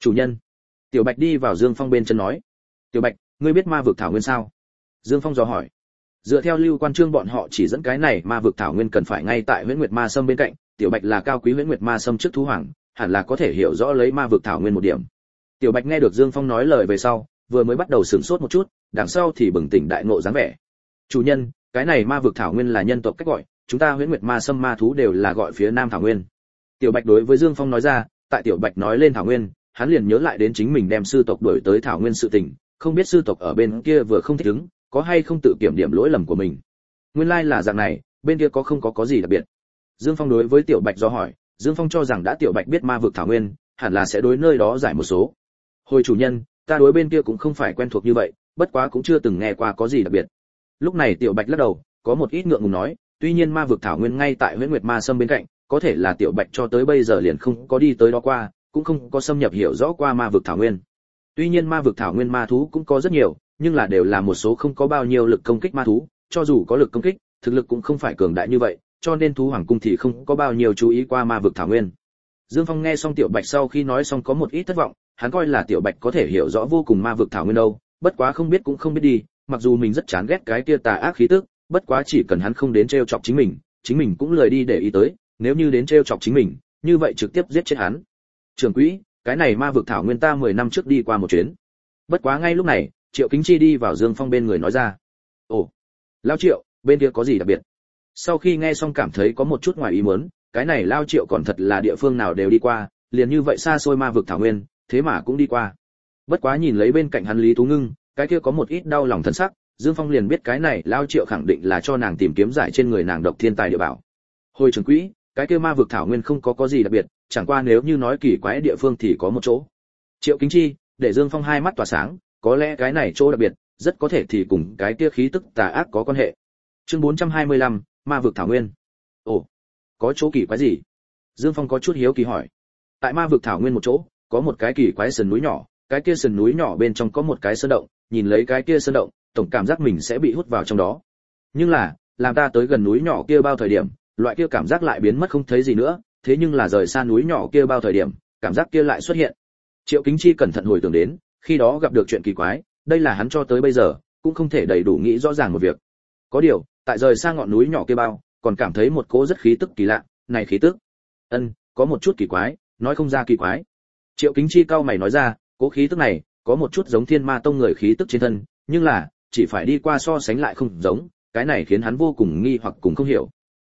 Chủ nhân. Tiểu Bạch đi vào Dương Phong bên chân nói. Tiểu Bạch, ngươi biết ma vực thảo nguyên sao? Dương Phong dò hỏi. Dựa theo Lưu Quan Trương bọn họ chỉ dẫn cái này ma vực thảo nguyên cần phải ngay tại Huyễn Nguyệt Ma Sâm bên cạnh, Tiểu Bạch là cao quý Huyễn Nguyệt Ma Sâm trước thú hoàng, hẳn là có thể hiểu rõ lấy ma vực thảo nguyên một điểm. Tiểu Bạch nghe được Dương Phong nói lời về sau, vừa mới bắt đầu sửng sốt một chút, đằng sau thì bừng tỉnh đại ngộ dáng vẻ. Chủ nhân, cái này ma vực thảo nguyên là nhân tộc cách gọi, chúng ta Huyễn Nguyệt Ma Sâm ma thú đều là gọi phía Nam thảo nguyên. Tiểu Bạch đối với Dương Phong nói ra, tại Tiểu Bạch nói lên thảo nguyên, hắn liền nhớ lại đến chính mình đem sư tộc đuổi tới thảo nguyên sự tình, không biết sư tộc ở bên kia vừa không thích ứng, có hay không tự kiểm điểm lỗi lầm của mình. Nguyên lai là dạng này, bên kia có gì đặc biệt? Dương Phong đối với Tiểu Bạch do hỏi, Dương Phong cho rằng đã Tiểu Bạch biết ma vực thảo nguyên, hẳn là sẽ đối nơi đó giải một số. Hồi chủ nhân, ta đối bên kia cũng không phải quen thuộc như vậy, bất quá cũng chưa từng nghe qua có gì đặc biệt. Lúc này Tiểu Bạch lắc đầu, có một ít ngượng ngùng nói, tuy nhiên ma vực thảo nguyên ngay tại Huyễn Nguyệt Ma Sâm bên cạnh, có thể là Tiểu Bạch cho tới bây giờ liền không có đi tới đó qua, cũng không có xâm nhập hiểu rõ qua ma vực thảo nguyên. Tuy nhiên ma vực thảo nguyên ma thú cũng có rất nhiều, nhưng là đều là một số không có bao nhiêu lực công kích ma thú, cho dù có lực công kích, thực lực cũng không phải cường đại như vậy, cho nên thú hoàng cung thì không có bao nhiêu chú ý qua ma vực thảo nguyên. Dương Phong nghe xong Tiểu Bạch sau khi nói xong có một ít thất vọng, hắn coi là Tiểu Bạch có thể hiểu rõ vô cùng ma vực thảo nguyên đâu, bất quá không biết cũng không biết đi, mặc dù mình rất chán ghét cái kia tà ác khí tức, bất quá chỉ cần hắn không đến trêu chọc chính mình cũng lười đi để ý tới, nếu như đến trêu chọc chính mình, như vậy trực tiếp giết chết hắn. Trưởng quỹ, cái này ma vực thảo nguyên ta 10 năm trước đi qua một chuyến. Bất quá ngay lúc này, Triệu Kính Chi đi vào Dương Phong bên người nói ra. Ồ, Lao Triệu, bên kia có gì đặc biệt? Sau khi nghe xong cảm thấy có một chút ngoài ý muốn, cái này Lao Triệu còn thật là địa phương nào đều đi qua, liền như vậy xa xôi ma vực thảo nguyên, thế mà cũng đi qua. Bất quá nhìn lấy bên cạnh hắn Lý Tú Ngưng, cái kia có một ít đau lòng thân sắc, Dương Phong liền biết cái này Lao Triệu khẳng định là cho nàng tìm kiếm giải trên người nàng độc thiên tài địa bảo. Hồi trưởng quỹ, cái kia ma vực thảo nguyên không có gì đặc biệt, chẳng qua nếu như nói kỳ quái địa phương thì có một chỗ. Triệu Kính Chi, để Dương Phong hai mắt tỏa sáng, có lẽ cái này chỗ đặc biệt, rất có thể thì cùng cái kia khí tức tà ác có quan hệ. Chương 425, ma vực thảo nguyên. Ồ, có chỗ kỳ quái gì? Dương Phong có chút hiếu kỳ hỏi. Tại ma vực thảo nguyên một chỗ, có một cái kỳ quái sườn núi nhỏ, cái kia sườn núi nhỏ bên trong có một cái sơn động, nhìn lấy cái kia sơn động, tổng cảm giác mình sẽ bị hút vào trong đó. Nhưng là, làm ta tới gần núi nhỏ kia bao thời điểm, loại kia cảm giác lại biến mất không thấy gì nữa, thế nhưng là rời xa núi nhỏ kia bao thời điểm, cảm giác kia lại xuất hiện. Triệu Kính Chi cẩn thận hồi tưởng đến, khi đó gặp được chuyện kỳ quái, đây là hắn cho tới bây giờ cũng không thể đầy đủ nghĩ rõ ràng một việc. Có điều, tại rời xa ngọn núi nhỏ kia bao, còn cảm thấy một cỗ rất khí tức kỳ lạ, này khí tức, có một chút kỳ quái, nói không ra kỳ quái. Triệu Kính Chi cau mày nói ra, cỗ khí tức này, có một chút giống Thiên Ma Tông người khí tức trên thân, nhưng là, chỉ phải đi qua so sánh lại không giống, cái này khiến hắn vô cùng nghi hoặc cùng không hiểu.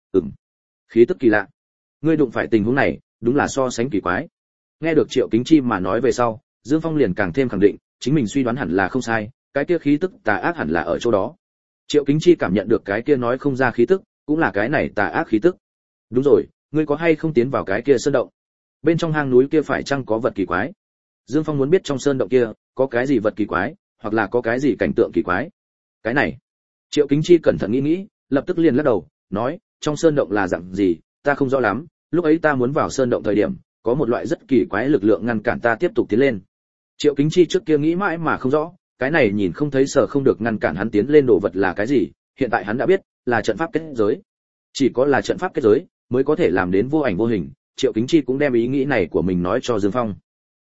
Khí tức kỳ lạ. Ngươi đụng phải tình huống này, đúng là so sánh kỳ quái. Nghe được Triệu Kính Chi mà nói về sau, Dương Phong liền càng thêm khẳng định, chính mình suy đoán hẳn là không sai, cái kia khí tức tà ác hẳn là ở chỗ đó. Triệu Kính Chi cảm nhận được cái kia nói không ra khí tức, cũng là cái này tà ác khí tức. Đúng rồi, ngươi có hay không tiến vào cái kia sơn động? Bên trong hang núi kia phải chăng có vật kỳ quái? Dương Phong muốn biết trong sơn động kia có cái gì vật kỳ quái, hoặc là có cái gì cảnh tượng kỳ quái. Cái này, Triệu Kính Chi cẩn thận nghĩ, lập tức liền lắc đầu, nói, trong sơn động là dạng gì, ta không rõ lắm, lúc ấy ta muốn vào sơn động thời điểm, có một loại rất kỳ quái lực lượng ngăn cản ta tiếp tục tiến lên. Triệu Kính Chi trước kia nghĩ mãi mà không rõ, cái này nhìn không thấy sở không được ngăn cản hắn tiến lên đồ vật là cái gì, hiện tại hắn đã biết, là trận pháp kết giới. Chỉ có là trận pháp kết giới mới có thể làm đến vô ảnh vô hình, Triệu Kính Chi cũng đem ý nghĩ này của mình nói cho Dương Phong.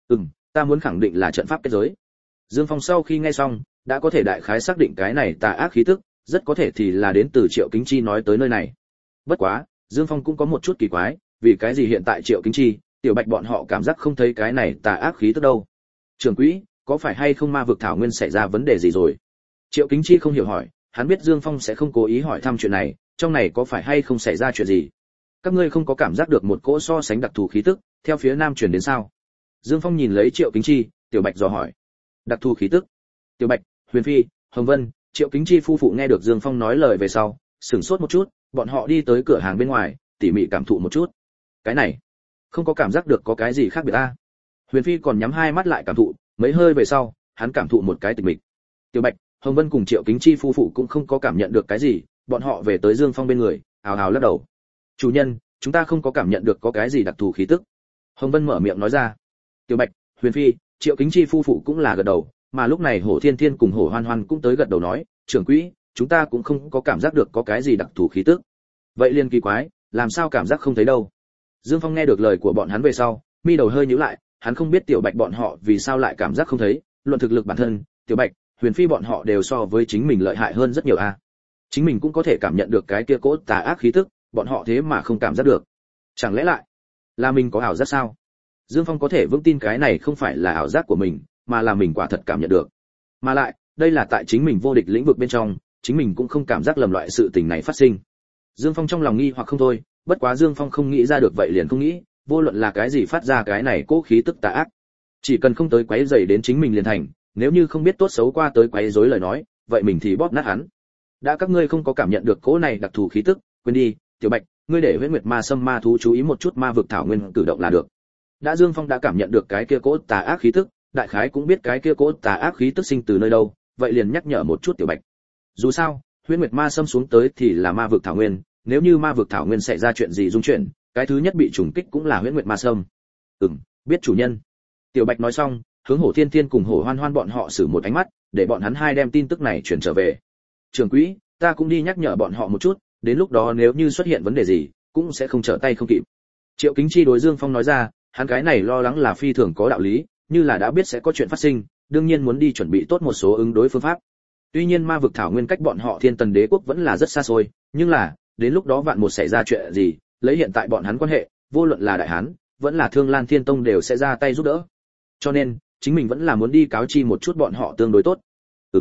Ta muốn khẳng định là trận pháp kết giới. Dương Phong sau khi nghe xong, đã có thể đại khái xác định cái này tà ác khí tức, rất có thể thì là đến từ Triệu Kính Chi nói tới nơi này. Bất quá, Dương Phong cũng có một chút kỳ quái, vì cái gì hiện tại Triệu Kính Chi, Tiểu Bạch bọn họ cảm giác không thấy cái này tà ác khí tức đâu. Trưởng quỹ, có phải hay không ma vực thảo nguyên xảy ra vấn đề gì rồi? Triệu Kính Chi không hiểu hỏi, hắn biết Dương Phong sẽ không cố ý hỏi thăm chuyện này, trong này có phải hay không xảy ra chuyện gì? Các ngươi không có cảm giác được một cỗ so sánh đặc thù khí tức, theo phía nam truyền đến sao? Dương Phong nhìn lấy Triệu Kính Chi, Tiểu Bạch dò hỏi. Đặc thù khí tức? Tiểu Bạch, Huyền Phi, Hồng Vân, Triệu Kính Chi phu phụ nghe được Dương Phong nói lời về sau, sửng sốt một chút, bọn họ đi tới cửa hàng bên ngoài, tỉ mỉ cảm thụ một chút. Cái này, không có cảm giác được có cái gì khác biệt a. Huyền Phi còn nhắm hai mắt lại cảm thụ, mấy hơi về sau, hắn cảm thụ một cái tịch mịch. Tiểu Bạch, Hồng Vân cùng Triệu Kính Chi phu phụ cũng không có cảm nhận được cái gì, bọn họ về tới Dương Phong bên người, ào ào lắc đầu. Chủ nhân, chúng ta không có cảm nhận được có cái gì đặc thù khí tức. Hồng Vân mở miệng nói ra. Tiểu Bạch, Huyền Phi, Triệu Kính Chi phu phụ cũng là gật đầu, mà lúc này Hổ Thiên Thiên cùng Hổ Hoan Hoan cũng tới gật đầu nói, trưởng quỹ, chúng ta cũng không có cảm giác được có cái gì đặc thù khí tức. Vậy liên kỳ quái, làm sao cảm giác không thấy đâu? Dương Phong nghe được lời của bọn hắn về sau, mi đầu hơi nhíu lại, hắn không biết Tiểu Bạch bọn họ vì sao lại cảm giác không thấy, luận thực lực bản thân, Tiểu Bạch, Huyền Phi bọn họ đều so với chính mình lợi hại hơn rất nhiều a. Chính mình cũng có thể cảm nhận được cái kia cỗ tà ác khí tức, bọn họ thế mà không cảm giác được. Chẳng lẽ lại là mình có ảo giác sao? Dương Phong có thể vững tin cái này không phải là ảo giác của mình, mà là mình quả thật cảm nhận được. Mà lại, đây là tại chính mình vô địch lĩnh vực bên trong, chính mình cũng không cảm giác lầm loại sự tình này phát sinh. Dương Phong trong lòng nghi hoặc không thôi, bất quá Dương Phong không nghĩ ra được vậy liền không nghĩ, vô luận là cái gì phát ra cái này cố khí tức tà ác, chỉ cần không tới quấy rầy đến chính mình liền thành, nếu như không biết tốt xấu qua tới quấy rối lời nói, vậy mình thì bóp nát hắn. Đã các ngươi không có cảm nhận được cỗ này đặc thù khí tức, quên đi, Tiểu Bạch, ngươi để Huyễn Nguyệt Ma Sâm ma thú chú ý một chút ma vực thảo nguyên cử động là được. Đã Dương Phong đã cảm nhận được cái kia cỗ tà ác khí tức, đại khái cũng biết cái kia cỗ tà ác khí tức sinh từ nơi đâu, vậy liền nhắc nhở một chút Tiểu Bạch. Dù sao, Huyễn Nguyệt Ma Sâm xuống tới thì là ma vực thảo nguyên, nếu như ma vực thảo nguyên xảy ra chuyện gì dung chuyển, cái thứ nhất bị trùng kích cũng là Huyễn Nguyệt Ma Sâm. Biết chủ nhân. Tiểu Bạch nói xong, hướng Hổ Thiên Thiên cùng Hổ Hoan Hoan bọn họ sử một ánh mắt, để bọn hắn hai đem tin tức này truyền trở về. Trưởng quỹ, ta cũng đi nhắc nhở bọn họ một chút, đến lúc đó nếu như xuất hiện vấn đề gì, cũng sẽ không trở tay không kịp. Triệu Kính Chi đối Dương Phong nói ra, hắn cái này lo lắng là phi thường có đạo lý, như là đã biết sẽ có chuyện phát sinh, đương nhiên muốn đi chuẩn bị tốt một số ứng đối phương pháp. Tuy nhiên ma vực thảo nguyên cách bọn họ Thiên Tần Đế quốc vẫn là rất xa xôi, nhưng là, đến lúc đó vạn một xảy ra chuyện gì, lấy hiện tại bọn hắn quan hệ, vô luận là Đại Hán, vẫn là Thương Lan Thiên Tông đều sẽ ra tay giúp đỡ. Cho nên, chính mình vẫn là muốn đi cáo chi một chút bọn họ tương đối tốt.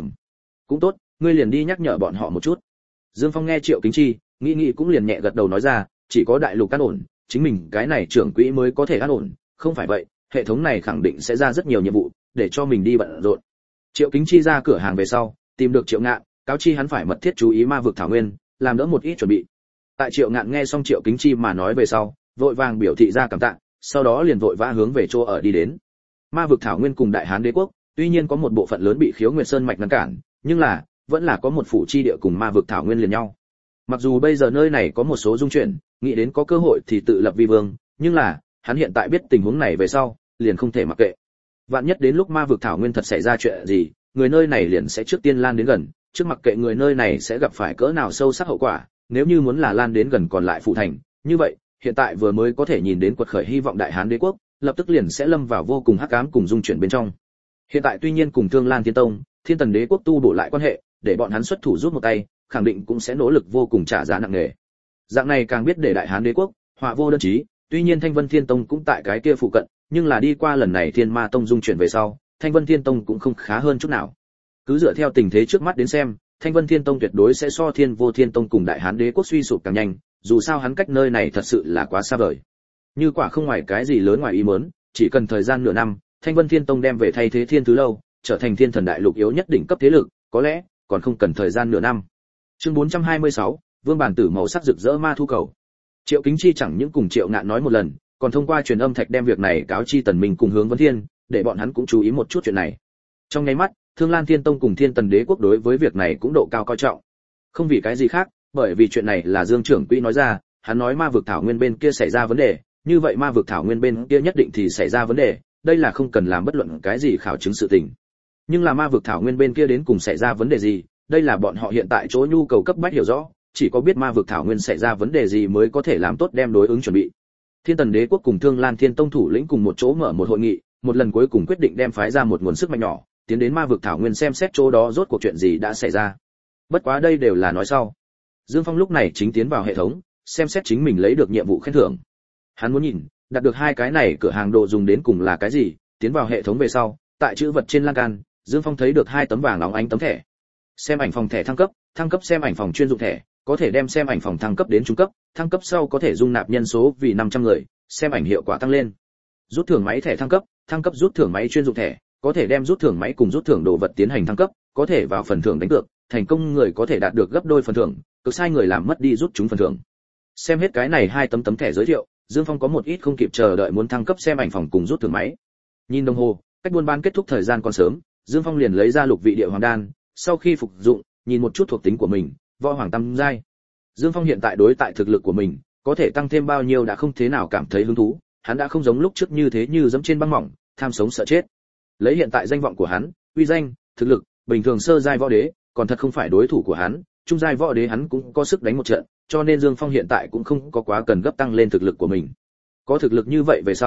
Cũng tốt, ngươi liền đi nhắc nhở bọn họ một chút. Dương Phong nghe Triệu Kính Chi, nghĩ cũng liền nhẹ gật đầu nói ra, chỉ có đại lục an ổn, chính mình cái này trưởng quỹ mới có thể an ổn, không phải vậy, hệ thống này khẳng định sẽ ra rất nhiều nhiệm vụ, để cho mình đi bận rộn. Triệu Kính Chi ra cửa hàng về sau, tìm được Triệu Ngạn, cáo chi hắn phải mật thiết chú ý ma vực thảo nguyên, làm đỡ một ít chuẩn bị. Tại Triệu Ngạn nghe xong Triệu Kính Chi mà nói về sau, vội vàng biểu thị ra cảm tạ, sau đó liền vội vã hướng về chỗ ở đi đến. Ma vực thảo nguyên cùng Đại Hán Đế quốc, tuy nhiên có một bộ phận lớn bị Khiếu Nguyệt Sơn mạch ngăn cản, nhưng là vẫn là có một phủ chi địa cùng ma vực thảo nguyên liền nhau. Mặc dù bây giờ nơi này có một số dung chuyển, nghĩ đến có cơ hội thì tự lập vi vương, nhưng là hắn hiện tại biết tình huống này về sau, liền không thể mặc kệ. Vạn nhất đến lúc ma vực thảo nguyên thật xảy ra chuyện gì, người nơi này liền sẽ trước tiên lan đến gần, trước mặc kệ người nơi này sẽ gặp phải cỡ nào sâu sắc hậu quả, nếu như muốn là lan đến gần còn lại phụ thành, như vậy, hiện tại vừa mới có thể nhìn đến quật khởi hy vọng Đại Hán Đế quốc, lập tức liền sẽ lâm vào vô cùng hắc ám cùng dung chuyển bên trong. Hiện tại tuy nhiên cùng Thương Lan Thiên Tông, Thiên Tần Đế quốc tu bổ lại quan hệ, để bọn hắn xuất thủ giúp một tay, khẳng định cũng sẽ nỗ lực vô cùng trả giá nặng nề. Dạng này càng biết để Đại Hán Đế quốc họa vô đơn chí, tuy nhiên Thanh Vân Thiên Tông cũng tại cái kia phụ cận, nhưng là đi qua lần này Thiên Ma Tông dung chuyển về sau, Thanh Vân Thiên Tông cũng không khá hơn chút nào. Cứ dựa theo tình thế trước mắt đến xem, Thanh Vân Thiên Tông tuyệt đối sẽ so Thiên Vô Thiên Tông cùng Đại Hán Đế quốc suy sụp càng nhanh, dù sao hắn cách nơi này thật sự là quá xa vời. Như quả không ngoài cái gì lớn ngoài ý muốn, chỉ cần thời gian nửa năm, Thanh Vân Thiên Tông đem về thay thế Thiên Thứ Lâu, trở thành Thiên Thần Đại Lục yếu nhất đỉnh cấp thế lực, có lẽ còn không cần thời gian nửa năm. Chương 426, Vương bản tử màu sắc rực rỡ ma thu cầu. Triệu Kính Chi chẳng những cùng Triệu Ngạn nói một lần, còn thông qua truyền âm thạch đem việc này cáo chi Tần Minh cùng Hướng Vân Thiên, để bọn hắn cũng chú ý một chút chuyện này. Trong nháy mắt, Thương Lan Thiên Tông cùng Thiên Tần Đế quốc đối với việc này cũng độ cao coi trọng. Không vì cái gì khác, bởi vì chuyện này là Dương trưởng quỹ nói ra, hắn nói ma vực thảo nguyên bên kia xảy ra vấn đề, như vậy ma vực thảo nguyên bên kia nhất định thì xảy ra vấn đề, đây là không cần làm bất luận cái gì khảo chứng sự tình. Nhưng là ma vực thảo nguyên bên kia đến cùng xảy ra vấn đề gì, đây là bọn họ hiện tại chỗ nhu cầu cấp bách hiểu rõ, chỉ có biết ma vực thảo nguyên xảy ra vấn đề gì mới có thể làm tốt đem đối ứng chuẩn bị. Thiên Tần Đế quốc cùng Thương Lan Thiên Tông thủ lĩnh cùng một chỗ mở một hội nghị, một lần cuối cùng quyết định đem phái ra một nguồn sức mạnh nhỏ, tiến đến ma vực thảo nguyên xem xét chỗ đó rốt cuộc chuyện gì đã xảy ra. Bất quá đây đều là nói sau. Dương Phong lúc này chính tiến vào hệ thống, xem xét chính mình lấy được nhiệm vụ khen thưởng. Hắn muốn nhìn, đạt được hai cái này cửa hàng đồ dùng đến cùng là cái gì, tiến vào hệ thống về sau, tại chữ vật trên lan can, Dương Phong thấy được hai tấm vàng óng ánh tấm thẻ. Xem ảnh phòng thẻ thăng cấp xem ảnh phòng chuyên dụng thẻ, có thể đem xem ảnh phòng thăng cấp đến trung cấp, thăng cấp sau có thể dung nạp nhân số vì 500 người, xem ảnh hiệu quả tăng lên. Rút thưởng máy thẻ thăng cấp rút thưởng máy chuyên dụng thẻ, có thể đem rút thưởng máy cùng rút thưởng đồ vật tiến hành thăng cấp, có thể vào phần thưởng đánh cược, thành công người có thể đạt được gấp đôi phần thưởng, cực sai người làm mất đi rút chúng phần thưởng. Xem hết cái này hai tấm thẻ giới thiệu, Dương Phong có một ít không kịp chờ đợi muốn thăng cấp xem ảnh phòng cùng rút thưởng máy. Nhìn đồng hồ, cách buôn bán kết thúc thời gian còn sớm, Dương Phong liền lấy ra lục vị địa hoàng đan, sau khi phục dụng, nhìn một chút thuộc tính của mình, võ hoàng tam giai. Dương Phong hiện tại đối tại thực lực của mình, có thể tăng thêm bao nhiêu đã không thế nào cảm thấy hứng thú, hắn đã không giống lúc trước như thế như dẫm trên băng mỏng, tham sống sợ chết. Lấy hiện tại danh vọng của hắn, uy danh, thực lực, bình thường sơ giai võ đế, còn thật không phải đối thủ của hắn, trung giai võ đế hắn cũng có sức đánh một trận, cho nên Dương Phong hiện tại cũng không có quá cần gấp tăng lên thực lực của mình. Có thực lực như vậy về sau,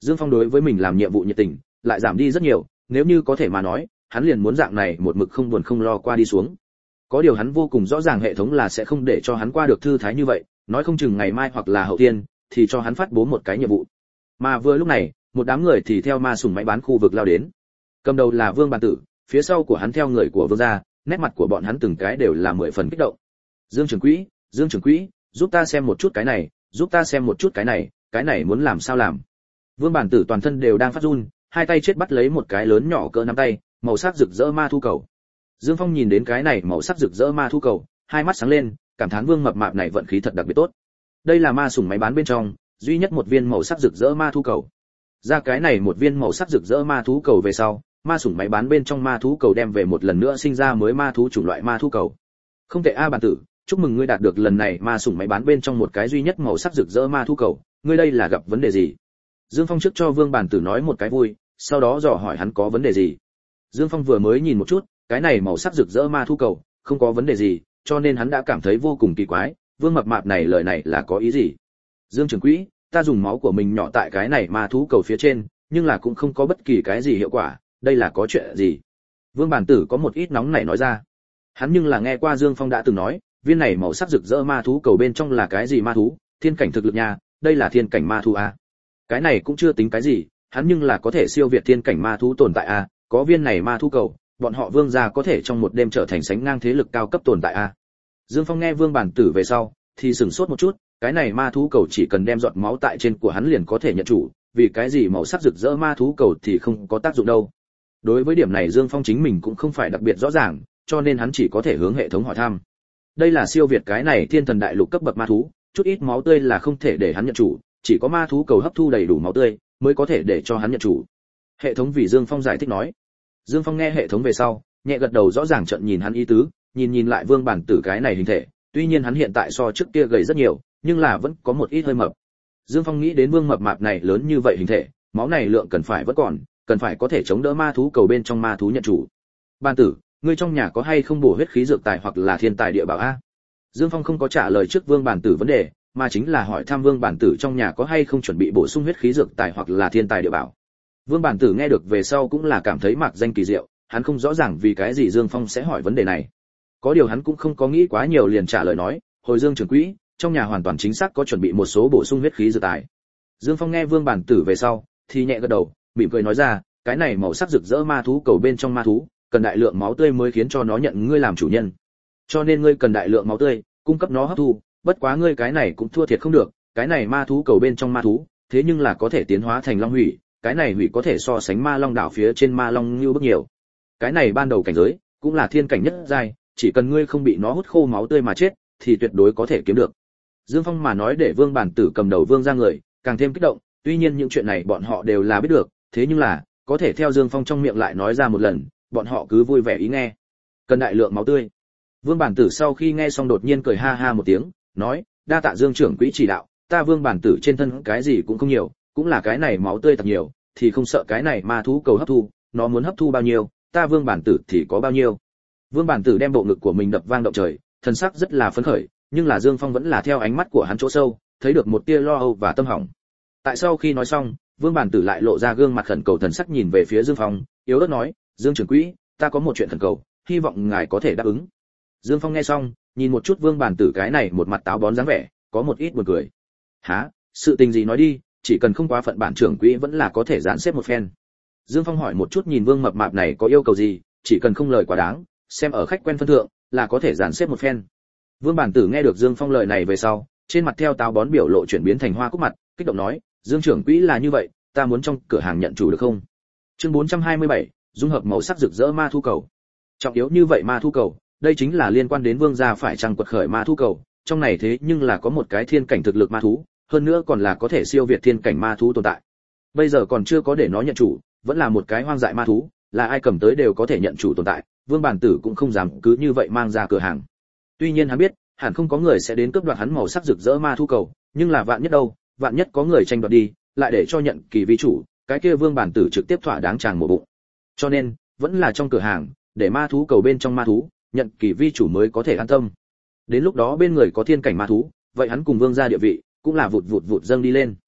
Dương Phong đối với mình làm nhiệm vụ nhiệt tình lại giảm đi rất nhiều, nếu như có thể mà nói, hắn liền muốn dạng này một mực không buồn không lo qua đi xuống. Có điều hắn vô cùng rõ ràng hệ thống là sẽ không để cho hắn qua được thư thái như vậy, nói không chừng ngày mai hoặc là hậu thiên thì cho hắn phát bố một cái nhiệm vụ. Mà vừa lúc này, một đám người thì theo ma sủng máy bán khu vực lao đến. Cầm đầu là Vương Bản Tử, phía sau của hắn theo người của Vương gia, nét mặt của bọn hắn từng cái đều là 10 phần kích động. Dương trưởng quỹ, giúp ta xem một chút cái này, giúp ta xem một chút cái này muốn làm sao làm. Vương Bản Tử toàn thân đều đang phát run, hai tay chết bắt lấy một cái lớn nhỏ cỡ nắm tay, màu sắc rực rỡ ma thu cầu. Dương Phong nhìn đến cái này màu sắc rực rỡ ma thu cầu, hai mắt sáng lên, cảm thán Vương mập mạp này vận khí thật đặc biệt tốt. Đây là ma sủng máy bán bên trong, duy nhất một viên màu sắc rực rỡ ma thu cầu. Ra cái này một viên màu sắc rực rỡ ma thú cầu về sau, ma sủng máy bán bên trong ma thú cầu đem về một lần nữa sinh ra mới ma thú chủng loại ma thú cầu. Không tệ a Bản Tử, chúc mừng ngươi đạt được lần này ma sủng máy bán bên trong một cái duy nhất màu sắc rực rỡ ma thú cầu, ngươi đây là gặp vấn đề gì? Dương Phong trước cho Vương Bản Tử nói một cái vui, sau đó dò hỏi hắn có vấn đề gì. Dương Phong vừa mới nhìn một chút, cái này màu sắc rực rỡ ma thú cầu, không có vấn đề gì, cho nên hắn đã cảm thấy vô cùng kỳ quái, Vương mập mạp này lời này là có ý gì? Dương trưởng quỹ, ta dùng máu của mình nhỏ tại cái này ma thú cầu phía trên, nhưng là cũng không có bất kỳ cái gì hiệu quả, đây là có chuyện gì? Vương Bản Tử có một ít nóng nảy nói ra. Hắn nhưng là nghe qua Dương Phong đã từng nói, viên này màu sắc rực rỡ ma thú cầu bên trong là cái gì ma thú, thiên cảnh thực lực nha, đây là thiên cảnh ma thú a. Cái này cũng chưa tính cái gì, hắn nhưng là có thể siêu việt thiên cảnh ma thú tồn tại a, có viên này ma thú cầu, bọn họ Vương gia có thể trong một đêm trở thành sánh ngang thế lực cao cấp tồn tại a. Dương Phong nghe Vương Bản Tử về sau, thì sửng sốt một chút, cái này ma thú cầu chỉ cần đem giọt máu tại trên của hắn liền có thể nhận chủ, vì cái gì màu sắc rực rỡ ma thú cầu thì không có tác dụng đâu. Đối với điểm này Dương Phong chính mình cũng không phải đặc biệt rõ ràng, cho nên hắn chỉ có thể hướng hệ thống hỏi thăm. Đây là siêu việt cái này thiên thần đại lục cấp bậc ma thú, chút ít máu tươi là không thể để hắn nhận chủ, chỉ có ma thú cầu hấp thu đầy đủ máu tươi mới có thể để cho hắn nhận chủ. Hệ thống vì Dương Phong giải thích nói. Dương Phong nghe hệ thống về sau, nhẹ gật đầu rõ ràng trợn nhìn hắn ý tứ, nhìn lại Vương Bản Tử cái này hình thể, tuy nhiên hắn hiện tại so trước kia gầy rất nhiều, nhưng là vẫn có một ít hơi mập. Dương Phong nghĩ đến Vương mập mạp này lớn như vậy hình thể, máu này lượng cần phải vẫn còn, cần phải có thể chống đỡ ma thú cầu bên trong ma thú nhận chủ. Bản Tử, ngươi trong nhà có hay không bổ huyết khí dược tài hoặc là thiên tài địa bảo a? Dương Phong không có trả lời trước Vương Bản Tử vấn đề, mà chính là hỏi thăm Vương Bản Tử trong nhà có hay không chuẩn bị bổ sung huyết khí dược tài hoặc là thiên tài địa bảo. Vương Bản Tử nghe được về sau cũng là cảm thấy mạc danh kỳ diệu, hắn không rõ ràng vì cái gì Dương Phong sẽ hỏi vấn đề này. Có điều hắn cũng không có nghĩ quá nhiều liền trả lời nói, hồi Dương trưởng quỹ, trong nhà hoàn toàn chính xác có chuẩn bị một số bổ sung huyết khí dược tài. Dương Phong nghe Vương Bản Tử về sau, thì nhẹ gật đầu, mỉm cười nói ra, cái này màu sắc rực rỡ ma thú cầu bên trong ma thú, cần đại lượng máu tươi mới khiến cho nó nhận ngươi làm chủ nhân. Cho nên ngươi cần đại lượng máu tươi, cung cấp nó hấp thu, bất quá ngươi cái này cũng thua thiệt không được, cái này ma thú cầu bên trong ma thú, thế nhưng là có thể tiến hóa thành long hủy, cái này hủy có thể so sánh ma long đảo phía trên ma long như bước nhiều. Cái này ban đầu cảnh giới, cũng là thiên cảnh nhất giai, chỉ cần ngươi không bị nó hút khô máu tươi mà chết, thì tuyệt đối có thể kiếm được. Dương Phong mà nói để Vương Bản Tử cầm đầu Vương gia người, càng thêm kích động, tuy nhiên những chuyện này bọn họ đều là biết được, thế nhưng là, có thể theo Dương Phong trong miệng lại nói ra một lần, bọn họ cứ vui vẻ ý nghe. Cần đại lượng máu tươi. Vương Bản Tử sau khi nghe xong đột nhiên cười ha ha một tiếng, nói, đa tạ Dương trưởng quỹ chỉ đạo, ta Vương Bản Tử trên thân cái gì cũng không nhiều, cũng là cái này máu tươi thật nhiều, thì không sợ cái này ma thú cầu hấp thu, nó muốn hấp thu bao nhiêu, ta Vương Bản Tử thì có bao nhiêu. Vương Bản Tử đem bộ ngực của mình đập vang động trời, thần sắc rất là phấn khởi, nhưng là Dương Phong vẫn là theo ánh mắt của hắn chỗ sâu, thấy được một tia lo âu và tâm hỏng. Tại sau khi nói xong, Vương Bản Tử lại lộ ra gương mặt khẩn cầu thần sắc nhìn về phía Dương Phong, yếu ớt nói, Dương trưởng quỹ, ta có một chuyện khẩn cầu, hy vọng ngài có thể đáp ứng. Dương Phong nghe xong, nhìn một chút Vương Bản Tử cái này một mặt táo bón dáng vẻ, có một ít buồn cười. Hả, sự tình gì nói đi, chỉ cần không quá phận bản trưởng quỹ vẫn là có thể dàn xếp một phen. Dương Phong hỏi một chút nhìn Vương mập mạp này có yêu cầu gì, chỉ cần không lời quá đáng, xem ở khách quen phân thượng, là có thể dàn xếp một phen. Vương Bản Tử nghe được Dương Phong lời này về sau, trên mặt theo táo bón biểu lộ chuyển biến thành hoa cúc mặt, kích động nói, Dương trưởng quỹ là như vậy, ta muốn trong cửa hàng nhận chủ được không? Chương 427, dung hợp màu sắc rực rỡ ma thu cầu. Trọng yếu như vậy ma thu cầu, đây chính là liên quan đến Vương gia phải chăng quật khởi ma thu cầu, trong này thế nhưng là có một cái thiên cảnh thực lực ma thú, hơn nữa còn là có thể siêu việt thiên cảnh ma thú tồn tại. Bây giờ còn chưa có để nó nhận chủ, vẫn là một cái hoang dại ma thú, là ai cầm tới đều có thể nhận chủ tồn tại, Vương Bản Tử cũng không dám cứ như vậy mang ra cửa hàng. Tuy nhiên hắn biết, hẳn không có người sẽ đến cướp đoạt hắn màu sắc rực rỡ ma thu cầu, nhưng là vạn nhất đâu, vạn nhất có người tranh đoạt đi, lại để cho nhận kỳ vi chủ, cái kia Vương Bản Tử trực tiếp thỏa đáng chàng một bụng. Cho nên, vẫn là trong cửa hàng, để ma thú cầu bên trong ma thú, nhận kỳ vi chủ mới có thể an tâm. Đến lúc đó bên người có thiên cảnh ma thú, vậy hắn cùng Vương gia địa vị cũng là vụt vụt dâng đi lên.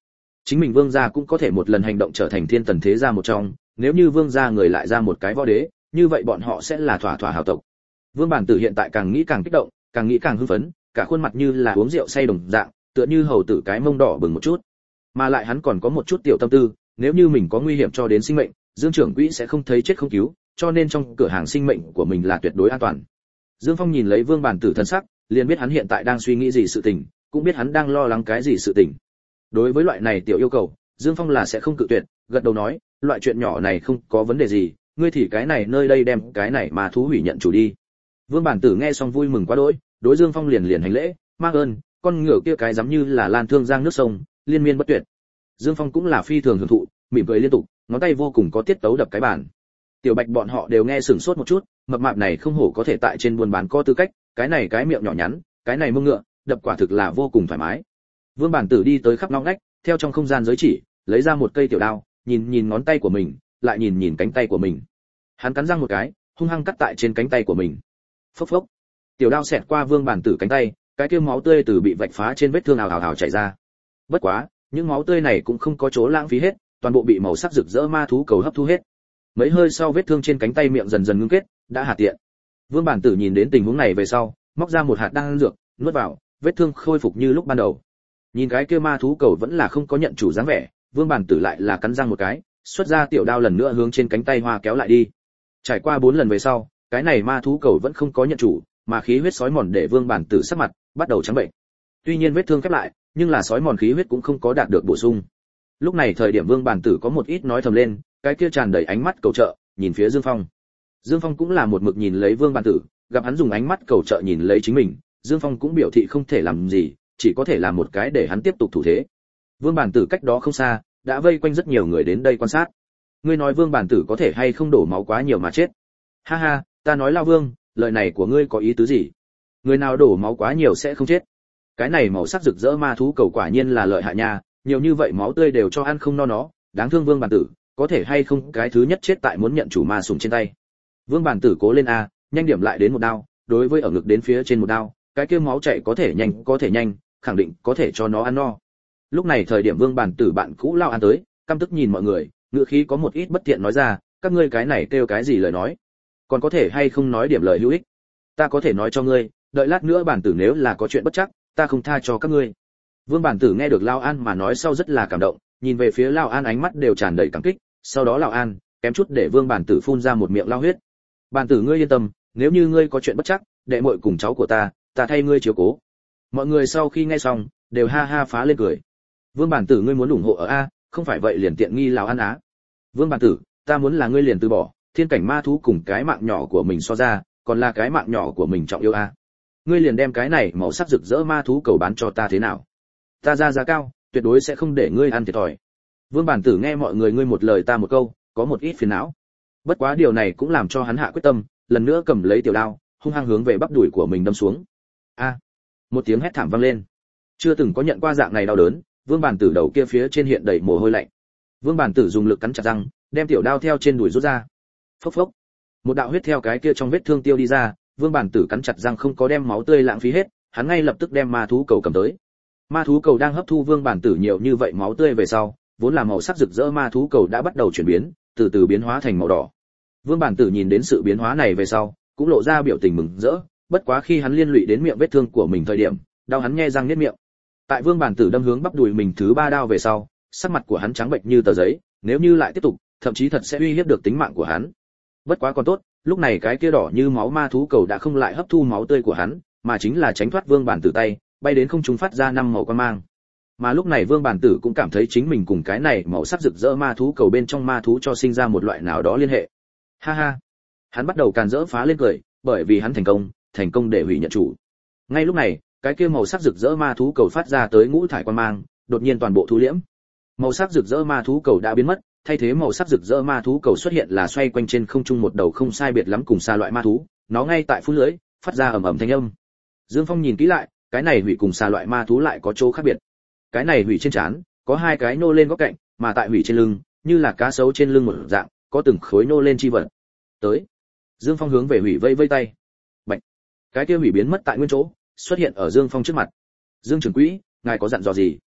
Chính mình vương gia cũng có thể một lần hành động trở thành thiên tần thế gia một trong, nếu như vương gia người lại ra một cái võ đế, như vậy bọn họ sẽ là thỏa thỏa hào tộc. Vương Bản Tử hiện tại càng nghĩ càng kích động, càng nghĩ càng hưng phấn, cả khuôn mặt như là uống rượu say đồng dạng, tựa như hầu tử cái mông đỏ bừng một chút. Mà lại hắn còn có một chút tiểu tâm tư, nếu như mình có nguy hiểm cho đến sinh mệnh, Dương trưởng quỹ sẽ không thấy chết không cứu, cho nên trong cửa hàng sinh mệnh của mình là tuyệt đối an toàn. Dương Phong nhìn lấy Vương Bản Tử thân sắc, liền biết hắn hiện tại đang suy nghĩ gì sự tình, cũng biết hắn đang lo lắng cái gì sự tình. Đối với loại này tiểu yêu cầu, Dương Phong là sẽ không cự tuyệt, gật đầu nói, loại chuyện nhỏ này không có vấn đề gì, ngươi thì cái này nơi đây đem cái này mà thú hủy nhận chủ đi. Vương Bản Tử nghe xong vui mừng quá đỗi, đối Dương Phong liền hành lễ, mang ơn, con ngựa kia cái giống như là lan thương giang nước sông, liên miên bất tuyệt. Dương Phong cũng là phi thường hưởng thụ, mỉm cười liên tục, ngón tay vô cùng có tiết tấu đập cái bàn. Tiểu Bạch bọn họ đều nghe sửng sốt một chút, mập mạp này không hổ có thể tại trên buôn bán có tư cách, cái này cái miệng nhỏ nhắn, cái này mông ngựa, đập quả thực là vô cùng thoải mái. Vương Bản Tử đi tới khắp ngóc ngách, theo trong không gian giới chỉ, lấy ra một cây tiểu đao, nhìn ngón tay của mình, lại nhìn cánh tay của mình. Hắn cắn răng một cái, hung hăng cắt tại trên cánh tay của mình. Phốc phốc. Tiểu đao xẹt qua Vương Bản Tử cánh tay, cái kia máu tươi từ bị vạch phá trên vết thương ào ào chảy ra. Bất quá, những máu tươi này cũng không có chỗ lãng phí hết, toàn bộ bị màu sắc rực rỡ ma thú cầu hấp thu hết. Mấy hơi sau vết thương trên cánh tay miệng dần dần ngưng kết, đã hạ tiện. Vương Bản Tử nhìn đến tình huống này về sau, móc ra một hạt đan dược, nuốt vào, vết thương khôi phục như lúc ban đầu. Nhìn cái kia ma thú cầu vẫn là không có nhận chủ dáng vẻ, Vương Bản Tử lại là cắn răng một cái, xuất ra tiểu đao lần nữa hướng trên cánh tay hoa kéo lại đi. Trải qua 4 lần về sau, cái này ma thú cầu vẫn không có nhận chủ, mà khí huyết sói mòn để Vương Bản Tử sắc mặt bắt đầu trắng bệnh. Tuy nhiên vết thương khép lại, nhưng là sói mòn khí huyết cũng không có đạt được bổ sung. Lúc này thời điểm Vương Bản Tử có một ít nói thầm lên, cái kia tràn đầy ánh mắt cầu trợ, nhìn phía Dương Phong. Dương Phong cũng là một mực nhìn lấy Vương Bản Tử, gặp hắn dùng ánh mắt cầu trợ nhìn lấy chính mình, Dương Phong cũng biểu thị không thể làm gì, chỉ có thể làm một cái để hắn tiếp tục thủ thế. Vương Bản Tử cách đó không xa, đã vây quanh rất nhiều người đến đây quan sát. Ngươi nói Vương Bản Tử có thể hay không đổ máu quá nhiều mà chết? Ha ha, ta nói Lao Vương, lời này của ngươi có ý tứ gì? Người nào đổ máu quá nhiều sẽ không chết? Cái này màu sắc rực rỡ ma thú cầu quả nhiên là lợi hại nha, nhiều như vậy máu tươi đều cho ăn không no nó, đáng thương Vương Bản Tử, có thể hay không cái thứ nhất chết tại muốn nhận chủ ma sủng trên tay. Vương Bản Tử cố lên a, nhanh điểm lại đến một đao, đối với ở ngực đến phía trên một đao, cái kia máu chảy có thể nhanh, khẳng định có thể cho nó ăn no. Lúc này thời điểm Vương Bản Tử bạn cũ Lao An tới, căm tức nhìn mọi người, ngữ khí có một ít bất tiện nói ra, các ngươi cái này kêu cái gì lời nói? Còn có thể hay không nói điểm lời hữu ích? Ta có thể nói cho ngươi, đợi lát nữa Bản Tử nếu là có chuyện bất chắc, ta không tha cho các ngươi. Vương Bản Tử nghe được Lao An mà nói sau rất là cảm động, nhìn về phía Lao An ánh mắt đều tràn đầy cảm kích, sau đó Lao An kém chút để Vương Bản Tử phun ra một miệng lao huyết. Bản Tử ngươi yên tâm, nếu như ngươi có chuyện bất chắc, đệ muội cùng cháu của ta thay ngươi chiếu cố. Mọi người sau khi nghe xong, đều ha ha phá lên cười. Vương Bản Tử ngươi muốn ủng hộ ở a, không phải vậy liền tiện nghi Lão An á. Vương Bản Tử, ta muốn là ngươi liền từ bỏ, thiên cảnh ma thú cùng cái mạng nhỏ của mình so ra, còn là cái mạng nhỏ của mình trọng yêu a. Ngươi liền đem cái này màu sắc rực rỡ ma thú cầu bán cho ta thế nào? Ta ra giá cao, tuyệt đối sẽ không để ngươi ăn thiệt thòi. Vương Bản Tử nghe mọi người ngươi một lời ta một câu, có một ít phiền não. Bất quá điều này cũng làm cho hắn hạ quyết tâm, lần nữa cầm lấy tiểu đao, hung hăng hướng về bắp đùi của mình đâm xuống. A! Một tiếng hét thảm vang lên. Chưa từng có nhận qua dạng này đau đớn, Vương Bản Tử đầu kia phía trên hiện đầy mồ hôi lạnh. Vương Bản Tử dùng lực cắn chặt răng, đem tiểu đao theo trên đùi rút ra. Phốc phốc. Một đạo huyết theo cái kia trong vết thương tiêu đi ra, Vương Bản Tử cắn chặt răng không có đem máu tươi lãng phí hết, hắn ngay lập tức đem ma thú cầu cầm tới. Ma thú cầu đang hấp thu Vương Bản Tử nhiều như vậy máu tươi về sau, vốn là màu sắc rực rỡ ma thú cầu đã bắt đầu chuyển biến, từ từ biến hóa thành màu đỏ. Vương Bản Tử nhìn đến sự biến hóa này về sau, cũng lộ ra biểu tình mừng rỡ, bất quá khi hắn liên lụy đến miệng vết thương của mình thời điểm, đau hắn nhe răng niết miệng. Tại Vương Bản Tử đâm hướng bắp đùi mình thứ 3 đao về sau, sắc mặt của hắn trắng bệch như tờ giấy, nếu như lại tiếp tục, thậm chí thật sẽ uy hiếp được tính mạng của hắn. Bất quá còn tốt, lúc này cái kia đỏ như máu ma thú cầu đã không lại hấp thu máu tươi của hắn, mà chính là tránh thoát Vương Bản Tử tay, bay đến không trung phát ra 5 màu quang mang. Mà lúc này Vương Bản Tử cũng cảm thấy chính mình cùng cái này màu sắc rực rỡ ma thú cầu bên trong ma thú cho sinh ra một loại nào đó liên hệ. Ha ha. Hắn bắt đầu càn rỡ phá lên cười, bởi vì hắn thành công để hủy nhận chủ. Ngay lúc này, cái kia màu sắc rực rỡ ma thú cầu phát ra tới ngũ thải quang mang, đột nhiên toàn bộ thu liễm. Màu sắc rực rỡ ma thú cầu đã biến mất, thay thế màu sắc rực rỡ ma thú cầu xuất hiện là xoay quanh trên không trung một đầu không sai biệt lắm cùng xa loại ma thú, nó ngay tại phun lưỡi, phát ra ầm ầm thanh âm. Dương Phong nhìn kỹ lại, cái này hủy cùng xa loại ma thú lại có chỗ khác biệt. Cái này hủy trên trán có 2 cái nô lên góc cạnh, mà tại hủy trên lưng, như là cá sấu trên lưng một dạng, có từng khối nô lên chi vật. Tới. Dương Phong hướng về hủy vây vây tay. Bạch. Cái kia hủy biến mất tại nguyên chỗ, xuất hiện ở Dương Phong trước mặt. Dương trưởng quỹ, ngài có dặn dò gì?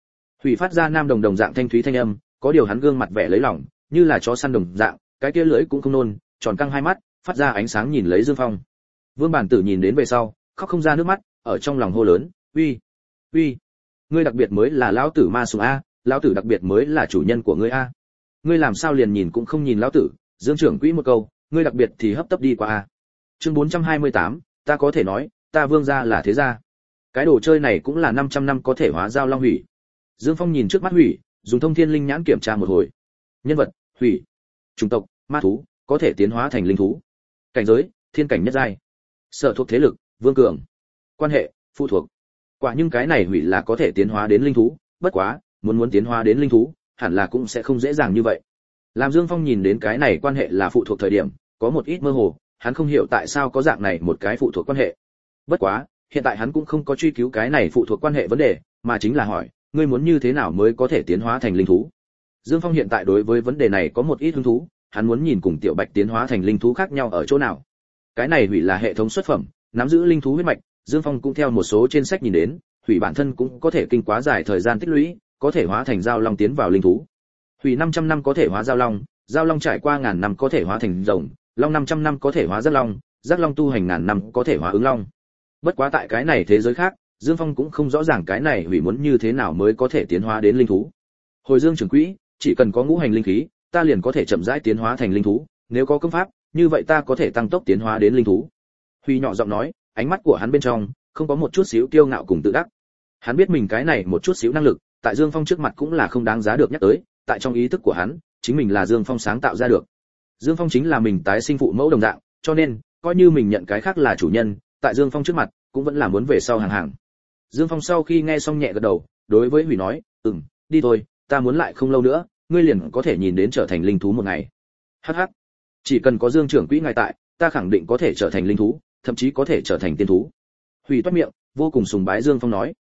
Hủy phát ra nam đồng đồng dạng thanh thúy thanh âm, có điều hắn gương mặt vẻ lấy lòng, như là chó săn đồng dạng, cái kia lưỡi cũng không nôn, tròn căng hai mắt, phát ra ánh sáng nhìn lấy Dương Phong. Vương Bản Tử nhìn đến về sau, khóc không ra nước mắt, ở trong lòng hô lớn, "Uy, uy, ngươi đặc biệt mới là lão tử ma sủng a, lão tử đặc biệt mới là chủ nhân của ngươi a. Ngươi làm sao liền nhìn cũng không nhìn lão tử?" Dương trưởng quỹ một câu, "Ngươi đặc biệt thì hấp tấp đi qua a." Chương 428, ta có thể nói, ta Vương gia là thế gia. Cái đồ chơi này cũng là 500 năm có thể hóa giao long hủy. Dương Phong nhìn trước mắt hủy, dùng thông thiên linh nhãn kiểm tra một hồi. Nhân vật, hủy. Chủng tộc, ma thú, có thể tiến hóa thành linh thú. Cảnh giới, thiên cảnh nhất giai. Sở thuộc thế lực, vương cường. Quan hệ, phụ thuộc. Quả nhưng cái này hủy là có thể tiến hóa đến linh thú, bất quá, muốn tiến hóa đến linh thú, hẳn là cũng sẽ không dễ dàng như vậy. Làm Dương Phong nhìn đến cái này quan hệ là phụ thuộc thời điểm, có một ít mơ hồ, hắn không hiểu tại sao có dạng này một cái phụ thuộc quan hệ. Bất quá, hiện tại hắn cũng không có truy cứu cái này phụ thuộc quan hệ vấn đề, mà chính là hỏi, ngươi muốn như thế nào mới có thể tiến hóa thành linh thú? Dương Phong hiện tại đối với vấn đề này có một ít hứng thú, hắn muốn nhìn cùng Tiểu Bạch tiến hóa thành linh thú khác nhau ở chỗ nào. Cái này hủy là hệ thống xuất phẩm, nắm giữ linh thú huyết mạch, Dương Phong cũng theo một số trên sách nhìn đến, hủy bản thân cũng có thể kinh quá dài thời gian tích lũy, có thể hóa thành giao long tiến vào linh thú. Hủy 500 năm có thể hóa giao long trải qua ngàn năm có thể hóa thành rồng, long 500 năm có thể hóa giác long tu hành ngàn năm có thể hóa ứng long. Bất quá tại cái này thế giới khác, Dương Phong cũng không rõ ràng cái này hủy muốn như thế nào mới có thể tiến hóa đến linh thú. Hồi Dương trưởng quỹ, chỉ cần có ngũ hành linh khí, ta liền có thể chậm rãi tiến hóa thành linh thú, nếu có công pháp, như vậy ta có thể tăng tốc tiến hóa đến linh thú. Huy nhỏ giọng nói, ánh mắt của hắn bên trong không có một chút xíu kiêu ngạo cùng tự đắc. Hắn biết mình cái này một chút xíu năng lực, tại Dương Phong trước mặt cũng là không đáng giá được nhắc tới, tại trong ý thức của hắn, chính mình là Dương Phong sáng tạo ra được. Dương Phong chính là mình tái sinh phụ mẫu đồng dạng, cho nên, coi như mình nhận cái khác là chủ nhân, tại Dương Phong trước mặt, cũng vẫn là muốn về sau hàng. Dương Phong sau khi nghe xong nhẹ gật đầu, đối với Hủy nói, đi thôi, ta muốn lại không lâu nữa, ngươi liền có thể nhìn đến trở thành linh thú một ngày. Hắc hắc, chỉ cần có Dương trưởng quỹ ngài tại, ta khẳng định có thể trở thành linh thú, thậm chí có thể trở thành tiên thú. Hủy toát miệng, vô cùng sùng bái Dương Phong nói,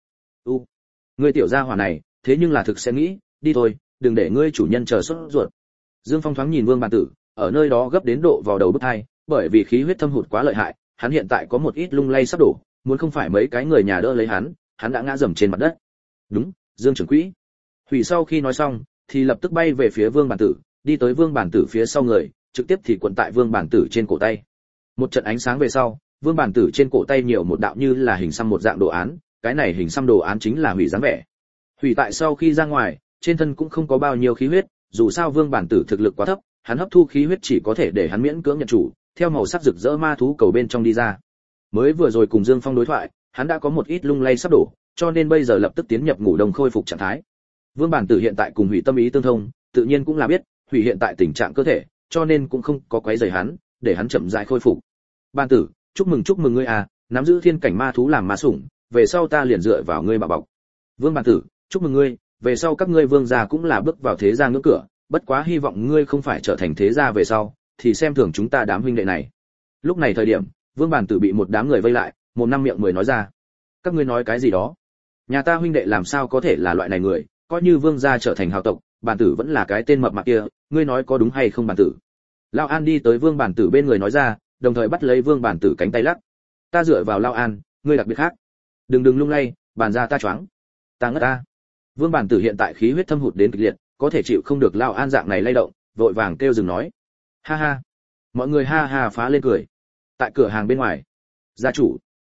ngươi tiểu gia hỏa này, thế nhưng là thực sẽ nghĩ, đi thôi, đừng để ngươi chủ nhân chờ sốt ruột. Dương Phong thoáng nhìn Vương Bản Tử, ở nơi đó gấp đến độ vào đầu bứt tai, bởi vì khí huyết thâm hụt quá lợi hại, hắn hiện tại có một ít lung lay sắp đổ, muốn không phải mấy cái người nhà đỡ lấy hắn đã ngã rầm trên mặt đất. Đúng, Dương trưởng quỹ. Hủy sau khi nói xong, thì lập tức bay về phía Vương Bản Tử, đi tới Vương Bản Tử phía sau người, trực tiếp thì quấn tại Vương Bản Tử trên cổ tay. Một trận ánh sáng về sau, Vương Bản Tử trên cổ tay nhiều một đạo như là hình xăm một dạng đồ án, cái này hình xăm đồ án chính là Hủy dáng vẻ. Hủy tại sau khi ra ngoài, trên thân cũng không có bao nhiêu khí huyết, dù sao Vương Bản Tử thực lực quá thấp, hắn hấp thu khí huyết chỉ có thể để hắn miễn cưỡng nhận chủ, theo màu sắc rực rỡ ma thú cầu bên trong đi ra. Mới vừa rồi cùng Dương Phong đối thoại, hắn đã có một ít lung lay sắp đổ, cho nên bây giờ lập tức tiến nhập ngủ đông khôi phục trạng thái. Vương Bản Tử hiện tại cùng Hủy tâm ý tương thông, tự nhiên cũng là biết Hủy hiện tại tình trạng cơ thể, cho nên cũng không có quấy rầy hắn, để hắn chậm rãi khôi phục. Bản Tử, chúc mừng ngươi à, nắm giữ thiên cảnh ma thú làm ma sủng, về sau ta liền dựa vào ngươi mà bọc. Vương Bản Tử, chúc mừng ngươi, về sau các ngươi Vương gia cũng là bước vào thế gia ngưỡng cửa, bất quá hy vọng ngươi không phải trở thành thế gia về sau, thì xem thường chúng ta đám huynh đệ này. Lúc này thời điểm, Vương Bản Tử bị một đám người vây lại, một năm miệng mười nói ra. Các ngươi nói cái gì đó? Nhà ta huynh đệ làm sao có thể là loại này người, coi như Vương gia trở thành hào tộc, Bản Tử vẫn là cái tên mập mạp kia, ngươi nói có đúng hay không Bản Tử? Lão An đi tới Vương Bản Tử bên người nói ra, đồng thời bắt lấy Vương Bản Tử cánh tay lắc. Ta dựa vào Lão An, ngươi đặc biệt khác. Đừng lung lay, bàn ra ta choáng. Ta ngất ta. Vương Bản Tử hiện tại khí huyết thâm hụt đến kịch liệt, có thể chịu không được Lão An dạng này lay động, vội vàng kêu dừng nói. Ha ha. Mọi người ha ha phá lên cười. Tại cửa hàng bên ngoài, gia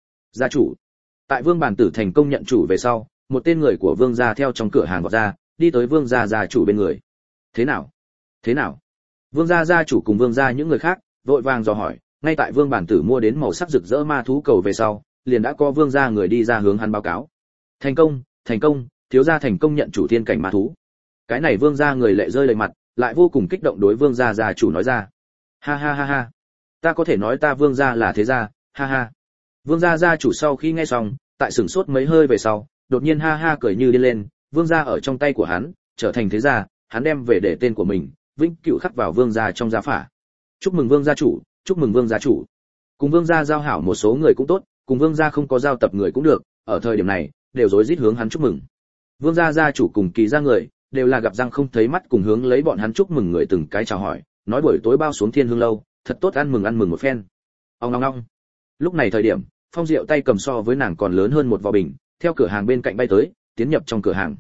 chủ. Tại Vương Bản Tử thành công nhận chủ về sau, một tên người của Vương gia theo trong cửa hàng vọt ra, đi tới Vương gia chủ bên người. Thế nào? Vương gia chủ cùng Vương gia những người khác vội vàng dò hỏi, ngay tại Vương Bản Tử mua đến màu sắc rực rỡ ma thú cầu về sau, liền đã có Vương gia người đi ra hướng hắn báo cáo. Thành công, thiếu gia thành công nhận chủ thiên cảnh ma thú. Cái này Vương gia người lệ rơi lệ mặt, lại vô cùng kích động đối Vương gia chủ nói ra. Ha. Ta có thể nói ta Vương gia là thế gia, ha. Vương gia chủ sau khi nghe xong, tại sửng sốt mấy hơi về sau, đột nhiên ha cười như điên lên, Vương gia ở trong tay của hắn, trở thành thế gia, hắn đem về để tên của mình, vĩnh cửu khắc vào Vương gia trong gia phả. Chúc mừng Vương gia chủ. Cùng Vương gia giao hảo một số người cũng tốt, cùng Vương gia không có giao tập người cũng được, ở thời điểm này, đều rối rít hướng hắn chúc mừng. Vương gia chủ cùng Kỳ gia người, đều là gặp răng không thấy mắt cùng hướng lấy bọn hắn chúc mừng người từng cái chào hỏi, nói buổi tối bao xuống Thiên Hương lâu, thật tốt ăn mừng một phen. Ong. Lúc này thời điểm, Phong Diệu tay cầm so với nàng còn lớn hơn một vò bình, theo cửa hàng bên cạnh bay tới, tiến nhập trong cửa hàng.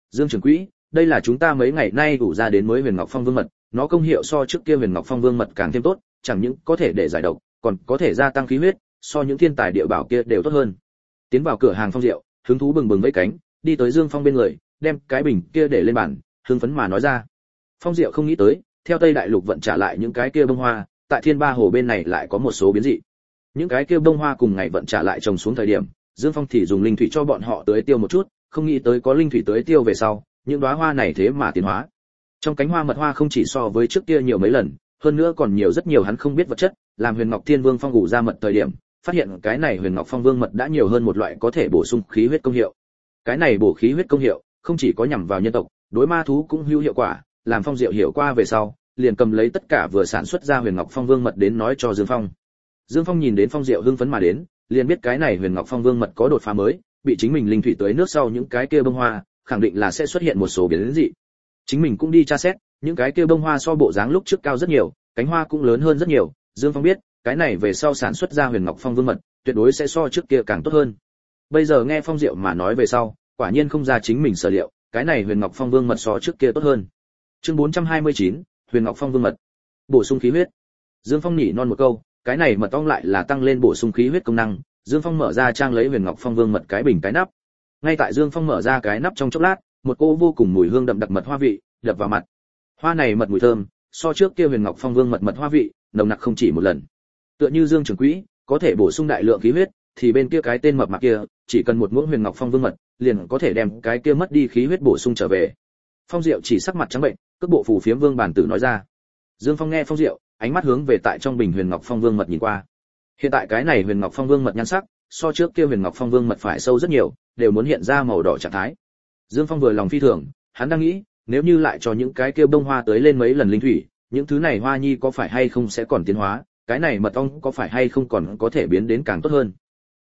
Dương trưởng quỹ, đây là chúng ta mấy ngày nay ủ ra đến mới Huyền Ngọc Phong Vương mật, nó công hiệu so trước kia Huyền Ngọc Phong Vương mật càng thêm tốt, chẳng những có thể để giải độc, còn có thể gia tăng khí huyết, so những thiên tài địa bảo kia đều tốt hơn. Tiến vào cửa hàng Phong Diệu, hứng thú bừng bừng vẫy cánh, đi tới Dương Phong bên người, đem cái bình kia để lên bàn, hưng phấn mà nói ra. Phong Diệu không nghĩ tới, theo Tây Đại Lục vận trả lại những cái kia bông hoa, tại Thiên Ba Hồ bên này lại có một số biến dị. Những cái kia bông hoa cùng ngày vận trả lại trồng xuống thời điểm, Dương Phong thì dùng linh thủy cho bọn họ tưới tiêu một chút, không nghĩ tới có linh thủy tưới tiêu về sau, những đóa hoa này thế mà tiến hóa. Trong cánh hoa mật hoa không chỉ so với trước kia nhiều mấy lần, hơn nữa còn nhiều rất nhiều hắn không biết vật chất, làm Huyền Ngọc Thiên Vương Phong ủ ra mật thời điểm, phát hiện cái này Huyền Ngọc Phong Vương mật đã nhiều hơn một loại có thể bổ sung khí huyết công hiệu. Cái này bổ khí huyết công hiệu, không chỉ có nhằm vào nhân tộc, đối ma thú cũng hữu hiệu quả, làm Phong Diệu hiểu qua về sau, liền cầm lấy tất cả vừa sản xuất ra Huyền Ngọc Phong Vương mật đến nói cho Dương Phong. Dương Phong nhìn đến Phong Diệu hưng phấn mà đến, liền biết cái này Huyền Ngọc Phong Vương mật có đột phá mới, bị chính mình linh thủy tưới nước sau những cái kia bông hoa, khẳng định là sẽ xuất hiện một số biến dị. Chính mình cũng đi tra xét, những cái kia bông hoa so bộ dáng lúc trước cao rất nhiều, cánh hoa cũng lớn hơn rất nhiều, Dương Phong biết, cái này về sau sản xuất ra Huyền Ngọc Phong Vương mật, tuyệt đối sẽ so trước kia càng tốt hơn. Bây giờ nghe Phong Diệu mà nói về sau, quả nhiên không ra chính mình sở liệu, cái này Huyền Ngọc Phong Vương mật so trước kia tốt hơn. Chương 429, Huyền Ngọc Phong Vương mật. Bổ sung khí huyết. Dương Phong nhỉ non một câu, cái này mật ong lại là tăng lên bổ sung khí huyết công năng, Dương Phong mở ra trang lấy Huyền Ngọc Phong Vương mật cái bình cái nắp. Ngay tại Dương Phong mở ra cái nắp trong chốc lát, một cỗ vô cùng mùi hương đậm đặc mật hoa vị đập vào mặt. Hoa này mật mùi thơm, so trước kia Huyền Ngọc Phong Vương mật hoa vị, nồng nặc không chỉ một lần. Tựa như Dương trưởng quỹ, có thể bổ sung đại lượng khí huyết, thì bên kia cái tên mập mạp kia, chỉ cần một muỗng Huyền Ngọc Phong Vương mật, liền có thể đem cái kia mất đi khí huyết bổ sung trở về. Phong Diệu chỉ sắc mặt trắng bệnh, cước bộ phù phiếm Vương bản tử nói ra. Dương Phong nghe Phong Diệu, ánh mắt hướng về tại trong bình Huyền Ngọc Phong Vương mật nhìn qua. Hiện tại cái này Huyền Ngọc Phong Vương mật nhan sắc, so trước kia Huyền Ngọc Phong Vương mật phải sâu rất nhiều, đều muốn hiện ra màu đỏ trạng thái. Dương Phong vừa lòng phi thường, hắn đang nghĩ, nếu như lại cho những cái kia bông hoa tới lên mấy lần linh thủy, những thứ này hoa nhi có phải hay không sẽ còn tiến hóa, cái này mật ong có phải hay không còn có thể biến đến càng tốt hơn.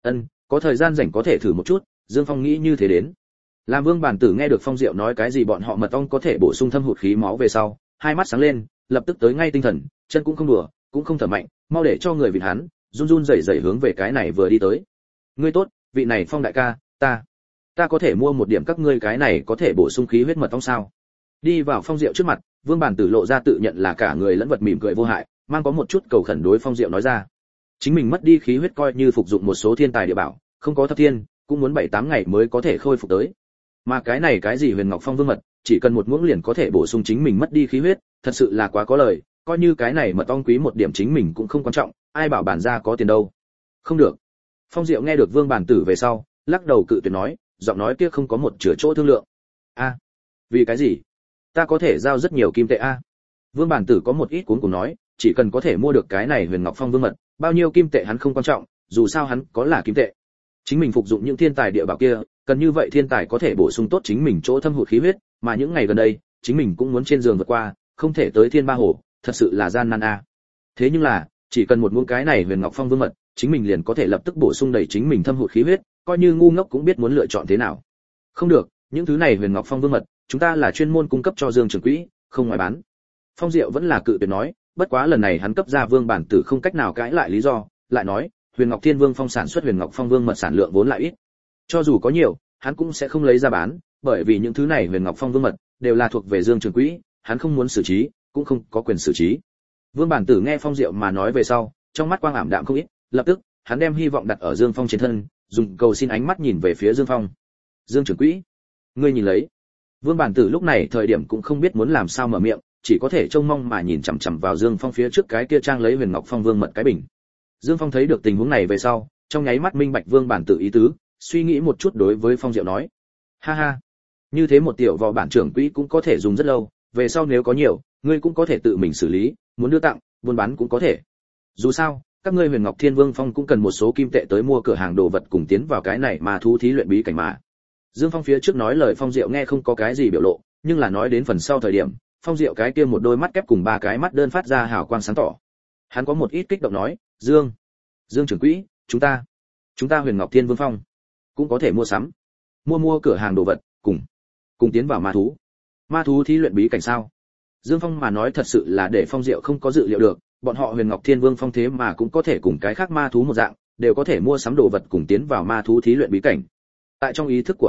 Có thời gian rảnh có thể thử một chút, Dương Phong nghĩ như thế đến. Làm Vương bản tử nghe được Phong Diệu nói cái gì bọn họ mật ong có thể bổ sung thâm hụt khí máu về sau, hai mắt sáng lên, lập tức tới ngay tinh thần, chân cũng không đùa, cũng không thở mạnh, mau để cho người vịn hắn, run run rẩy rẩy hướng về cái này vừa đi tới. Ngươi tốt, vị này Phong đại ca, ta có thể mua một điểm các ngươi cái này có thể bổ sung khí huyết mật ong sao? Đi vào Phong Diệu trước mặt, Vương bản tử lộ ra tự nhận là cả người lẫn vật mỉm cười vô hại, mang có một chút cầu khẩn đối Phong Diệu nói ra. Chính mình mất đi khí huyết coi như phục dụng một số thiên tài địa bảo, không có thập thiên, cũng muốn 7-8 ngày mới có thể khôi phục tới. Mà cái này cái gì Huyền Ngọc Phong Vương mật, chỉ cần một muỗng liền có thể bổ sung chính mình mất đi khí huyết, thật sự là quá có lời, coi như cái này mật ong quý một điểm chính mình cũng không quan trọng, ai bảo bản gia có tiền đâu. Không được. Phong Diệu nghe được Vương bản tử về sau, lắc đầu cự tuyệt nói, giọng nói kia không có một chữa chỗ thương lượng. A, vì cái gì? Ta có thể giao rất nhiều kim tệ a. Vương bản tử có một ít cuốn cùng nói, chỉ cần có thể mua được cái này Huyền Ngọc Phong Vương mật, bao nhiêu kim tệ hắn không quan trọng, dù sao hắn có là kim tệ. Chính mình phục dụng những thiên tài địa bảo kia, cần như vậy thiên tài có thể bổ sung tốt chính mình chỗ thâm hụt khí huyết, mà những ngày gần đây, chính mình cũng muốn trên giường vượt qua, không thể tới Thiên Ba Hồ, thật sự là gian nan a. Thế nhưng là, chỉ cần một muỗng cái này Huyền Ngọc Phong Vương mật, chính mình liền có thể lập tức bổ sung đầy chính mình thâm hụt khí huyết, coi như ngu ngốc cũng biết muốn lựa chọn thế nào. Không được, những thứ này Huyền Ngọc Phong Vương mật, chúng ta là chuyên môn cung cấp cho Dương trưởng quỹ, không ngoài bán. Phong Diệu vẫn là cự tuyệt nói, bất quá lần này hắn cấp ra Vương bản tử không cách nào cãi lại lý do, lại nói, Huyền Ngọc Thiên Vương Phong sản xuất Huyền Ngọc Phong Vương mật sản lượng vốn lại ít. Cho dù có nhiều, hắn cũng sẽ không lấy ra bán, bởi vì những thứ này Huyền Ngọc Phong Vương mật đều là thuộc về Dương trưởng quỹ, hắn không muốn xử trí, cũng không có quyền xử trí. Vương bản tử nghe Phong Diệu mà nói về sau, trong mắt quang ảm đạm không ít, lập tức, hắn đem hy vọng đặt ở Dương Phong trên thân, dùng cầu xin ánh mắt nhìn về phía Dương Phong. Dương trưởng quỹ, ngươi nhìn lấy. Vương bản tử lúc này thời điểm cũng không biết muốn làm sao mở miệng, chỉ có thể trông mong mà nhìn chằm chằm vào Dương Phong phía trước cái kia trang lấy Huyền Ngọc Phong Vương mật cái bình. Dương Phong thấy được tình huống này về sau, trong nháy mắt minh bạch Vương bản tử ý tứ, suy nghĩ một chút đối với Phong Diệu nói: "Ha ha, như thế một tiểu vò bản trưởng quỹ cũng có thể dùng rất lâu, về sau nếu có nhiều, ngươi cũng có thể tự mình xử lý, muốn đưa tặng, buôn bán cũng có thể. Dù sao, các ngươi Huyền Ngọc Thiên Vương Phong cũng cần một số kim tệ tới mua cửa hàng đồ vật cùng tiến vào cái này mà thú thí luyện bí cảnh mà." Dương Phong phía trước nói lời Phong Diệu nghe không có cái gì biểu lộ, nhưng là nói đến phần sau thời điểm, Phong Diệu cái kia một đôi mắt kép cùng ba cái mắt đơn phát ra hào quang sáng tỏ. Hắn có một ít kích động nói: Dương trưởng quỹ, chúng ta Huyền Ngọc Thiên Vương Phong cũng có thể mua sắm, mua cửa hàng đồ vật, cùng tiến vào ma thú thí luyện bí cảnh sao?" Dương Phong mà nói thật sự là để Phong Diệu không có dự liệu được, bọn họ Huyền Ngọc Thiên Vương Phong thế mà cũng có thể cùng cái khác ma thú một dạng, đều có thể mua sắm đồ vật cùng tiến vào ma thú thí luyện bí cảnh. Tại trong ý thức của hắn,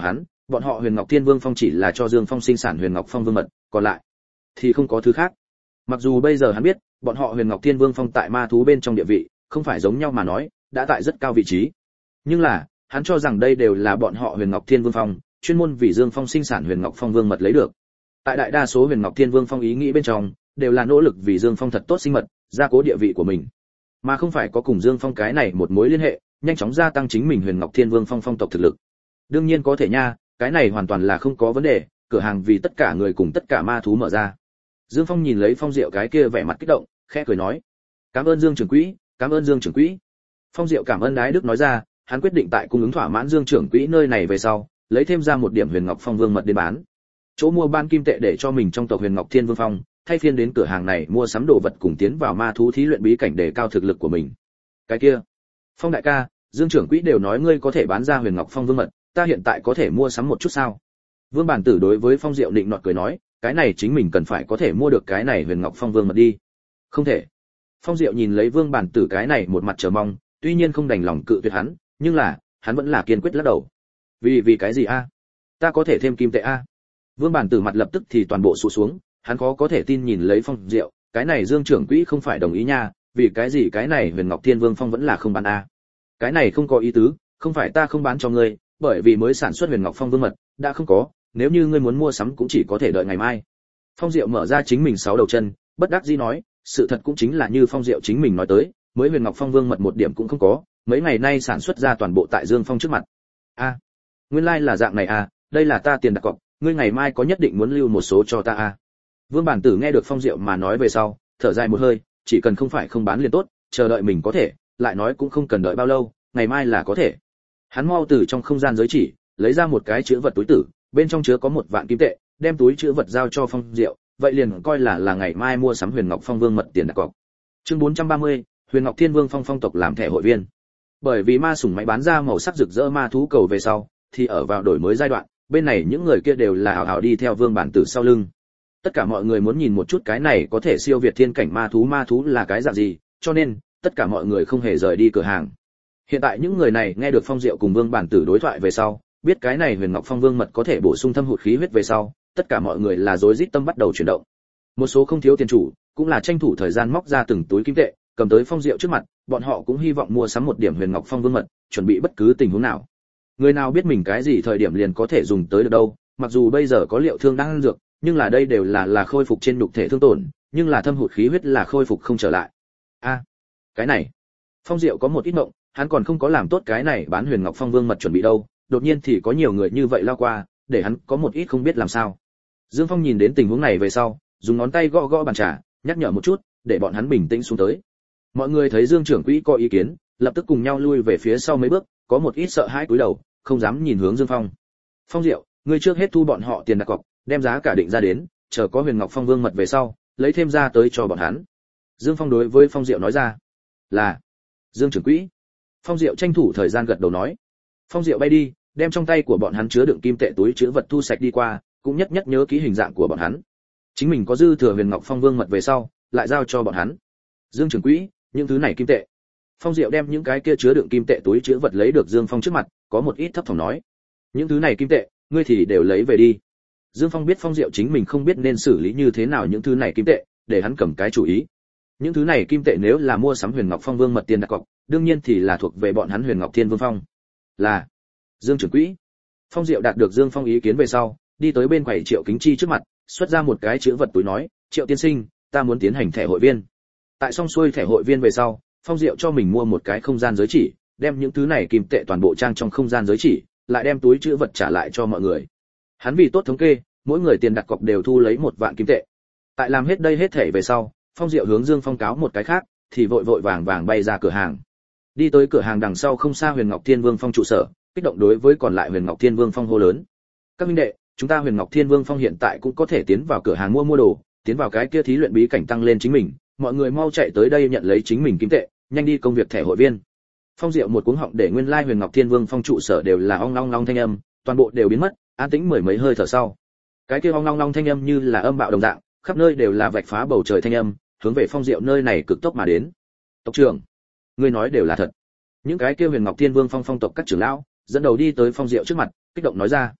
bọn họ Huyền Ngọc Thiên Vương Phong chỉ là cho Dương Phong sinh sản Huyền Ngọc Phong Vương mật, còn lại thì không có thứ khác. Mặc dù bây giờ hắn biết, bọn họ Huyền Ngọc Thiên Vương Phong tại ma thú bên trong địa vị, không phải giống nhau mà nói, đã tại rất cao vị trí. Nhưng là, hắn cho rằng đây đều là bọn họ Huyền Ngọc Thiên Vương Phong, chuyên môn vì Dương Phong sinh sản Huyền Ngọc Phong Vương mật lấy được. Tại đại đa số Huyền Ngọc Thiên Vương Phong ý nghĩ bên trong, đều là nỗ lực vì Dương Phong thật tốt sinh mật, gia cố địa vị của mình, mà không phải có cùng Dương Phong cái này một mối liên hệ, nhanh chóng gia tăng chính mình Huyền Ngọc Thiên Vương Phong phong tộc thực lực. Đương nhiên có thể nha, cái này hoàn toàn là không có vấn đề, cửa hàng vì tất cả người cùng tất cả ma thú mở ra. Dương Phong nhìn lấy Phong Diệu cái kia vẻ mặt kích động, khẽ cười nói: "Cảm ơn Dương trưởng quỹ, cảm ơn Dương trưởng quỹ." Phong Diệu cảm ơn Đái Đức nói ra, hắn quyết định tại cung ứng thỏa mãn Dương trưởng quỹ nơi này về sau, lấy thêm ra một điểm Huyền Ngọc Phong Vương mật đến bán. Chỗ mua ban kim tệ để cho mình trong tộc Huyền Ngọc Thiên Vương Phong, thay phiên đến cửa hàng này mua sắm đồ vật cùng tiến vào ma thú thí luyện bí cảnh để cao thực lực của mình. Cái kia, Phong đại ca, Dương trưởng quỹ đều nói ngươi có thể bán ra Huyền Ngọc Phong Vương mật, ta hiện tại có thể mua sắm một chút sao? Vương Bản Tử đối với Phong Diệu định nọt cười nói, cái này chính mình cần phải có thể mua được cái này Huyền Ngọc Phong Vương mật đi. Không thể. Phong Diệu nhìn lấy Vương Bản Tử cái này một mặt chờ mong, tuy nhiên không đành lòng cự tuyệt hắn, nhưng là, hắn vẫn là kiên quyết lắc đầu. Vì cái gì a? Ta có thể thêm kim tệ a? Vương Bản Tử mặt lập tức thì toàn bộ sụ xuống, hắn khó có thể tin nhìn lấy Phong Diệu, cái này Dương trưởng quỹ không phải đồng ý nha, vì cái gì cái này Huyền Ngọc Thiên Vương Phong vẫn là không bán a? Cái này không có ý tứ, không phải ta không bán cho ngươi, bởi vì mới sản xuất Huyền Ngọc Phong Vương mật đã không có, nếu như ngươi muốn mua sắm cũng chỉ có thể đợi ngày mai. Phong Diệu mở ra chính mình 6 đầu chân, bất đắc dĩ nói, sự thật cũng chính là như Phong Diệu chính mình nói tới, mới Huyền Ngọc Phong Vương mật một điểm cũng không có, mấy ngày nay sản xuất ra toàn bộ tại Dương Phong trước mặt. A, nguyên lai là dạng này à, đây là ta tiền đặt cọc, ngươi ngày mai có nhất định muốn lưu một số cho ta à? Vương Bản Tử nghe được Phong Diệu mà nói về sau, thở dài một hơi, chỉ cần không phải không bán liền tốt, chờ đợi mình có thể, lại nói cũng không cần đợi bao lâu, ngày mai là có thể. Hắn mau từ trong không gian giới chỉ, lấy ra một cái chứa vật túi tử, bên trong chứa có 1 vạn kim tệ, đem túi chứa vật giao cho Phong Diệu, vậy liền coi là ngày mai mua sắm Huyền Ngọc Phong Vương mật tiền đặt cọc. Chương 430, Huyền Ngọc Thiên Vương Phong phong tộc làm thẻ hội viên. Bởi vì ma sủng máy bán ra màu sắc rực rỡ ma thú cầu về sau, thì ở vào đổi mới giai đoạn, bên này những người kia đều là ảo ảo đi theo Vương Bản Tử sau lưng. Tất cả mọi người muốn nhìn một chút cái này có thể siêu việt thiên cảnh ma thú là cái dạng gì, cho nên tất cả mọi người không hề rời đi cửa hàng. Hiện tại những người này nghe được Phong Diệu cùng Vương Bản Tử đối thoại về sau, biết cái này Huyền Ngọc Phong Vương mật có thể bổ sung thâm hụt khí huyết về sau, tất cả mọi người là rối rít tâm bắt đầu chuyển động. Một số không thiếu tiền chủ, cũng là tranh thủ thời gian móc ra từng túi kim tệ, cầm tới Phong Diệu trước mặt, bọn họ cũng hy vọng mua sắm một điểm Huyền Ngọc Phong Vương mật, chuẩn bị bất cứ tình huống nào. Người nào biết mình cái gì thời điểm liền có thể dùng tới được đâu, mặc dù bây giờ có liệu thương đang ăn dược, nhưng là đây đều là khôi phục trên nhục thể thương tổn, nhưng là thâm hụt khí huyết là khôi phục không trở lại. A, cái này. Phong Diệu có một ít mộng, hắn còn không có làm tốt cái này bán Huyền Ngọc Phong Vương mật chuẩn bị đâu, đột nhiên thì có nhiều người như vậy lao qua, để hắn có một ít không biết làm sao. Dương Phong nhìn đến tình huống này về sau, dùng ngón tay gõ gõ bàn trà, nhắc nhở một chút, để bọn hắn bình tĩnh xuống tới. Mọi người thấy Dương trưởng quỹ có ý kiến, lập tức cùng nhau lui về phía sau mấy bước, có một ít sợ hãi cúi đầu, không dám nhìn hướng Dương Phong. Phong Diệu, ngươi trước hết thu bọn họ tiền đặt cọc, đem giá cả định ra đến, chờ có Huyền Ngọc Phong Vương mật về sau, lấy thêm ra tới cho bọn hắn. Dương Phong đối với Phong Diệu nói ra. Là. Dương trưởng quỹ. Phong Diệu tranh thủ thời gian gật đầu nói. Phong Diệu bay đi, đem trong tay của bọn hắn chứa đựng kim tệ túi chứa vật thu sạch đi qua, cũng nhất nhất nhớ kỹ hình dạng của bọn hắn. Chính mình có dư thừa Huyền Ngọc Phong Vương mật về sau, lại giao cho bọn hắn. Dương trưởng quỹ, những thứ này kim tệ. Phong Diệu đem những cái kia chứa đựng kim tệ túi chứa vật lấy được Dương Phong trước mặt, có một ít thấp thỏm nói: "Những thứ này kim tệ, ngươi thì đều lấy về đi." Dương Phong biết Phong Diệu chính mình không biết nên xử lý như thế nào những thứ này kim tệ, để hắn cầm cái chủ ý. Những thứ này kim tệ nếu là mua sắm Huyền Ngọc Phong Vương mật tiền đặt cọc, đương nhiên thì là thuộc về bọn hắn Huyền Ngọc Thiên Vương Phong. Là Dương trưởng quỹ. Phong Diệu đạt được Dương Phong ý kiến về sau, đi tới bên quầy Triệu Kính Chi trước mặt, xuất ra một cái chữ vật túi nói: "Triệu tiên sinh, ta muốn tiến hành thẻ hội viên." Tại xong xuôi thẻ hội viên về sau, Phong Diệu cho mình mua một cái không gian giới chỉ, đem những thứ này kim tệ toàn bộ trang trong không gian giới chỉ, lại đem túi chữ vật trả lại cho mọi người. Hắn vì tốt thống kê, mỗi người tiền đặt cọc đều thu lấy 1 vạn kim tệ. Tại làm hết đây hết thảy về sau, Phong Diệu hướng Dương Phong cáo một cái khác, thì vội vội vàng vàng bay ra cửa hàng. Đi tới cửa hàng đằng sau không xa Huyền Ngọc Thiên Vương Phong trụ sở, kích động đối với còn lại Huyền Ngọc Thiên Vương Phong hô lớn: "Các huynh đệ, chúng ta Huyền Ngọc Thiên Vương Phong hiện tại cũng có thể tiến vào cửa hàng mua đồ, tiến vào cái kia thí luyện bí cảnh tăng lên chính mình, mọi người mau chạy tới đây nhận lấy chính mình kim tệ, nhanh đi công việc thẻ hội viên." Phong Diệu một cuống họng để nguyên lai Huyền Ngọc Thiên Vương Phong trụ sở đều là ong long long thanh âm, toàn bộ đều biến mất, an tĩnh mười mấy hơi thở sau. Cái kia ong long long thanh âm như là âm bạo đồng dạng, khắp nơi đều là vạch phá bầu trời thanh âm, hướng về Phong Diệu nơi này cực tốc mà đến. "Tộc trưởng, ngươi nói đều là thật." Những cái kia Huyền Ngọc Thiên Vương Phong phong tộc các trưởng lão dẫn đầu đi tới Phong Diệu trước mặt, kích động nói ra: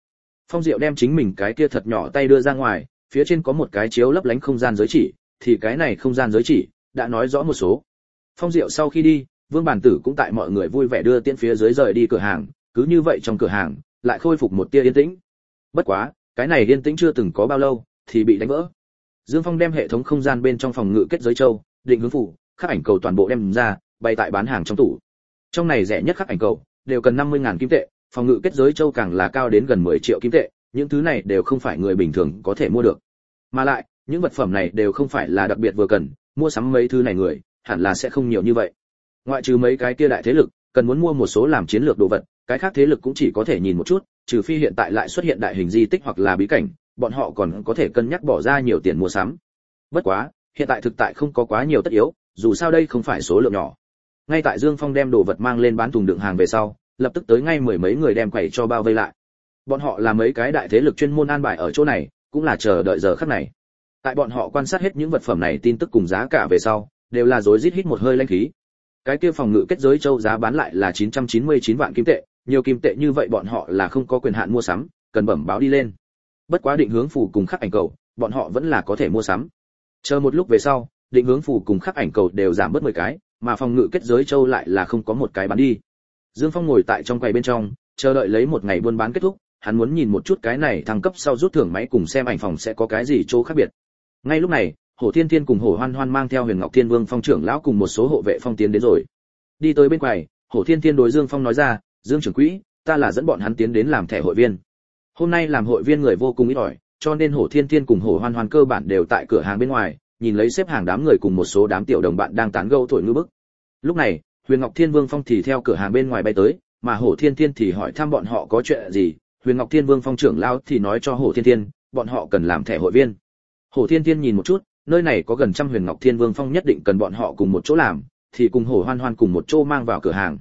Phong Diệu đem chính mình cái kia thật nhỏ tay đưa ra ngoài, phía trên có một cái chiếu lấp lánh không gian giới chỉ, thì cái này không gian giới chỉ đã nói rõ một số. Phong Diệu sau khi đi, Vương Bản Tử cũng tại mọi người vui vẻ đưa tiễn phía dưới rời đi cửa hàng, cứ như vậy trong cửa hàng lại khôi phục một tia yên tĩnh. Bất quá, cái này yên tĩnh chưa từng có bao lâu thì bị đánh vỡ. Dương Phong đem hệ thống không gian bên trong phòng ngự kết giới châu, định hướng phủ, khắc ảnh cầu toàn bộ đem ra, bày tại bán hàng trong tủ. Trong này rẻ nhất khắc ảnh cầu đều cần 50.000 kim tệ, phòng ngự kết giới châu càng là cao đến gần 10 triệu kim tệ, những thứ này đều không phải người bình thường có thể mua được. Mà lại, những vật phẩm này đều không phải là đặc biệt vừa cần, mua sắm mấy thứ này người, hẳn là sẽ không nhiều như vậy. Ngoại trừ mấy cái kia đại thế lực, cần muốn mua một số làm chiến lược đồ vật, cái khác thế lực cũng chỉ có thể nhìn một chút, trừ phi hiện tại lại xuất hiện đại hình di tích hoặc là bí cảnh, bọn họ còn có thể cân nhắc bỏ ra nhiều tiền mua sắm. Bất quá, hiện tại thực tại không có quá nhiều tất yếu, dù sao đây không phải số lượng nhỏ. Ngay tại Dương Phong đem đồ vật mang lên bán thùng đựng hàng về sau, lập tức tới ngay mười mấy người đem quầy cho bao vây lại. Bọn họ là mấy cái đại thế lực chuyên môn an bài ở chỗ này, cũng là chờ đợi giờ khắc này. Tại bọn họ quan sát hết những vật phẩm này tin tức cùng giá cả về sau, đều là rối rít hít một hơi lãnh khí. Cái kia phòng ngự kết giới châu giá bán lại là 999 vạn kim tệ, nhiều kim tệ như vậy bọn họ là không có quyền hạn mua sắm, cần bẩm báo đi lên. Bất quá định hướng phù cùng khắc ảnh cầu, bọn họ vẫn là có thể mua sắm. Chờ một lúc về sau, định hướng phù cùng khắc ảnh cầu đều giảm bớt 10 cái, mà phòng ngự kết giới châu lại là không có một cái bán đi. Dương Phong ngồi tại trong quầy bên trong, chờ đợi lấy một ngày buôn bán kết thúc, hắn muốn nhìn một chút cái này thăng cấp sau rút thưởng máy cùng xem ảnh phòng sẽ có cái gì chỗ khác biệt. Ngay lúc này, Hổ Thiên Thiên cùng Hổ Hoan Hoan mang theo Huyền Ngọc Thiên Vương Phong trưởng lão cùng một số hộ vệ phong tiến đến rồi. Đi tới bên quầy, Hổ Thiên Thiên đối Dương Phong nói ra, "Dương trưởng quỹ, ta là dẫn bọn hắn tiến đến làm thẻ hội viên. Hôm nay làm hội viên người vô cùng ít ỏi, cho nên Hổ Thiên Thiên cùng Hổ Hoan Hoan cơ bản đều tại cửa hàng bên ngoài, nhìn lấy xếp hàng đám người cùng một số đám tiểu đồng bạn đang tán gẫu thổi ngư bức." Lúc này, Huyền Ngọc Thiên Vương Phong thì theo cửa hàng bên ngoài bay tới, mà Hổ Thiên Thiên thì hỏi thăm bọn họ có chuyện gì. Huyền Ngọc Thiên Vương Phong trưởng lão thì nói cho Hổ Thiên Thiên, bọn họ cần làm thẻ hội viên. Hổ Thiên Thiên nhìn một chút, nơi này có gần trăm Huyền Ngọc Thiên Vương Phong nhất định cần bọn họ cùng một chỗ làm, thì cùng Hổ Hoan Hoan cùng một chỗ mang vào cửa hàng.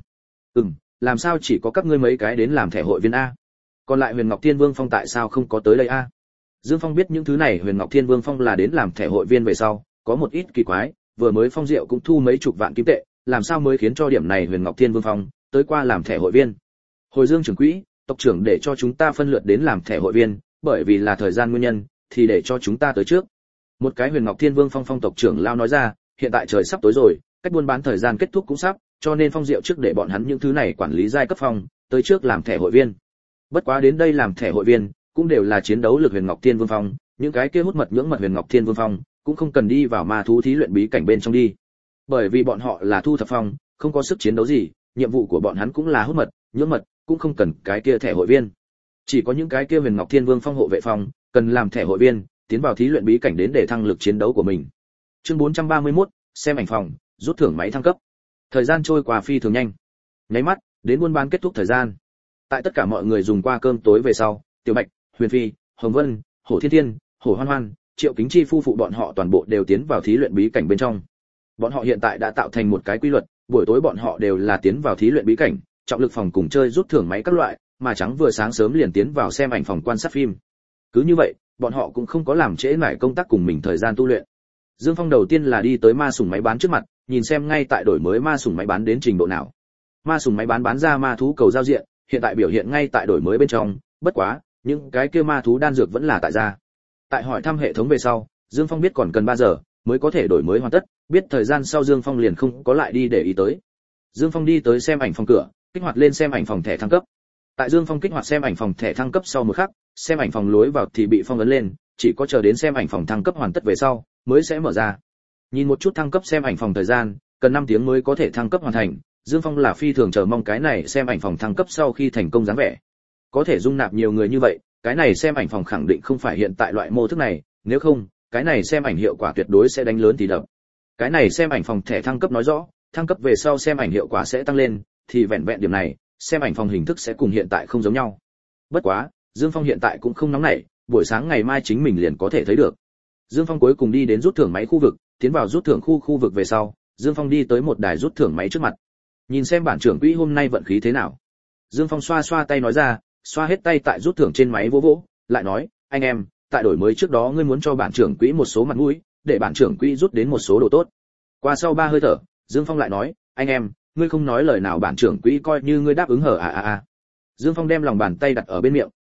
Làm sao chỉ có các ngươi mấy cái đến làm thẻ hội viên a? Còn lại Huyền Ngọc Thiên Vương Phong tại sao không có tới đây a? Dương Phong biết những thứ này Huyền Ngọc Thiên Vương Phong là đến làm thẻ hội viên về sau, có một ít kỳ quái, vừa mới Phong Diệu cũng thu mấy chục vạn kim tệ, làm sao mới khiến cho điểm này Huyền Ngọc Thiên Vương Phong tới qua làm thẻ hội viên? Hồi Dương trưởng quỹ, tộc trưởng để cho chúng ta phân lượt đến làm thẻ hội viên, bởi vì là thời gian nguyên nhân, thì để cho chúng ta tới trước. Một cái Huyền Ngọc Thiên Vương Phong tộc trưởng lao nói ra, hiện tại trời sắp tối rồi, cách buôn bán thời gian kết thúc cũng sắp, cho nên Phong Diệu trước để bọn hắn những thứ này quản lý giai cấp phong, tới trước làm thẻ hội viên. Bất quá đến đây làm thẻ hội viên, cũng đều là chiến đấu lực Huyền Ngọc Thiên Vương Phong, những cái kia hút mật nhưỡng mật Huyền Ngọc Thiên Vương Phong, cũng không cần đi vào ma thú thí luyện bí cảnh bên trong đi. Bởi vì bọn họ là thu thập phong, không có sức chiến đấu gì, nhiệm vụ của bọn hắn cũng là hút mật, nhưỡng mật, cũng không cần cái kia thẻ hội viên. Chỉ có những cái kia Huyền Ngọc Thiên Vương Phong hộ vệ phong, cần làm thẻ hội viên, tiến vào thí luyện bí cảnh đến để thăng lực chiến đấu của mình. Chương 431, xem ảnh phòng, rút thưởng máy thăng cấp. Thời gian trôi qua phi thường nhanh. Nháy mắt, đến buôn bán kết thúc thời gian. Tại tất cả mọi người dùng qua cơm tối về sau, Tiểu Bạch, Huyền Phi, Hồng Vân, Hổ Thiên Thiên, Hổ Hoan Hoan, Triệu Kính Chi phu phụ bọn họ toàn bộ đều tiến vào thí luyện bí cảnh bên trong. Bọn họ hiện tại đã tạo thành một cái quy luật, buổi tối bọn họ đều là tiến vào thí luyện bí cảnh, trọng lực phòng cùng chơi rút thưởng máy các loại, mà trắng vừa sáng sớm liền tiến vào xem ảnh phòng quan sát phim. Cứ như vậy, bọn họ cũng không có làm trễ nải công tác cùng mình thời gian tu luyện. Dương Phong đầu tiên là đi tới ma sủng máy bán trước mặt, nhìn xem ngay tại đổi mới ma sủng máy bán đến trình độ nào. Ma sủng máy bán ra ma thú cầu giao diện, hiện tại biểu hiện ngay tại đổi mới bên trong, bất quá, những cái kia ma thú đan dược vẫn là tại ra. Tại hỏi thăm hệ thống về sau, Dương Phong biết còn cần 3 giờ mới có thể đổi mới hoàn tất, biết thời gian sau Dương Phong liền không có lại đi để ý tới. Dương Phong đi tới xem ảnh phòng cửa, kích hoạt lên xem ảnh phòng thẻ thăng cấp. Tại Dương Phong kích hoạt xem ảnh phòng thẻ thăng cấp sau một khắc, xem ảnh phòng lối vào thì bị phong ấn lên, chỉ có chờ đến xem ảnh phòng thăng cấp hoàn tất về sau mới sẽ mở ra. Nhìn một chút thăng cấp xem ảnh phòng thời gian, cần 5 tiếng mới có thể thăng cấp hoàn thành, Dương Phong là phi thường chờ mong cái này xem ảnh phòng thăng cấp sau khi thành công dáng vẻ. Có thể dung nạp nhiều người như vậy, cái này xem ảnh phòng khẳng định không phải hiện tại loại mô thức này, nếu không, cái này xem ảnh hiệu quả tuyệt đối sẽ đánh lớn thì đập. Cái này xem ảnh phòng thẻ thăng cấp nói rõ, thăng cấp về sau xem ảnh hiệu quả sẽ tăng lên, thì vẹn vẹn điểm này, xem ảnh phòng hình thức sẽ cùng hiện tại không giống nhau. Bất quá, Dương Phong hiện tại cũng không nóng nảy, buổi sáng ngày mai chính mình liền có thể thấy được. Dương Phong cuối cùng đi đến rút thưởng máy khu vực, tiến vào rút thưởng khu vực về sau, Dương Phong đi tới một đài rút thưởng máy trước mặt. Nhìn xem bản trưởng quỹ hôm nay vận khí thế nào. Dương Phong xoa xoa tay nói ra, xoa hết tay tại rút thưởng trên máy vỗ vỗ, lại nói, anh em, tại đổi mới trước đó ngươi muốn cho bản trưởng quỹ một số mặt mũi, để bản trưởng quỹ rút đến một số đồ tốt. Qua sau 3 hơi thở, Dương Phong lại nói, anh em, ngươi không nói lời nào bản trưởng quỹ coi như ngươi đáp ứng hở à. Dương Phong đem lòng bàn tay đặt ở bên miệng,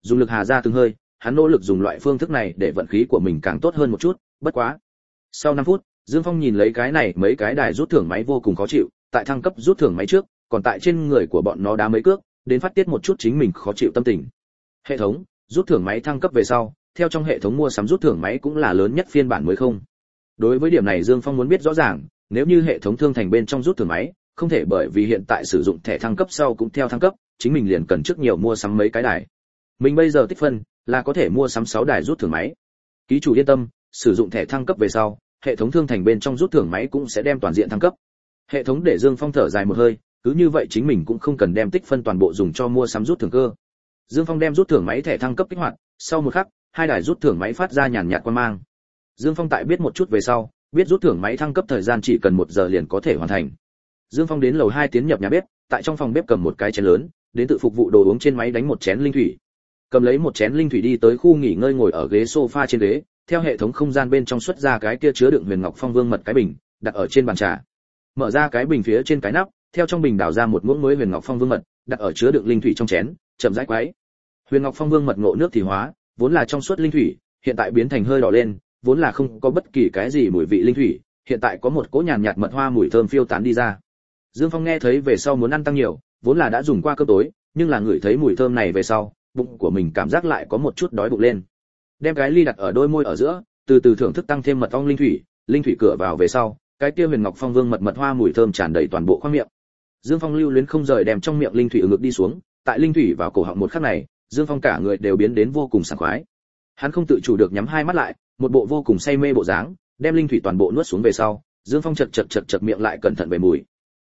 dùng lực hà ra từng hơi, hắn nỗ lực dùng loại phương thức này để vận khí của mình càng tốt hơn một chút, bất quá. Sau 5 phút, Dương Phong nhìn lấy cái này mấy cái đài rút thưởng máy vô cùng khó chịu, tại thăng cấp rút thưởng máy trước, còn tại trên người của bọn nó đá mấy cước, đến phát tiết một chút chính mình khó chịu tâm tình. Hệ thống, rút thưởng máy thăng cấp về sau, theo trong hệ thống mua sắm rút thưởng máy cũng là lớn nhất phiên bản mới không. Đối với điểm này Dương Phong muốn biết rõ ràng, nếu như hệ thống thương thành bên trong rút thưởng máy, không thể bởi vì hiện tại sử dụng thẻ thăng cấp sau cũng theo thăng cấp, chính mình liền cần trước nhiều mua sắm mấy cái đài. Mình bây giờ tích phân là có thể mua sắm 6 đài rút thưởng máy. Ký chủ yên tâm, sử dụng thẻ thăng cấp về sau, hệ thống thương thành bên trong rút thưởng máy cũng sẽ đem toàn diện thăng cấp. Hệ thống để Dương Phong thở dài một hơi, cứ như vậy chính mình cũng không cần đem tích phân toàn bộ dùng cho mua sắm rút thưởng cơ. Dương Phong đem rút thưởng máy thẻ thăng cấp kích hoạt, sau một khắc, 2 đài rút thưởng máy phát ra nhàn nhạt quang mang. Dương Phong tại biết một chút về sau, biết rút thưởng máy thăng cấp thời gian chỉ cần 1 giờ liền có thể hoàn thành. Dương Phong đến lầu 2 tiến nhập nhà bếp, tại trong phòng bếp cầm một cái chén lớn, đến tự phục vụ đồ uống trên máy đánh một chén linh thủy. Cầm lấy một chén linh thủy đi tới khu nghỉ ngơi ngồi ở ghế sofa trên ghế, theo hệ thống không gian bên trong xuất ra cái kia chứa đựng Huyền Ngọc Phong Vương mật cái bình, đặt ở trên bàn trà. Mở ra cái bình phía trên cái nắp, theo trong bình đảo ra một muỗng mới Huyền Ngọc Phong Vương mật, đặt ở chứa đựng linh thủy trong chén, chậm rãi quấy. Huyền Ngọc Phong Vương mật ngộ nước thì hóa, vốn là trong suốt linh thủy, hiện tại biến thành hơi đỏ lên, vốn là không có bất kỳ cái gì mùi vị linh thủy, hiện tại có một cỗ nhàn nhạt mật hoa mùi thơm phiêu tán đi ra. Dương Phong nghe thấy về sau muốn ăn tăng nhiều, vốn là đã dùng qua cơm tối, nhưng là ngửi thấy mùi thơm này về sau, bụng của mình cảm giác lại có một chút đói bụng lên. Đem cái ly đặt ở đôi môi ở giữa, từ từ thưởng thức tăng thêm mật ong linh thủy cửa vào về sau, cái kia Huyền Ngọc Phong Vương mật hoa mùi thơm tràn đầy toàn bộ khoang miệng. Dương Phong lưu luyến không rời đem trong miệng linh thủy ngực đi xuống, tại linh thủy vào cổ họng một khắc này, Dương Phong cả người đều biến đến vô cùng sảng khoái. Hắn không tự chủ được nhắm hai mắt lại, một bộ vô cùng say mê bộ dáng, đem linh thủy toàn bộ nuốt xuống về sau, Dương Phong chật miệng lại cẩn thận về mùi.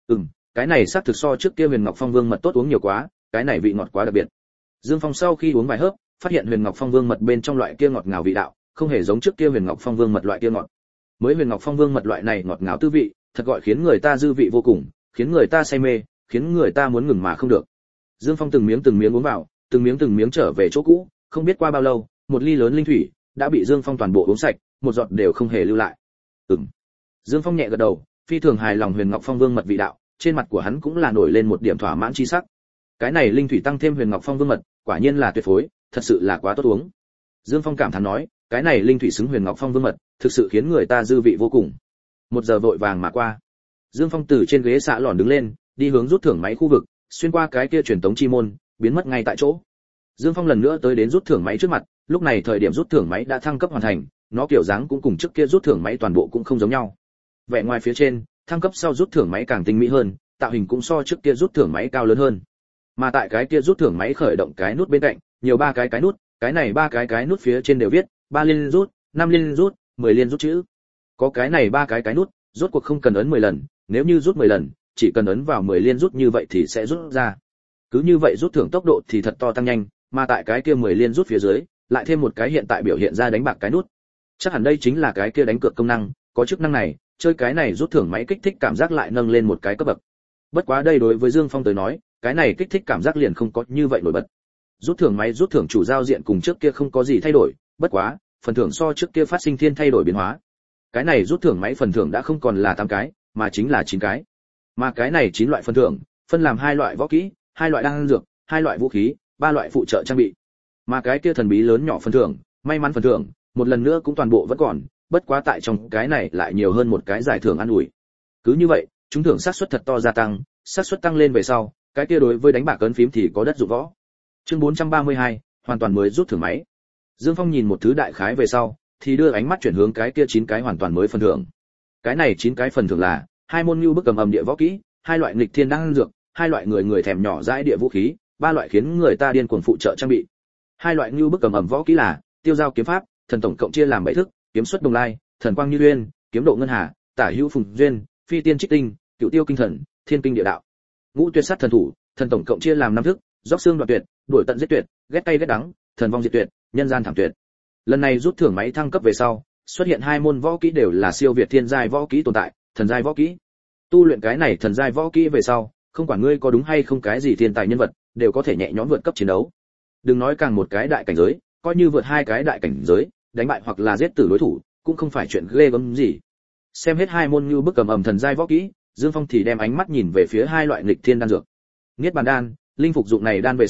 Cái này xác thực so trước kia Huyền Ngọc Phong Vương mật tốt uống nhiều quá, cái này vị ngọt quá đặc biệt. Dương Phong sau khi uống vài hớp, phát hiện Huyền Ngọc Phong Vương mật bên trong loại kia ngọt ngào vị đạo, không hề giống trước kia Huyền Ngọc Phong Vương mật loại kia ngọt. Mới Huyền Ngọc Phong Vương mật loại này ngọt ngào tư vị, thật gọi khiến người ta dư vị vô cùng, khiến người ta say mê, khiến người ta muốn ngừng mà không được. Dương Phong từng miếng uống vào, từng miếng trở về chỗ cũ, không biết qua bao lâu, một ly lớn linh thủy đã bị Dương Phong toàn bộ uống sạch, một giọt đều không hề lưu lại. Dương Phong nhẹ gật đầu, phi thường hài lòng Huyền Ngọc Phong Vương mật vị đạo, trên mặt của hắn cũng là nổi lên một điểm thỏa mãn chi sắc. Cái này linh thủy tăng thêm Huyền Ngọc Phong Vương mật, quả nhiên là tuyệt phối, thật sự là quá tốt uống. Dương Phong cảm thán nói, cái này linh thủy xứng Huyền Ngọc Phong Vương mật, thực sự khiến người ta dư vị vô cùng. 1 giờ vội vàng mà qua. Dương Phong từ trên ghế xạ lòn đứng lên, đi hướng rút thưởng máy khu vực, xuyên qua cái kia truyền tống chi môn, biến mất ngay tại chỗ. Dương Phong lần nữa tới đến rút thưởng máy trước mặt, lúc này thời điểm rút thưởng máy đã thăng cấp hoàn thành, nó kiểu dáng cũng cùng trước kia rút thưởng máy toàn bộ cũng không giống nhau. Vẻ ngoài phía trên, thăng cấp sau rút thưởng máy càng tinh mỹ hơn, tạo hình cũng so trước kia rút thưởng máy cao lớn hơn. Mà tại cái kia rút thưởng máy khởi động cái nút bên cạnh, nhiều 3 cái nút, cái này 3 cái nút phía trên đều viết 3 liên rút, 5 liên rút, 10 liên rút chữ. Có cái này 3 cái nút, rốt cuộc không cần ấn 10 lần, nếu như rút 10 lần, chỉ cần ấn vào 10 liên rút như vậy thì sẽ rút ra. Cứ như vậy rút thưởng tốc độ thì thật to tăng nhanh, mà tại cái kia 10 liên rút phía dưới, lại thêm một cái hiện tại biểu hiện ra đánh bạc cái nút. Chắc hẳn đây chính là cái kia đánh cược công năng, có chức năng này, chơi cái này rút thưởng máy kích thích cảm giác lại nâng lên một cái cấp bậc. Bất quá đây đối với Dương Phong tới nói, cái này kích thích cảm giác liền không có như vậy nổi bật. Rút thưởng máy rút thưởng chủ giao diện cùng trước kia không có gì thay đổi, bất quá, phần thưởng so trước kia phát sinh thiên thay đổi biến hóa. Cái này rút thưởng máy phần thưởng đã không còn là 8 cái, mà chính là 9 cái. Mà cái này 9 loại phần thưởng, phân làm 2 loại võ kỹ, 2 loại đan dược, 2 loại vũ khí, 3 loại phụ trợ trang bị. Mà cái kia thần bí lớn nhỏ phần thưởng, may mắn phần thưởng, một lần nữa cũng toàn bộ vẫn còn, bất quá tại trong cái này lại nhiều hơn một cái giải thưởng ăn ủi. Cứ như vậy, chúng thưởng xác suất thật to gia tăng, xác suất tăng lên về sau, cái kia đối với đánh bạc ấn phím thì có đất dụng võ. Chương 432, hoàn toàn mới rút thưởng máy. Dương Phong nhìn một thứ đại khái về sau, thì đưa ánh mắt chuyển hướng cái kia 9 cái hoàn toàn mới phần thưởng. Cái này 9 cái phần thưởng là 2 môn nhu bức cầm ầm địa võ kỹ, 2 loại nghịch thiên đan dược, 2 loại người thèm nhỏ dãi địa vũ khí, 3 loại khiến người ta điên cuồng phụ trợ trang bị. 2 loại nhu bức cầm ầm võ kỹ là tiêu giao kiếm pháp, thần tổng cộng chia làm 7 thức, kiếm xuất đồng lai, thần quang như uyên, kiếm độ ngân hà, tả hữu phùng duyên, phi tiên trích tinh, cựu tiêu kinh thần, thiên kinh địa đạo. Ngũ tuyệt sát thần thủ, thần tổng cộng chia làm 5 thức, róc xương đoạt tuyệt, đuổi tận giết tuyệt, ghét cay ghét đắng, thần vong diệt tuyệt, nhân gian thảm tuyệt. Lần này rút thưởng máy thăng cấp về sau, xuất hiện 2 môn võ kỹ đều là siêu việt thiên giai võ kỹ tồn tại, thần giai võ kỹ. Tu luyện cái này thần giai võ kỹ về sau, không quản ngươi có đúng hay không cái gì thiên tài nhân vật, đều có thể nhẹ nhõm vượt cấp chiến đấu. Đừng nói càng một cái đại cảnh giới, coi như vượt 2 cái đại cảnh giới, đánh bại hoặc là giết tử đối thủ, cũng không phải chuyện ghê gớm gì. Xem hết 2 môn như bức cầm ầm thần giai võ kỹ, Dương Phong thì đem ánh mắt nhìn về phía 2 loại nghịch thiên đan dược. Niết bàn đan, linh phục dụng này đan về sau,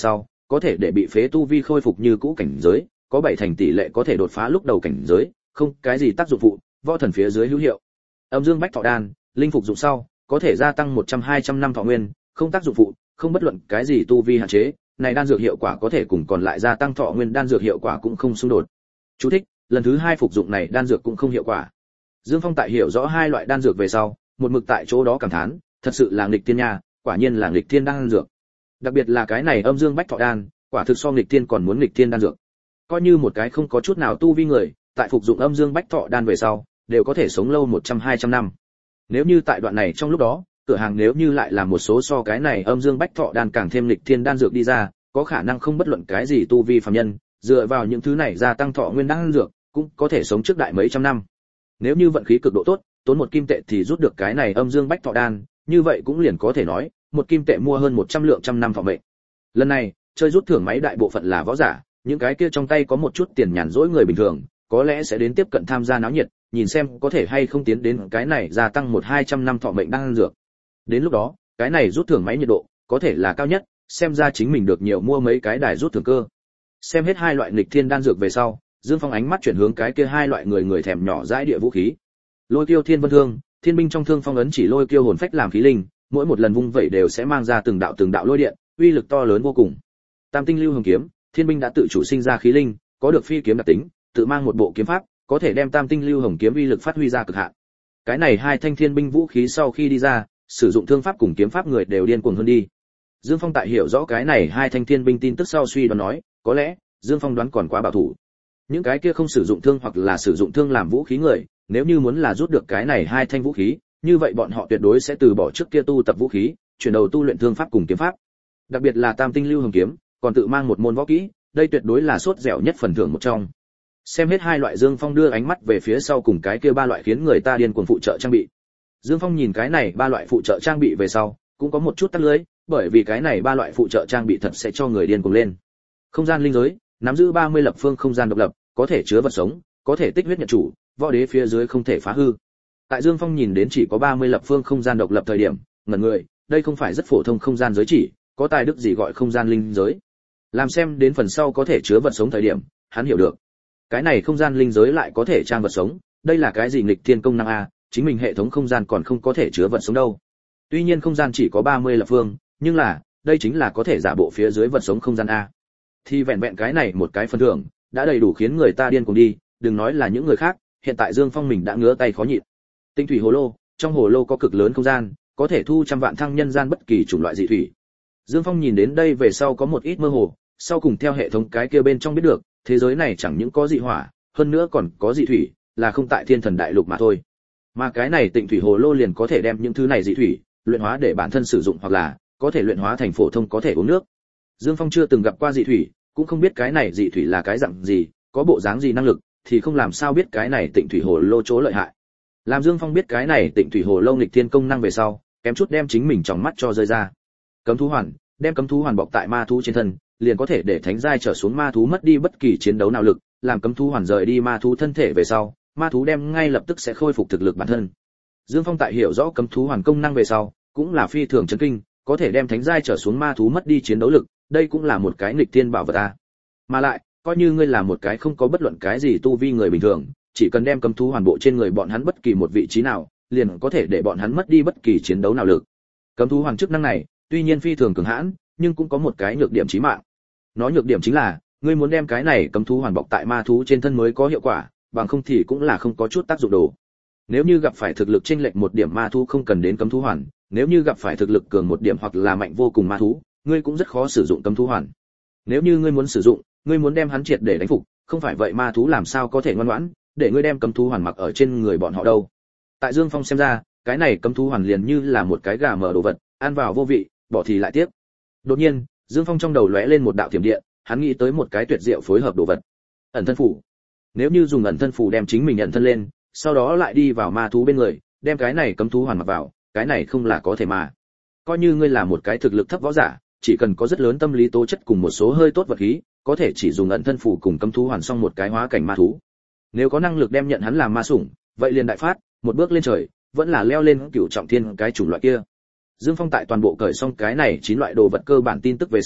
có thể để bị phế tu vi khôi phục như cũ cảnh giới, có 7 thành tỷ lệ có thể đột phá lúc đầu cảnh giới, không cái gì tác dụng phụ, võ thần phía dưới hữu hiệu. Âm dương bách thọ đan, linh phục dụng sau, có thể gia tăng 100-200 năm thọ nguyên, không tác dụng phụ, không bất luận cái gì tu vi hạn chế, này đan dược hiệu quả có thể cùng còn lại gia tăng thọ nguyên đan dược hiệu quả cũng không xung đột. Chú thích: lần thứ 2 phục dụng này đan dược cũng không hiệu quả. Dương Phong tại hiểu rõ hai loại đan dược về sau, một mực tại chỗ đó cảm thán, thật sự là nghịch thiên nha, quả nhiên là nghịch thiên đan dược. Đặc biệt là cái này âm dương bách thọ đan, quả thực so nghịch thiên còn muốn nghịch thiên đan dược. Coi như một cái không có chút nào tu vi người, tại phục dụng âm dương bách thọ đan về sau, đều có thể sống lâu 100-200 năm. Nếu như tại đoạn này trong lúc đó, cửa hàng nếu như lại làm một số so cái này âm dương bách thọ đan càng thêm nghịch thiên đan dược đi ra, có khả năng không bất luận cái gì tu vi phàm nhân, dựa vào những thứ này gia tăng thọ nguyên đan dược, cũng có thể sống trước đại mấy trăm năm. Nếu như vận khí cực độ tốt, tốn 1 kim tệ thì rút được cái này âm dương bách thọ đan, như vậy cũng liền có thể nói, 1 kim tệ mua hơn 100 lượng trăm năm thọ mệnh. Lần này, chơi rút thưởng máy đại bộ phận là võ giả, những cái kia trong tay có một chút tiền nhàn rỗi người bình thường, có lẽ sẽ đến tiếp cận tham gia náo nhiệt, nhìn xem có thể hay không tiến đến cái này gia tăng 100-200 năm thọ mệnh đan dược. Đến lúc đó, cái này rút thưởng máy nhiệt độ có thể là cao nhất, xem ra chính mình được nhiều mua mấy cái đài rút thưởng cơ. Xem hết hai loại nghịch thiên đan dược về sau, Dương Phong ánh mắt chuyển hướng cái kia hai loại người thèm nhỏ dãi địa vũ khí. Lôi Kiêu Thiên Vân Thương, thiên binh trong thương phong ấn chỉ lôi kiêu hồn phách làm khí linh, mỗi một lần vung vẩy đều sẽ mang ra từng đạo lôi điện, uy lực to lớn vô cùng. Tam tinh lưu hồng kiếm, thiên binh đã tự chủ sinh ra khí linh, có được phi kiếm đặc tính, tự mang một bộ kiếm pháp, có thể đem tam tinh lưu hồng kiếm uy lực phát huy ra cực hạn. Cái này hai thanh thiên binh vũ khí sau khi đi ra, sử dụng thương pháp cùng kiếm pháp người đều điên cuồng hơn đi. Dương Phong tại hiểu rõ cái này hai thanh thiên binh tin tức sau suy đoán nói, có lẽ Dương Phong đoán còn quá bảo thủ. Những cái kia không sử dụng thương hoặc là sử dụng thương làm vũ khí người, nếu như muốn là rút được cái này hai thanh vũ khí, như vậy bọn họ tuyệt đối sẽ từ bỏ trước kia tu tập vũ khí, chuyển đầu tu luyện thương pháp cùng kiếm pháp. Đặc biệt là tam tinh lưu hồng kiếm, còn tự mang một môn võ kỹ, đây tuyệt đối là sốt dẻo nhất phần thưởng một trong. Xem hết hai loại, Dương Phong đưa ánh mắt về phía sau cùng cái kia ba loại khiến người ta điên cuồng phụ trợ trang bị. Dương Phong nhìn cái này ba loại phụ trợ trang bị về sau, cũng có một chút tắt lưới, bởi vì cái này ba loại phụ trợ trang bị thật sẽ cho người điên cuồng lên. Không gian linh giới, nắm giữ 30 lập phương không gian độc lập, có thể chứa vật sống, có thể tích huyết nhận chủ, võ đế phía dưới không thể phá hư. Tại Dương Phong nhìn đến chỉ có 30 lập phương không gian độc lập thời điểm, ngẩn người, đây không phải rất phổ thông không gian giới chỉ, có tài đức gì gọi không gian linh giới. Làm xem đến phần sau có thể chứa vật sống thời điểm, hắn hiểu được. Cái này không gian linh giới lại có thể trang vật sống, đây là cái gì nghịch thiên công năng a, chính mình hệ thống không gian còn không có thể chứa vật sống đâu. Tuy nhiên không gian chỉ có 30 lập phương, nhưng là, đây chính là có thể giả bộ phía dưới vật sống không gian a. Thì vẹn vẹn cái này một cái phần thưởng, đã đầy đủ khiến người ta điên cuồng đi, đừng nói là những người khác, hiện tại Dương Phong mình đã ngứa tay khó nhịn. Tinh thủy hồ lô, trong hồ lô có cực lớn không gian, có thể thu trăm vạn thăng nhân gian bất kỳ chủng loại dị thủy. Dương Phong nhìn đến đây về sau có một ít mơ hồ, sau cùng theo hệ thống cái kia bên trong biết được, thế giới này chẳng những có dị hỏa, hơn nữa còn có dị thủy, là không tại Thiên Thần Đại Lục mà thôi. Mà cái này Tịnh thủy hồ lô liền có thể đem những thứ này dị thủy luyện hóa để bản thân sử dụng, hoặc là có thể luyện hóa thành phổ thông có thể uống nước. Dương Phong chưa từng gặp qua dị thủy, cũng không biết cái này dị thủy là cái dạng gì, có bộ dáng gì năng lực, thì không làm sao biết cái này Tịnh thủy hồ lô chỗ lợi hại. Làm Dương Phong biết cái này Tịnh thủy hồ lô nghịch thiên công năng về sau, kém chút đem chính mình trong mắt cho rơi ra. Cấm thú hoàn, đem cấm thú hoàn bọc tại ma thú trên thân, liền có thể để thánh giai trở xuống ma thú mất đi bất kỳ chiến đấu nào lực, làm cấm thú hoàn rời đi ma thú thân thể về sau, ma thú đem ngay lập tức sẽ khôi phục thực lực bản thân. Dương Phong tại hiểu rõ cấm thú hoàn công năng về sau, cũng là phi thường chấn kinh, có thể đem thánh giai trở xuống ma thú mất đi chiến đấu lực, đây cũng là một cái nghịch thiên bảo vật a. Mà lại, coi như ngươi là một cái không có bất luận cái gì tu vi người bình thường, chỉ cần đem cấm thú hoàn bộ trên người bọn hắn bất kỳ một vị trí nào, liền có thể để bọn hắn mất đi bất kỳ chiến đấu nào lực. Cấm thú hoàn chức năng này, tuy nhiên phi thường cường hãn, nhưng cũng có một cái nhược điểm chí mạng. Nó nhược điểm chính là, ngươi muốn đem cái này cấm thú hoàn bọc tại ma thú trên thân mới có hiệu quả, bằng không thì cũng là không có chút tác dụng đồ. Nếu như gặp phải thực lực chênh lệch một điểm ma thú không cần đến cấm thú hoàn, nếu như gặp phải thực lực cường một điểm hoặc là mạnh vô cùng ma thú, ngươi cũng rất khó sử dụng cấm thú hoàn. Nếu như ngươi muốn sử dụng, ngươi muốn đem hắn triệt để đánh phục, không phải vậy ma thú làm sao có thể ngoan ngoãn, để ngươi đem cấm thú hoàn mặc ở trên người bọn họ đâu. Tại Dương Phong xem ra, cái này cấm thú hoàn liền như là một cái gà mở đồ vật, ăn vào vô vị, bỏ thì lại tiếc. Đột nhiên, Dương Phong trong đầu lóe lên một đạo thiểm điện, hắn nghĩ tới một cái tuyệt diệu phối hợp đồ vật. Ẩn thân phủ. Nếu như dùng ẩn thân phủ đem chính mình ẩn thân lên, sau đó lại đi vào ma thú bên người, đem cái này cấm thú hoàn mặc vào, cái này không là có thể mà. Coi như ngươi là một cái thực lực thấp võ giả, chỉ cần có rất lớn tâm lý tố chất cùng một số hơi tốt vật khí, có thể chỉ dùng ẩn thân phủ cùng cấm thú hoàn xong một cái hóa cảnh ma thú. Nếu có năng lực đem nhận hắn làm ma sủng, vậy liền đại phát, một bước lên trời, vẫn là leo lên cửu trọng thiên cái chủng loại kia. Dương Phong tại toàn bộ cởi xong cái này 9 loại đồ vật cơ bản tin tức về sau,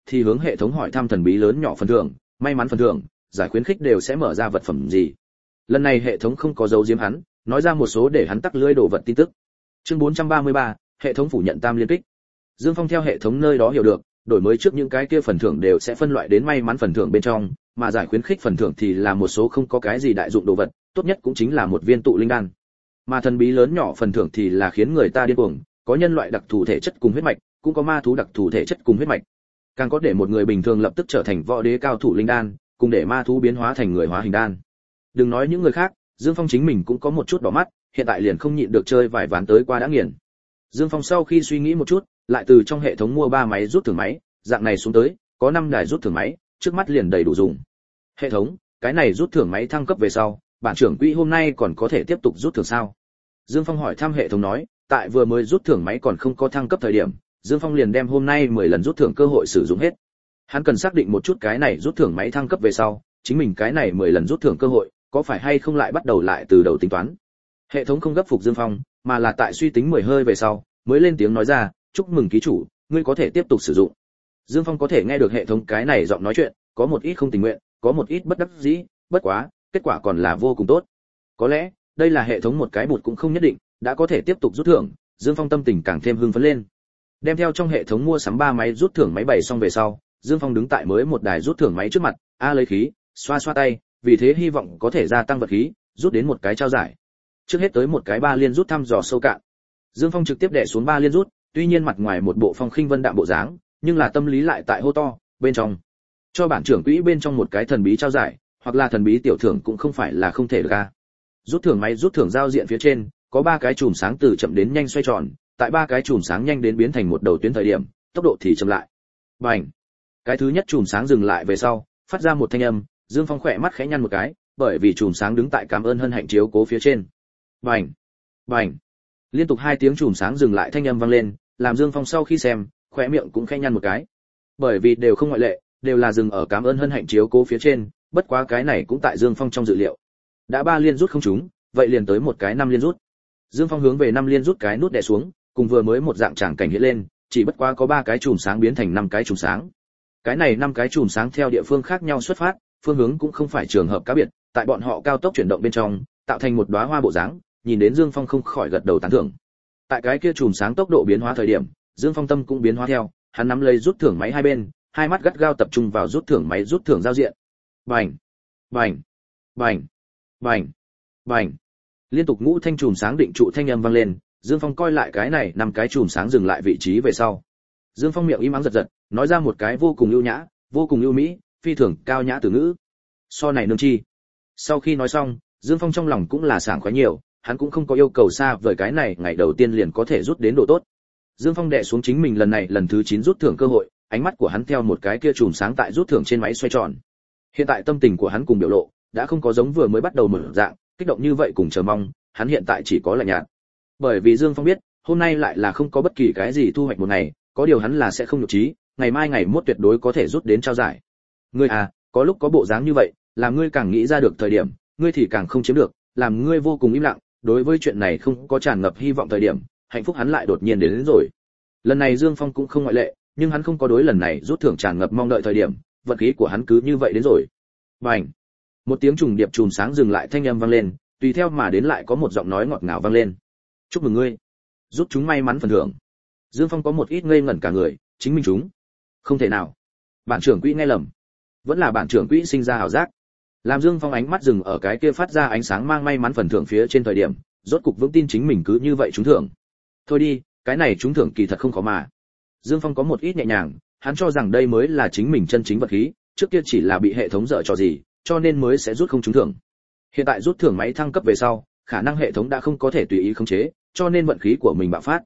thì hướng hệ thống hỏi thăm thần bí lớn nhỏ phần thưởng, may mắn phần thưởng, giải khuyến khích đều sẽ mở ra vật phẩm gì. Lần này hệ thống không có giấu giếm hắn, nói ra một số để hắn tắc lưỡi đổ vật tin tức. Chương 433, hệ thống phủ nhận tam liên kích. Dương Phong theo hệ thống nơi đó hiểu được, đổi mới trước những cái kia phần thưởng đều sẽ phân loại đến may mắn phần thưởng bên trong, mà giải khuyến khích phần thưởng thì là một số không có cái gì đại dụng đồ vật, tốt nhất cũng chính là một viên tụ linh đan. Mà thần bí lớn nhỏ phần thưởng thì là khiến người ta điên cuồng, có nhân loại đặc thù thể chất cùng huyết mạch, cũng có ma thú đặc thù thể chất cùng huyết mạch. Càng có để một người bình thường lập tức trở thành võ đế cao thủ linh đan, cùng để ma thú biến hóa thành người hóa hình đan. Đừng nói những người khác, Dương Phong chính mình cũng có một chút đỏ mắt, hiện tại liền không nhịn được chơi vài ván tới qua đã nghiền. Dương Phong sau khi suy nghĩ một chút, lại từ trong hệ thống mua 3 máy rút thưởng máy, dạng này xuống tới, có 5 đài rút thưởng máy, trước mắt liền đầy đủ dùng. Hệ thống, cái này rút thưởng máy thăng cấp về sau, bản trưởng quỹ hôm nay còn có thể tiếp tục rút thưởng sao? Dương Phong hỏi thăm hệ thống nói, tại vừa mới rút thưởng máy còn không có thăng cấp thời điểm, Dương Phong liền đem hôm nay 10 lần rút thưởng cơ hội sử dụng hết. Hắn cần xác định một chút cái này rút thưởng máy thăng cấp về sau, chính mình cái này 10 lần rút thưởng cơ hội, có phải hay không lại bắt đầu lại từ đầu tính toán. Hệ thống không gấp phục Dương Phong, mà là tại suy tính 10 hơi về sau, mới lên tiếng nói ra, chúc mừng ký chủ, ngươi có thể tiếp tục sử dụng. Dương Phong có thể nghe được hệ thống cái này giọng nói chuyện, có một ít không tình nguyện, có một ít bất đắc dĩ, bất quá, kết quả còn là vô cùng tốt. Có lẽ, đây là hệ thống một cái bụt cũng không nhất định, đã có thể tiếp tục rút thưởng, Dương Phong tâm tình càng thêm hưng phấn lên. Đem theo trong hệ thống mua sắm 3 máy rút thưởng máy bày xong về sau, Dương Phong đứng tại mới một đài rút thưởng máy trước mặt, lấy khí, xoa xoa tay, vì thế hy vọng có thể gia tăng vật khí, rút đến một cái trao giải. Trước hết tới một cái 3 liên rút thăm dò sâu cạn. Dương Phong trực tiếp đè xuống 3 liên rút, tuy nhiên mặt ngoài một bộ phong khinh vân đạm bộ dáng, nhưng là tâm lý lại tại hô to, bên trong cho bản trưởng quỹ bên trong một cái thần bí trao giải, hoặc là thần bí tiểu thưởng cũng không phải là không thể được a. Rút thưởng máy rút thưởng giao diện phía trên, có 3 cái chùm sáng từ chậm đến nhanh xoay tròn, tại 3 cái chùm sáng nhanh đến biến thành một đầu tuyến thời điểm, tốc độ thì chậm lại. Bành. Cái thứ nhất chùm sáng dừng lại về sau, phát ra một thanh âm, Dương Phong khỏe mắt khẽ nhăn một cái, bởi vì chùm sáng đứng tại cảm ơn hân hạnh chiếu cố phía trên. Bành. Bành. Liên tục 2 tiếng chùm sáng dừng lại thanh âm vang lên, làm Dương Phong sau khi xem, khóe miệng cũng khẽ nhăn một cái. Bởi vì đều không ngoại lệ, đều là dừng ở cảm ơn hân hạnh chiếu cố phía trên, bất quá cái này cũng tại Dương Phong trong dự liệu. Đã 3 liên rút không trúng, vậy liền tới một cái 5 liên rút. Dương Phong hướng về 5 liên rút cái nút đè xuống, cùng vừa mới một dạng tràng cảnh hiện lên, chỉ bất quá có 3 cái chùm sáng biến thành 5 cái chùm sáng. Cái này 5 cái chùm sáng theo địa phương khác nhau xuất phát, phương hướng cũng không phải trường hợp cá biệt, tại bọn họ cao tốc chuyển động bên trong, tạo thành một đóa hoa bộ dáng, nhìn đến Dương Phong không khỏi gật đầu tán thưởng. Tại cái kia chùm sáng tốc độ biến hóa thời điểm, Dương Phong tâm cũng biến hóa theo, hắn nắm lấy rút thưởng máy hai bên, hai mắt gắt gao tập trung vào rút thưởng máy rút thưởng giao diện. Bành, bành, bành, bành, bành. Liên tục ngũ thanh chùm sáng định trụ thanh âm vang lên, Dương Phong coi lại cái này 5 cái chùm sáng dừng lại vị trí về sau. Dương Phong miệng im ắng giật giật, nói ra một cái vô cùng ưu nhã, vô cùng ưu mỹ, phi thường cao nhã từ ngữ. So này nương chi. Sau khi nói xong, Dương Phong trong lòng cũng là sảng khoái nhiều, hắn cũng không có yêu cầu xa vời cái này ngày đầu tiên liền có thể rút đến độ tốt. Dương Phong đè xuống chính mình lần này lần thứ 9 rút thưởng cơ hội, ánh mắt của hắn theo một cái kia chùm sáng tại rút thưởng trên máy xoay tròn. Hiện tại tâm tình của hắn cùng biểu lộ đã không có giống vừa mới bắt đầu mở dạng, kích động như vậy cùng chờ mong, hắn hiện tại chỉ có lạnh nhạt. Bởi vì Dương Phong biết, hôm nay lại là không có bất kỳ cái gì thu hoạch một ngày, có điều hắn là sẽ không nhục trí, ngày mai ngày mốt tuyệt đối có thể rút đến trao giải. Ngươi à, có lúc có bộ dáng như vậy, làm ngươi càng nghĩ ra được thời điểm, ngươi thì càng không chiếm được, làm ngươi vô cùng im lặng, đối với chuyện này không có tràn ngập hy vọng thời điểm, hạnh phúc hắn lại đột nhiên đến rồi. Lần này Dương Phong cũng không ngoại lệ, nhưng hắn không có đối lần này rút thưởng tràn ngập mong đợi thời điểm, vận khí của hắn cứ như vậy đến rồi. Bành. Một tiếng trùng điệp chùm sáng dừng lại thanh âm vang lên, tùy theo mà đến lại có một giọng nói ngọt ngào vang lên. Chúc mừng ngươi, giúp chúng may mắn phần thưởng. Dương Phong có một ít ngây ngẩn cả người, chính mình chúng. Không thể nào. Bản trưởng quỹ nghe lầm. Vẫn là bản trưởng quỹ sinh ra ảo giác. Làm Dương Phong ánh mắt dừng ở cái kia phát ra ánh sáng mang may mắn phần thưởng phía trên thời điểm, rốt cục vững tin chính mình cứ như vậy trúng thưởng. Thôi đi, cái này trúng thưởng kỳ thật không khó mà. Dương Phong có một ít nhẹ nhàng, hắn cho rằng đây mới là chính mình chân chính vật khí, trước kia chỉ là bị hệ thống dở trò gì, cho nên mới sẽ rút không trúng thưởng. Hiện tại rút thưởng máy thăng cấp về sau, khả năng hệ thống đã không có thể tùy ý khống chế, cho nên vận khí của mình bạo phát.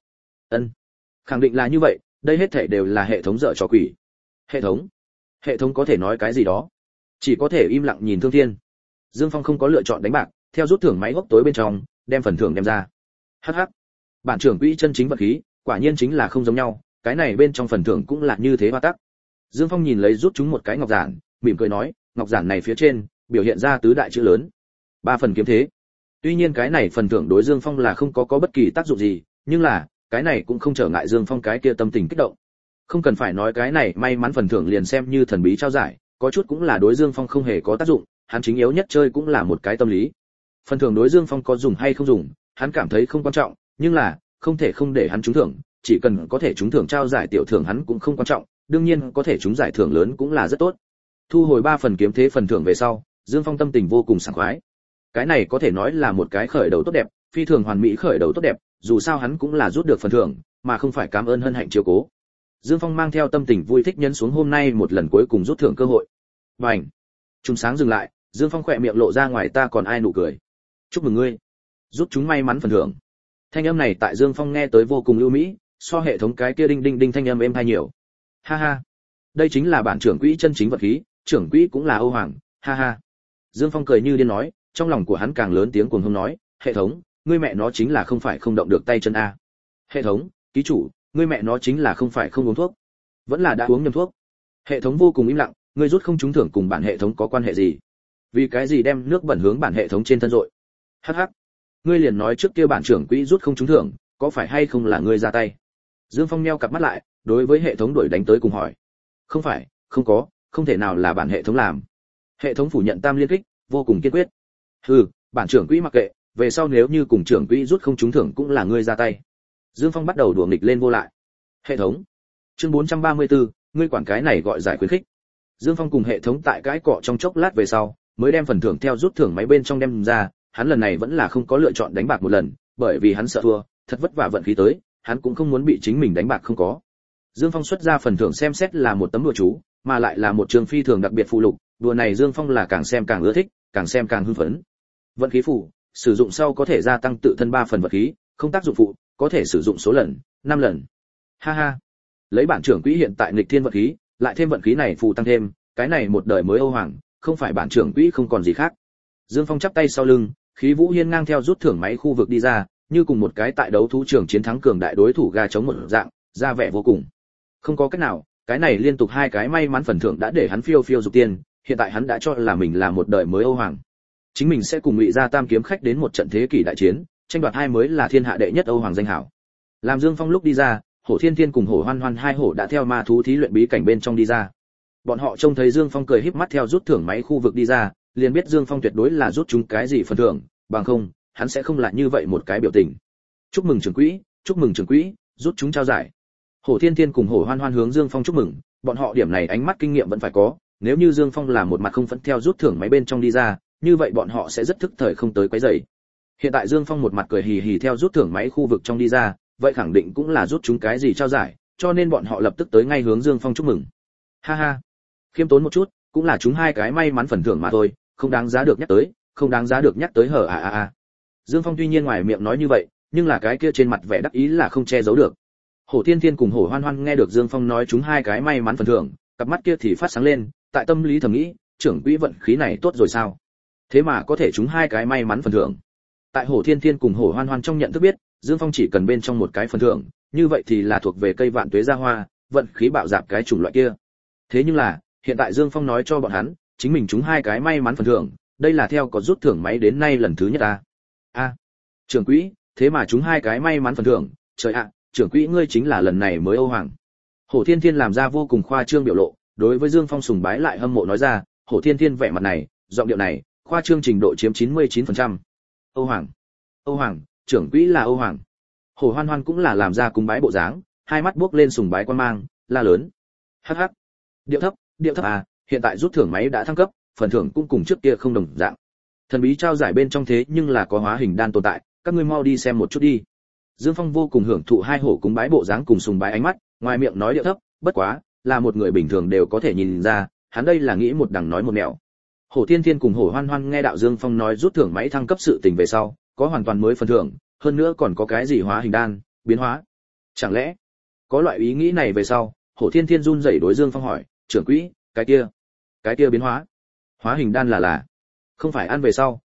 Khẳng định là như vậy, đây hết thảy đều là hệ thống dở trò quỷ. Hệ thống có thể nói cái gì đó, chỉ có thể im lặng nhìn Thương Thiên. Dương Phong không có lựa chọn đánh bạc, theo rút thưởng máy góc tối bên trong, đem phần thưởng đem ra. Hắc, bản trưởng quỹ chân chính vật khí, quả nhiên chính là không giống nhau, cái này bên trong phần thưởng cũng là như thế hoa tắc. Dương Phong nhìn lấy rút chúng một cái ngọc giản, mỉm cười nói, ngọc giản này phía trên biểu hiện ra tứ đại chữ lớn, 3 phần kiếm thế. Tuy nhiên cái này phần thưởng đối Dương Phong là không có bất kỳ tác dụng gì, nhưng là cái này cũng không trở ngại Dương Phong cái kia tâm tình kích động. Không cần phải nói cái này may mắn phần thưởng liền xem như thần bí trao giải, có chút cũng là đối Dương Phong không hề có tác dụng, hắn chính yếu nhất chơi cũng là một cái tâm lý. Phần thưởng đối Dương Phong có dùng hay không dùng, hắn cảm thấy không quan trọng, nhưng là không thể không để hắn trúng thưởng, chỉ cần có thể trúng thưởng trao giải tiểu thưởng hắn cũng không quan trọng, đương nhiên có thể trúng giải thưởng lớn cũng là rất tốt. Thu hồi 3 phần kiếm thế phần thưởng về sau, Dương Phong tâm tình vô cùng sảng khoái. Cái này có thể nói là một cái khởi đầu tốt đẹp, phi thường hoàn mỹ khởi đầu tốt đẹp, dù sao hắn cũng là rút được phần thưởng, mà không phải cảm ơn hân hạnh chiếu cố. Dương Phong mang theo tâm tình vui thích nhấn xuống hôm nay một lần cuối cùng rút thưởng cơ hội. Bành! Trùng sáng dừng lại, Dương Phong khỏe miệng lộ ra ngoài ta còn ai nụ cười. Chúc mừng ngươi, rút chúng may mắn phần thưởng. Thanh âm này tại Dương Phong nghe tới vô cùng ưu mỹ, so hệ thống cái kia đinh đinh đinh thanh âm êm tai nhiều. Ha ha, đây chính là bản trưởng quỹ chân chính vật khí, trưởng quỹ cũng là Âu Hoàng, ha ha. Dương Phong cười như điên nói, trong lòng của hắn càng lớn tiếng cuồng hống nói, hệ thống, ngươi mẹ nó chính là không phải không động được tay chân a. Hệ thống, ký chủ, ngươi mẹ nó chính là không phải không uống thuốc, vẫn là đã uống nhầm thuốc. Hệ thống vô cùng im lặng, ngươi rút không trúng thưởng cùng bản hệ thống có quan hệ gì? Vì cái gì đem nước bẩn hướng bản hệ thống trên thân rội? Hắc hắc, ngươi liền nói trước kia bản trưởng quỹ rút không trúng thưởng, có phải hay không là ngươi ra tay? Dương Phong nheo cặp mắt lại, đối với hệ thống đuổi đánh tới cùng hỏi. Không phải, không có, không thể nào là bản hệ thống làm. Hệ thống phủ nhận tam liên kích, vô cùng kiên quyết. Hừ, bản trưởng quỹ mặc kệ, về sau nếu như cùng trưởng quỹ rút không trúng thưởng cũng là ngươi ra tay. Dương Phong bắt đầu đùa nghịch lên vô lại. Hệ thống. Chương 434, ngươi quản cái này gọi giải khuyến khích. Dương Phong cùng hệ thống tại cái cọ trong chốc lát về sau, mới đem phần thưởng theo rút thưởng máy bên trong đem ra, hắn lần này vẫn là không có lựa chọn đánh bạc một lần, bởi vì hắn sợ thua, thật vất vả vận khí tới, hắn cũng không muốn bị chính mình đánh bạc không có. Dương Phong xuất ra phần thưởng xem xét là một tấm đùa chú, mà lại là một trường phi thường đặc biệt phụ lục, đùa này Dương Phong là càng xem càng ưa thích, càng xem càng hưng phấn. Vận khí phù, sử dụng sau có thể gia tăng tự thân 3 phần vận khí, không tác dụng phụ, có thể sử dụng số lần, 5 lần. Ha ha. Lấy bản trưởng quỹ hiện tại nghịch thiên vận khí, lại thêm vận khí này phù tăng thêm, cái này một đời mới Âu Hoàng, không phải bản trưởng quỹ không còn gì khác. Dương Phong chắp tay sau lưng, khí vũ hiên ngang theo rút thưởng máy khu vực đi ra, như cùng một cái tại đấu thú trường chiến thắng cường đại đối thủ gà chống một dạng, ra vẻ vô cùng. Không có cách nào, cái này liên tục 2 cái may mắn phần thưởng đã để hắn phiêu phiêu dục tiền, hiện tại hắn đã cho là mình là một đời mới Âu Hoàng. Chính mình sẽ cùng Ngụy Gia Tam kiếm khách đến một trận thế kỷ đại chiến, tranh đoạt hai mới là thiên hạ đệ nhất Âu Hoàng danh hảo. Làm Dương Phong lúc đi ra, Hổ Thiên Thiên cùng Hổ Hoan Hoan hai hổ đã theo ma thú thí luyện bí cảnh bên trong đi ra. Bọn họ trông thấy Dương Phong cười híp mắt theo rút thưởng máy khu vực đi ra, liền biết Dương Phong tuyệt đối là rút chúng cái gì phần thưởng, bằng không, hắn sẽ không lại như vậy một cái biểu tình. Chúc mừng trưởng quỹ, chúc mừng trưởng quỹ, rút chúng trao giải. Hổ Thiên Thiên cùng Hổ Hoan Hoan hướng Dương Phong chúc mừng, bọn họ điểm này ánh mắt kinh nghiệm vẫn phải có, nếu như Dương Phong là một mặt không phẫn theo rút thưởng máy bên trong đi ra, như vậy bọn họ sẽ rất thức thời không tới quấy rầy. Hiện tại Dương Phong một mặt cười hì hì theo rút thưởng máy khu vực trong đi ra, vậy khẳng định cũng là rút chúng cái gì trao giải, cho nên bọn họ lập tức tới ngay hướng Dương Phong chúc mừng. Ha ha, khiêm tốn một chút, cũng là chúng 2 cái may mắn phần thưởng mà thôi, không đáng giá được nhắc tới, không đáng giá được nhắc tới hở à. Dương Phong tuy nhiên ngoài miệng nói như vậy, nhưng là cái kia trên mặt vẻ đắc ý là không che giấu được. Hổ Thiên Thiên cùng Hổ Hoan Hoan nghe được Dương Phong nói chúng 2 cái may mắn phần thưởng, cặp mắt kia thì phát sáng lên, tại tâm lý thầm nghĩ, trưởng quỹ vận khí này tốt rồi sao? Thế mà có thể chúng 2 cái may mắn phần thưởng. Tại Hổ Thiên Thiên cùng Hổ Hoan Hoan trong nhận thức biết, Dương Phong chỉ cần bên trong một cái phần thưởng, như vậy thì là thuộc về cây vạn tuế gia hoa, vận khí bạo dạn cái chủng loại kia. Thế nhưng là, hiện tại Dương Phong nói cho bọn hắn, chính mình chúng 2 cái may mắn phần thưởng, đây là theo có rút thưởng máy đến nay lần thứ nhất a. Trưởng quỹ, thế mà chúng 2 cái may mắn phần thưởng, trời ạ, trưởng quỹ ngươi chính là lần này mới Âu Hoàng. Hổ Thiên Thiên làm ra vô cùng khoa trương biểu lộ, đối với Dương Phong sùng bái lại hâm mộ nói ra, Hổ Thiên Thiên vẻ mặt này, giọng điệu này, khoa trương trình độ chiếm 99%. Âu Hoàng, Âu Hoàng, trưởng quỹ là Âu Hoàng. Hổ Hoan Hoan cũng là làm ra cúng bái bộ dáng, hai mắt buốc lên sùng bái quan mang, la lớn. Hắc hắc. Điệu thấp à, hiện tại rút thưởng máy đã thăng cấp, phần thưởng cũng cùng trước kia không đồng dạng. Thần bí trao giải bên trong thế nhưng là có hóa hình đan tồn tại, các ngươi mau đi xem một chút đi. Dương Phong vô cùng hưởng thụ hai hổ cúng bái bộ dáng cùng sùng bái ánh mắt, ngoài miệng nói điệu thấp, bất quá, là một người bình thường đều có thể nhìn ra, hắn đây là nghĩ một đằng nói một nẻo. Hổ Thiên Thiên cùng Hổ Hoan Hoan nghe đạo Dương Phong nói rút thưởng máy thăng cấp sự tình về sau, có hoàn toàn mới phần thưởng, hơn nữa còn có cái gì hóa hình đan, biến hóa. Chẳng lẽ, có loại ý nghĩ này về sau, Hổ Thiên Thiên run rẩy đối Dương Phong hỏi, trưởng quỹ, cái kia biến hóa. Hóa hình đan là, không phải ăn về sau,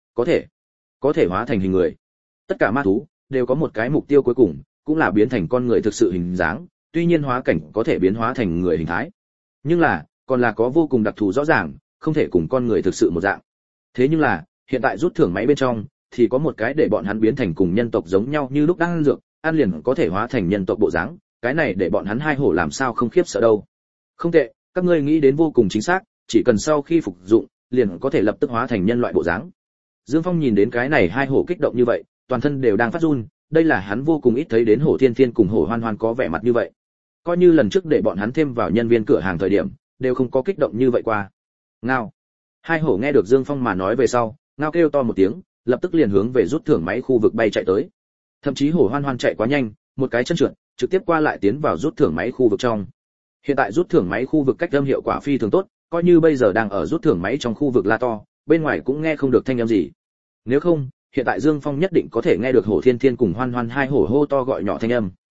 có thể hóa thành hình người. Tất cả ma thú đều có một cái mục tiêu cuối cùng, cũng là biến thành con người thực sự hình dáng, tuy nhiên hóa cảnh có thể biến hóa thành người hình thái. Nhưng là, còn là có vô cùng đặc thù rõ ràng, không thể cùng con người thực sự một dạng. Thế nhưng là, hiện tại rút thưởng máy bên trong thì có một cái để bọn hắn biến thành cùng nhân tộc giống nhau như lúc đang ăn dược, ăn liền có thể hóa thành nhân tộc bộ dáng, cái này để bọn hắn hai hổ làm sao không khiếp sợ đâu. Không tệ, các ngươi nghĩ đến vô cùng chính xác, chỉ cần sau khi phục dụng, liền có thể lập tức hóa thành nhân loại bộ dáng. Dương Phong nhìn đến cái này hai hổ kích động như vậy, toàn thân đều đang phát run, đây là hắn vô cùng ít thấy đến Hổ Thiên Thiên cùng Hổ Hoan Hoan có vẻ mặt như vậy. Coi như lần trước để bọn hắn thêm vào nhân viên cửa hàng thời điểm, đều không có kích động như vậy qua. Ngao. Hai hổ nghe được Dương Phong mà nói về sau, ngao kêu to một tiếng, lập tức liền hướng về rút thưởng máy khu vực bay chạy tới. Thậm chí Hổ Hoan Hoan chạy quá nhanh, một cái chân trượt, trực tiếp qua lại tiến vào rút thưởng máy khu vực trong. Hiện tại rút thưởng máy khu vực cách âm hiệu quả phi thường tốt, coi như bây giờ đang ở rút thưởng máy trong khu vực la to, bên ngoài cũng nghe không được thanh âm gì. Nếu không, hiện tại Dương Phong nhất định có thể nghe được Hổ Thiên Thiên cùng Hoan Hoan hai hổ hô to gọi nhỏ thanh âm.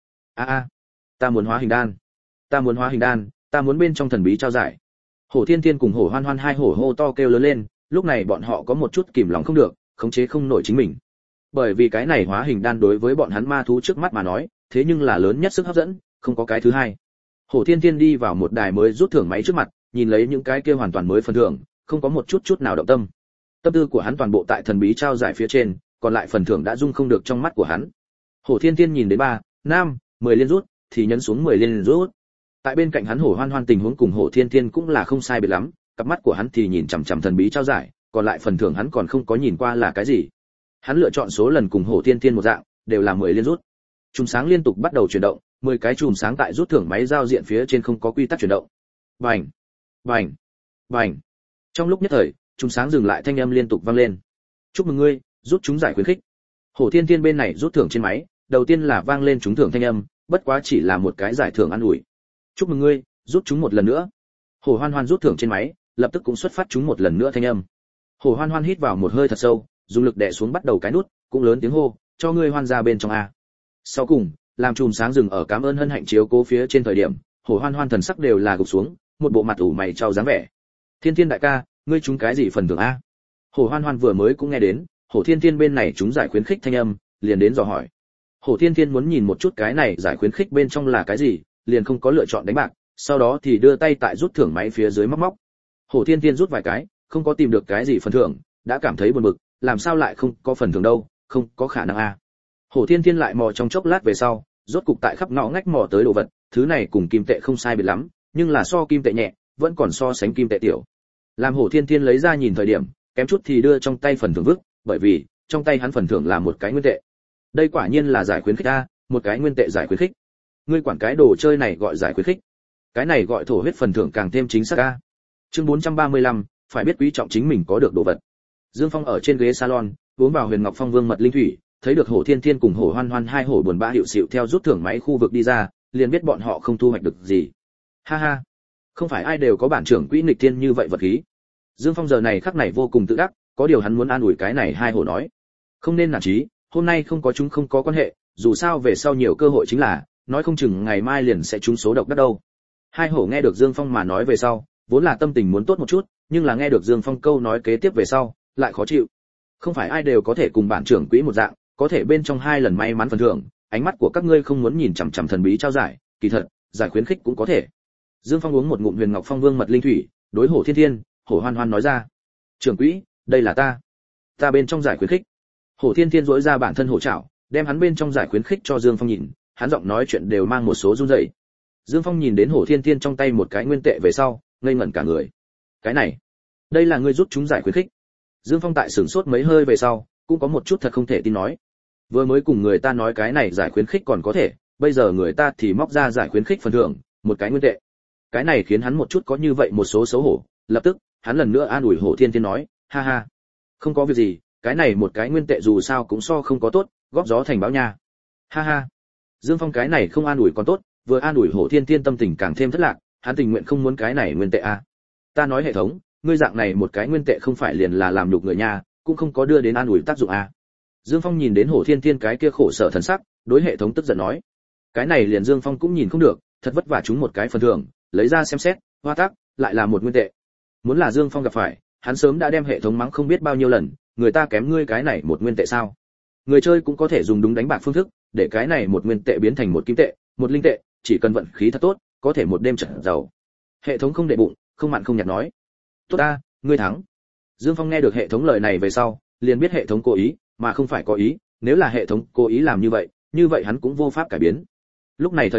Ta muốn hóa hình đan, ta muốn hóa hình đan, ta muốn bên trong thần bí trao giải. Hổ Thiên Thiên cùng Hổ Hoan Hoan hai hổ hô to kêu lớn lên, lúc này bọn họ có một chút kìm lòng không được, khống chế không nổi chính mình. Bởi vì cái này hóa hình đan đối với bọn hắn ma thú trước mắt mà nói, thế nhưng là lớn nhất sức hấp dẫn, không có cái thứ hai. Hổ Thiên Thiên đi vào một đài mới rút thưởng máy trước mặt, nhìn lấy những cái kia hoàn toàn mới phần thưởng, không có một chút nào động tâm. Tâm tư của hắn toàn bộ tại thần bí trao giải phía trên, còn lại phần thưởng đã dung không được trong mắt của hắn. Hổ Thiên Thiên nhìn đến 3, 5, 10 liên rút, thì nhấn xuống 10 liên rút. Tại bên cạnh hắn Hổ Hoan Hoan tình huống cùng Hổ Thiên Thiên cũng là không sai biệt lắm, cặp mắt của hắn thì nhìn chằm chằm thần bí trao giải, còn lại phần thưởng hắn còn không có nhìn qua là cái gì. Hắn lựa chọn số lần cùng Hổ Thiên Thiên một dạng, đều là 10 liên rút. Chùm sáng liên tục bắt đầu chuyển động, 10 cái chùm sáng tại rút thưởng máy giao diện phía trên không có quy tắc chuyển động. Bành, bành, bành. Trong lúc nhất thời, chùm sáng dừng lại, thanh âm liên tục vang lên. Chúc mừng ngươi, rút trúng giải khuyến khích. Hổ Thiên Thiên bên này rút thưởng trên máy, đầu tiên là vang lên trúng thưởng thanh âm, bất quá chỉ là một cái giải thưởng ăn ủi. Chúc mừng ngươi, rút trúng một lần nữa. Hổ Hoan Hoan rút thưởng trên máy, lập tức cũng xuất phát trúng một lần nữa thanh âm. Hổ Hoan Hoan hít vào một hơi thật sâu, dùng lực đè xuống bắt đầu cái nút, cũng lớn tiếng hô, cho ngươi hoan ra bên trong a. Sau cùng, làm chùm sáng dừng ở cảm ơn hân hạnh chiếu cố phía trên thời điểm, Hổ Hoan Hoan thần sắc đều là gục xuống, một bộ mặt ủ mày trao dáng vẻ. Thiên Thiên đại ca, ngươi trúng cái gì phần thưởng a? Hổ Hoan Hoan vừa mới cũng nghe đến, Hổ Thiên Thiên bên này trúng giải khuyến khích thanh âm, liền đến dò hỏi. Hổ Thiên Thiên muốn nhìn một chút cái này giải khuyến khích bên trong là cái gì, liền không có lựa chọn đánh bạc, sau đó thì đưa tay tại rút thưởng máy phía dưới móc móc. Hổ Thiên Thiên rút vài cái, không có tìm được cái gì phần thưởng, đã cảm thấy buồn bực, làm sao lại không có phần thưởng đâu, không có khả năng a. Hổ Thiên Thiên lại mò trong chốc lát về sau, rốt cục tại khắp ngõ ngách mò tới đồ vật, thứ này cùng kim tệ không sai biệt lắm, nhưng là so kim tệ nhẹ, vẫn còn so sánh kim tệ tiểu. Làm Hổ Thiên Thiên lấy ra nhìn thời điểm, kém chút thì đưa trong tay phần thưởng vứt, bởi vì trong tay hắn phần thưởng là một cái nguyên tệ. Đây quả nhiên là giải khuyến khích a, một cái nguyên tệ giải khuyến khích. Ngươi quản cái đồ chơi này gọi giải khuyến khích? Cái này gọi thổ huyết phần thưởng càng thêm chính xác a. Chương 435, phải biết quý trọng chính mình có được đồ vật. Dương Phong ở trên ghế salon, uống vào Huyền Ngọc Phong Vương mật linh thủy, thấy được Hổ Thiên Thiên cùng Hổ Hoan Hoan hai hổ buồn bã hiệu xịu theo rút thưởng máy khu vực đi ra, liền biết bọn họ không thu hoạch được gì. Ha ha, không phải ai đều có bản trưởng quỹ nghịch thiên như vậy vật khí. Dương Phong giờ này khắc này vô cùng tự đắc, có điều hắn muốn an ủi cái này hai hổ nói, không nên nản chí, hôm nay không có chúng không có quan hệ, dù sao về sau nhiều cơ hội chính là, nói không chừng ngày mai liền sẽ trúng số độc đắc đâu. Hai hổ nghe được Dương Phong mà nói về sau, vốn là tâm tình muốn tốt một chút, nhưng là nghe được Dương Phong câu nói kế tiếp về sau, lại khó chịu. Không phải ai đều có thể cùng bản trưởng quỹ một dạng, có thể bên trong 2 lần may mắn phần thưởng, ánh mắt của các ngươi không muốn nhìn chằm chằm thần bí trao giải, kỳ thật, giải khuyến khích cũng có thể. Dương Phong uống một ngụm Huyền Ngọc Phong Vương mật linh thủy, đối Hổ Thiên Thiên, Hổ Hoan Hoan nói ra: "Trưởng quỹ, đây là ta bên trong giải khuyến khích." Hổ Thiên Thiên rũa ra bản thân hổ trảo, đem hắn bên trong giải khuyến khích cho Dương Phong nhìn, hắn giọng nói chuyện đều mang một số run rẩy. Dương Phong nhìn đến Hổ Thiên Thiên trong tay một cái nguyên tệ về sau, ngây ngẩn cả người. "Cái này, đây là ngươi rút chúng giải khuyến khích?" Dương Phong tại sửng sốt mấy hơi về sau, cũng có một chút thật không thể tin nói. Vừa mới cùng người ta nói cái này giải khuyến khích còn có thể, bây giờ người ta thì móc ra giải khuyến khích phần thưởng, một cái nguyên tệ. Cái này khiến hắn một chút có như vậy một số xấu hổ, lập tức, hắn lần nữa an ủi Hổ Thiên Thiên nói: "Ha ha, không có việc gì, cái này một cái nguyên tệ dù sao cũng so không có tốt, góp gió thành bão nha." Ha ha. Dương Phong cái này không an ủi còn tốt, vừa an ủi Hổ Thiên Thiên tâm tình càng thêm thất lạc, hắn tình nguyện không muốn cái này nguyên tệ a. Ta nói hệ thống, ngươi dạng này một cái nguyên tệ không phải liền là làm nhục người nha, cũng không có đưa đến an ủi tác dụng a. Dương Phong nhìn đến Hổ Thiên Thiên cái kia khổ sở thần sắc, đối hệ thống tức giận nói: "Cái này liền Dương Phong cũng nhìn không được, thật vất vả chúng một cái phần thưởng, lấy ra xem xét, hoa tác, lại là một nguyên tệ. Muốn là Dương Phong gặp phải, hắn sớm đã đem hệ thống mắng không biết bao nhiêu lần, người ta kém ngươi cái này một nguyên tệ sao? Người chơi cũng có thể dùng đúng đánh bạc phương thức, để cái này một nguyên tệ biến thành một kim tệ, một linh tệ, chỉ cần vận khí thật tốt, có thể một đêm trở giàu." Hệ thống không để bụng, không mặn không nhạt nói: "Tốt ta, ngươi thắng." Dương Phong nghe được hệ thống lời này về sau, liền biết hệ thống cố ý, mà không phải có ý, nếu là hệ thống cố ý làm như vậy hắn cũng vô pháp cải biến. Lúc này thời điểm,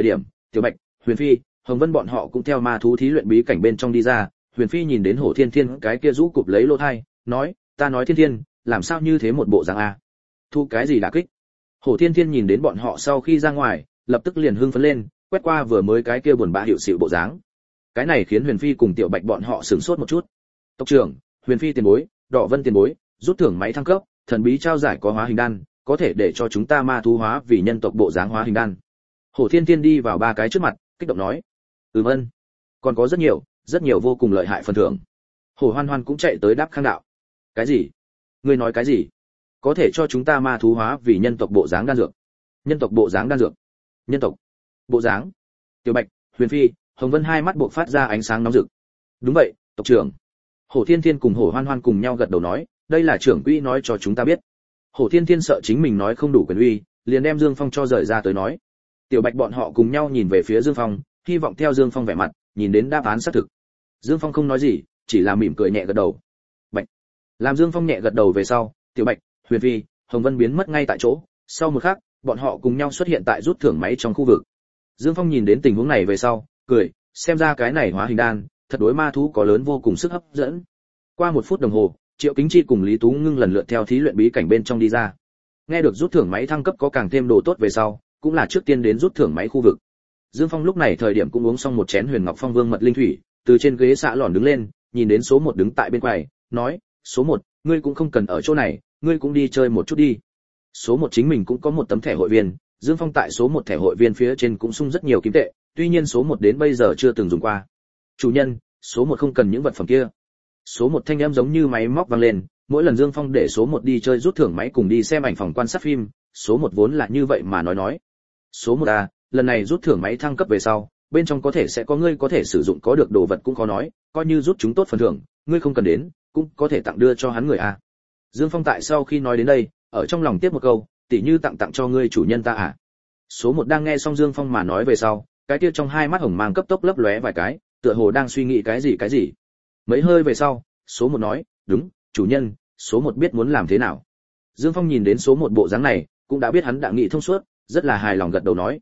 Tiểu Bạch, Huyền Phi, Hồng Vân bọn họ cũng theo ma thú thí luyện bí cảnh bên trong đi ra. Huyền Phi nhìn đến Hổ Thiên Thiên cái kia rũ cụp lấy lỗ thai, nói, ta nói Thiên Thiên, làm sao như thế một bộ dạng a? Thu cái gì đả kích? Hổ Thiên Thiên nhìn đến bọn họ sau khi ra ngoài, lập tức liền hưng phấn lên, quét qua vừa mới cái kia buồn bã hiệu xịu bộ dáng. Cái này khiến Huyền Phi cùng Tiểu Bạch bọn họ sửng sốt một chút. Tộc trưởng, Huyền Phi tiền bối, Đỏ Vân tiền bối, rút thưởng máy thăng cấp, thần bí trao giải có hóa hình đan, có thể để cho chúng ta ma thú hóa vì nhân tộc bộ dáng hóa hình đan. Hổ Thiên Thiên đi vào ba cái trước mặt, kích động nói, ơn, còn có rất nhiều vô cùng lợi hại phần thưởng. Hổ Hoan Hoan cũng chạy tới đáp khang đạo. Cái gì? Ngươi nói cái gì? Có thể cho chúng ta ma thú hóa vì nhân tộc bộ dáng đan dược. Nhân tộc bộ dáng đan dược. Nhân tộc bộ dáng. Tiểu Bạch, Huyền Phi, Hồng Vân hai mắt bộc phát ra ánh sáng nóng rực. Đúng vậy, tộc trưởng. Hổ Thiên Thiên cùng Hổ Hoan Hoan cùng nhau gật đầu nói, đây là trưởng quỹ nói cho chúng ta biết. Hổ Thiên Thiên sợ chính mình nói không đủ quyền uy, liền đem Dương Phong cho rời ra tới nói. Tiểu Bạch bọn họ cùng nhau nhìn về phía Dương Phong, hy vọng theo Dương Phong vẻ mặt, nhìn đến đáp án xác thực. Dương Phong không nói gì, chỉ là mỉm cười nhẹ gật đầu. Bạch. Làm Dương Phong nhẹ gật đầu về sau, Tiểu Bạch, Huyền Phi, Hồng Vân biến mất ngay tại chỗ, sau một khắc, bọn họ cùng nhau xuất hiện tại rút thưởng máy trong khu vực. Dương Phong nhìn đến tình huống này về sau, cười, xem ra cái này hóa hình đan, thật đối ma thú có lớn vô cùng sức hấp dẫn. Qua 1 phút đồng hồ, Triệu Kính Chi cùng Lý Tú Ngưng lần lượt theo thí luyện bí cảnh bên trong đi ra. Nghe được rút thưởng máy thăng cấp có càng thêm đồ tốt về sau, cũng là trước tiên đến rút thưởng máy khu vực. Dương Phong lúc này thời điểm cũng uống xong một chén Huyền Ngọc Phong Vương mật linh thủy, từ trên ghế xạ lòn đứng lên, nhìn đến số 1 đứng tại bên quầy, nói, số 1, ngươi cũng không cần ở chỗ này, ngươi cũng đi chơi một chút đi. Số 1 chính mình cũng có một tấm thẻ hội viên, Dương Phong tại số 1 thẻ hội viên phía trên cũng sung rất nhiều kim tệ, tuy nhiên số 1 đến bây giờ chưa từng dùng qua. Chủ nhân, số 1 không cần những vật phẩm kia. Số 1 thanh âm giống như máy móc vang lên, mỗi lần Dương Phong để số 1 đi chơi rút thưởng máy cùng đi xem ảnh phòng quan sát phim, số 1 vốn là như vậy mà nói. Số 1 à, lần này rút thưởng máy thăng cấp về sau, bên trong có thể sẽ có ngươi có thể sử dụng có được đồ vật cũng khó nói, coi như rút chúng tốt phần thưởng, ngươi không cần đến, cũng có thể tặng đưa cho hắn người à. Dương Phong tại sau khi nói đến đây, ở trong lòng tiếp một câu, tỉ như tặng cho ngươi chủ nhân ta à. Số 1 đang nghe xong Dương Phong mà nói về sau, cái kia trong hai mắt hồng mang cấp tốc lấp lóe vài cái, tựa hồ đang suy nghĩ cái gì. Mấy hơi về sau, số 1 nói, đúng, chủ nhân, số 1 biết muốn làm thế nào. Dương Phong nhìn đến số 1 bộ dáng này, cũng đã biết hắn đã nghĩ thông suốt, rất là hài lòng gật đầu nói,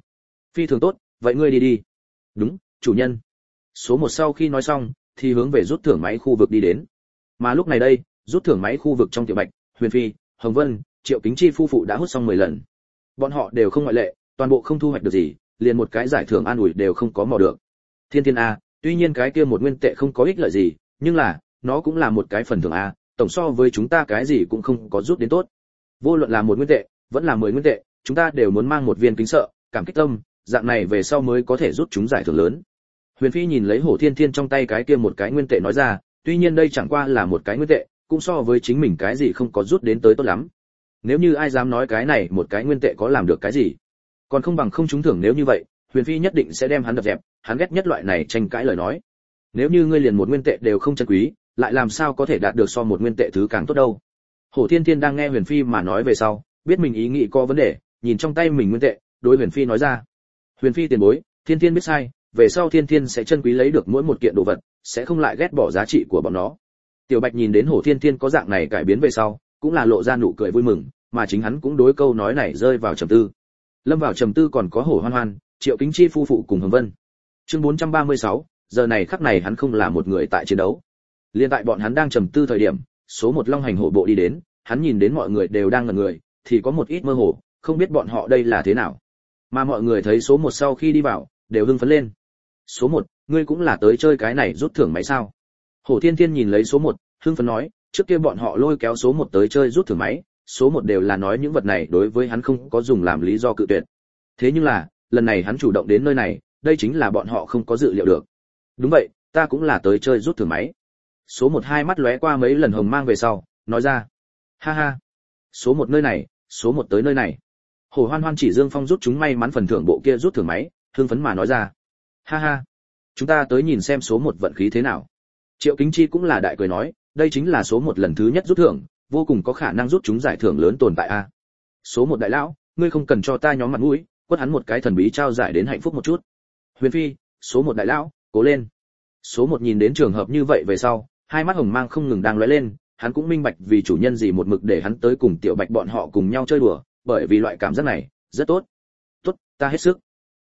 phi thường tốt, vậy ngươi đi. Đúng, chủ nhân. Số 1 sau khi nói xong, thì hướng về rút thưởng máy khu vực đi đến. Mà lúc này đây, rút thưởng máy khu vực trong Tiểu Bạch, Huyền Phi, Hồng Vân, Triệu Kính Chi phu phụ đã hút xong 10 lần. Bọn họ đều không ngoại lệ, toàn bộ không thu hoạch được gì, liền một cái giải thưởng an ủi đều không có mò được. Thiên Thiên a, tuy nhiên cái kia một nguyên tệ không có ích lợi gì, nhưng là, nó cũng là một cái phần thưởng a, tổng so với chúng ta cái gì cũng không có rút đến tốt. Vô luận là một nguyên tệ, vẫn là 10 nguyên tệ, chúng ta đều muốn mang một viên kính sợ, cảm kích tâm, dạng này về sau mới có thể rút chúng giải thưởng lớn. Huyền Phi nhìn lấy Hổ Thiên Thiên trong tay cái kia một cái nguyên tệ nói ra, tuy nhiên đây chẳng qua là một cái nguyên tệ, cũng so với chính mình cái gì không có rút đến tới tốt lắm. Nếu như ai dám nói cái này một cái nguyên tệ có làm được cái gì, còn không bằng không trúng thưởng, nếu như vậy, Huyền Phi nhất định sẽ đem hắn đập dẹp, hắn ghét nhất loại này tranh cãi lời nói. Nếu như ngươi liền một nguyên tệ đều không trân quý, lại làm sao có thể đạt được so một nguyên tệ thứ càng tốt đâu. Hổ Thiên Thiên đang nghe Huyền Phi mà nói về sau, biết mình ý nghĩ có vấn đề, nhìn trong tay mình nguyên tệ, đối Huyền Phi nói ra. Huyền Phi tiền bối, Thiên Thiên biết sai, về sau Thiên Thiên sẽ trân quý lấy được mỗi một kiện đồ vật, sẽ không lại ghét bỏ giá trị của bọn nó. Tiểu Bạch nhìn đến Hổ Thiên Thiên có dạng này cải biến về sau, cũng là lộ ra nụ cười vui mừng, mà chính hắn cũng đối câu nói này rơi vào trầm tư. Lâm vào trầm tư còn có Hổ Hoan Hoan, Triệu Kính Chi phu phụ cùng Hồng Vân. Chương 436, giờ này khắc này hắn không là một người tại chiến đấu. Liên tại bọn hắn đang trầm tư thời điểm, số 1 Long Hành hổ bộ đi đến, hắn nhìn đến mọi người đều đang ngẩn người, thì có một ít mơ hồ, không biết bọn họ đây là thế nào. Mà mọi người thấy số 1 sau khi đi vào, đều hưng phấn lên. Số 1, ngươi cũng là tới chơi cái này rút thưởng máy sao? Hổ Thiên Thiên nhìn lấy số 1, hưng phấn nói, trước kia bọn họ lôi kéo số 1 tới chơi rút thưởng máy, số 1 đều là nói những vật này đối với hắn không có dùng làm lý do cự tuyệt. Thế nhưng là, lần này hắn chủ động đến nơi này, đây chính là bọn họ không có dự liệu được. Đúng vậy, ta cũng là tới chơi rút thưởng máy. Số 1 hai mắt lóe qua mấy lần hồng mang về sau, nói ra. Ha ha. Số 1 nơi này, số 1 tới nơi này. Hổ Hoan Hoan chỉ Dương Phong rút chúng may mắn phần thưởng bộ kia rút thưởng máy, hưng phấn mà nói ra. Ha ha. Chúng ta tới nhìn xem số 1 vận khí thế nào. Triệu Kính Chi cũng là đại cười nói, đây chính là số 1 lần thứ nhất rút thưởng, vô cùng có khả năng rút chúng giải thưởng lớn tồn tại a. Số 1 đại lão, ngươi không cần cho ta nhóm mặt mũi, quất hắn một cái thần bí trao giải đến hạnh phúc một chút. Huyền Phi, số 1 đại lão, cố lên. Số 1 nhìn đến trường hợp như vậy về sau, hai mắt hồng mang không ngừng đang lóe lên, hắn cũng minh bạch vì chủ nhân gì một mực để hắn tới cùng Tiểu Bạch bọn họ cùng nhau chơi đùa, bởi vì loại cảm giác này rất tốt. Tốt, ta hết sức.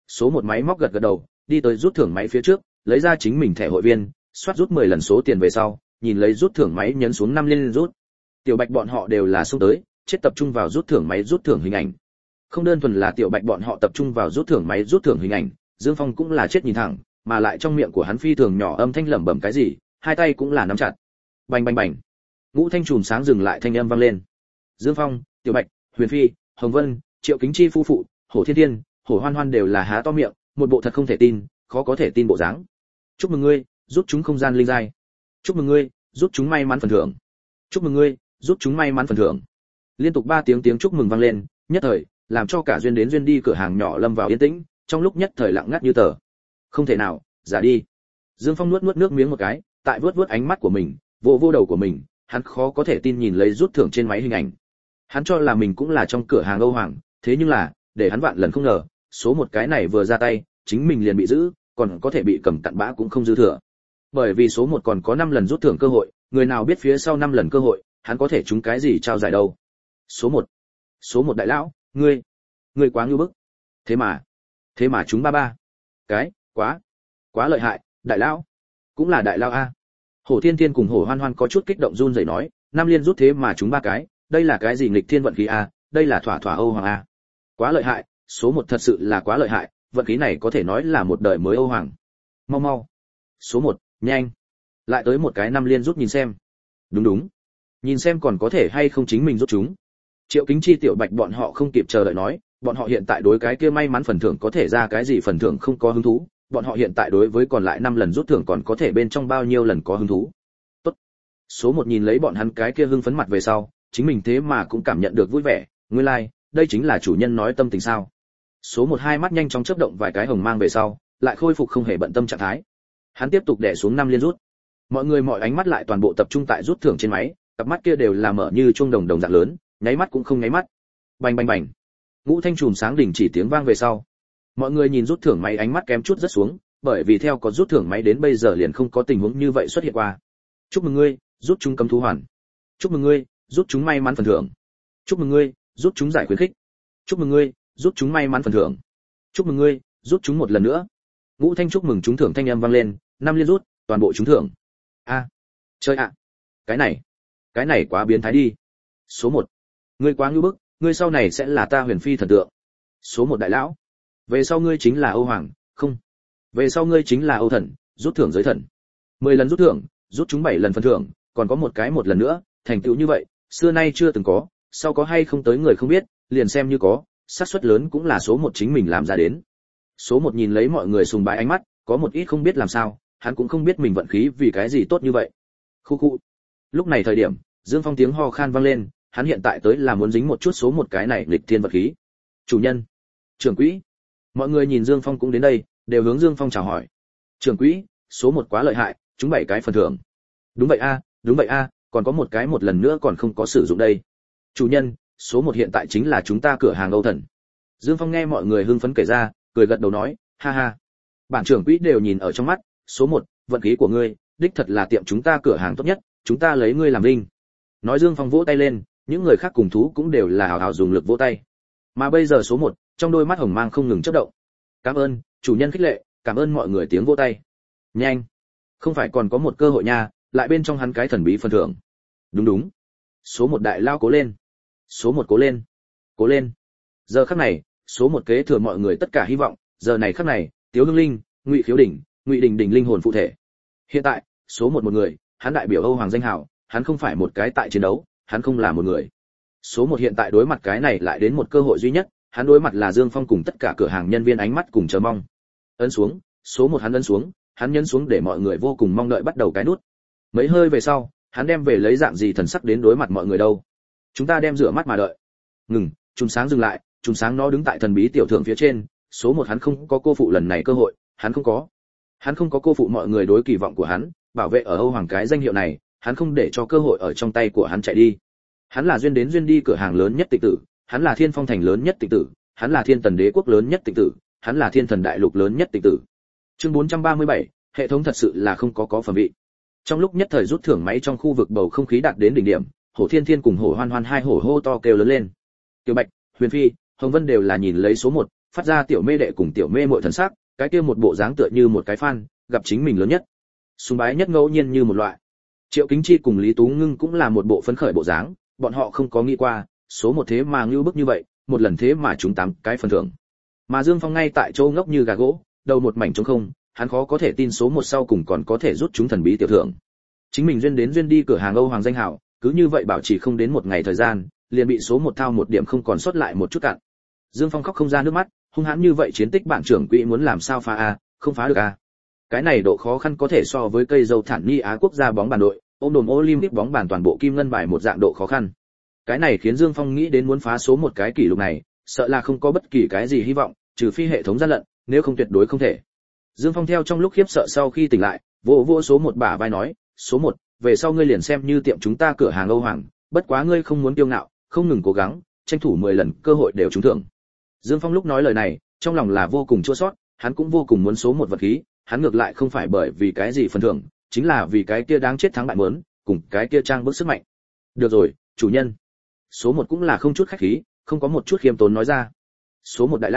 Số một máy móc gật gật đầu, đi tới rút thưởng máy phía trước, lấy ra chính mình thẻ hội viên, soát rút 10 lần số tiền về sau, nhìn lấy rút thưởng máy nhấn xuống 5 liên rút. Tiểu Bạch bọn họ đều là xông tới, chết tập trung vào rút thưởng máy rút thưởng hình ảnh. Không đơn thuần là Tiểu Bạch bọn họ tập trung vào rút thưởng máy rút thưởng hình ảnh, Dương Phong cũng là chết nhìn thẳng, mà lại trong miệng của hắn phi thường nhỏ âm thanh lẩm bẩm cái gì, hai tay cũng là nắm chặt. Bành bành bành. Ngũ thanh chùm sáng dừng lại, thanh âm vang lên. Dương Phong, Tiểu Bạch, Huyền Phi, Hồng Vân, Triệu Kính Chi phu phụ, Hổ Thiên Thiên, Hổ Hoan Hoan đều là há to miệng, một bộ thật không thể tin, khó có thể tin bộ dáng. Chúc mừng ngươi, giúp chúng không gian linh giai. Chúc mừng ngươi, giúp chúng may mắn phần thưởng. Chúc mừng ngươi, giúp chúng may mắn phần thưởng. Liên tục 3 tiếng chúc mừng vang lên, nhất thời làm cho cả duyên đến duyên đi cửa hàng nhỏ lâm vào yên tĩnh, trong lúc nhất thời lặng ngắt như tờ. Không thể nào, giả đi. Dương Phong nuốt nước miếng một cái, tại vuốt ánh mắt của mình, vô đầu của mình, hắn khó có thể tin nhìn lấy rút thưởng trên máy hình ảnh. Hắn cho là mình cũng là trong cửa hàng Âu Hoàng, thế nhưng là, để hắn vạn lần không ngờ, số một cái này vừa ra tay, chính mình liền bị giữ, còn có thể bị cầm cặn bã cũng không dư thừa. Bởi vì số một còn có 5 lần rút thưởng cơ hội, người nào biết phía sau 5 lần cơ hội, hắn có thể trúng cái gì trao giải đâu. Số một đại lão, ngươi quá ngưu bức. Thế mà trúng 33. Cái, quá lợi hại, đại lão, cũng là đại lão a. Hổ Thiên Thiên cùng Hổ Hoan Hoan có chút kích động run rẩy nói, 5 liên rút thế mà trúng 3 cái, đây là cái gì nghịch thiên vận khí a, đây là thỏa Âu Hoàng a. Quá lợi hại, số một thật sự là quá lợi hại, vận khí này có thể nói là một đời mới Âu Hoàng. Mau. Số một, nhanh. Lại tới một cái 5 liên rút nhìn xem. Đúng. Nhìn xem còn có thể hay không chính mình rút chúng. Triệu Kính Chi Tiểu Bạch bọn họ không kịp chờ đợi nói, bọn họ hiện tại đối cái kia may mắn phần thưởng có thể ra cái gì phần thưởng không có hứng thú, bọn họ hiện tại đối với còn lại 5 lần rút thưởng còn có thể bên trong bao nhiêu lần có hứng thú. Tốt. Số một nhìn lấy bọn hắn cái kia hưng phấn mặt về sau, chính mình thế mà cũng cảm nhận được vui vẻ, nguyên lai, like, đây chính là chủ nhân nói tâm tình sao. Số một hai mắt nhanh chóng chớp động vài cái hồng mang về sau, lại khôi phục không hề bận tâm trạng thái. Hắn tiếp tục đè xuống 5 liên rút. Mọi ánh mắt lại toàn bộ tập trung tại rút thưởng trên máy, cặp mắt kia đều là mở như chuông đồng dạng lớn, nháy mắt cũng không nháy mắt. Bành bành bành. Ngũ thanh chùm sáng đỉnh chỉ tiếng vang về sau. Mọi người nhìn rút thưởng máy ánh mắt kém chút rất xuống, bởi vì theo có rút thưởng máy đến bây giờ liền không có tình huống như vậy xuất hiện qua. Chúc mừng ngươi, rút chúng cấm thú hoàn. Chúc mừng ngươi, rút chúng may mắn phần thưởng. Chúc mừng ngươi, rút chúng giải khuyến khích. Chúc mừng ngươi, rút chúng may mắn phần thưởng. Chúc mừng ngươi, rút chúng một lần nữa. Ngũ thanh chúc mừng trúng thưởng thanh âm vang lên, 5 liên rút, toàn bộ trúng thưởng. A, chơi ạ. Cái này quá biến thái đi. Số 1, ngươi quá ngưu bức, ngươi sau này sẽ là ta Huyền Phi thần tượng. Số 1 đại lão, về sau ngươi chính là Âu Hoàng, không. Về sau ngươi chính là Âu Thần, rút thưởng giới thần. 10 lần rút thưởng, rút chúng 7 lần phần thưởng, còn có một cái một lần nữa, thành tựu như vậy, xưa nay chưa từng có, sau có hay không tới người không biết, liền xem như có, xác suất lớn cũng là số 1 chính mình làm ra đến. Số 1 nhìn lấy mọi người sùng bái ánh mắt, có một ít không biết làm sao, hắn cũng không biết mình vận khí vì cái gì tốt như vậy. Khu. Lúc này thời điểm, Dương Phong tiếng ho khan vang lên, hắn hiện tại tới là muốn dính một chút số 1 cái này nghịch thiên vận khí. Chủ nhân, trưởng quỹ. Mọi người nhìn Dương Phong cũng đến đây, đều hướng Dương Phong chào hỏi. Trưởng quỹ, số 1 quá lợi hại, chúng 7 cái phần thưởng. Đúng vậy a, còn có một cái một lần nữa còn không có sử dụng đây. Chủ nhân, số 1 hiện tại chính là chúng ta cửa hàng Âu Thần. Dương Phong nghe mọi người hưng phấn kể ra, cười gật đầu nói, ha ha. Bản trưởng quỹ đều nhìn ở trong mắt, số 1, vận khí của ngươi, đích thật là tiệm chúng ta cửa hàng tốt nhất, chúng ta lấy ngươi làm linh. Nói Dương Phong vỗ tay lên, những người khác cùng thú cũng đều là hào hào dùng lực vỗ tay. Mà bây giờ số 1, trong đôi mắt hồng mang không ngừng chớp động. Cảm ơn, chủ nhân khích lệ, cảm ơn mọi người tiếng vỗ tay. Nhanh, không phải còn có một cơ hội nha, lại bên trong hắn cái thần bí phần thưởng. Đúng. Số 1 đại lao cố lên. Số 1 cố lên. Cố lên. Giờ khắc này, số 1 kế thừa mọi người tất cả hy vọng, giờ này khắc này, Tiếu Hương Linh, Ngụy Khiếu Đỉnh, Ngụy Đình Đình linh hồn phụ thể. Hiện tại, số 1 người, hắn đại biểu Âu Hoàng danh hào, hắn không phải một cái tại chiến đấu, hắn không là một người. Số 1 hiện tại đối mặt cái này lại đến một cơ hội duy nhất, hắn đối mặt là Dương Phong cùng tất cả cửa hàng nhân viên ánh mắt cùng chờ mong. Ấn xuống, số 1 hắn ấn xuống, hắn nhấn xuống để mọi người vô cùng mong đợi bắt đầu cái nút. Mấy hơi về sau, hắn đem về lấy dạng gì thần sắc đến đối mặt mọi người đâu. Chúng ta đem rửa mắt mà đợi. Ngừng, chùm sáng dừng lại, chùm sáng nó đứng tại thần bí tiểu thượng phía trên, số 1 hắn không có cô phụ lần này cơ hội, hắn không có cô phụ mọi người đối kỳ vọng của hắn, bảo vệ ở Âu Hoàng cái danh hiệu này, hắn không để cho cơ hội ở trong tay của hắn chạy đi. Hắn là duyên đến duyên đi cửa hàng lớn nhất tịch tử, hắn là Thiên Phong thành lớn nhất tịch tử, hắn là Thiên Tần đế quốc lớn nhất tịch tử, hắn là Thiên Thần đại lục lớn nhất tịch tử. Chương 437, hệ thống thật sự là không có phẩm vị. Trong lúc nhất thời rút thưởng máy trong khu vực bầu không khí đạt đến đỉnh điểm, Hổ Thiên Thiên cùng Hổ Hoan Hoan hai hổ hô to kêu lớn lên. Tiểu Bạch, Huyền Phi, Hồng Vân đều là nhìn lấy số 1, phát ra tiểu mê đệ cùng tiểu mê muội thần sắc, cái kia một bộ dáng tựa như một cái fan, gặp chính mình lớn nhất, sùng bái nhất ngẫu nhiên như một loại. Triệu Kính Chi cùng Lý Tú Ngưng cũng là một bộ phấn khởi bộ dáng, bọn họ không có nghĩ qua, số một thế mà ngưu bức như vậy, một lần thế mà trúng 8 cái phần thưởng. Mà Dương Phong ngay tại chỗ ngốc như gà gỗ, đầu một mảnh trống không, hắn khó có thể tin số một sau cùng còn có thể rút chúng thần bí tiểu thưởng. Chính mình duyên đến duyên đi cửa hàng Âu Hoàng danh hảo, cứ như vậy bảo trì không đến một ngày thời gian, liền bị số một thao một điểm không còn sót lại một chút cạn. Dương Phong khóc không ra nước mắt, hung hãn như vậy chiến tích bản trưởng quỹ muốn làm sao phá a, không phá được a. Cái này độ khó khăn có thể so với cây dâu thản ni Á quốc gia bóng bàn đội, ôm đồn Olympic bóng bàn toàn bộ kim ngân bài một dạng độ khó khăn. Cái này khiến Dương Phong nghĩ đến muốn phá số một cái kỷ lục này, sợ là không có bất kỳ cái gì hy vọng, trừ phi hệ thống gian lận, nếu không tuyệt đối không thể. Dương Phong theo trong lúc khiếp sợ sau khi tỉnh lại, vỗ số một bả vai nói, số một, về sau ngươi liền xem như tiệm chúng ta cửa hàng Âu Hoàng, bất quá ngươi không muốn kiêu ngạo, không ngừng cố gắng, tranh thủ 10 lần cơ hội đều trúng thưởng. Dương Phong lúc nói lời này, trong lòng là vô cùng chua xót, hắn cũng vô cùng muốn số một vật khí, hắn ngược lại không phải bởi vì cái gì phần thưởng, chính là vì cái kia đáng chết thắng bại muốn, cùng cái kia trang bức sức mạnh. Được rồi, chủ nhân. Số một cũng là không chút khách khí, không có một chút khiêm tốn nói ra. Số một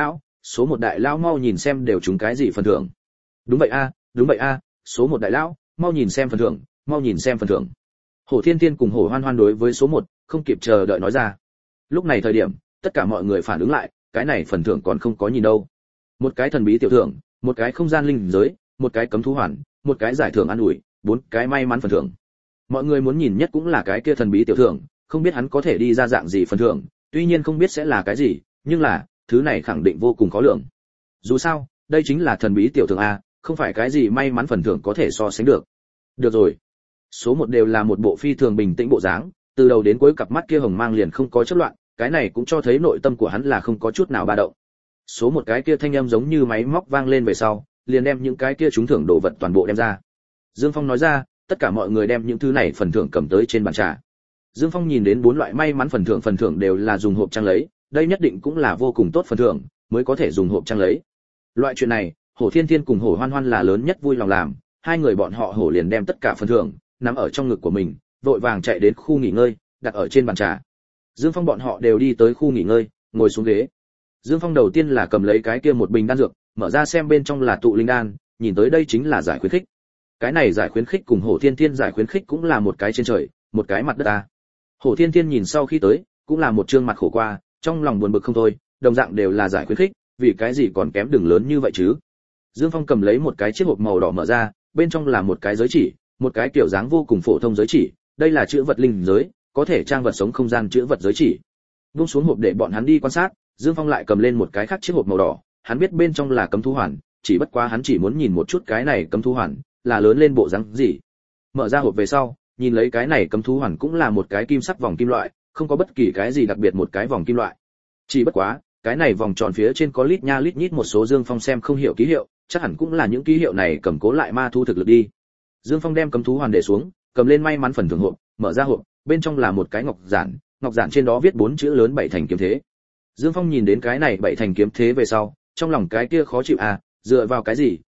đại lão mau nhìn xem đều trúng cái gì phần thưởng. Đúng vậy a, số một đại lão, mau nhìn xem phần thưởng. Hổ Thiên Thiên cùng Hổ Hoan Hoan đối với số một, không kịp chờ đợi nói ra. Lúc này thời điểm, tất cả mọi người phản ứng lại, cái này phần thưởng còn không có nhìn đâu. Một cái thần bí tiểu thưởng, một cái không gian linh giới, một cái cấm thú hoàn, một cái giải thưởng an ủi, 4 cái may mắn phần thưởng. Mọi người muốn nhìn nhất cũng là cái kia thần bí tiểu thưởng, không biết hắn có thể đi ra dạng gì phần thưởng, tuy nhiên không biết sẽ là cái gì, nhưng là, thứ này khẳng định vô cùng khó lường. Dù sao, đây chính là thần bí tiểu thưởng a, không phải cái gì may mắn phần thưởng có thể so sánh được. Được rồi. Số một đều là một bộ phi thường bình tĩnh bộ dáng, từ đầu đến cuối cặp mắt kia hồng mang liền không có chớp loạn, cái này cũng cho thấy nội tâm của hắn là không có chút nào ba động. Số một cái kia thanh âm giống như máy móc vang lên về sau, liền đem những cái kia trúng thưởng đồ vật toàn bộ đem ra. Dương Phong nói ra, tất cả mọi người đem những thứ này phần thưởng cầm tới trên bàn trà. Dương Phong nhìn đến 4 loại may mắn phần thưởng đều là dùng hộp trang lấy, đây nhất định cũng là vô cùng tốt phần thưởng, mới có thể dùng hộp trang lấy. Loại chuyện này, Hổ Thiên Thiên cùng Hổ Hoan Hoan là lớn nhất vui lòng làm, hai người bọn họ hổ liền đem tất cả phần thưởng nắm ở trong ngực của mình, vội vàng chạy đến khu nghỉ ngơi, đặt ở trên bàn trà. Dương Phong bọn họ đều đi tới khu nghỉ ngơi, ngồi xuống ghế. Dương Phong đầu tiên là cầm lấy cái kia một bình đan dược, mở ra xem bên trong là tụ linh đan, nhìn tới đây chính là giải khuyến khích. Cái này giải khuyến khích cùng Hổ Thiên Thiên giải khuyến khích cũng là một cái trên trời, một cái mặt đất ta. Hổ Thiên Thiên nhìn sau khi tới, cũng là một trương mặt khổ qua, trong lòng buồn bực không thôi, đồng dạng đều là giải khuyến khích, vì cái gì còn kém đường lớn như vậy chứ? Dương Phong cầm lấy một cái chiếc hộp màu đỏ mở ra, bên trong là một cái giới chỉ, một cái kiểu dáng vô cùng phổ thông giới chỉ, đây là chữ vật linh giới, có thể trang vật sống không gian chữ vật giới chỉ. Buông xuống hộp để bọn hắn đi quan sát, Dương Phong lại cầm lên một cái khác chiếc hộp màu đỏ, hắn biết bên trong là cấm thú hoàn, chỉ bất quá hắn chỉ muốn nhìn một chút cái này cấm thú hoàn là lớn lên bộ dáng gì. Mở ra hộp về sau, nhìn lấy cái này cấm thú hoàn cũng là một cái kim sắc vòng kim loại, không có bất kỳ cái gì đặc biệt, một cái vòng kim loại. Chỉ bất quá, cái này vòng tròn phía trên có lít nha lít nhít một số Dương Phong xem không hiểu ký hiệu, chắc hẳn cũng là những ký hiệu này cầm cố lại ma thú thực lực đi. Dương Phong đem cấm thú hoàn để xuống, cầm lên may mắn phần thưởng hộp, mở ra hộp, bên trong là một cái ngọc giản trên đó viết 4 chữ lớn bảy thành kiếm thế. Dương Phong nhìn đến cái này bảy thành kiếm thế về sau, trong lòng cái kia khó chịu à, dựa vào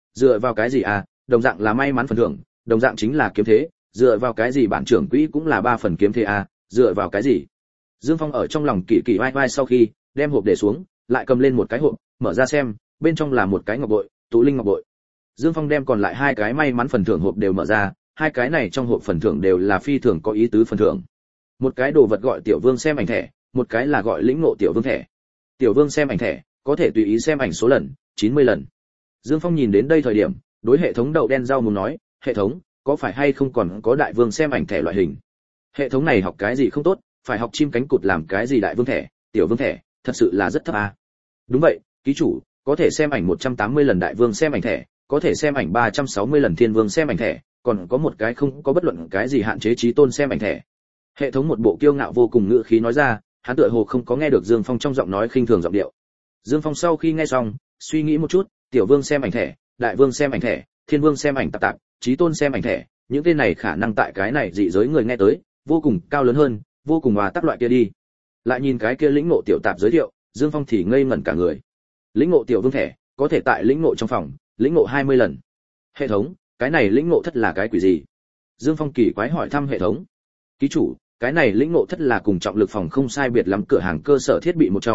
cái gì à, đồng dạng là may mắn phần thưởng, đồng dạng chính là kiếm thế, dựa vào cái gì bản trưởng quỹ cũng là 3 phần kiếm thế à, dựa vào cái gì? Dương Phong ở trong lòng kỳ vai vai sau khi đem hộp để xuống, lại cầm lên một cái hộp, mở ra xem, bên trong là một cái ngọc bội, tụ linh ngọc bội. Dương Phong đem còn lại 2 cái may mắn phần thưởng hộp đều mở ra, 2 cái này trong hộp phần thưởng đều là phi thường có ý tứ phần thưởng. Một cái đồ vật gọi Tiểu Vương xem ảnh thẻ, một cái là gọi lĩnh ngộ Tiểu Vương thẻ. Tiểu Vương xem ảnh thẻ, có thể tùy ý xem ảnh số lần, 90 lần. Dương Phong nhìn đến đây thời điểm, đối hệ thống đậu đen rau muốn nói, hệ thống, có phải hay không còn có Đại Vương xem ảnh thẻ loại hình? Hệ thống này học cái gì không tốt, phải học chim cánh cụt làm cái gì Đại Vương thẻ, Tiểu Vương thẻ, thật sự là rất thấp à. Đúng vậy, ký chủ, có thể xem ảnh 180 lần Đại Vương xem ảnh thẻ, có thể xem ảnh 360 lần Thiên Vương xem ảnh thẻ, còn có một cái không có bất luận cái gì hạn chế chí tôn xem ảnh thẻ. Hệ thống một bộ kiêu ngạo vô cùng ngữ khí nói ra, hắn tựa hồ không có nghe được Dương Phong trong giọng nói khinh thường giọng điệu. Dương Phong sau khi nghe xong, suy nghĩ một chút, Tiểu Vương xem ảnh thẻ, Đại Vương xem ảnh thẻ, Thiên Vương xem ảnh tạp, chí tôn xem ảnh thẻ, những tên này khả năng tại cái này dị giới người nghe tới, vô cùng cao lớn hơn, vô cùng hòa tác loại kia đi. Lại nhìn cái kia lĩnh ngộ tiểu tạp giới thiệu, Dương Phong thì ngây ngẩn cả người. Lĩnh ngộ Tiểu Vương thẻ, có thể tại lĩnh ngộ trong phòng, lĩnh ngộ 20 lần. Hệ thống, cái này lĩnh ngộ thất là cái quỷ gì? Dương Phong kỳ quái hỏi thăm hệ thống. Ký chủ, cái này lĩnh ngộ thất là cùng trọng lực phòng không sai biệt lắm cửa hàng cơ sở thiết bị một trong,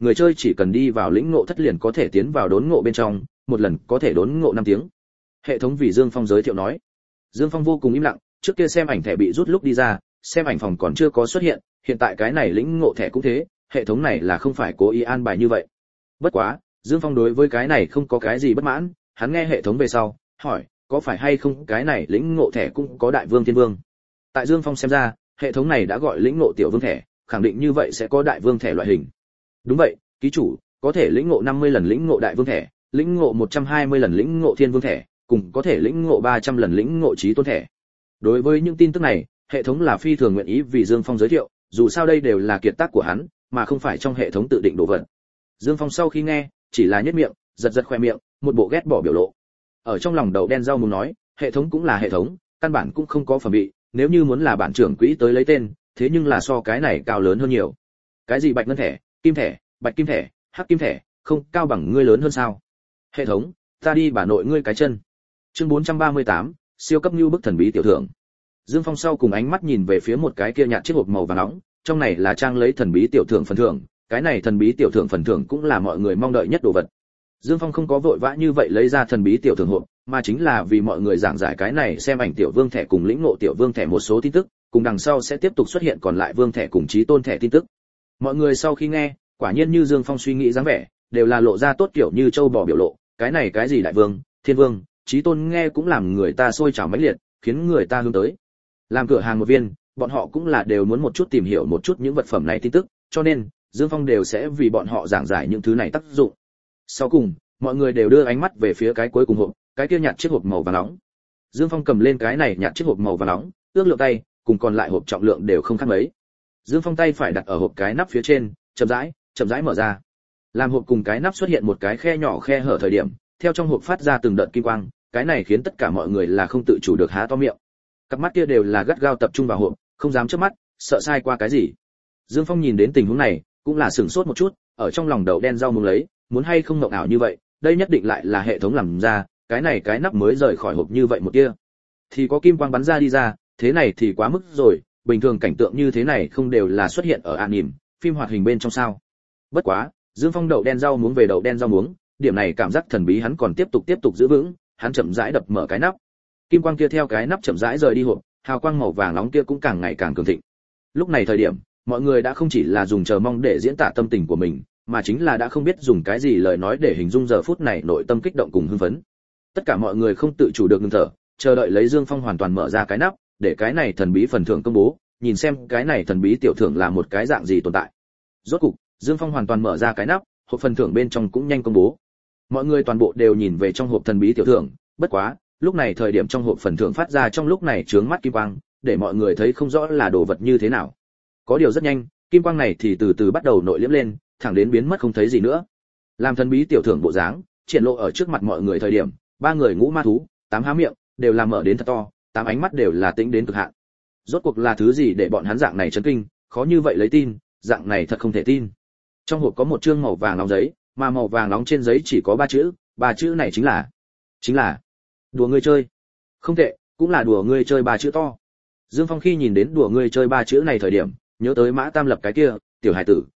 người chơi chỉ cần đi vào lĩnh ngộ thất liền có thể tiến vào đốn ngộ bên trong, một lần có thể đốn ngộ 5 tiếng. Hệ thống vì Dương Phong giới thiệu nói. Dương Phong vô cùng im lặng, trước kia xem ảnh thẻ bị rút lúc đi ra, xem ảnh phòng còn chưa có xuất hiện, hiện tại cái này lĩnh ngộ thẻ cũng thế, hệ thống này là không phải cố ý an bài như vậy. Bất quá, Dương Phong đối với cái này không có cái gì bất mãn, hắn nghe hệ thống về sau, hỏi, có phải hay không cái này lĩnh ngộ thẻ cũng có đại vương thiên vương? Tại Dương Phong xem ra, hệ thống này đã gọi lĩnh ngộ tiểu vương thẻ, khẳng định như vậy sẽ có đại vương thẻ loại hình. Đúng vậy, ký chủ, có thể lĩnh ngộ 50 lần lĩnh ngộ đại vương thẻ, lĩnh ngộ 120 lần lĩnh ngộ thiên vương thẻ, cùng có thể lĩnh ngộ 300 lần lĩnh ngộ chí tôn thẻ. Đối với những tin tức này, hệ thống là phi thường nguyện ý vì Dương Phong giới thiệu, dù sao đây đều là kiệt tác của hắn, mà không phải trong hệ thống tự định đồ vật. Dương Phong sau khi nghe, chỉ là nhếch miệng, giật giật khóe miệng, một bộ ghét bỏ biểu lộ. Ở trong lòng đậu đen rau muống nói, hệ thống cũng là hệ thống, căn bản cũng không có phẩm vị, nếu như muốn là bản trưởng quỹ tới lấy tên, thế nhưng là so cái này cao lớn hơn nhiều. Cái gì bạch ngân thẻ, kim thẻ, bạch kim thẻ, hắc kim thẻ, không cao bằng ngươi lớn hơn sao? Hệ thống, ta đi bà nội ngươi cái chân. Chương 438, siêu cấp nhu bức thần bí tiểu thưởng. Dương Phong sau cùng ánh mắt nhìn về phía một cái kia nhạt chiếc hộp màu vàng nóng, trong này là trang lấy thần bí tiểu thưởng phần thưởng, cái này thần bí tiểu thưởng phần thưởng cũng là mọi người mong đợi nhất đồ vật. Dương Phong không có vội vã như vậy lấy ra thần bí tiểu thưởng hộp, mà chính là vì mọi người giảng giải cái này xem ảnh tiểu vương thẻ cùng lĩnh ngộ tiểu vương thẻ một số tin tức, cùng đằng sau sẽ tiếp tục xuất hiện còn lại vương thẻ cùng chí tôn thẻ tin tức. Mọi người sau khi nghe, quả nhiên như Dương Phong suy nghĩ dáng vẻ, đều là lộ ra tốt kiểu như châu bò biểu lộ, cái này cái gì đại vương, thiên vương, chí tôn nghe cũng làm người ta sôi trào mãnh liệt, khiến người ta hướng tới. Làm cửa hàng một viên, bọn họ cũng là đều muốn một chút tìm hiểu một chút những vật phẩm này tin tức, cho nên Dương Phong đều sẽ vì bọn họ giảng giải những thứ này tác dụng. Sau cùng, mọi người đều đưa ánh mắt về phía cái cuối cùng hộp, cái kia nhạt chiếc hộp màu vàng nóng. Dương Phong cầm lên cái này nhạt chiếc hộp màu vàng nóng, ước lượng tay, cùng còn lại hộp trọng lượng đều không khác mấy. Dương Phong tay phải đặt ở hộp cái nắp phía trên, chậm rãi mở ra. Làm hộp cùng cái nắp xuất hiện một cái khe nhỏ khe hở thời điểm, theo trong hộp phát ra từng đợt kim quang, cái này khiến tất cả mọi người là không tự chủ được há to miệng. Cặp mắt kia đều là gắt gao tập trung vào hộp, không dám chớp mắt, sợ sai qua cái gì. Dương Phong nhìn đến tình huống này, cũng là sửng sốt một chút, ở trong lòng đậu đen rau muống lấy, muốn hay không ngộng ảo như vậy, đây nhất định lại là hệ thống làm ra, cái này cái nắp mới rời khỏi hộp như vậy một tia, thì có kim quang bắn ra đi ra, thế này thì quá mức rồi, bình thường cảnh tượng như thế này không đều là xuất hiện ở anime, phim hoạt hình bên trong sao? Bất quá, Dương Phong đậu đen rau muống về đậu đen rau muống, điểm này cảm giác thần bí hắn còn tiếp tục giữ vững, hắn chậm rãi đập mở cái nắp. Kim quang kia theo cái nắp chậm rãi rời đi hộp, hào quang màu vàng nóng kia cũng càng ngày càng cường thịnh. Lúc này thời điểm, mọi người đã không chỉ là dùng chờ mong để diễn tả tâm tình của mình, mà chính là đã không biết dùng cái gì lời nói để hình dung giờ phút này nội tâm kích động cùng hưng phấn. Tất cả mọi người không tự chủ được ngừng thở, chờ đợi lấy Dương Phong hoàn toàn mở ra cái nắp, để cái này thần bí phần thưởng công bố, nhìn xem cái này thần bí tiểu thưởng là một cái dạng gì tồn tại. Rốt cục, Dương Phong hoàn toàn mở ra cái nắp, hộp phần thưởng bên trong cũng nhanh công bố. Mọi người toàn bộ đều nhìn về trong hộp thần bí tiểu thưởng, bất quá, lúc này thời điểm trong hộp phần thưởng phát ra trong lúc này chướng mắt kim quang, để mọi người thấy không rõ là đồ vật như thế nào. Có điều rất nhanh, kim quang này thì từ từ bắt đầu nội liễm lên, thẳng đến biến mất không thấy gì nữa. Làm thần bí tiểu thưởng bộ dáng, triển lộ ở trước mặt mọi người thời điểm, ba người ngũ ma thú, tám há miệng, đều làm mở đến thật to, tám ánh mắt đều là tĩnh đến cực hạn. Rốt cuộc là thứ gì để bọn hắn dạng này chấn kinh, khó như vậy lấy tin, dạng này thật không thể tin. Trong hộp có một chương màu vàng nóng giấy, mà màu vàng nóng trên giấy chỉ có ba chữ này chính là đùa ngươi chơi. Không tệ, cũng là đùa ngươi chơi ba chữ to. Dương Phong khi nhìn đến đùa ngươi chơi ba chữ này thời điểm, nhớ tới Mã Tam Lập cái kia, tiểu hải tử,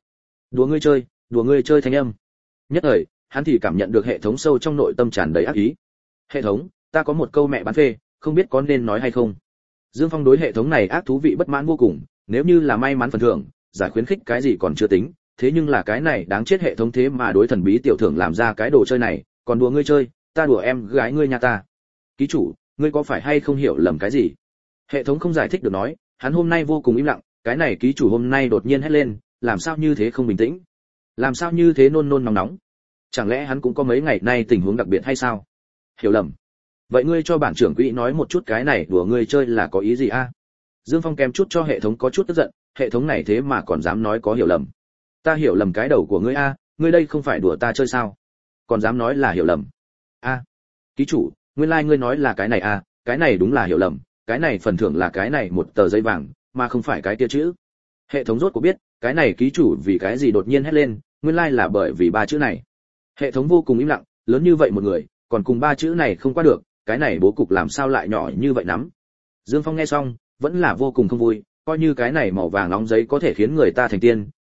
đùa ngươi chơi thanh âm. Nhất thời, hắn thì cảm nhận được hệ thống sâu trong nội tâm tràn đầy ác ý. Hệ thống, ta có một câu mẹ bán phê, không biết có nên nói hay không. Dương Phong đối hệ thống này ác thú vị bất mãn vô cùng, nếu như là may mắn phần thưởng, giải khuyến khích cái gì còn chưa tính, thế nhưng là cái này đáng chết hệ thống thế mà đối thần bí tiểu thưởng làm ra cái đồ chơi này, còn đùa ngươi chơi, ta đùa em gái ngươi nhà ta. Ký chủ, ngươi có phải hay không hiểu lầm cái gì? Hệ thống không giải thích được nói, hắn hôm nay vô cùng im lặng, cái này ký chủ hôm nay đột nhiên hét lên, làm sao như thế không bình tĩnh? Làm sao như thế nôn nôn nóng nóng? Chẳng lẽ hắn cũng có mấy ngày nay tình huống đặc biệt hay sao? Hiểu lầm. Vậy ngươi cho bản trưởng quỹ nói một chút cái này đùa ngươi chơi là có ý gì a? Dương Phong kèm chút cho hệ thống có chút tức giận, hệ thống này thế mà còn dám nói có hiểu lầm. Ta hiểu lầm cái đầu của ngươi a, ngươi đây không phải đùa ta chơi sao? Còn dám nói là hiểu lầm. A, ký chủ, nguyên lai ngươi nói là cái này a, cái này đúng là hiểu lầm, cái này phần thưởng là cái này một tờ giấy vàng, mà không phải cái kia chữ. Hệ thống rốt cuộc biết, cái này ký chủ vì cái gì đột nhiên hét lên, nguyên lai là bởi vì ba chữ này. Hệ thống vô cùng im lặng, lớn như vậy một người, còn cùng ba chữ này không qua được, cái này bố cục làm sao lại nhỏ như vậy nắm. Dương Phong nghe xong, vẫn là vô cùng không vui, coi như cái này màu vàng nóng giấy có thể khiến người ta thành tiên,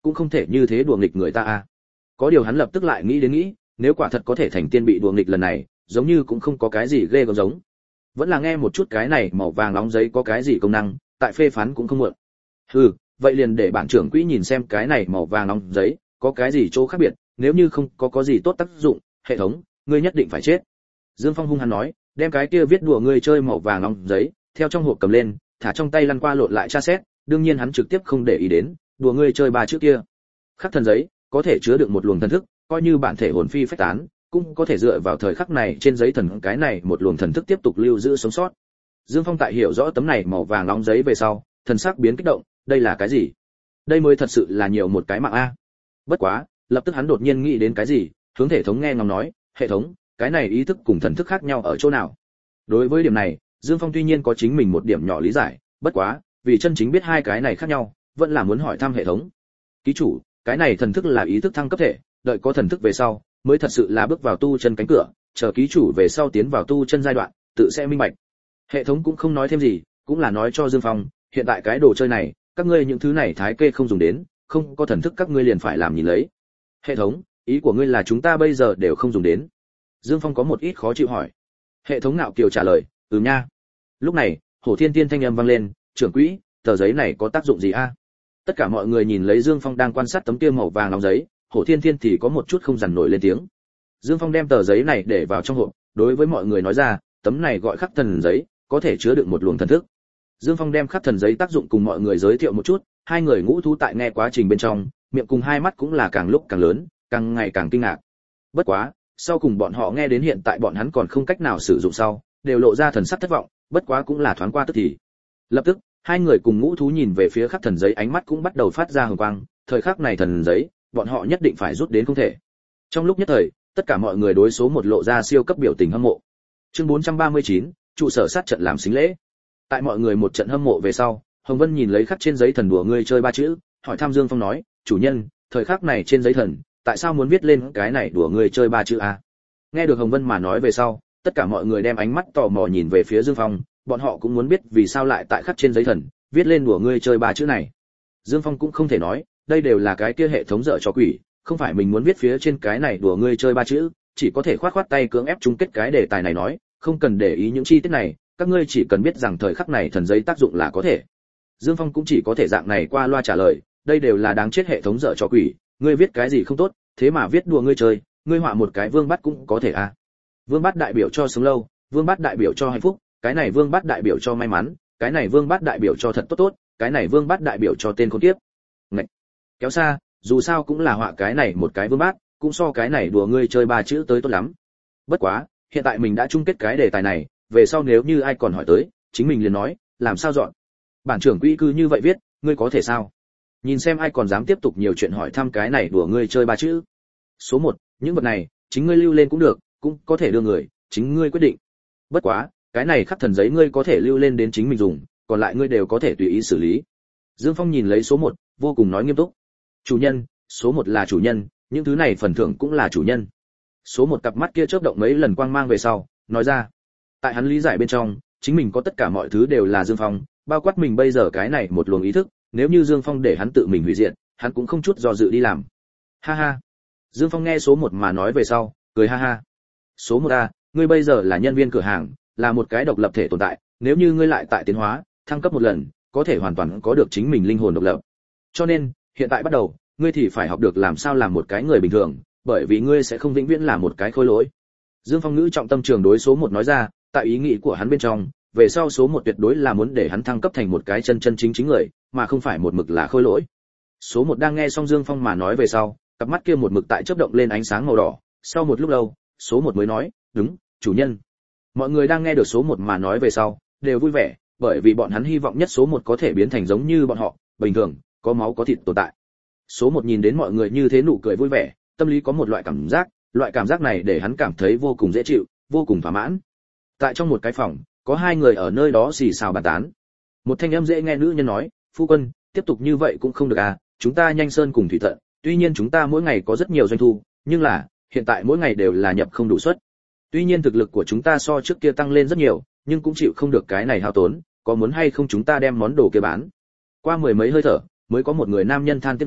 cũng không thể như thế đùa nghịch người ta a. Có điều hắn lập tức lại nghĩ, nếu quả thật có thể thành tiên bị đùa nghịch lần này, giống như cũng không có cái gì ghê gớm giống. Vẫn là nghe một chút cái này màu vàng nóng giấy có cái gì công năng, tại phê phán cũng không muộn. Hừ, vậy liền để bản trưởng quỹ nhìn xem cái này màu vàng nóng giấy có cái gì chỗ khác biệt, nếu như không có gì tốt tác dụng, hệ thống, ngươi nhất định phải chết. Dương Phong hung hăng nói, đem cái kia viết đùa ngươi chơi màu vàng nóng giấy theo trong hộp cầm lên, thả trong tay lăn qua lộn lại tra xét, đương nhiên hắn trực tiếp không để ý đến đùa ngươi chơi ba chữ kia. Khắc thần giấy có thể chứa đựng một luồng thần thức, coi như bản thể hồn phi phách tán, cũng có thể dựa vào thời khắc này trên giấy thần cái này một luồng thần thức tiếp tục lưu giữ sống sót. Dương Phong tại hiểu rõ tấm này màu vàng nóng giấy về sau, thần sắc biến kích động, đây là cái gì? Đây mới thật sự là nhiều một cái mạng a. Bất quá, lập tức hắn đột nhiên nghĩ đến cái gì, hướng hệ thống nghe ngóng nói, hệ thống, cái này ý thức cùng thần thức khác nhau ở chỗ nào? Đối với điểm này, Dương Phong tuy nhiên có chính mình một điểm nhỏ lý giải, bất quá, vì chân chính biết hai cái này khác nhau, vẫn là muốn hỏi thăm hệ thống. Ký chủ, cái này thần thức là ý thức thăng cấp thể, đợi có thần thức về sau, mới thật sự là bước vào tu chân cánh cửa, chờ ký chủ về sau tiến vào tu chân giai đoạn, tự sẽ minh bạch. Hệ thống cũng không nói thêm gì, cũng là nói cho Dương Phong, hiện tại cái đồ chơi này, các ngươi những thứ này thái kê không dùng đến, không có thần thức các ngươi liền phải làm nhìn lấy. Hệ thống, ý của ngươi là chúng ta bây giờ đều không dùng đến? Dương Phong có một ít khó chịu hỏi. Hệ thống ngạo kiều trả lời, nha. Lúc này, Hổ Thiên Tiên thanh âm vang lên, trưởng quỹ, tờ giấy này có tác dụng gì a? Tất cả mọi người nhìn lấy Dương Phong đang quan sát tấm kia màu vàng nóng giấy, Hổ Thiên Thiên thì có một chút không dằn nổi lên tiếng. Dương Phong đem tờ giấy này để vào trong hộp, đối với mọi người nói ra, tấm này gọi khắc thần giấy, có thể chứa đựng một luồng thần thức. Dương Phong đem khắc thần giấy tác dụng cùng mọi người giới thiệu một chút, hai người ngũ thú tại nghe quá trình bên trong, miệng cùng hai mắt cũng là càng lúc càng lớn, càng ngày càng kinh ngạc. Bất quá, sau cùng bọn họ nghe đến hiện tại bọn hắn còn không cách nào sử dụng sau, đều lộ ra thần sắc thất vọng, bất quá cũng là thoáng qua tức thì. Lập tức, hai người cùng ngũ thú nhìn về phía khắc thần giấy, ánh mắt cũng bắt đầu phát ra hồng quang, thời khắc này thần giấy, bọn họ nhất định phải rút đến không thể. Trong lúc nhất thời, tất cả mọi người đối số một lộ ra siêu cấp biểu tình hâm mộ. Chương 439, trụ sở sát trận làm xính lễ. Tại mọi người một trận hâm mộ về sau, Hồng Vân nhìn lấy khắc trên giấy thần đùa ngươi chơi ba chữ, hỏi thăm Dương Phong nói, chủ nhân, thời khắc này trên giấy thần, tại sao muốn viết lên cái này đùa ngươi chơi ba chữ a? Nghe được Hồng Vân mà nói về sau, tất cả mọi người đem ánh mắt tò mò nhìn về phía Dương Phong, bọn họ cũng muốn biết vì sao lại tại khắc trên giấy thần viết lên đùa ngươi chơi ba chữ này. Dương Phong cũng không thể nói, đây đều là cái kia hệ thống dở cho quỷ, không phải mình muốn viết phía trên cái này đùa ngươi chơi ba chữ, chỉ có thể khoát khoát tay cưỡng ép chung kết cái đề tài này nói, không cần để ý những chi tiết này, các ngươi chỉ cần biết rằng thời khắc này thần giấy tác dụng là có thể. Dương Phong cũng chỉ có thể dạng này qua loa trả lời, đây đều là đáng chết hệ thống dở cho quỷ, ngươi viết cái gì không tốt, thế mà viết đùa ngươi chơi, ngươi họa một cái vương bát cũng có thể à? Vương bát đại biểu cho sống lâu, vương bát đại biểu cho hạnh phúc, cái này vương bát đại biểu cho may mắn, cái này vương bát đại biểu cho thật tốt tốt, cái này vương bát đại biểu cho tên khốn kiếp. Ngậy. Kéo xa, dù sao cũng là họa cái này một cái vương bát, cũng so cái này đùa ngươi chơi ba chữ tới tốt lắm. Bất quá, hiện tại mình đã chung kết cái đề tài này, về sau nếu như ai còn hỏi tới, chính mình liền nói, làm sao dọn. Bản trưởng quỹ cứ như vậy viết, ngươi có thể sao? Nhìn xem ai còn dám tiếp tục nhiều chuyện hỏi thăm cái này đùa ngươi chơi ba chữ. Số 1, những vật này, chính ngươi lưu lên cũng được, cũng có thể đưa người, chính ngươi quyết định. Bất quá, cái này khắc thần giấy ngươi có thể lưu lên đến chính mình dùng, còn lại ngươi đều có thể tùy ý xử lý. Dương Phong nhìn lấy số 1, vô cùng nói nghiêm túc. Chủ nhân, số 1 là chủ nhân, những thứ này phần thưởng cũng là chủ nhân. Số 1 cặp mắt kia chớp động mấy lần quang mang về sau, nói ra. Tại hắn lý giải bên trong, chính mình có tất cả mọi thứ đều là Dương Phong, bao quát mình bây giờ cái này một luồng ý thức, nếu như Dương Phong để hắn tự mình hủy diệt, hắn cũng không chút do dự đi làm. Ha ha. Dương Phong nghe số 1 mà nói về sau, cười ha ha. Số 1A, ngươi bây giờ là nhân viên cửa hàng, là một cái độc lập thể tồn tại, nếu như ngươi lại tại tiến hóa, thăng cấp một lần, có thể hoàn toàn có được chính mình linh hồn độc lập. Cho nên, hiện tại bắt đầu, ngươi thì phải học được làm sao làm một cái người bình thường, bởi vì ngươi sẽ không vĩnh viễn là một cái khôi lỗi. Dương Phong ngữ trọng tâm trường đối số 1 nói ra, tại ý nghĩ của hắn bên trong, về sau số 1 tuyệt đối là muốn để hắn thăng cấp thành một cái chân chân chính chính người, mà không phải một mực là khôi lỗi. Số 1 đang nghe xong Dương Phong mà nói về sau, cặp mắt kia một mực tại chớp động lên ánh sáng màu đỏ, sau một lúc lâu, số 1 mới nói, "Đúng, chủ nhân." Mọi người đang nghe được số 1 mà nói về sau, đều vui vẻ, bởi vì bọn hắn hy vọng nhất số 1 có thể biến thành giống như bọn họ, bình thường, có máu có thịt tồn tại. Số 1 nhìn đến mọi người như thế nụ cười vui vẻ, tâm lý có một loại cảm giác này để hắn cảm thấy vô cùng dễ chịu, vô cùng thỏa mãn. Tại trong một cái phòng, có hai người ở nơi đó xì xào bàn tán. Một thanh âm dễ nghe nữ nhân nói, "Phu quân, tiếp tục như vậy cũng không được à, chúng ta nhanh sơn cùng thủy tận, tuy nhiên chúng ta mỗi ngày có rất nhiều doanh thu, nhưng là, hiện tại mỗi ngày đều là nhập không đủ suất. Tuy nhiên thực lực của chúng ta so trước kia tăng lên rất nhiều, nhưng cũng chịu không được cái này hao tốn, có muốn hay không chúng ta đem món đồ kia bán?" Qua mười mấy hơi thở, mới có một người nam nhân than tiếc nói,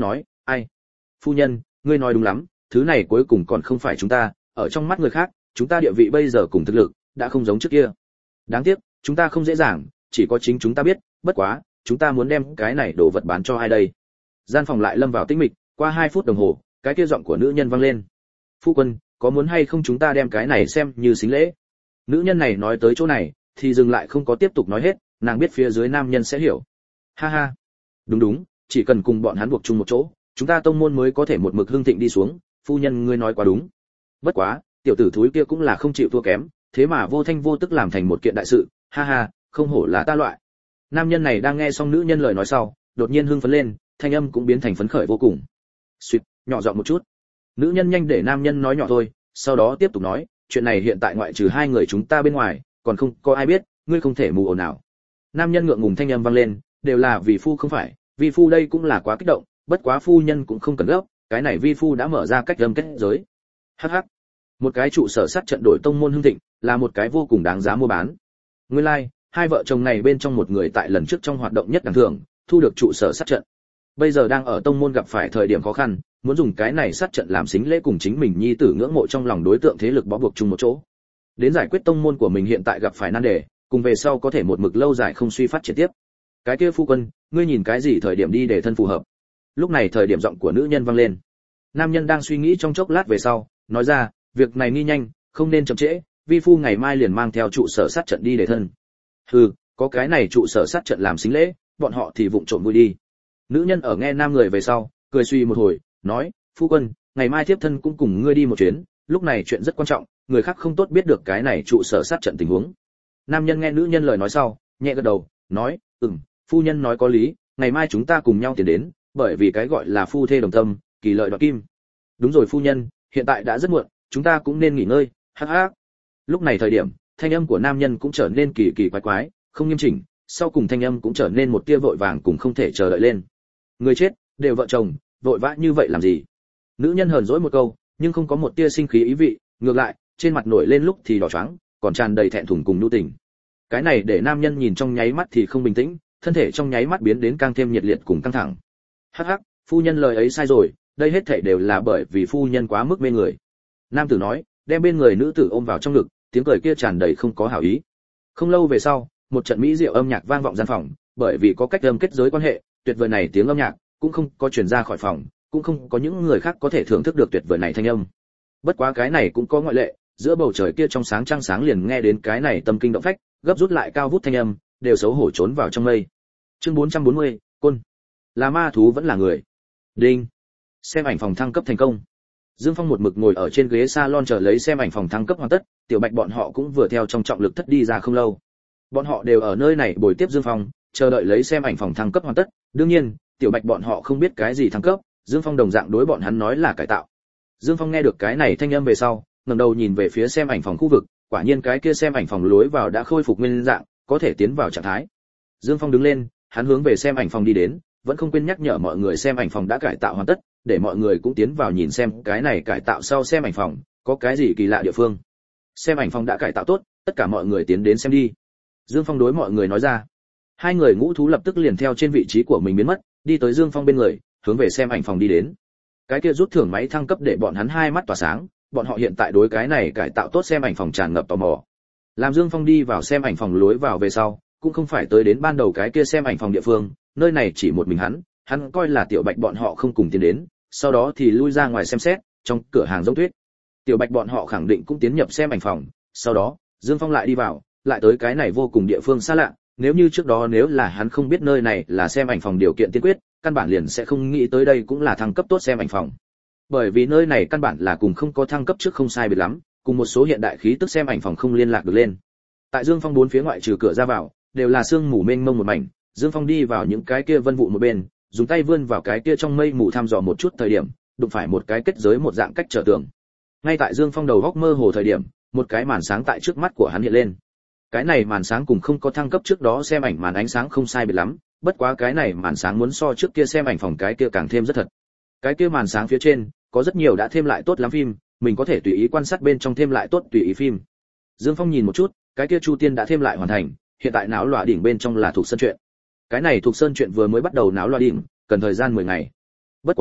Ai? Phu nhân, ngươi nói đúng lắm, thứ này cuối cùng còn không phải chúng ta, ở trong mắt người khác, chúng ta địa vị bây giờ cùng thực lực đã không giống trước kia. Đáng tiếc, chúng ta không dễ dàng, chỉ có chính chúng ta biết, bất quá, chúng ta muốn đem cái này đồ vật bán cho ai đây? Gian phòng lại lâm vào tĩnh mịch, qua 2 phút đồng hồ, cái kia giọng của nữ nhân vang lên. Phu quân, có muốn hay không chúng ta đem cái này xem như xính lễ? Nữ nhân này nói tới chỗ này, thì dừng lại không có tiếp tục nói hết, nàng biết phía dưới nam nhân sẽ hiểu. Ha ha, đúng đúng, chỉ cần cùng bọn hắn buộc chung một chỗ, chúng ta tông môn mới có thể một mực hưng thịnh đi xuống. Phu nhân ngươi nói quá đúng. Bất quá, tiểu tử thúi kia cũng là không chịu thua kém, thế mà vô thanh vô tức làm thành một kiện đại sự. Ha ha, không hổ là ta loại. Nam nhân này đang nghe xong nữ nhân lời nói sau, đột nhiên hưng phấn lên, thanh âm cũng biến thành phấn khởi vô cùng. Suýt, nhỏ giọng một chút. Nữ nhân nhanh để nam nhân nói nhỏ thôi, sau đó tiếp tục nói, chuyện này hiện tại ngoại trừ 2 người chúng ta bên ngoài, còn không có ai biết, ngươi không thể mù ồn nào. Nam nhân ngượng ngùng thanh âm vang lên, đều là vì phu không phải, vì phu đây cũng là quá kích động, bất quá phu nhân cũng không cần gấp, cái này vi phu đã mở ra cách âm kết giới. Hắc hắc. Một cái trụ sở sát trận đổi tông môn hưng thịnh, là một cái vô cùng đáng giá mua bán. Nguyên lai, like, 2 vợ chồng này bên trong một người tại lần trước trong hoạt động nhất đẳng thưởng, thu được trụ sở sát trận. Bây giờ đang ở tông môn gặp phải thời điểm khó khăn, muốn dùng cái này sát trận làm xính lễ cùng chính mình nhi tử ngưỡng mộ trong lòng đối tượng thế lực bó buộc chung một chỗ. Đến giải quyết tông môn của mình hiện tại gặp phải nan đề, cùng về sau có thể một mực lâu dài không suy phát triển tiếp. Cái kia phu quân, ngươi nhìn cái gì thời điểm đi để thân phù hợp? Lúc này thời điểm giọng của nữ nhân vang lên. Nam nhân đang suy nghĩ trong chốc lát về sau, nói ra, việc này nghi nhanh, không nên chậm trễ, vi phu ngày mai liền mang theo trụ sở sát trận đi để thân. Hừ, có cái này trụ sở sát trận làm xính lễ, bọn họ thì vụng trộm vui đi. Nữ nhân ở nghe nam người về sau, cười suy một hồi, nói, phu quân, ngày mai tiếp thân cũng cùng ngươi đi một chuyến, lúc này chuyện rất quan trọng, người khác không tốt biết được cái này trụ sở sát trận tình huống. Nam nhân nghe nữ nhân lời nói sau, nhẹ gật đầu, nói, phu nhân nói có lý, ngày mai chúng ta cùng nhau tiến đến, bởi vì cái gọi là phu thê đồng tâm, kỳ lợi đoạt kim. Đúng rồi phu nhân, hiện tại đã rất muộn, chúng ta cũng nên nghỉ ngơi. Hắc hắc. Lúc này thời điểm, thanh âm của nam nhân cũng trở nên kỳ kỳ quái quái, không nghiêm chỉnh, sau cùng thanh âm cũng trở nên một tia vội vàng cùng không thể chờ đợi lên. Người chết, đều vợ chồng, vội vã như vậy làm gì? Nữ nhân hờn dỗi một câu, nhưng không có một tia sinh khí ý vị, ngược lại, trên mặt nổi lên lúc thì đỏ choáng, còn tràn đầy thẹn thùng cùng nhu tình. Cái này để nam nhân nhìn trong nháy mắt thì không bình tĩnh, thân thể trong nháy mắt biến đến càng thêm nhiệt liệt cùng căng thẳng. Hắc hắc, phu nhân lời ấy sai rồi, đây hết thảy đều là bởi vì phu nhân quá mức mê người. Nam tử nói, đem bên người nữ tử ôm vào trong ngực, tiếng cười kia tràn đầy không có hảo ý. Không lâu về sau, một trận mỹ diệu âm nhạc vang vọng gian phòng, bởi vì có cách âm kết giới quan hệ, tuyệt vời này tiếng âm nhạc cũng không có truyền ra khỏi phòng, cũng không có những người khác có thể thưởng thức được tuyệt vời này thanh âm. Bất quá cái này cũng có ngoại lệ, giữa bầu trời kia trong sáng trăng sáng liền nghe đến cái này tâm kinh động phách, gấp rút lại cao vút thanh âm, đều xấu hổ trốn vào trong mây. Chương 440, côn. Là ma thú vẫn là người. Đinh. Xem ảnh phòng thăng cấp thành công. Dương Phong một mực ngồi ở trên ghế salon chờ lấy xem ảnh phòng thăng cấp hoàn tất, Tiểu Bạch bọn họ cũng vừa theo trong trọng lực thất đi ra không lâu. Bọn họ đều ở nơi này bồi tiếp Dương Phong, chờ đợi lấy xem ảnh phòng thăng cấp hoàn tất. Đương nhiên, Tiểu Bạch bọn họ không biết cái gì thăng cấp, Dương Phong đồng dạng đối bọn hắn nói là cải tạo. Dương Phong nghe được cái này thanh âm về sau, ngẩng đầu nhìn về phía xem ảnh phòng khu vực, quả nhiên cái kia xem ảnh phòng lối vào đã khôi phục nguyên dạng, có thể tiến vào trạng thái. Dương Phong đứng lên, hắn hướng về xem ảnh phòng đi đến, vẫn không quên nhắc nhở mọi người xem ảnh phòng đã cải tạo hoàn tất, để mọi người cũng tiến vào nhìn xem cái này cải tạo sau xem ảnh phòng có cái gì kỳ lạ địa phương. Xem ảnh phòng đã cải tạo tốt, tất cả mọi người tiến đến xem đi. Dương Phong đối mọi người nói ra. 2 người ngũ thú lập tức liền theo trên vị trí của mình biến mất, đi tới Dương Phong bên người, hướng về xem ảnh phòng đi đến. Cái kia rút thưởng máy thăng cấp để bọn hắn hai mắt tỏa sáng, bọn họ hiện tại đối cái này cải tạo tốt xem ảnh phòng tràn ngập tò mò. Làm Dương Phong đi vào xem ảnh phòng lối vào về sau, cũng không phải tới đến ban đầu cái kia xem ảnh phòng địa phương, nơi này chỉ một mình hắn coi là Tiểu Bạch bọn họ không cùng tiến đến, sau đó thì lui ra ngoài xem xét, trong cửa hàng giống tuyết. Tiểu Bạch bọn họ khẳng định cũng tiến nhập xem ảnh phòng, sau đó, Dương Phong lại đi vào, lại tới cái này vô cùng địa phương xa lạ, nếu như trước đó nếu là hắn không biết nơi này là xem ảnh phòng điều kiện tiên quyết, căn bản liền sẽ không nghĩ tới đây cũng là thăng cấp tốt xem ảnh phòng. Bởi vì nơi này căn bản là cùng không có thăng cấp trước không sai biệt lắm, cùng một số hiện đại khí tức xem ảnh phòng không liên lạc được lên. Tại Dương Phong bốn phía ngoại trừ cửa ra vào, đều là sương mù mênh mông một mảnh, Dương Phong đi vào những cái kia vân vụ một bên, dùng tay vươn vào cái kia trong mây mù thăm dò một chút thời điểm, đụng phải một cái kết giới một dạng cách trở tường. Ngay tại Dương Phong đầu góc mơ hồ thời điểm, một cái màn sáng tại trước mắt của hắn hiện lên. Cái này màn sáng cùng không có thăng cấp trước đó xem ảnh màn ánh sáng không sai biệt lắm, bất quá cái này màn sáng muốn so trước kia xem ảnh phòng cái kia càng thêm rất thật. Cái kia màn sáng phía trên có rất nhiều đã thêm lại tốt lắm phim, mình có thể tùy ý quan sát bên trong thêm lại tốt tùy ý phim. Dương Phong nhìn một chút, cái kia Chu Tiên đã thêm lại hoàn thành, hiện tại náo loạn đỉnh bên trong là thuộc sơn truyện. Cái này thuộc sơn truyện vừa mới bắt đầu náo loạn đỉnh, cần thời gian 10 ngày. Bất quá,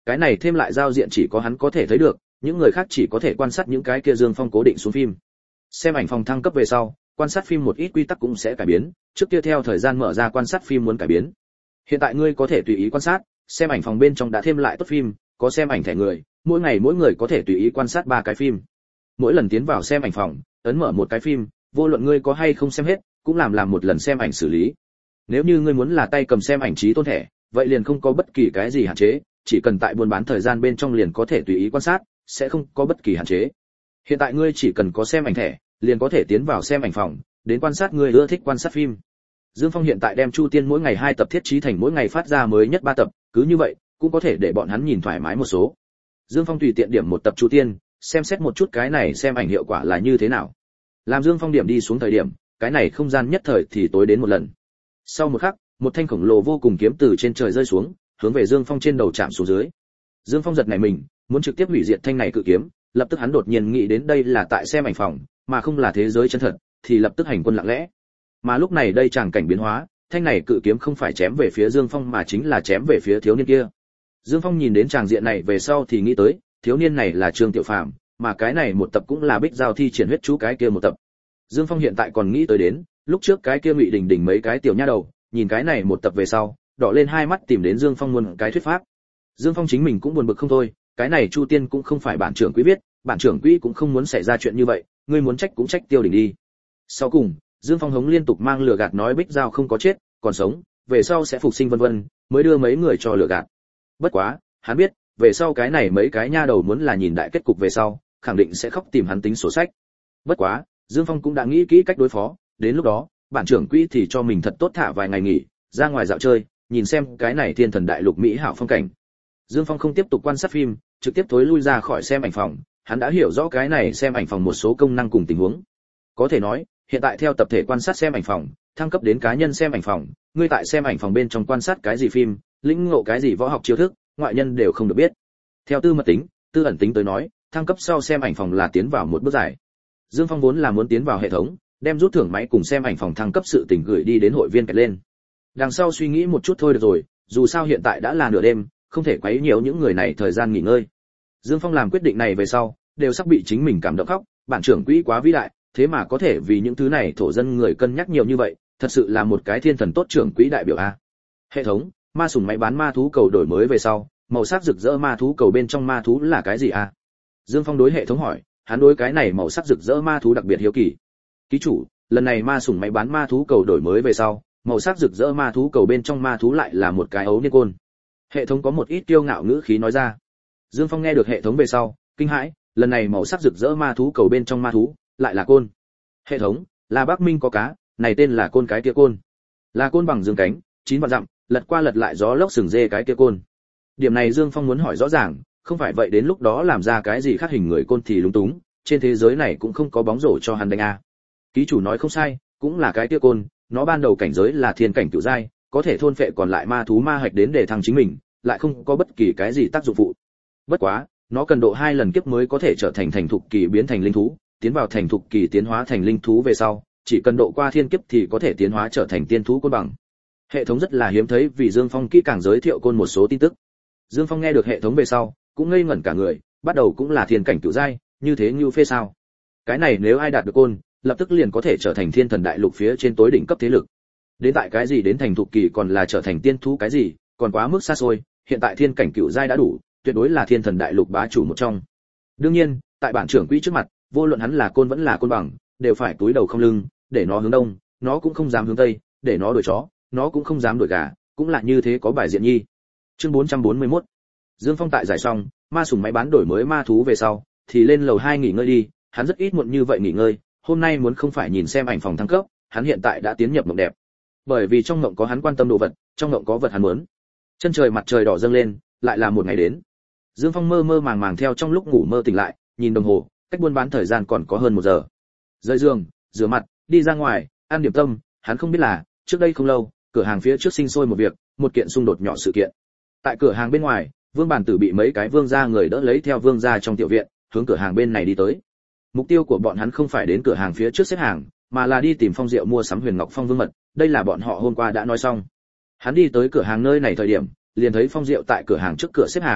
cái này thêm lại giao diện chỉ có hắn có thể thấy được, những người khác chỉ có thể quan sát những cái kia Dương Phong cố định xuống phim. Xem ảnh phòng thăng cấp về sau, quan sát phim một ít quy tắc cũng sẽ cải biến, trước kia theo thời gian mở ra quan sát phim muốn cải biến. Hiện tại ngươi có thể tùy ý quan sát, xem ảnh phòng bên trong đã thêm lại tốt phim, có xem ảnh thẻ người, mỗi ngày mỗi người có thể tùy ý quan sát 3 cái phim. Mỗi lần tiến vào xem ảnh phòng, ấn mở một cái phim, vô luận ngươi có hay không xem hết, cũng làm một lần xem ảnh xử lý. Nếu như ngươi muốn là tay cầm xem ảnh trí tôn thẻ, vậy liền không có bất kỳ cái gì hạn chế, chỉ cần tại buôn bán thời gian bên trong liền có thể tùy ý quan sát, sẽ không có bất kỳ hạn chế. Hiện tại ngươi chỉ cần có xem ảnh thẻ, liền có thể tiến vào xem ảnh phòng, đến quan sát ngươi ưa thích quan sát phim. Dương Phong hiện tại đem Chu Tiên mỗi ngày 2 tập thiết trí thành mỗi ngày phát ra mới nhất 3 tập, cứ như vậy, cũng có thể để bọn hắn nhìn thoải mái một số. Dương Phong tùy tiện điểm một tập Chu Tiên, xem xét một chút cái này xem ảnh hiệu quả là như thế nào. Làm Dương Phong điểm đi xuống thời điểm, cái này không gian nhất thời thì tối đến một lần. Sau một khắc, một thanh khổng lồ vô cùng kiếm từ trên trời rơi xuống, hướng về Dương Phong trên đầu chạm xuống dưới. Dương Phong giật nảy mình, muốn trực tiếp hủy diệt thanh này cự kiếm, lập tức hắn đột nhiên nghĩ đến đây là tại xem ảnh phòng, mà không là thế giới chân thật, thì lập tức hành quân lặng lẽ. Mà lúc này đây tràng cảnh biến hóa, thanh này cự kiếm không phải chém về phía Dương Phong mà chính là chém về phía thiếu niên kia. Dương Phong nhìn đến tràng diện này về sau thì nghĩ tới, thiếu niên này là Trương Tiểu Phàm, mà cái này một tập cũng là Bích Giao thi triển huyết chú cái kia một tập. Dương Phong hiện tại còn nghĩ tới đến, lúc trước cái kia Ngụy Đình Đình mấy cái tiểu nha đầu, nhìn cái này một tập về sau, đỏ lên hai mắt tìm đến Dương Phong muốn cái thuyết pháp. Dương Phong chính mình cũng buồn bực không thôi, cái này Chu Tiên cũng không phải bản trưởng quỹ viết, bản trưởng quỹ cũng không muốn xảy ra chuyện như vậy, ngươi muốn trách cũng trách Tiêu Đình đi. Sau cùng, Dương Phong hống liên tục mang lừa gạt nói Bích Giao không có chết, còn sống, về sau sẽ phục sinh vân vân, mới đưa mấy người cho lừa gạt. Bất quá, hắn biết, về sau cái này mấy cái nha đầu muốn là nhìn đại kết cục về sau, khẳng định sẽ khóc tìm hắn tính sổ sách. Bất quá, Dương Phong cũng đã nghĩ kỹ cách đối phó, đến lúc đó, bản trưởng quỹ thì cho mình thật tốt thả vài ngày nghỉ, ra ngoài dạo chơi, nhìn xem cái này thiên thần đại lục mỹ hảo phong cảnh. Dương Phong không tiếp tục quan sát phim, trực tiếp thối lui ra khỏi xem ảnh phòng, hắn đã hiểu rõ cái này xem ảnh phòng một số công năng cùng tình huống. Có thể nói, hiện tại theo tập thể quan sát xem ảnh phòng, thăng cấp đến cá nhân xem ảnh phòng, ngươi tại xem ảnh phòng bên trong quan sát cái gì phim, lĩnh ngộ cái gì võ học chiêu thức, ngoại nhân đều không được biết. Theo tư mật tính, tư ẩn tính tới nói, thăng cấp sau xem ảnh phòng là tiến vào một bước dài. Dương Phong vốn là muốn tiến vào hệ thống, đem rút thưởng máy cùng xem ảnh phòng thăng cấp sự tình gửi đi đến hội viên kẹt lên. Đằng sau suy nghĩ một chút thôi được rồi, dù sao hiện tại đã là nửa đêm, không thể quấy nhiễu những người này thời gian nghỉ ngơi. Dương Phong làm quyết định này về sau, đều sắp bị chính mình cảm động khóc, bản trưởng quỹ quá vĩ đại, thế mà có thể vì những thứ này thổ dân người cân nhắc nhiều như vậy, thật sự là một cái thiên thần tốt trưởng quỹ đại biểu a. Hệ thống, ma sủng máy bán ma thú cầu đổi mới về sau, màu sắc rực rỡ ma thú cầu bên trong ma thú là cái gì a? Dương Phong đối hệ thống hỏi, hắn đối cái này màu sắc rực rỡ ma thú đặc biệt hiếu kỳ. Ký chủ, lần này ma sủng máy bán ma thú cầu đổi mới về sau, màu sắc rực rỡ ma thú cầu bên trong ma thú lại là một cái ấu niên côn. Hệ thống có một ít kiêu ngạo ngữ khí nói ra. Dương Phong nghe được hệ thống về sau, kinh hãi, lần này màu sắc rực rỡ ma thú cầu bên trong ma thú lại là côn. Hệ thống, là Bắc Minh có cá, này tên là côn cái kia côn. Là côn bằng dương cánh, 9 vạn dặm, lật qua lật lại gió lốc sừng dê cái kia côn. Điểm này Dương Phong muốn hỏi rõ ràng, không phải vậy đến lúc đó làm ra cái gì khác hình người côn thì lúng túng, trên thế giới này cũng không có bóng rổ cho hắn đánh a. Ký chủ nói không sai, cũng là cái kia côn, nó ban đầu cảnh giới là thiên cảnh cửu giai, có thể thôn phệ còn lại ma thú ma hạch đến để thăng chính mình, lại không có bất kỳ cái gì tác dụng phụ. Bất quá, nó cần độ 2 lần kiếp mới có thể trở thành thành thục kỳ biến thành linh thú, tiến vào thành thục kỳ tiến hóa thành linh thú về sau, chỉ cần độ qua thiên kiếp thì có thể tiến hóa trở thành tiên thú côn bằng. Hệ thống rất là hiếm thấy vì Dương Phong kỹ càng giới thiệu côn một số tin tức. Dương Phong nghe được hệ thống về sau, cũng ngây ngẩn cả người, bắt đầu cũng là thiên cảnh cửu giai, như thế như phê sao? Cái này nếu ai đạt được côn, lập tức liền có thể trở thành thiên thần đại lục phía trên tối đỉnh cấp thế lực. Đến tại cái gì đến thành thục kỳ còn là trở thành tiên thú cái gì, còn quá mức xa xôi, hiện tại thiên cảnh cửu giai đã đủ, tuyệt đối là thiên thần đại lục bá chủ một trong. Đương nhiên, tại bản trưởng quỹ trước mặt, vô luận hắn là côn vẫn là côn bằng, đều phải túi đầu không lưng, để nó hướng đông, nó cũng không dám hướng tây, để nó đuổi chó, nó cũng không dám đuổi gà, cũng là như thế có bài diện nhi. Chương 441. Dương Phong tại giải xong, ma sủng máy bán đổi mới ma thú về sau, thì lên lầu 2 nghỉ ngơi đi, hắn rất ít muộn như vậy nghỉ ngơi, hôm nay muốn không phải nhìn xem ảnh phòng thăng cấp, hắn hiện tại đã tiến nhập mộng đẹp. Bởi vì trong mộng có hắn quan tâm đồ vật, trong mộng có vật hắn muốn. Chân trời mặt trời đỏ dâng lên, lại là một ngày đến. Dương Phong mơ mơ màng màng theo trong lúc ngủ mơ tỉnh lại, nhìn đồng hồ, cách buôn bán thời gian còn có hơn 1 giờ. Rời giường, rửa mặt, đi ra ngoài, ăn điểm tâm, hắn không biết là, trước đây không lâu, cửa hàng phía trước sinh sôi một việc, một kiện xung đột nhỏ sự kiện. Tại cửa hàng bên ngoài, Vương Bản Tử bị mấy cái vương gia người đỡ lấy theo vương gia trong tiểu viện, hướng cửa hàng bên này đi tới. Mục tiêu của bọn hắn không phải đến cửa hàng phía trước xếp hàng, mà là đi tìm Phong Diệu mua sắm Huyền Ngọc Phong Vương mật, đây là bọn họ hôm qua đã nói xong. Hắn đi tới cửa hàng nơi này thời điểm, liền thấy Phong Diệu tại cửa hàng trước cửa xếp hàng,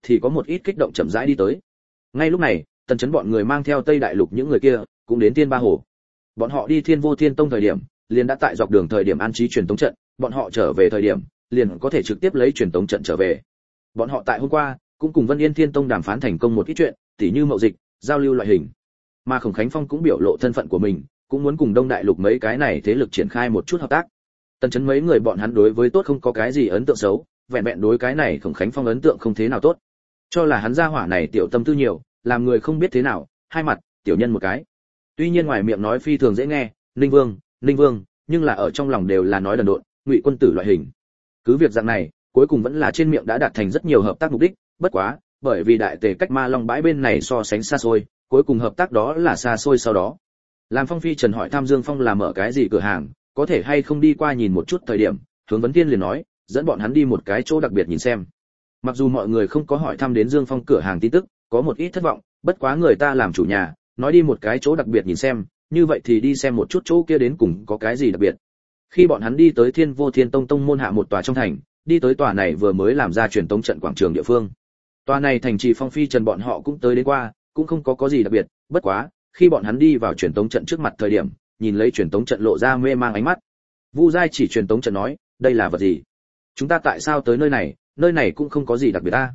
thì có một ít kích động chậm rãi đi tới. Ngay lúc này, Tần Chấn bọn người mang theo Tây Đại Lục những người kia cũng đến Thiên Ba Hồ. Bọn họ đi Thiên Vô Thiên Tông thời điểm, liền đã tại dọc đường thời điểm an trí truyền tống trận, bọn họ trở về thời điểm, liền có thể trực tiếp lấy truyền tống trận trở về. Bọn họ tại hôm qua cũng cùng Vân Yên Thiên Tông đàm phán thành công một ít chuyện, tỉ như mậu dịch, giao lưu loại hình. Mà Khổng Khánh Phong cũng biểu lộ thân phận của mình, cũng muốn cùng Đông Đại Lục mấy cái này thế lực triển khai một chút hợp tác. Tần Chấn mấy người bọn hắn đối với tốt không có cái gì ấn tượng xấu, vẹn vẹn đối cái này Khổng Khánh Phong ấn tượng không thế nào tốt. Cho là hắn gia hỏa này tiểu tâm tư nhiều, làm người không biết thế nào, hai mặt, tiểu nhân một cái. Tuy nhiên ngoài miệng nói phi thường dễ nghe, Ninh Vương, nhưng là ở trong lòng đều là nói đần độn, Ngụy quân tử loại hình. Cứ việc dạng này, cuối cùng vẫn là trên miệng đã đạt thành rất nhiều hợp tác mục đích, bất quá, bởi vì đại tề cách Ma Long bãi bên này so sánh xa xôi, cuối cùng hợp tác đó là xa xôi sau đó. Làm Phong Phi Trần hỏi thăm Dương Phong là mở cái gì cửa hàng, có thể hay không đi qua nhìn một chút thời điểm, Hướng Vấn Tiên liền nói, dẫn bọn hắn đi một cái chỗ đặc biệt nhìn xem. Mặc dù mọi người không có hỏi thăm đến Dương Phong cửa hàng tin tức, có một ít thất vọng, bất quá người ta làm chủ nhà, nói đi một cái chỗ đặc biệt nhìn xem, như vậy thì đi xem một chút chỗ kia đến cùng có cái gì đặc biệt. Khi bọn hắn đi tới Thiên Vô Thiên Tông tông môn hạ một tòa trong thành, đi tới tòa này vừa mới làm ra truyền tống trận quảng trường địa phương. Tòa này thành trì Phong Phi Trần bọn họ cũng tới đến qua, cũng không có gì đặc biệt, bất quá, khi bọn hắn đi vào truyền tống trận trước mặt thời điểm, nhìn lấy truyền tống trận lộ ra mê mang ánh mắt. Vu Giai chỉ truyền tống trận nói, đây là vật gì? Chúng ta tại sao tới nơi này cũng không có gì đặc biệt a.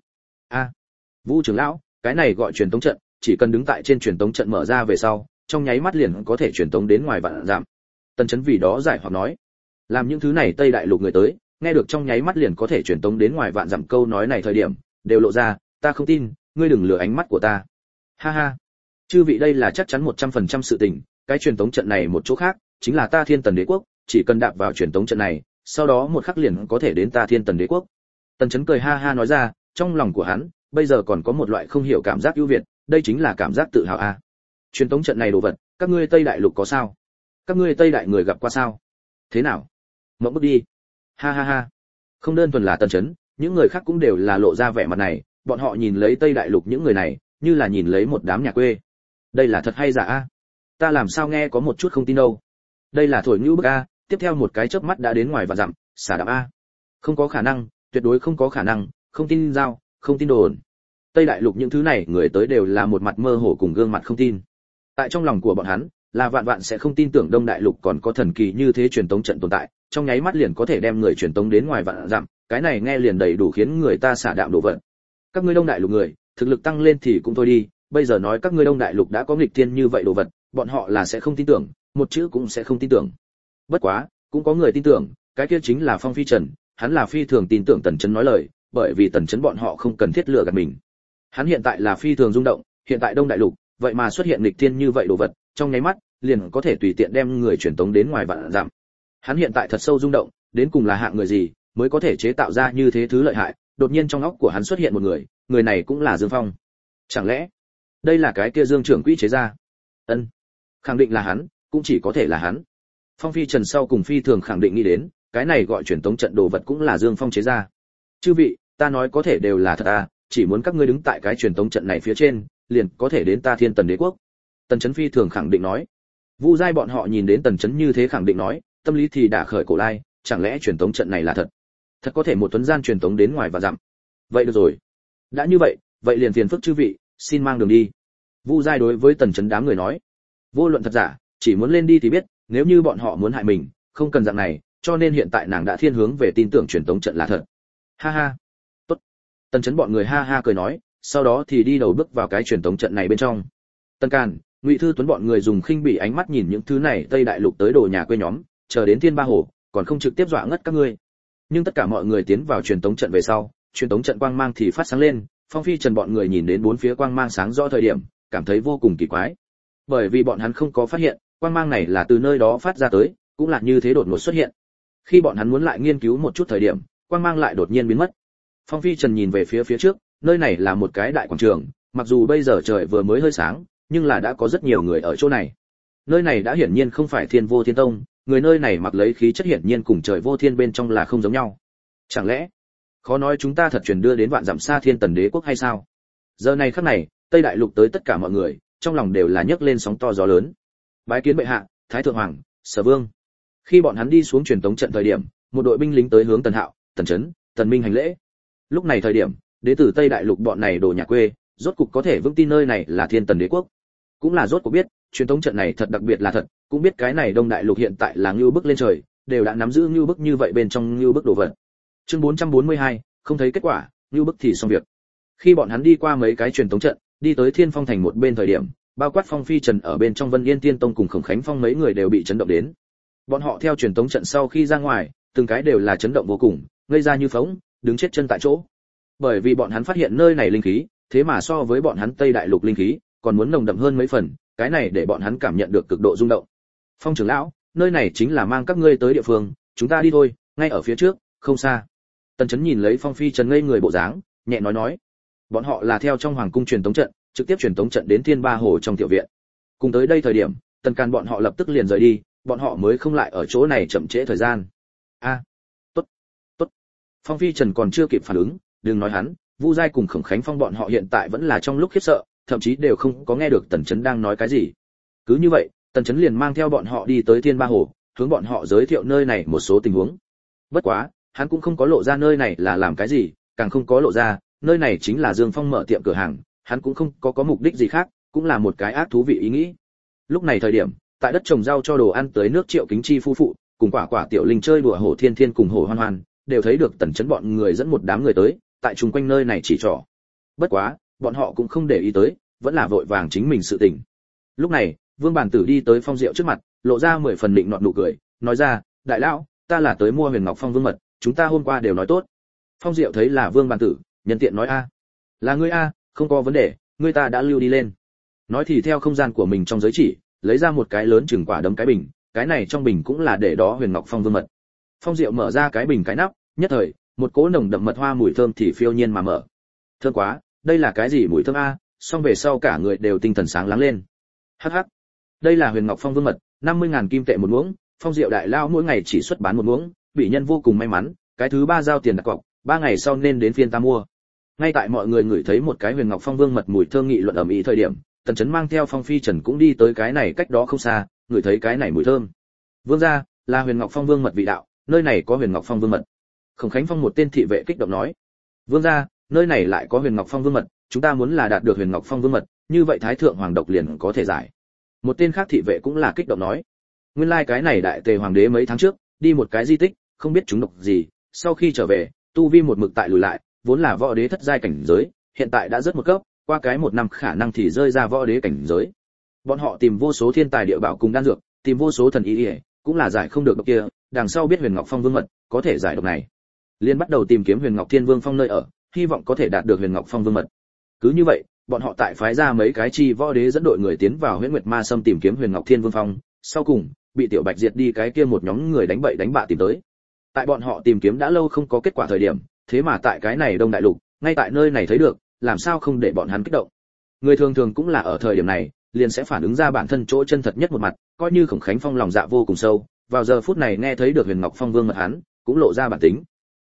Vu trưởng lão, cái này gọi truyền tống trận, chỉ cần đứng tại trên truyền tống trận mở ra về sau, trong nháy mắt liền có thể truyền tống đến ngoài vạn dặm. Tần Chấn vì đó giải hoặc nói, làm những thứ này Tây Đại Lục người tới, nghe được trong nháy mắt liền có thể truyền tống đến ngoài vạn dặm câu nói này thời điểm, đều lộ ra, ta không tin, ngươi đừng lừa ánh mắt của ta. Ha ha, chư vị đây là chắc chắn 100% sự tình, cái truyền tống trận này một chỗ khác, chính là ta Thiên Tần Đế quốc, chỉ cần đạp vào truyền tống trận này, sau đó một khắc liền có thể đến ta Thiên Tần Đế quốc. Tần Chấn cười ha ha nói ra, trong lòng của hắn, bây giờ còn có một loại không hiểu cảm giác ưu việt, đây chính là cảm giác tự hào a. Truyền tống trận này đồ vật, các ngươi Tây Đại Lục có sao? Các ngươi Tây Đại người gặp qua sao? Thế nào? Mộng bước đi. Ha ha ha. Không đơn thuần là Tần Chấn, những người khác cũng đều là lộ ra vẻ mặt này, bọn họ nhìn lấy Tây Đại Lục những người này, như là nhìn lấy một đám nhà quê. Đây là thật hay giả a? Ta làm sao nghe có một chút không tin đâu. Đây là thổi nhũ bức a, tiếp theo một cái chớp mắt đã đến ngoài vạn dặm, xả đạm a. Không có khả năng, tuyệt đối không có khả năng, không tin giao, không tin đồn. Tây Đại Lục những thứ này người tới đều là một mặt mơ hồ cùng gương mặt không tin. Tại trong lòng của bọn hắn, là vạn vạn sẽ không tin tưởng Đông Đại Lục còn có thần kỳ như thế truyền tống trận tồn tại, trong nháy mắt liền có thể đem người truyền tống đến ngoài vạn dặm, cái này nghe liền đầy đủ khiến người ta xả đạm đổ vật. Các ngươi Đông Đại Lục người, thực lực tăng lên thì cũng thôi đi, bây giờ nói các ngươi Đông Đại Lục đã có nghịch thiên như vậy đồ vật, bọn họ là sẽ không tin tưởng, một chữ cũng sẽ không tin tưởng. Bất quá, cũng có người tin tưởng, cái kia chính là Phong Phi Trần, hắn là phi thường tin tưởng Tần Chấn nói lời, bởi vì Tần Chấn bọn họ không cần thiết lừa gạt mình. Hắn hiện tại là phi thường rung động, hiện tại Đông Đại Lục, vậy mà xuất hiện nghịch thiên như vậy đồ vật, trong nháy mắt, liền có thể tùy tiện đem người truyền tống đến ngoài vạn dặm. Hắn hiện tại thật sâu rung động, đến cùng là hạng người gì mới có thể chế tạo ra như thế thứ lợi hại, đột nhiên trong óc của hắn xuất hiện một người, người này cũng là Dương Phong. Chẳng lẽ, đây là cái kia Dương trưởng quỹ chế ra? Ân, khẳng định là hắn, cũng chỉ có thể là hắn. Phong Phi Trần sau cùng phi thường khẳng định nghĩ đến, cái này gọi truyền tống trận đồ vật cũng là Dương Phong chế ra. Chư vị, ta nói có thể đều là thật à, chỉ muốn các ngươi đứng tại cái truyền tống trận này phía trên, liền có thể đến ta Thiên Tần Đế quốc. Tần Chấn phi thường khẳng định nói. Vu Giai bọn họ nhìn đến Tần Chấn như thế khẳng định nói, tâm lý thì đã khởi cổ lai, chẳng lẽ truyền tống trận này là thật? Thật có thể một tuần gian truyền tống đến ngoài và dặm. Vậy được rồi. Đã như vậy, vậy liền phiền phức chư vị, xin mang đường đi. Vu Giai đối với Tần Chấn đám người nói. Vô luận thật giả, chỉ muốn lên đi thì biết, nếu như bọn họ muốn hại mình, không cần dạng này, cho nên hiện tại nàng đã thiên hướng về tin tưởng truyền tống trận là thật. Ha ha. Tốt. Tần Chấn bọn người ha ha cười nói, sau đó thì đi đầu bước vào cái truyền tống trận này bên trong. Tần Càn, Ngụy Thư Tuấn bọn người dùng khinh bỉ ánh mắt nhìn những thứ này Tây Đại Lục tới đồ nhà quê nhóm, chờ đến Thiên Ba Hồ, còn không trực tiếp dọa ngất các ngươi. Nhưng tất cả mọi người tiến vào truyền tống trận về sau, truyền tống trận quang mang thì phát sáng lên, Phong Phi Trần bọn người nhìn đến bốn phía quang mang sáng rõ thời điểm, cảm thấy vô cùng kỳ quái. Bởi vì bọn hắn không có phát hiện, quang mang này là từ nơi đó phát ra tới, cũng là như thế đột ngột xuất hiện. Khi bọn hắn muốn lại nghiên cứu một chút thời điểm, quang mang lại đột nhiên biến mất. Phong Phi Trần nhìn về phía trước, nơi này là một cái đại quảng trường, mặc dù bây giờ trời vừa mới hơi sáng, nhưng là đã có rất nhiều người ở chỗ này. Nơi này đã hiển nhiên không phải Thiên Vô Thiên Tông, người nơi này mặc lấy khí chất hiển nhiên cùng trời vô thiên bên trong là không giống nhau. Chẳng lẽ, khó nói chúng ta thật truyền đưa đến vạn dặm xa Thiên Tần Đế quốc hay sao? Giờ này khắc này, Tây Đại Lục tới tất cả mọi người, trong lòng đều là nhấc lên sóng to gió lớn. Bái kiến bệ hạ, Thái thượng hoàng, Sở Vương. Khi bọn hắn đi xuống truyền tống trận thời điểm, một đội binh lính tới hướng Tần Hạo, Tần Chấn, Tần Minh hành lễ. Lúc này thời điểm, Đế tử Tây Đại Lục bọn này đồ nhà quê, rốt cục có thể vững tin nơi này là Thiên Tần Đế quốc. Cũng là rốt cục biết, truyền thống trận này thật đặc biệt là thật, cũng biết cái này Đông Đại Lục hiện tại là ngưu bức lên trời, đều đã nắm giữ ngưu bức như vậy bên trong ngưu bức đồ vật. Chương 442, không thấy kết quả, ngưu bức thì xong việc. Khi bọn hắn đi qua mấy cái truyền thống trận, đi tới Thiên Phong thành một bên thời điểm, bao quát Phong Phi Trần ở bên trong Vân Yên Tiên Tông cùng Khổng Khánh Phong mấy người đều bị chấn động đến. Bọn họ theo truyền thống trận sau khi ra ngoài, từng cái đều là chấn động vô cùng, ngây ra như phỗng, đứng chết chân tại chỗ. Bởi vì bọn hắn phát hiện nơi này linh khí, thế mà so với bọn hắn Tây Đại Lục linh khí còn muốn nồng đậm hơn mấy phần, cái này để bọn hắn cảm nhận được cực độ rung động. Phong trưởng lão, nơi này chính là mang các ngươi tới địa phương, chúng ta đi thôi, ngay ở phía trước, không xa. Tần Chấn nhìn lấy Phong Phi Trần ngây người bộ dáng, nhẹ nói. Bọn họ là theo trong hoàng cung truyền tống trận, trực tiếp truyền tống trận đến Thiên Ba Hồ trong tiểu viện. Cùng tới đây thời điểm, Tần Càn bọn họ lập tức liền rời đi, bọn họ mới không lại ở chỗ này chậm trễ thời gian. Tốt. Phong Phi Trần còn chưa kịp phản ứng, đừng nói hắn, Vu Giai cùng Khổng Khánh Phong bọn họ hiện tại vẫn là trong lúc khiếp sợ, thậm chí đều không có nghe được Tần Chấn đang nói cái gì. Cứ như vậy, Tần Chấn liền mang theo bọn họ đi tới Thiên Ba Hồ, hướng bọn họ giới thiệu nơi này một số tình huống. Bất quá, hắn cũng không có lộ ra nơi này là làm cái gì, càng không có lộ ra, nơi này chính là Dương Phong mở tiệm cửa hàng, hắn cũng không có mục đích gì khác, cũng là một cái ác thú vị ý nghĩ. Lúc này thời điểm, tại đất trồng rau cho đồ ăn tới nước Triệu Kính Chi phu phụ, cùng Quả Tiểu Linh chơi đùa Hồ Thiên Thiên cùng Hồ Hoan Hoan, đều thấy được Tần Chấn bọn người dẫn một đám người tới, tại chung quanh nơi này chỉ trỏ. Bất quá, bọn họ cũng không để ý tới, vẫn là vội vàng chính mình sự tình. Lúc này, Vương Bản Tử đi tới Phong Diệu trước mặt, lộ ra 10 phần định nọt nụ cười, nói ra, đại lão, ta là tới mua Huyền Ngọc Phong Vương mật, chúng ta hôm qua đều nói tốt. Phong Diệu thấy là Vương Bản Tử, nhân tiện nói là ngươi không có vấn đề, ngươi ta đã lưu đi lên. Nói thì theo không gian của mình trong giới chỉ, lấy ra một cái lớn chừng quả đấm cái bình, cái này trong bình cũng là để đó Huyền Ngọc Phong Vương mật. Phong Diệu mở ra cái bình cái nắp, nhất thời, một cỗ nồng đậm mật hoa mùi thơm thì phiêu nhiên mà mở. Thơm quá, đây là cái gì mùi thơm xong về sau cả người đều tinh thần sáng láng lên. Hắc hắc, đây là Huyền Ngọc Phong Vương mật, 50.000 kim tệ một muỗng, Phong Diệu đại lao mỗi ngày chỉ xuất bán một muỗng, bị nhân vô cùng may mắn, cái thứ 3 giao tiền đặt cọc, 3 ngày sau nên đến phiên ta mua. Ngay tại mọi người ngửi thấy một cái Huyền Ngọc Phong Vương mật mùi thơm nghị luận ầm ĩ thời điểm, Tần Chấn mang theo Phong Phi Trần cũng đi tới cái này cách đó không xa, ngửi thấy cái này mùi thơm. Vương gia, là Huyền Ngọc Phong Vương mật vị đạo, nơi này có Huyền Ngọc Phong Vương mật. Khổng Khánh Phong một tên thị vệ kích động nói, vương gia, nơi này lại có Huyền Ngọc Phong Vương mật, chúng ta muốn là đạt được Huyền Ngọc Phong Vương mật, như vậy Thái thượng hoàng độc liền có thể giải. Một tên khác thị vệ cũng là kích động nói, nguyên lai cái này đại tề hoàng đế mấy tháng trước đi một cái di tích, không biết chúng độc gì, sau khi trở về, tu vi một mực tại lùi lại, vốn là võ đế thất giai cảnh giới, hiện tại đã rất một cấp, qua cái 1 năm khả năng thì rơi ra võ đế cảnh giới. Bọn họ tìm vô số thiên tài địa bảo cùng đan dược, tìm vô số thần y, cũng là giải không được độc kia, đằng sau biết Huyền Ngọc Phong Vương mật có thể giải độc này, liền bắt đầu tìm kiếm Huyền Ngọc Thiên Vương Phong nơi ở, hy vọng có thể đạt được Huyền Ngọc Phong Vương mật. Cứ như vậy, bọn họ tại phái ra mấy cái chi võ đế dẫn đội người tiến vào Huyễn Nguyệt Ma Sâm tìm kiếm Huyền Ngọc Thiên Vương Phong, sau cùng bị Tiểu Bạch diệt đi cái kia một nhóm người đánh bậy đánh bạ tìm tới. Tại bọn họ tìm kiếm đã lâu không có kết quả thời điểm, thế mà tại cái này Đông Đại Lục, ngay tại nơi này thấy được, làm sao không để bọn hắn kích động. Người thường thường cũng là ở thời điểm này, liền sẽ phản ứng ra bản thân chỗ chân thật nhất một mặt, coi như Khổng Khánh Phong lòng dạ vô cùng sâu, vào giờ phút này nghe thấy được Huyền Ngọc Phong Vương mật hắn, cũng lộ ra bản tính.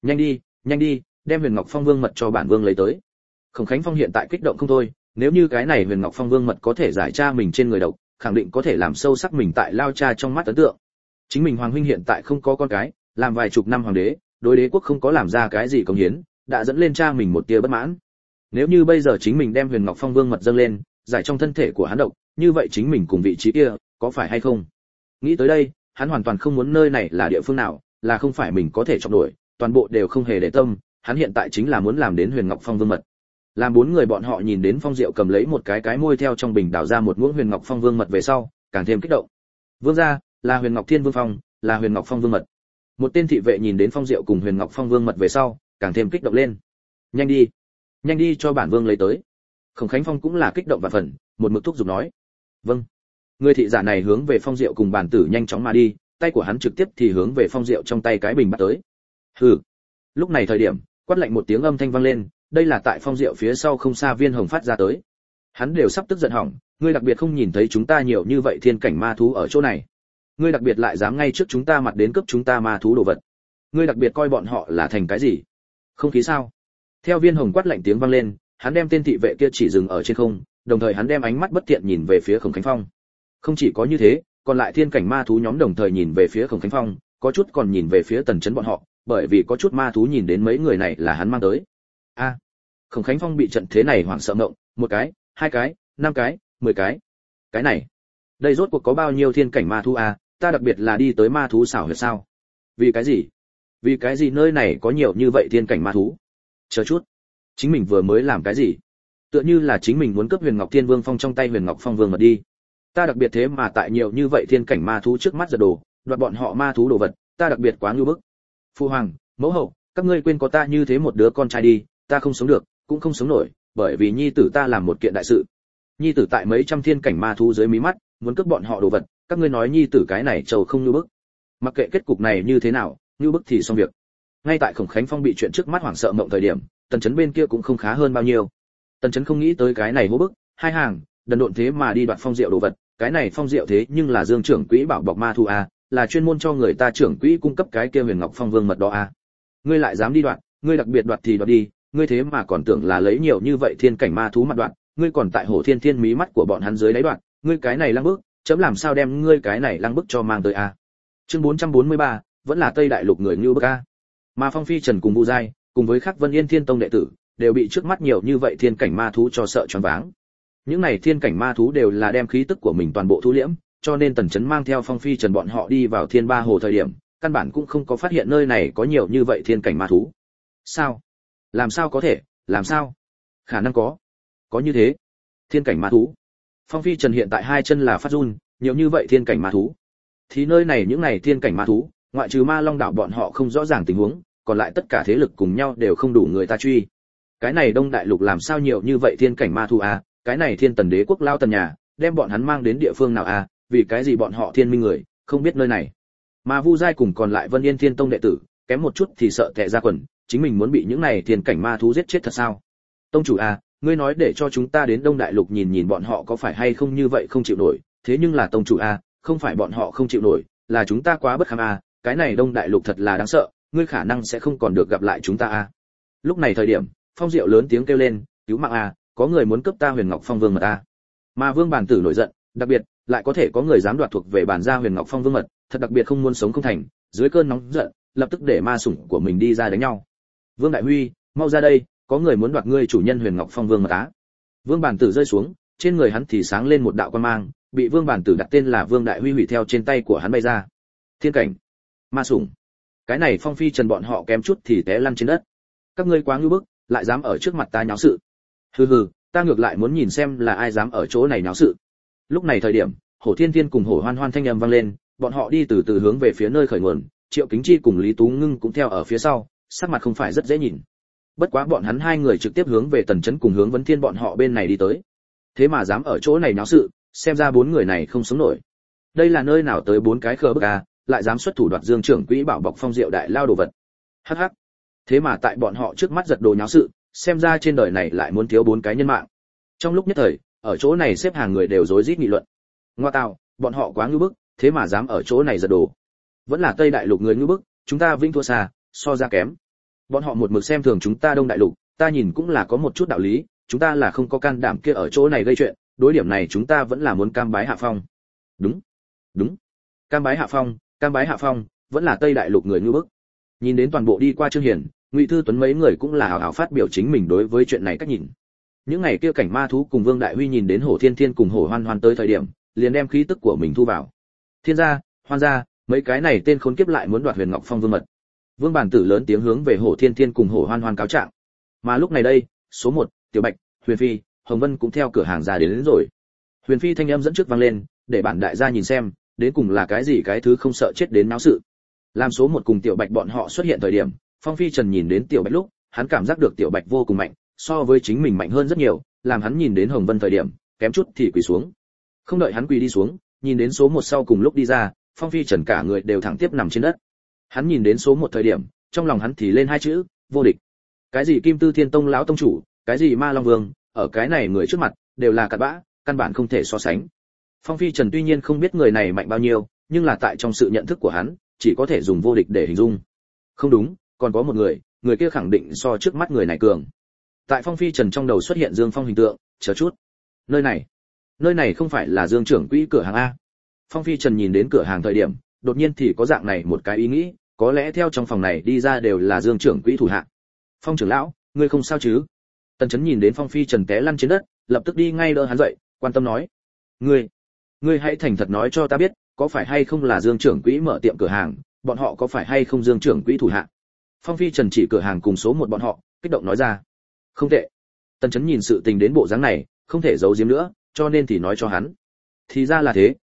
Nhanh đi, đem Huyền Ngọc Phong Vương mật cho bản vương lấy tới. Khổng Khánh Phong hiện tại kích động không thôi, nếu như cái này Huyền Ngọc Phong Vương mật có thể giải tra mình trên người độc, khẳng định có thể làm sâu sắc mình tại Lao Cha trong mắt ấn tượng. Chính mình hoàng huynh hiện tại không có con cái, làm vài chục năm hoàng đế, đối đế quốc không có làm ra cái gì công hiến, đã dẫn lên cha mình một tia bất mãn. Nếu như bây giờ chính mình đem Huyền Ngọc Phong Vương mật dâng lên, giải trong thân thể của hắn độc, như vậy chính mình cùng vị trí kia, có phải hay không? Nghĩ tới đây, hắn hoàn toàn không muốn nơi này là địa phương nào, là không phải mình có thể chọn đổi, toàn bộ đều không hề để tâm, hắn hiện tại chính là muốn làm đến Huyền Ngọc Phong Vương mật. Làm 4 người bọn họ nhìn đến Phong Diệu cầm lấy một cái môi theo trong bình đảo ra một muỗng Huyền Ngọc Phong Vương mật về sau, càng thêm kích động. Vương gia, là Huyền Ngọc Thiên Vương Phong, là Huyền Ngọc Phong Vương mật. Một tên thị vệ nhìn đến Phong Diệu cùng Huyền Ngọc Phong Vương mật về sau, càng thêm kích động lên. Nhanh đi cho bản vương lấy tới. Khổng Khánh Phong cũng là kích động và phần, một mực thúc giục nói. Vâng. Người thị giả này hướng về Phong Diệu cùng Bản Tử nhanh chóng mà đi, tay của hắn trực tiếp thì hướng về Phong Diệu trong tay cái bình bắt tới. Hừ. Lúc này thời điểm, quát lạnh một tiếng âm thanh vang lên, đây là tại Phong Diệu phía sau không xa Viên Hồng phát ra tới. Hắn đều sắp tức giận hỏng, ngươi đặc biệt không nhìn thấy chúng ta nhiều như vậy thiên cảnh ma thú ở chỗ này. Ngươi đặc biệt lại dám ngay trước chúng ta mặt đến cướp chúng ta ma thú đồ vật. Ngươi đặc biệt coi bọn họ là thành cái gì? Không khí sao? Theo Viên Hồng quát lạnh tiếng vang lên, hắn đem tên thị vệ kia chỉ dừng ở trên không, đồng thời hắn đem ánh mắt bất thiện nhìn về phía Khổng Khánh Phong. Không chỉ có như thế, còn lại thiên cảnh ma thú nhóm đồng thời nhìn về phía Khổng Khánh Phong, có chút còn nhìn về phía Tần Chấn bọn họ, bởi vì có chút ma thú nhìn đến mấy người này là hắn mang tới. Khổng Khánh Phong bị trận thế này hoảng sợ ngộng, một cái, hai cái, năm cái, 10 cái. Cái này, đây rốt cuộc có bao nhiêu thiên cảnh ma thú à, ta đặc biệt là đi tới ma thú xảo huyệt sao? Vì cái gì? Vì cái gì nơi này có nhiều như vậy thiên cảnh ma thú? Chờ chút, chính mình vừa mới làm cái gì? Tựa như là chính mình muốn cướp Huyền Ngọc Thiên Vương Phong trong tay Huyền Ngọc Phong Vương mật đi. Ta đặc biệt thế mà tại nhiều như vậy thiên cảnh ma thú trước mắt giật đồ, đoạt bọn họ ma thú đồ vật, ta đặc biệt quá nhu bức. Phu hoàng, mẫu hậu, các ngươi quên có ta như thế một đứa con trai đi, ta không sống được, cũng không sống nổi, bởi vì nhi tử ta làm một kiện đại sự. Nhi tử tại mấy trăm thiên cảnh ma thú dưới mí mắt, muốn cướp bọn họ đồ vật, các ngươi nói nhi tử cái này trầu không nhu bức. Mặc kệ kết cục này như thế nào, nhu bức thì xong việc. Ngay tại Khổng Khánh Phong bị chuyện trước mắt hoảng sợ mộng thời điểm, Tần Chấn bên kia cũng không khá hơn bao nhiêu. Tần Chấn không nghĩ tới cái này hố bức, hai hàng, đần độn thế mà đi đoạt phong diệu đồ vật, cái này phong diệu thế nhưng là Dương trưởng quỹ bảo bọc ma thú a, là chuyên môn cho người ta trưởng quỹ cung cấp cái kia Huyền Ngọc Phong Vương mật đó a. Ngươi lại dám đi đoạt, ngươi đặc biệt đoạt thì đoạt đi, ngươi thế mà còn tưởng là lấy nhiều như vậy thiên cảnh ma thú mặt đoạt, ngươi còn tại Hổ Thiên Thiên mí mắt của bọn hắn dưới đáy đoạt, ngươi cái này lăng bức, chấm làm sao đem ngươi cái này lăng bức cho mang tới a. Chương 443, vẫn là Tây Đại Lục người như bức a. Mà Phong Phi Trần cùng Vu Giai, cùng với Khắc Vân Yên Thiên Tông đệ tử, đều bị trước mắt nhiều như vậy thiên cảnh ma thú cho sợ choáng váng. Những này thiên cảnh ma thú đều là đem khí tức của mình toàn bộ thu liễm, cho nên Tần Chấn mang theo Phong Phi Trần bọn họ đi vào Thiên Ba Hồ thời điểm, căn bản cũng không có phát hiện nơi này có nhiều như vậy thiên cảnh ma thú. Sao? Làm sao có thể? Làm sao? Khả năng có như thế. Thiên cảnh ma thú. Phong Phi Trần hiện tại hai chân là phát run, nhiều như vậy thiên cảnh ma thú. Thì nơi này những này thiên cảnh ma thú, ngoại trừ Ma Long đảo bọn họ không rõ ràng tình huống, còn lại tất cả thế lực cùng nhau đều không đủ người ta truy. Cái này Đông Đại Lục làm sao nhiều như vậy thiên cảnh ma thú à? Cái này Thiên Tần Đế quốc lao tần nhà, đem bọn hắn mang đến địa phương nào à? Vì cái gì bọn họ thiên minh người, không biết nơi này. Mà Vu Giai cùng còn lại Vân Yên Thiên Tông đệ tử, kém một chút thì sợ tè ra quần, chính mình muốn bị những này thiên cảnh ma thú giết chết thật sao? Tông chủ à, ngươi nói để cho chúng ta đến Đông Đại Lục nhìn nhìn bọn họ có phải hay không như vậy không chịu nổi, thế nhưng là tông chủ à, không phải bọn họ không chịu nổi, là chúng ta quá bất kham à, cái này Đông Đại Lục thật là đáng sợ, ngươi khả năng sẽ không còn được gặp lại chúng ta à. Lúc này thời điểm, Phong Diệu lớn tiếng kêu lên, cứu mạng à, có người muốn cướp ta Huyền Ngọc Phong Vương mật à. Mà Vương Bản Tử nổi giận, đặc biệt, lại có thể có người dám đoạt thuộc về bản gia Huyền Ngọc Phong Vương mật, thật đặc biệt không muốn sống không thành, dưới cơn nóng giận, lập tức để ma sủng của mình đi ra đánh nhau. Vương Đại Huy, mau ra đây, có người muốn đoạt ngươi chủ nhân Huyền Ngọc Phong Vương mật á. Vương Bản Tử rơi xuống, trên người hắn thì sáng lên một đạo quang mang, bị Vương Bản Tử đặt tên là Vương Đại Huy hủy theo trên tay của hắn bay ra. Thiên cảnh, ma sủng. Cái này Phong Phi Trần bọn họ kém chút thì té lăn trên đất. Các ngươi quá ngu bức, lại dám ở trước mặt ta nháo sự. Hừ hừ, ta ngược lại muốn nhìn xem là ai dám ở chỗ này nháo sự. Lúc này thời điểm, Hổ Thiên Thiên cùng Hổ Hoan Hoan thanh âm vang lên, bọn họ đi từ từ hướng về phía nơi khởi nguồn, Triệu Kính Chi cùng Lý Tú Ngưng cũng theo ở phía sau, sắc mặt không phải rất dễ nhìn. Bất quá bọn hắn hai người trực tiếp hướng về Tần Chấn cùng hướng Vấn Thiên bọn họ bên này đi tới. Thế mà dám ở chỗ này náo sự, xem ra bốn người này không sống nổi. Đây là nơi nào tới bốn cái khờ bức à, lại dám xuất thủ đoạt Dương trưởng quỹ bảo bọc Phong Diệu đại lao đồ vật. Hắc hắc. Thế mà tại bọn họ trước mắt giật đồ nháo sự, xem ra trên đời này lại muốn thiếu bốn cái nhân mạng. Trong lúc nhất thời, ở chỗ này xếp hàng người đều rối rít nghị luận. Ngoa tào, bọn họ quá ngu bức, thế mà dám ở chỗ này giật đồ. Vẫn là Tây Đại Lục người ngu bức, chúng ta vinh thua xa, so ra kém. Bọn họ một mực xem thường chúng ta Đông Đại Lục, ta nhìn cũng là có một chút đạo lý, chúng ta là không có can đảm kia ở chỗ này gây chuyện, đối điểm này chúng ta vẫn là muốn cam bái hạ phong. Đúng, đúng. Cam bái hạ phong, vẫn là Tây Đại Lục người ngu bức. Nhìn đến toàn bộ đi qua Trương Hiển, Ngụy Thư Tuấn mấy người cũng là hào hào phát biểu chính mình đối với chuyện này cách nhìn. Những ngày kia cảnh ma thú cùng Vương Đại Huy nhìn đến Hổ Thiên Thiên cùng Hổ Hoan Hoan tới thời điểm, liền đem khí tức của mình thu vào. Thiên gia, Hoan gia, mấy cái này tên khốn kiếp lại muốn đoạt Huyền Ngọc Phong Vương mật. Vương Bản Tử lớn tiếng hướng về Hổ Thiên Thiên cùng Hổ Hoan Hoan cáo trạng. Mà lúc này đây, số 1, Tiểu Bạch, Huyền Phi, Hồng Vân cũng theo cửa hàng ra đến rồi. Huyền Phi thanh âm dẫn trước vang lên, để bản đại gia nhìn xem, đến cùng là cái gì cái thứ không sợ chết đến náo sự. Làm số 1 cùng Tiểu Bạch bọn họ xuất hiện thời điểm, Phong Phi Trần nhìn đến Tiểu Bạch lúc, hắn cảm giác được Tiểu Bạch vô cùng mạnh, so với chính mình mạnh hơn rất nhiều, làm hắn nhìn đến Hồng Vân thời điểm, kém chút thì quỳ xuống. Không đợi hắn quỳ đi xuống, nhìn đến số 1 sau cùng lúc đi ra, Phong Phi Trần cả người đều thẳng tiếp nằm trên đất. Hắn nhìn đến số 1 thời điểm, trong lòng hắn thì lên hai chữ, vô địch. Cái gì Kim Tư Thiên Tông lão tông chủ, cái gì Ma Long Vương, ở cái này người trước mặt, đều là cặn bã, căn bản không thể so sánh. Phong Phi Trần tuy nhiên không biết người này mạnh bao nhiêu, nhưng là tại trong sự nhận thức của hắn, chỉ có thể dùng vô địch để hình dung. Không đúng, còn có một người kia khẳng định so trước mắt người này cường. Tại Phong Phi Trần trong đầu xuất hiện Dương Phong hình tượng, chờ chút. Nơi này không phải là Dương trưởng quỹ cửa hàng a. Phong Phi Trần nhìn đến cửa hàng thời điểm, đột nhiên thì có dạng này một cái ý nghĩ, có lẽ theo trong phòng này đi ra đều là Dương trưởng quỹ thủ hạ. Phong trưởng lão, ngươi không sao chứ? Tần Chấn nhìn đến Phong Phi Trần té lăn trên đất, lập tức đi ngay đỡ hắn dậy, quan tâm nói: ngươi hãy thành thật nói cho ta biết, có phải hay không là Dương trưởng quỹ mở tiệm cửa hàng, bọn họ có phải hay không Dương trưởng quỹ thủ hạ? Phong Phi Trần chỉ cửa hàng cùng số một bọn họ, kích động nói ra. Không tệ. Tần Chấn nhìn sự tình đến bộ dáng này, không thể giấu giếm nữa, cho nên thì nói cho hắn. Thì ra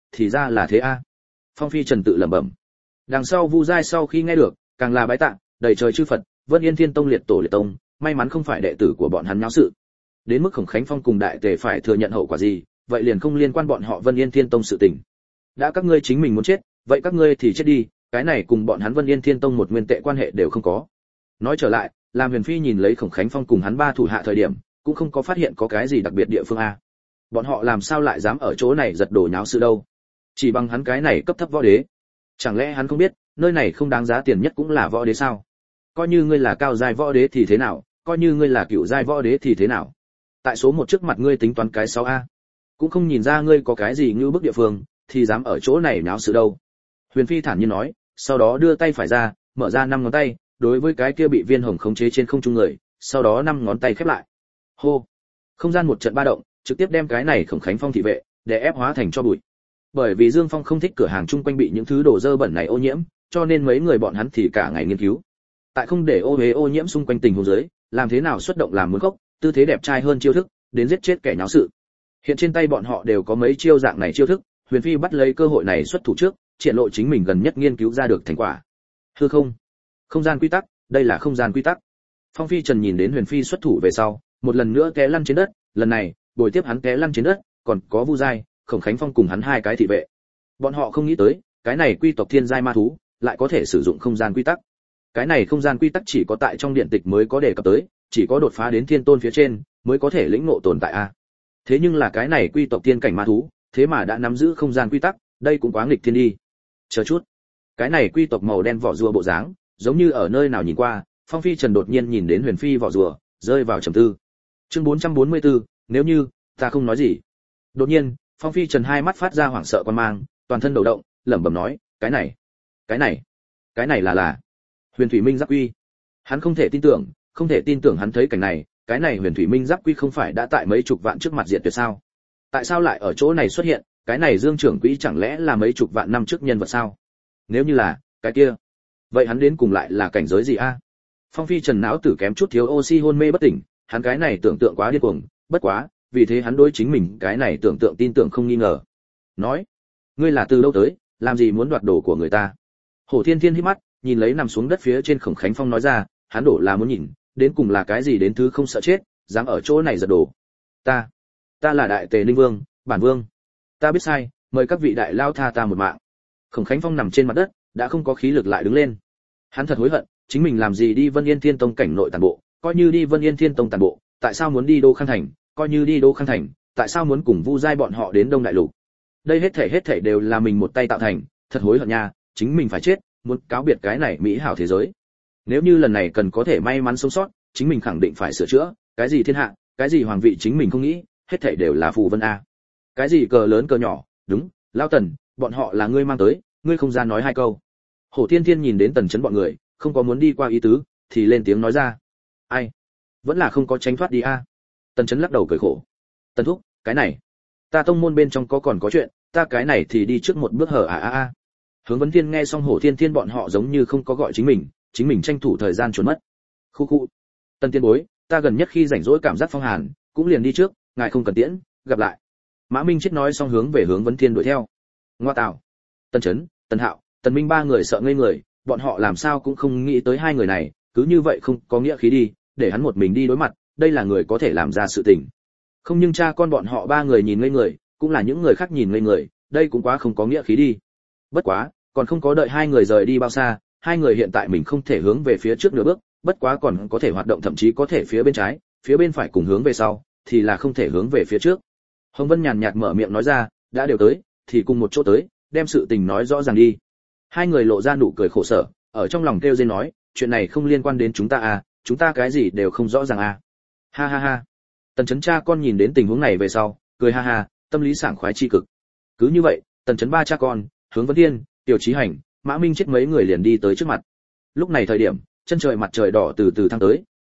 là thế a. Phong Phi Trần tự lẩm bẩm. Đằng sau Vu Giai sau khi nghe được, càng là bái tạ, đầy trời chư Phật, Vân Yên Thiên Tông liệt tổ liệt tông, may mắn không phải đệ tử của bọn hắn nháo sự. Đến mức Khổng Khánh Phong cùng Đại Tề phải thừa nhận hậu quả gì, vậy liền không liên quan bọn họ Vân Yên Thiên Tông sự tình. Đã các ngươi chính mình muốn chết, vậy các ngươi thì chết đi, cái này cùng bọn hắn Vân Yên Thiên Tông một nguyên tệ quan hệ đều không có. Nói trở lại, làm Huyền Phi nhìn lấy Khổng Khánh Phong cùng hắn ba thủ hạ thời điểm, cũng không có phát hiện có cái gì đặc biệt địa phương a. Bọn họ làm sao lại dám ở chỗ này giật đồ nháo sự đâu? Chỉ bằng hắn cái này cấp thấp võ đế, chẳng lẽ hắn không biết, nơi này không đáng giá tiền nhất cũng là võ đế sao? Coi như ngươi là cao giai võ đế thì thế nào, coi như ngươi là cựu giai võ đế thì thế nào? Tại số một trước mặt ngươi tính toán cái 6A, cũng không nhìn ra ngươi có cái gì như bức địa phương, thì dám ở chỗ này náo sự đâu. Huyền Phi thản nhiên nói, sau đó đưa tay phải ra, mở ra 5 ngón tay, đối với cái kia bị viên hồng khống chế trên không trung người, sau đó 5 ngón tay khép lại. Hô! Không gian một trận ba động, trực tiếp đem cái này Khổng Khánh Phong thị vệ để ép hóa thành cho bụi. Bởi vì Dương Phong không thích cửa hàng chung quanh bị những thứ đồ dơ bẩn này ô nhiễm, cho nên mấy người bọn hắn thì cả ngày nghiên cứu. Tại không để ô uế ô nhiễm xung quanh tình huống dưới, làm thế nào xuất động làm muốn gốc, tư thế đẹp trai hơn chiêu thức, đến giết chết kẻ nháo sự. Hiện trên tay bọn họ đều có mấy chiêu dạng này chiêu thức, Huyền Phi bắt lấy cơ hội này xuất thủ trước, triển lộ chính mình gần nhất nghiên cứu ra được thành quả. Hư không, không gian quy tắc, đây là không gian quy tắc. Phong Phi Trần nhìn đến Huyền Phi xuất thủ về sau, một lần nữa té lăn trên đất, lần này, bồi tiếp hắn té lăn trên đất, còn có Vu Giai, Khổng Khánh Phong cùng hắn hai cái thị vệ. Bọn họ không nghĩ tới, cái này quy tộc thiên giai ma thú, lại có thể sử dụng không gian quy tắc. Cái này không gian quy tắc chỉ có tại trong điện tịch mới có đề cập tới, chỉ có đột phá đến thiên tôn phía trên mới có thể lĩnh ngộ tồn tại a. Thế nhưng là cái này quy tộc thiên cảnh ma thú, thế mà đã nắm giữ không gian quy tắc, đây cũng quá nghịch thiên đi. Chờ chút, cái này quy tộc màu đen vỏ rùa bộ dáng, giống như ở nơi nào nhìn qua, Phong Phi Trần đột nhiên nhìn đến Huyền Phi vỏ rùa, rơi vào trầm tư. Chương 444, nếu như ta không nói gì. Đột nhiên, Phong Phi Trần hai mắt phát ra hoảng sợ quan mang, toàn thân đầu động, lẩm bẩm nói, cái này là Huyền Thủy Minh Giáp Quy. Hắn không thể tin tưởng hắn thấy cảnh này, cái này Huyền Thủy Minh Giáp Quy không phải đã tại mấy chục vạn trước mặt diệt tuyệt sao? Tại sao lại ở chỗ này xuất hiện, cái này Dương trưởng quỹ chẳng lẽ là mấy chục vạn năm trước nhân vật sao? Nếu như là cái kia, vậy hắn đến cùng lại là cảnh giới gì a? Phong Phi Trần não tử kém chút thiếu oxy hôn mê bất tỉnh, hắn cái này tưởng tượng quá điên cuồng, bất quá, vì thế hắn đối chính mình cái này tưởng tượng tin tưởng không nghi ngờ. Nói, ngươi là từ đâu tới, làm gì muốn đoạt đồ của người ta? Hổ Thiên Thiên hít mắt, nhìn lấy nằm xuống đất phía trên Khổng Khánh Phong nói ra, hắn đổ là muốn nhìn, đến cùng là cái gì đến thứ không sợ chết, dám ở chỗ này giật đồ. Ta là Đại Tề Ninh Vương, bản vương. Ta biết sai, mời các vị đại lao tha ta một mạng. Khổng Khánh Phong nằm trên mặt đất, đã không có khí lực lại đứng lên. Hắn thật hối hận, chính mình làm gì đi Vân Yên Thiên Tông cảnh nội tàn bộ, coi như đi Vân Yên Thiên Tông tàn bộ, tại sao muốn đi Đô Khang Thành, coi như đi Đô Khang Thành, tại sao muốn cùng Vu Giai bọn họ đến Đông Đại Lục. Đây hết thảy đều là mình một tay tạo thành, thật hối hận nha, chính mình phải chết, muốn cáo biệt cái này mỹ hảo thế giới. Nếu như lần này cần có thể may mắn sống sót, chính mình khẳng định phải sửa chữa, cái gì thiên hạ, cái gì hoàng vị chính mình không nghĩ, hết thảy đều là phù vân a. Cái gì cờ lớn cờ nhỏ, đúng, Lão Tần, bọn họ là ngươi mang tới, ngươi không ra nói hai câu. Hổ Thiên Thiên nhìn đến Tần Chấn bọn người, không có muốn đi qua ý tứ, thì lên tiếng nói ra. Ai? Vẫn là không có tránh thoát đi a. Tần Chấn lắc đầu cười khổ. Tần thúc, cái này, ta tông môn bên trong còn có chuyện, ta cái này thì đi trước một bước hở a. Hướng Vấn Thiên nghe xong Hổ Thiên Thiên bọn họ giống như không có gọi chính mình tranh thủ thời gian trốn mất. Khu. Tần tiên bối, ta gần nhất khi rảnh rỗi cảm giác phong hàn, cũng liền đi trước, ngài không cần tiễn, gặp lại. Mã Minh chết nói xong hướng về Hướng Vấn Thiên đuổi theo. Ngoa tạo. Tần Chấn, Tần Hạo, Tần Minh ba người sợ ngây người, bọn họ làm sao cũng không nghĩ tới hai người này, cứ như vậy không có nghĩa khí đi, để hắn một mình đi đối mặt, đây là người có thể làm ra sự tình. Không nhưng cha con bọn họ ba người nhìn ngây người, cũng là những người khác nhìn ngây người, đây cũng quá không có nghĩa khí đi. Bất quá, còn không có đợi hai người rời đi bao xa, hai người hiện tại mình không thể hướng về phía trước nửa bước, bất quá còn có thể hoạt động, thậm chí có thể phía bên trái, phía bên phải cùng hướng về sau, thì là không thể hướng về phía trước. Hồng Vân nhàn nhạt mở miệng nói ra, đã đều tới, thì cùng một chỗ tới, đem sự tình nói rõ ràng đi. Hai người lộ ra nụ cười khổ sở, ở trong lòng kêu rên nói, chuyện này không liên quan đến chúng ta à, chúng ta cái gì đều không rõ ràng à. Ha ha ha. Tần Chấn cha con nhìn đến tình huống này về sau, cười ha ha, tâm lý sảng khoái chi cực. Cứ như vậy, Tần Chấn ba cha con, Hướng Vấn Thiên, Tiểu Chí Hành, Mã Minh chết mấy người liền đi tới trước mặt. Lúc này thời điểm, chân trời mặt trời đỏ từ từ thăng tới,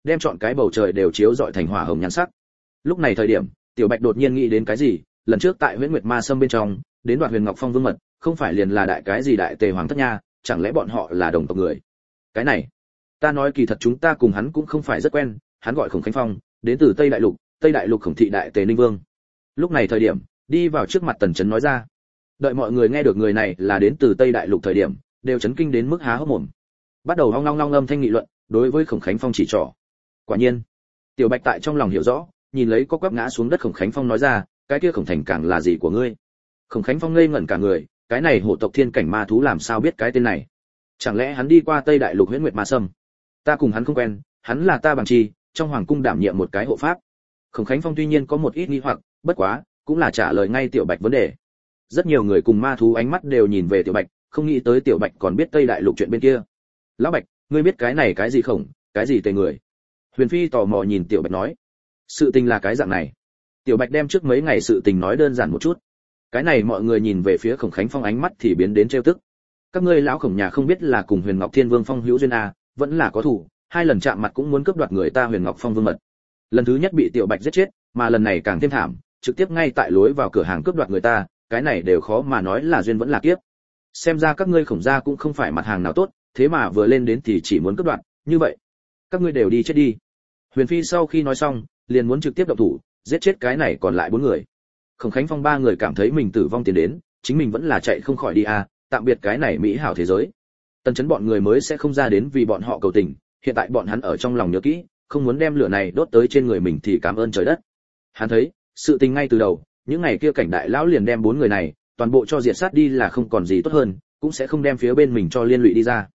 đem trọn cái bầu trời đều chiếu rọi thành hỏa hồng nhan sắc. Lúc này thời điểm, Tiểu Bạch đột nhiên nghĩ đến cái gì, lần trước tại Huyễn Nguyệt Ma Sâm bên trong, đến đoạt Huyền Ngọc Phong vương mật, không phải liền là đại cái gì đại tề hoàng thất nha, chẳng lẽ bọn họ là đồng tộc người? Cái này, ta nói kỳ thật chúng ta cùng hắn cũng không phải rất quen, hắn gọi Khổng Khánh Phong, đến từ Tây Đại Lục Khổng thị đại tề Ninh Vương. Lúc này thời điểm, đi vào trước mặt Tần Chấn nói ra. Đợi mọi người nghe được người này là đến từ Tây Đại Lục thời điểm, đều chấn kinh đến mức há hốc mồm. Bắt đầu ong long âm thanh nghị luận, đối với Khổng Khánh Phong chỉ trỏ. Quả nhiên, Tiểu Bạch tại trong lòng hiểu rõ, nhìn lấy có quắp ngã xuống đất Khổng Khánh Phong nói ra, cái kia Khổng Thành Cảng là gì của ngươi? Khổng Khánh Phong ngây ngẩn cả người, cái này hổ tộc thiên cảnh ma thú làm sao biết cái tên này? Chẳng lẽ hắn đi qua Tây Đại Lục Huyễn Nguyệt Ma Sâm? Ta cùng hắn không quen, hắn là ta bằng chi, trong hoàng cung đảm nhiệm một cái hộ pháp. Khổng Khánh Phong tuy nhiên có một ít nghi hoặc, bất quá, cũng là trả lời ngay Tiểu Bạch vấn đề. Rất nhiều người cùng ma thú ánh mắt đều nhìn về Tiểu Bạch, không nghĩ tới Tiểu Bạch còn biết Tây Đại Lục chuyện bên kia. Lão Bạch, ngươi biết cái này cái gì không, cái gì tề người? Huyền Phi tò mò nhìn Tiểu Bạch nói. Sự tình là cái dạng này. Tiểu Bạch đem trước mấy ngày sự tình nói đơn giản một chút. Cái này mọi người nhìn về phía Khổng Khánh Phong ánh mắt thì biến đến trêu tức. Các ngươi lão Khổng nhà không biết là cùng Huyền Ngọc Thiên Vương Phong hữu duyên à, vẫn là có thủ, hai lần chạm mặt cũng muốn cướp đoạt người ta Huyền Ngọc Phong vương mật. Lần thứ nhất bị Tiểu Bạch giết chết, mà lần này càng thêm thảm, trực tiếp ngay tại lối vào cửa hàng cướp đoạt người ta, cái này đều khó mà nói là duyên vẫn là kiếp. Xem ra các ngươi Khổng gia cũng không phải mặt hàng nào tốt, thế mà vừa lên đến thì chỉ muốn cướp đoạt, như vậy, các ngươi đều đi chết đi. Huyền Phi sau khi nói xong, liền muốn trực tiếp động thủ, giết chết cái này còn lại 4 người. Khổng Khánh Phong 3 người cảm thấy mình tử vong tiến đến, chính mình vẫn là chạy không khỏi đi à, tạm biệt cái này mỹ hảo thế giới. Tần Chấn bọn người mới sẽ không ra đến vì bọn họ cầu tình, hiện tại bọn hắn ở trong lòng nhớ kỹ, không muốn đem lửa này đốt tới trên người mình thì cảm ơn trời đất. Hắn thấy, sự tình ngay từ đầu, những ngày kia Cảnh đại lão liền đem 4 người này toàn bộ cho diệt sát đi là không còn gì tốt hơn, cũng sẽ không đem phía bên mình cho liên lụy đi ra.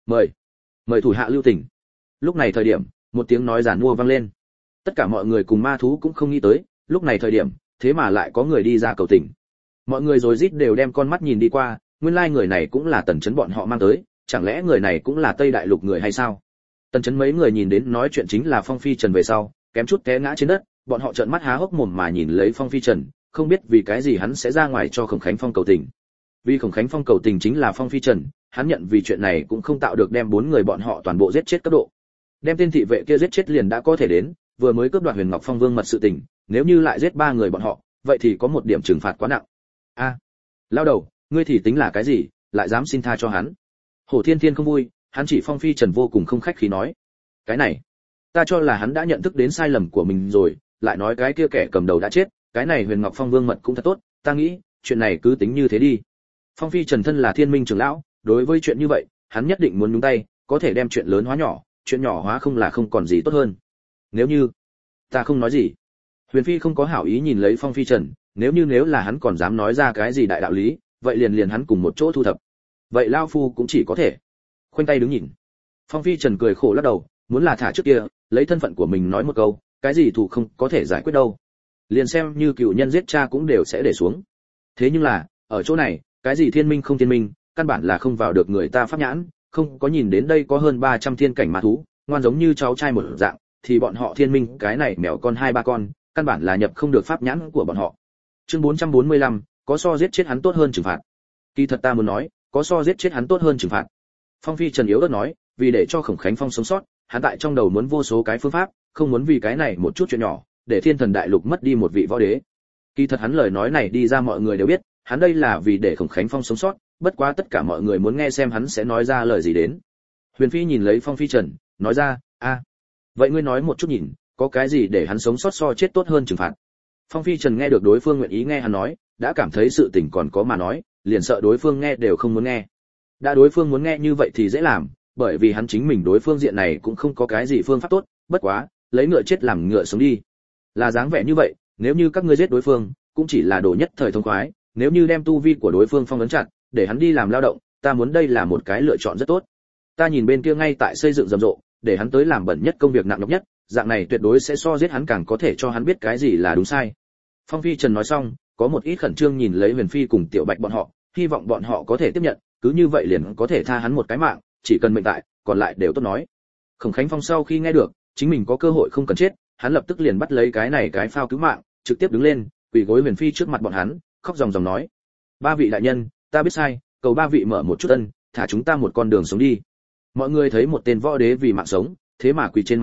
Mời thủ hạ lưu tình. Lúc này thời điểm, một tiếng nói giản mua vang lên. Tất cả mọi người cùng ma thú cũng không nghĩ tới, lúc này thời điểm, thế mà lại có người đi ra cầu tình. Mọi người rồi rít đều đem con mắt nhìn đi qua, nguyên lai người này cũng là Tần Chấn bọn họ mang tới, chẳng lẽ người này cũng là Tây Đại Lục người hay sao? Tần Chấn mấy người nhìn đến nói chuyện chính là Phong Phi Trần về sau, kém chút té ngã trên đất, bọn họ trợn mắt há hốc mồm mà nhìn lấy Phong Phi Trần, không biết vì cái gì hắn sẽ ra ngoài cho Khổng Khánh Phong cầu tình. Vì Khổng Khánh Phong cầu tình chính là Phong Phi Trần, hắn nhận vì chuyện này cũng không tạo được đem 4 người bọn họ toàn bộ giết chết cấp độ. Đem tên thị vệ kia giết chết liền đã có thể đến, vừa mới cướp đoạt Huyền Ngọc Phong vương mật sự tình, nếu như lại giết 3 người bọn họ, vậy thì có một điểm trừng phạt quá nặng. A, lao đầu, ngươi thì tính là cái gì, lại dám xin tha cho hắn? Hổ Thiên Thiên không vui, hắn chỉ Phong Phi Trần vô cùng không khách khí nói, cái này, ta cho là hắn đã nhận thức đến sai lầm của mình rồi, lại nói cái kia kẻ cầm đầu đã chết, cái này Huyền Ngọc Phong vương mật cũng thật tốt, ta nghĩ, chuyện này cứ tính như thế đi. Phong Phi Trần thân là Thiên Minh trưởng lão, đối với chuyện như vậy, hắn nhất định muốn nhúng tay, có thể đem chuyện lớn hóa nhỏ, chuyện nhỏ hóa không là không còn gì tốt hơn. Nếu như, ta không nói gì. Huyền Phi không có hảo ý nhìn lấy Phong Phi Trần, nếu là hắn còn dám nói ra cái gì đại đạo lý, vậy liền hắn cùng một chỗ thu thập. Vậy lão phu cũng chỉ có thể khoanh tay đứng nhìn. Phong Phi Trần cười khổ lắc đầu, muốn là thả trước kia, lấy thân phận của mình nói một câu, cái gì thù không có thể giải quyết đâu. Liền xem như cựu nhân giết cha cũng đều sẽ để xuống. Thế nhưng là, ở chỗ này, cái gì thiên minh không thiên minh, căn bản là không vào được người ta pháp nhãn, không có nhìn đến đây có hơn 300 thiên cảnh ma thú, ngoan giống như cháu trai một dạng, thì bọn họ thiên minh cái này mèo con 2-3 con, căn bản là nhập không được pháp nhãn của bọn họ. Chương 445, có so giết chết hắn tốt hơn trừng phạt. Kỳ thật ta muốn nói, có so giết chết hắn tốt hơn trừng phạt. Phong Phi Trần yếu ớt nói, vì để cho Khổng Khánh Phong sống sót, hắn tại trong đầu muốn vô số cái phương pháp, không muốn vì cái này một chút chuyện nhỏ, để Thiên Thần Đại Lục mất đi một vị võ đế. Kỳ thật hắn lời nói này đi ra mọi người đều biết, hắn đây là vì để Khổng Khánh Phong sống sót, bất quá tất cả mọi người muốn nghe xem hắn sẽ nói ra lời gì đến. Huyền Phi nhìn lấy Phong Phi Trần, nói ra, vậy ngươi nói một chút nhìn, có cái gì để hắn sống sót so chết tốt hơn trừng phạt? Phong Phi Trần nghe được đối phương nguyện ý nghe hắn nói, đã cảm thấy sự tình còn có mà nói, liền sợ đối phương nghe đều không muốn nghe. Đã đối phương muốn nghe như vậy thì dễ làm, bởi vì hắn chính mình đối phương diện này cũng không có cái gì phương pháp tốt, bất quá, lấy ngựa chết làm ngựa sống đi. Là dáng vẻ như vậy, nếu như các ngươi giết đối phương, cũng chỉ là đồ nhất thời thông khoái, nếu như đem tu vi của đối phương phong ấn chặt, để hắn đi làm lao động, ta muốn đây là một cái lựa chọn rất tốt. Ta nhìn bên kia ngay tại xây dựng rầm rộ, để hắn tới làm bẩn nhất công việc nặng nhọc nhất, dạng này tuyệt đối sẽ so giết hắn càng có thể cho hắn biết cái gì là đúng sai. Phong Phi Trần nói xong, có một ít khẩn trương nhìn lấy Huyền Phi cùng Tiểu Bạch bọn họ, hy vọng bọn họ có thể tiếp nhận, cứ như vậy liền có thể tha hắn một cái mạng, chỉ cần mệnh tại, còn lại đều tốt nói. Khổng Khánh Phong sau khi nghe được, chính mình có cơ hội không cần chết, hắn lập tức liền bắt lấy cái này cái phao cứu mạng, trực tiếp đứng lên, quỳ gối Huyền Phi trước mặt bọn hắn, khóc ròng ròng nói: "Ba vị đại nhân, ta biết sai, cầu ba vị mở một chút ân, thả chúng ta một con đường sống đi." Mọi người thấy một tên võ đế vì mạng sống, thế mà quỳ trên mặt đất,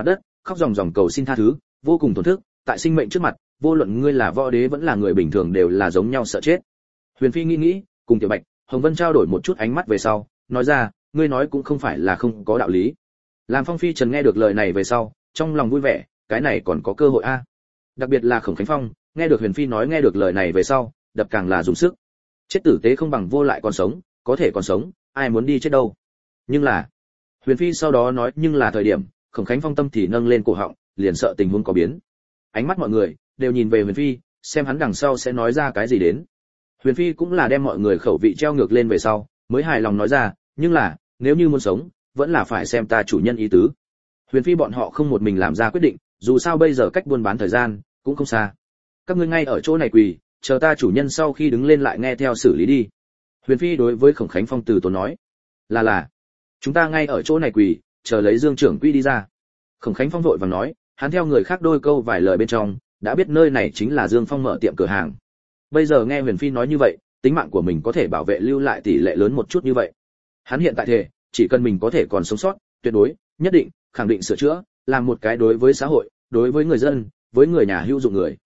khóc ròng ròng cầu xin tha thứ, vô cùng tổn thức, tại sinh mệnh trước mặt, vô luận ngươi là võ đế vẫn là người bình thường đều là giống nhau sợ chết. Huyền Phi nghĩ, cùng Tiểu Bạch, Hồng Vân trao đổi một chút ánh mắt về sau, nói ra, ngươi nói cũng không phải là không có đạo lý. Làm Phong Phi Trần nghe được lời này về sau, trong lòng vui vẻ, cái này còn có cơ hội a. Đặc biệt là Khổng Khánh Phong, nghe được Huyền Phi nói nghe được lời này về sau, đập càng là dùng sức. Chết tử tế không bằng vô lại còn sống, có thể còn sống, ai muốn đi chết đâu. Nhưng là, Huyền Phi sau đó nói nhưng là thời điểm, Khổng Khánh Phong tâm thì nâng lên cổ họng, liền sợ tình huống có biến. Ánh mắt mọi người đều nhìn về Huyền Phi, xem hắn đằng sau sẽ nói ra cái gì đến. Huyền Phi cũng là đem mọi người khẩu vị treo ngược lên về sau, mới hài lòng nói ra, nhưng là, nếu như muốn sống, vẫn là phải xem ta chủ nhân ý tứ. Huyền Phi bọn họ không một mình làm ra quyết định, dù sao bây giờ cách buôn bán thời gian cũng không xa. Các ngươi ngay ở chỗ này quỳ, chờ ta chủ nhân sau khi đứng lên lại nghe theo xử lý đi. Huyền Phi đối với Khổng Khánh Phong từ tốn nói, là, chúng ta ngay ở chỗ này quỳ, chờ lấy Dương trưởng quỹ đi ra. Khổng Khánh Phong vội vàng nói, hắn theo người khác đôi câu vài lời bên trong, đã biết nơi này chính là Dương Phong mở tiệm cửa hàng. Bây giờ nghe Huyền Phi nói như vậy, tính mạng của mình có thể bảo vệ lưu lại tỷ lệ lớn một chút như vậy. Hắn hiện tại thề, chỉ cần mình có thể còn sống sót, tuyệt đối, nhất định, khẳng định sửa chữa, làm một cái đối với xã hội, đối với người dân, với người nhà hữu dụng người.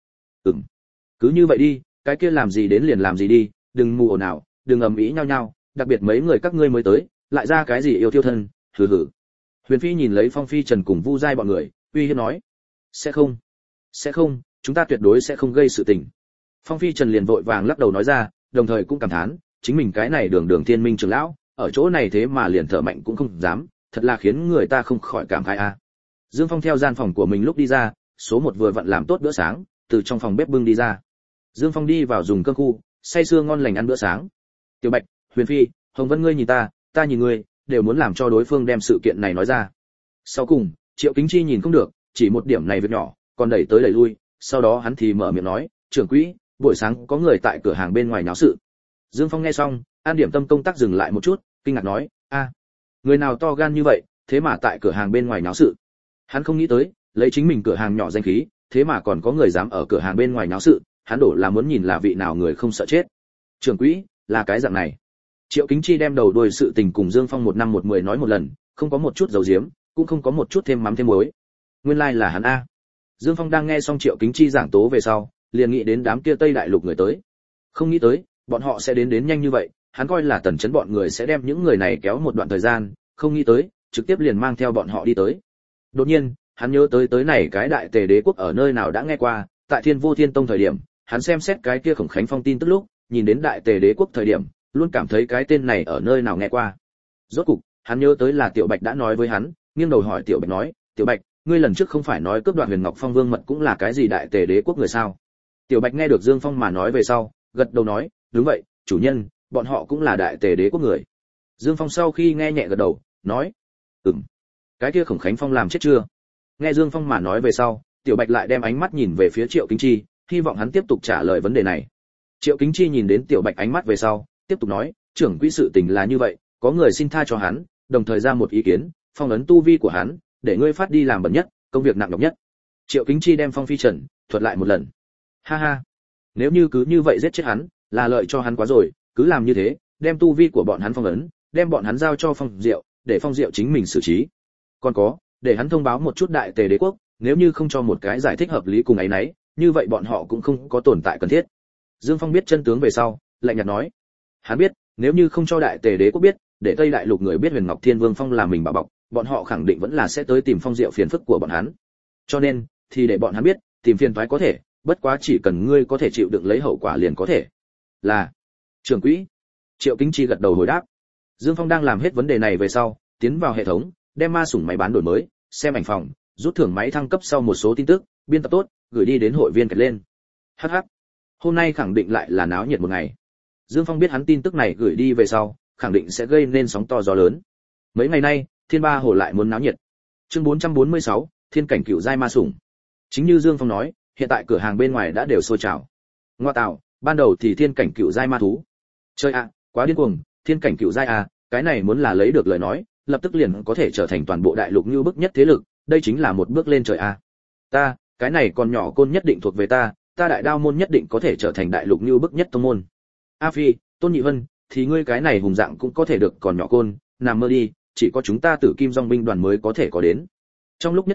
Cứ như vậy đi, cái kia làm gì đến liền làm gì đi, đừng mù ồn ào, đừng ầm ĩ nhau nhau, đặc biệt mấy người các ngươi mới tới, lại ra cái gì yêu tiêu thân, hừ. Huyền Phi nhìn lấy Phong Phi Trần cùng Vu Giai bọn người, uy hiếp nói, sẽ không, chúng ta tuyệt đối sẽ không gây sự tình. Phong Phi Trần liền vội vàng lắc đầu nói ra, đồng thời cũng cảm thán, chính mình cái này đường thiên minh trưởng lão, ở chỗ này thế mà liền thở mạnh cũng không dám, thật là khiến người ta không khỏi cảm khái a. Dương Phong theo gian phòng của mình lúc đi ra, số 1 vừa vặn làm tốt bữa sáng, từ trong phòng bếp bưng đi ra. Dương Phong đi vào dùng cơm khu, say sưa ngon lành ăn bữa sáng. Tiểu Bạch, Huyền Phi, Hồng Vân ngươi nhìn ta nhìn ngươi, đều muốn làm cho đối phương đem sự kiện này nói ra. Sau cùng, Triệu Kính Chi nhìn không được, chỉ một điểm này việc nhỏ, còn đẩy tới đẩy lui, sau đó hắn thì mở miệng nói, trưởng quỹ, buổi sáng có người tại cửa hàng bên ngoài náo sự. Dương Phong nghe xong, an điểm tâm công tác dừng lại một chút, kinh ngạc nói, người nào to gan như vậy, thế mà tại cửa hàng bên ngoài náo sự. Hắn không nghĩ tới, lấy chính mình cửa hàng nhỏ danh khí, thế mà còn có người dám ở cửa hàng bên ngoài náo sự, hắn đổ là muốn nhìn là vị nào người không sợ chết. Trưởng quỹ, là cái dạng này. Triệu Kính Chi đem đầu đuôi sự tình cùng Dương Phong 1 năm 1 10 nói một lần, không có một chút giấu giếm, cũng không có một chút thêm mắm thêm muối. Nguyên lai là hắn a. Dương Phong đang nghe xong Triệu Kính Chi giảng tố về sau, liền nghĩ đến đám kia Tây Đại Lục người tới. Không nghĩ tới, bọn họ sẽ đến nhanh như vậy, hắn coi là Tần Chấn bọn người sẽ đem những người này kéo một đoạn thời gian, không nghĩ tới, trực tiếp liền mang theo bọn họ đi tới. Đột nhiên, hắn nhớ tới này cái Đại Tề Đế quốc ở nơi nào đã nghe qua, tại Thiên Vô Thiên Tông thời điểm, hắn xem xét cái kia Khổng Khánh Phong tin tức lúc, nhìn đến Đại Tề Đế quốc thời điểm, luôn cảm thấy cái tên này ở nơi nào nghe qua. Rốt cục, hắn nhớ tới là Tiểu Bạch đã nói với hắn, nghiêng đầu hỏi Tiểu Bạch nói, Tiểu Bạch, ngươi lần trước không phải nói cướp đoạt Huyền Ngọc Phong Vương mật cũng là cái gì Đại Tề Đế quốc người sao? Tiểu Bạch nghe được Dương Phong mà nói về sau, gật đầu nói, đúng vậy, chủ nhân, bọn họ cũng là Đại Tề Đế quốc người. Dương Phong sau khi nghe nhẹ gật đầu, nói, cái kia Khổng Khánh Phong làm chết chưa? Nghe Dương Phong mà nói về sau, Tiểu Bạch lại đem ánh mắt nhìn về phía Triệu Kính Chi, hy vọng hắn tiếp tục trả lời vấn đề này. Triệu Kính Chi nhìn đến Tiểu Bạch ánh mắt về sau, tiếp tục nói, trưởng quỹ sự tình là như vậy, có người xin tha cho hắn, đồng thời ra một ý kiến, phong ấn tu vi của hắn, để ngươi phát đi làm bẩn nhất, công việc nặng nhọc nhất. Triệu Kính Chi đem Phong Phi Trần thuật lại một lần. Ha, nếu như cứ như vậy giết chết hắn, là lợi cho hắn quá rồi, cứ làm như thế, đem tu vi của bọn hắn phong ấn, đem bọn hắn giao cho Phong Diệu, để Phong Diệu chính mình xử trí. Còn có, để hắn thông báo một chút Đại Tề Đế quốc, nếu như không cho một cái giải thích hợp lý cùng ấy nấy, như vậy bọn họ cũng không có tồn tại cần thiết. Dương Phong biết chân tướng về sau, lạnh nhạt nói, hắn biết, nếu như không cho Đại Tề Đế quốc biết, để Tây Đại Lục người biết Huyền Ngọc Thiên Vương Phong là mình bảo bọc, bọn họ khẳng định vẫn là sẽ tới tìm Phong Diệu phiền phức của bọn hắn. Cho nên, thì để bọn hắn biết, tìm phiền toái có thể, bất quá chỉ cần ngươi có thể chịu đựng lấy hậu quả liền có thể. Là, trưởng quỹ. Triệu Kính Chi gật đầu hồi đáp. Dương Phong đang làm hết vấn đề này về sau, tiến vào hệ thống, đem ma sủng máy bán đổi mới, xem ảnh phòng, rút thưởng máy thăng cấp sau một số tin tức, biên tập tốt, gửi đi đến hội viên kẹt lên. Hắc, hôm nay khẳng định lại là náo nhiệt một ngày. Dương Phong biết hắn tin tức này gửi đi về sau, khẳng định sẽ gây nên sóng to gió lớn. Mấy ngày nay, Thiên Ba Hồ lại muốn náo nhiệt. Chương 446, Thiên cảnh cửu giai ma sủng. Chính như Dương Phong nói, hiện tại cửa hàng bên ngoài đã đều sôi trào. Ngoa tạo, ban đầu thì thiên cảnh cửu giai ma thú. Chơi ạ, quá điên cuồng, thiên cảnh cửu giai à, cái này muốn là lấy được lời nói, lập tức liền có thể trở thành toàn bộ đại lục như bức nhất thế lực, đây chính là một bước lên trời à. Ta, cái này còn nhỏ côn nhất định thuộc về ta Đại Đao môn nhất định có thể trở thành đại lục như bức nhất tông môn. A Phi, Tôn Nhị Vân, thì ngươi cái này hùng dạng cũng có thể được còn nhỏ côn, nằm mơ đi, chỉ có chúng ta Tử Kim Dòng binh đoàn mới có thể có đến. Trong lúc nhất thời,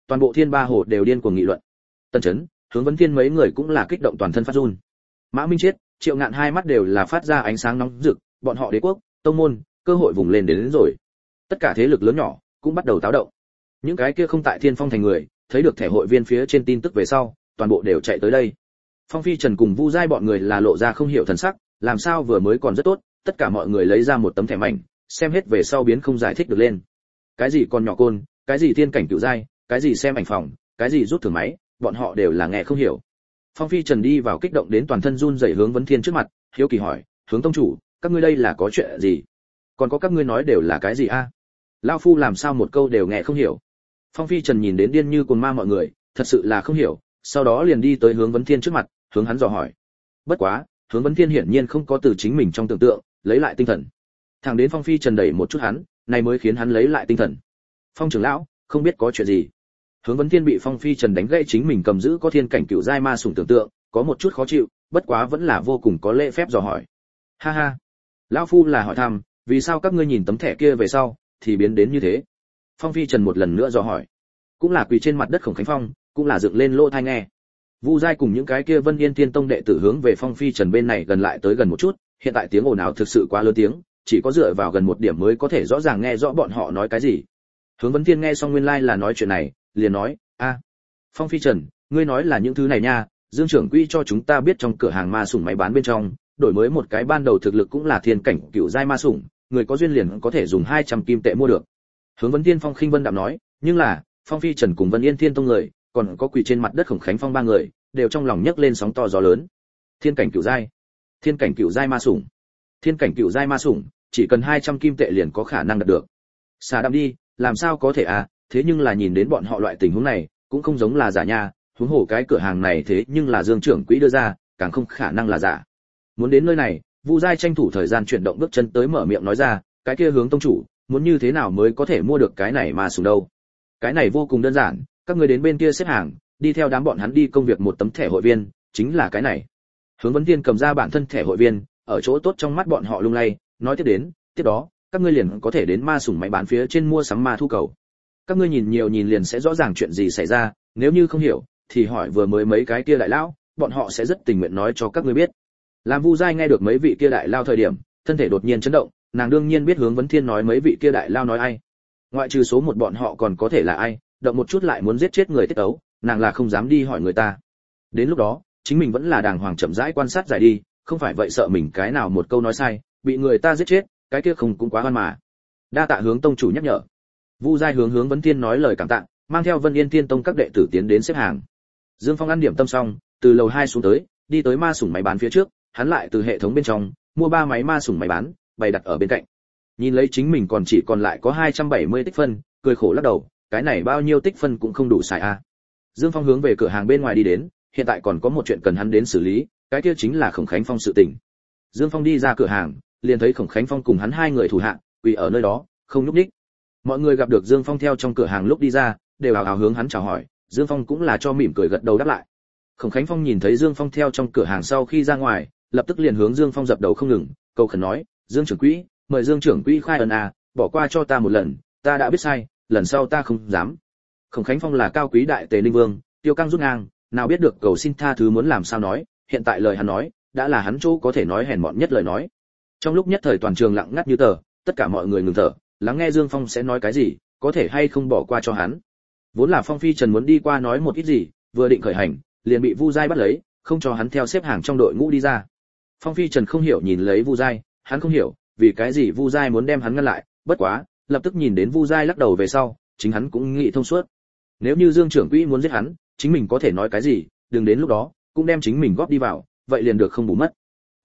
toàn bộ Thiên Ba Hồ đều điên cuồng nghị luận. Tân Chấn, Hướng Vấn Thiên mấy người cũng là kích động toàn thân phát run. Mã Minh Chết, Triệu Ngạn hai mắt đều là phát ra ánh sáng nóng rực, bọn họ đế quốc, tông môn, cơ hội vùng lên đến rồi. Tất cả thế lực lớn nhỏ cũng bắt đầu táo động. Những cái kia không tại Thiên Phong thành người, thấy được thẻ hội viên phía trên tin tức về sau, toàn bộ đều chạy tới đây. Phong Phi Trần cùng Vu Giai bọn người là lộ ra không hiểu thần sắc, làm sao vừa mới còn rất tốt, tất cả mọi người lấy ra một tấm thẻ mảnh, xem hết về sau biến không giải thích được lên. Cái gì còn nhỏ côn, cái gì thiên cảnh cửu giai, cái gì xem ảnh phòng, cái gì rút thưởng máy, bọn họ đều là nghe không hiểu. Phong Phi Trần đi vào kích động đến toàn thân run rẩy hướng Vấn Thiên trước mặt, hiếu kỳ hỏi, "Hướng tông chủ, các ngươi đây là có chuyện gì? Còn có các ngươi nói đều là cái gì a?" Lão phu làm sao một câu đều nghe không hiểu. Phong Phi Trần nhìn đến điên như cồn ma mọi người, thật sự là không hiểu, sau đó liền đi tới hướng Vấn Thiên trước mặt, hướng hắn dò hỏi. Bất quá, hướng Vấn Thiên hiển nhiên không có từ chính mình trong tưởng tượng lấy lại tinh thần. Thẳng đến Phong Phi Trần đẩy một chút hắn, này mới khiến hắn lấy lại tinh thần. "Phong trưởng lão, không biết có chuyện gì?" Hướng Vấn Thiên bị Phong Phi Trần đánh gãy chính mình cầm giữ có thiên cảnh cửu giai ma sủng tưởng tượng, có một chút khó chịu, bất quá vẫn là vô cùng có lễ phép dò hỏi. "Ha ha, lão phu là hỏi thăm, vì sao các ngươi nhìn tấm thẻ kia về sau thì biến đến như thế?" Phong Phi Trần một lần nữa dò hỏi. Cũng là quỳ trên mặt đất Khổng Khánh Phong, cũng là dựng lên lỗ tai nghe. Vu Giai cùng những cái kia Vân Yên Thiên Tông đệ tử hướng về Phong Phi Trần bên này gần lại tới gần một chút, hiện tại tiếng ồn ào thực sự quá lớn tiếng, chỉ có dựa vào gần một điểm mới có thể rõ ràng nghe rõ bọn họ nói cái gì. Hướng Vấn Thiên nghe xong nguyên lai là nói chuyện này, liền nói, "A, Phong Phi Trần, ngươi nói là những thứ này nha, Dương trưởng quỹ cho chúng ta biết trong cửa hàng ma sủng máy bán bên trong, đổi mới một cái ban đầu thực lực cũng là thiên cảnh cửu giai ma sủng, người có duyên liền có thể dùng 200 kim tệ mua được." Hướng Vấn Thiên Phong khinh vân đạm nói, nhưng là, Phong Phi Trần cùng Vân Yên Thiên Tông người, còn có quỳ trên mặt đất Khổng Khánh Phong ba người, đều trong lòng nhấc lên sóng to gió lớn. Thiên cảnh cửu giai, thiên cảnh cửu giai ma sủng, thiên cảnh cửu giai ma sủng, chỉ cần 200 kim tệ liền có khả năng đạt được. Xà đạm đi, làm sao có thể à, thế nhưng là nhìn đến bọn họ loại tình huống này, cũng không giống là giả nha, huống hồ cái cửa hàng này thế nhưng là Dương trưởng quỹ đưa ra, càng không khả năng là giả. Muốn đến nơi này, Vu Giai tranh thủ thời gian chuyển động bước chân tới mở miệng nói ra, cái kia Hướng tông chủ, muốn như thế nào mới có thể mua được cái này ma sủng đâu? Cái này vô cùng đơn giản, các ngươi đến bên kia xếp hàng, đi theo đám bọn hắn đi công việc một tấm thẻ hội viên, chính là cái này. Hướng Vấn Thiên cầm ra bản thân thẻ hội viên, ở chỗ tốt trong mắt bọn họ lung lay, nói tiếp đó, các ngươi liền có thể đến ma sủng máy bán phía trên mua sắm ma thu cầu. Các ngươi nhìn nhiều nhìn liền sẽ rõ ràng chuyện gì xảy ra, nếu như không hiểu, thì hỏi vừa mới mấy cái kia đại lão, bọn họ sẽ rất tình nguyện nói cho các ngươi biết. Làm Vu Giai nghe được mấy vị kia đại lao thời điểm, thân thể đột nhiên chấn động, nàng đương nhiên biết Hướng Vấn Thiên nói mấy vị kia đại lao nói ai. Ngoại trừ số một bọn họ còn có thể là ai, động một chút lại muốn giết chết người tiết ấu, nàng là không dám đi hỏi người ta. Đến lúc đó, chính mình vẫn là đàng hoàng chậm rãi quan sát giải đi, không phải vậy sợ mình cái nào một câu nói sai, bị người ta giết chết, cái kia không cũng quá oan mà. Đa tạ Hướng tông chủ nhắc nhở. Vu Giai hướng Vấn Thiên nói lời cảm tạ, mang theo Vân Yên Thiên Tông các đệ tử tiến đến xếp hàng. Dương Phong ăn điểm tâm xong, từ lầu 2 xuống tới, đi tới ma sủng máy bán phía trước, hắn lại từ hệ thống bên trong mua 3 máy ma sủng máy bán, bày đặt ở bên cạnh. Nhìn lấy chính mình còn chỉ còn lại có 270 tích phân, cười khổ lắc đầu, cái này bao nhiêu tích phân cũng không đủ xài a. Dương Phong hướng về cửa hàng bên ngoài đi đến, hiện tại còn có một chuyện cần hắn đến xử lý, cái kia chính là Khổng Khánh Phong sự tình. Dương Phong đi ra cửa hàng, liền thấy Khổng Khánh Phong cùng hắn hai người thủ hạ, quỳ ở nơi đó, không nhúc nhích. Mọi người gặp được Dương Phong theo trong cửa hàng lúc đi ra, đều hào hào hướng hắn chào hỏi, Dương Phong cũng là cho mỉm cười gật đầu đáp lại. Khổng Khánh Phong nhìn thấy Dương Phong theo trong cửa hàng sau khi ra ngoài, lập tức liền hướng Dương Phong dập đầu không ngừng, cầu khẩn nói, Dương trưởng quỹ, mời Dương trưởng quỹ khai ân à, bỏ qua cho ta một lần, ta đã biết sai, lần sau ta không dám. Khổng Khánh Phong là cao quý đại tề ninh vương, tiêu căng rút ngang, nào biết được cầu xin tha thứ muốn làm sao nói, hiện tại lời hắn nói, đã là hắn chỗ có thể nói hèn mọn nhất lời nói. Trong lúc nhất thời toàn trường lặng ngắt như tờ, tất cả mọi người ngừng thở, lắng nghe Dương Phong sẽ nói cái gì, có thể hay không bỏ qua cho hắn. Vốn là Phong Phi Trần muốn đi qua nói một ít gì, vừa định khởi hành, liền bị Vu Giai bắt lấy, không cho hắn theo xếp hàng trong đội ngũ đi ra. Phong Phi Trần không hiểu nhìn lấy Vu Giai, hắn không hiểu, vì cái gì Vu Giai muốn đem hắn ngăn lại, bất quá, lập tức nhìn đến Vu Giai lắc đầu về sau, chính hắn cũng nghĩ thông suốt. Nếu như Dương trưởng quỹ muốn giết hắn, chính mình có thể nói cái gì, đừng đến lúc đó, cũng đem chính mình góp đi vào, vậy liền được không bù mất.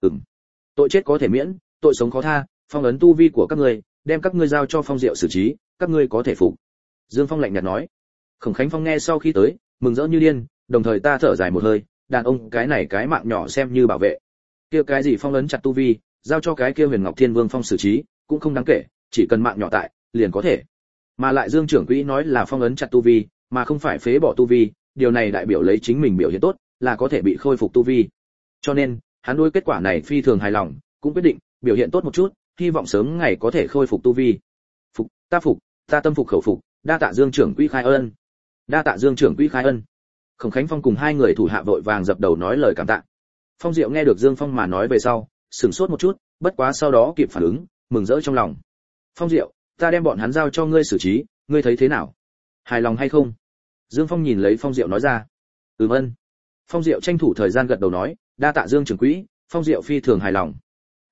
Tội chết có thể miễn, tội sống khó tha, phong ấn tu vi của các ngươi, đem các ngươi giao cho Phong Diệu xử trí, các ngươi có thể phục. Dương Phong lạnh nhạt nói. Khổng Khánh Phong nghe sau khi tới, mừng rỡ như điên, đồng thời ta thở dài một hơi, đàn ông cái này cái mạng nhỏ xem như bảo vệ. Kia cái gì phong ấn chặt tu vi, giao cho cái kia Huyền Ngọc Thiên Vương Phong xử trí, cũng không đáng kể, chỉ cần mạng nhỏ tại, liền có thể. Mà lại Dương trưởng quỹ nói là phong ấn chặt tu vi, mà không phải phế bỏ tu vi, điều này đại biểu lấy chính mình biểu hiện tốt, là có thể bị khôi phục tu vi. Cho nên, hắn đối kết quả này phi thường hài lòng, cũng quyết định biểu hiện tốt một chút, hy vọng sớm ngày có thể khôi phục tu vi. Phục, ta tâm phục khẩu phục, đa tạ Dương trưởng quỹ khai ơn. đa tạ Dương trưởng quỹ khai ân. Khổng Khánh Phong cùng hai người thủ hạ vội vàng dập đầu nói lời cảm tạ. Phong Diệu nghe được Dương Phong mà nói về sau, sửng sốt một chút, bất quá sau đó kịp phản ứng, mừng rỡ trong lòng. Phong Diệu, ta đem bọn hắn giao cho ngươi xử trí, ngươi thấy thế nào? Hài lòng hay không? Dương Phong nhìn lấy Phong Diệu nói ra. Vâng. Phong Diệu tranh thủ thời gian gật đầu nói, đa tạ Dương trưởng quỹ, Phong Diệu phi thường hài lòng.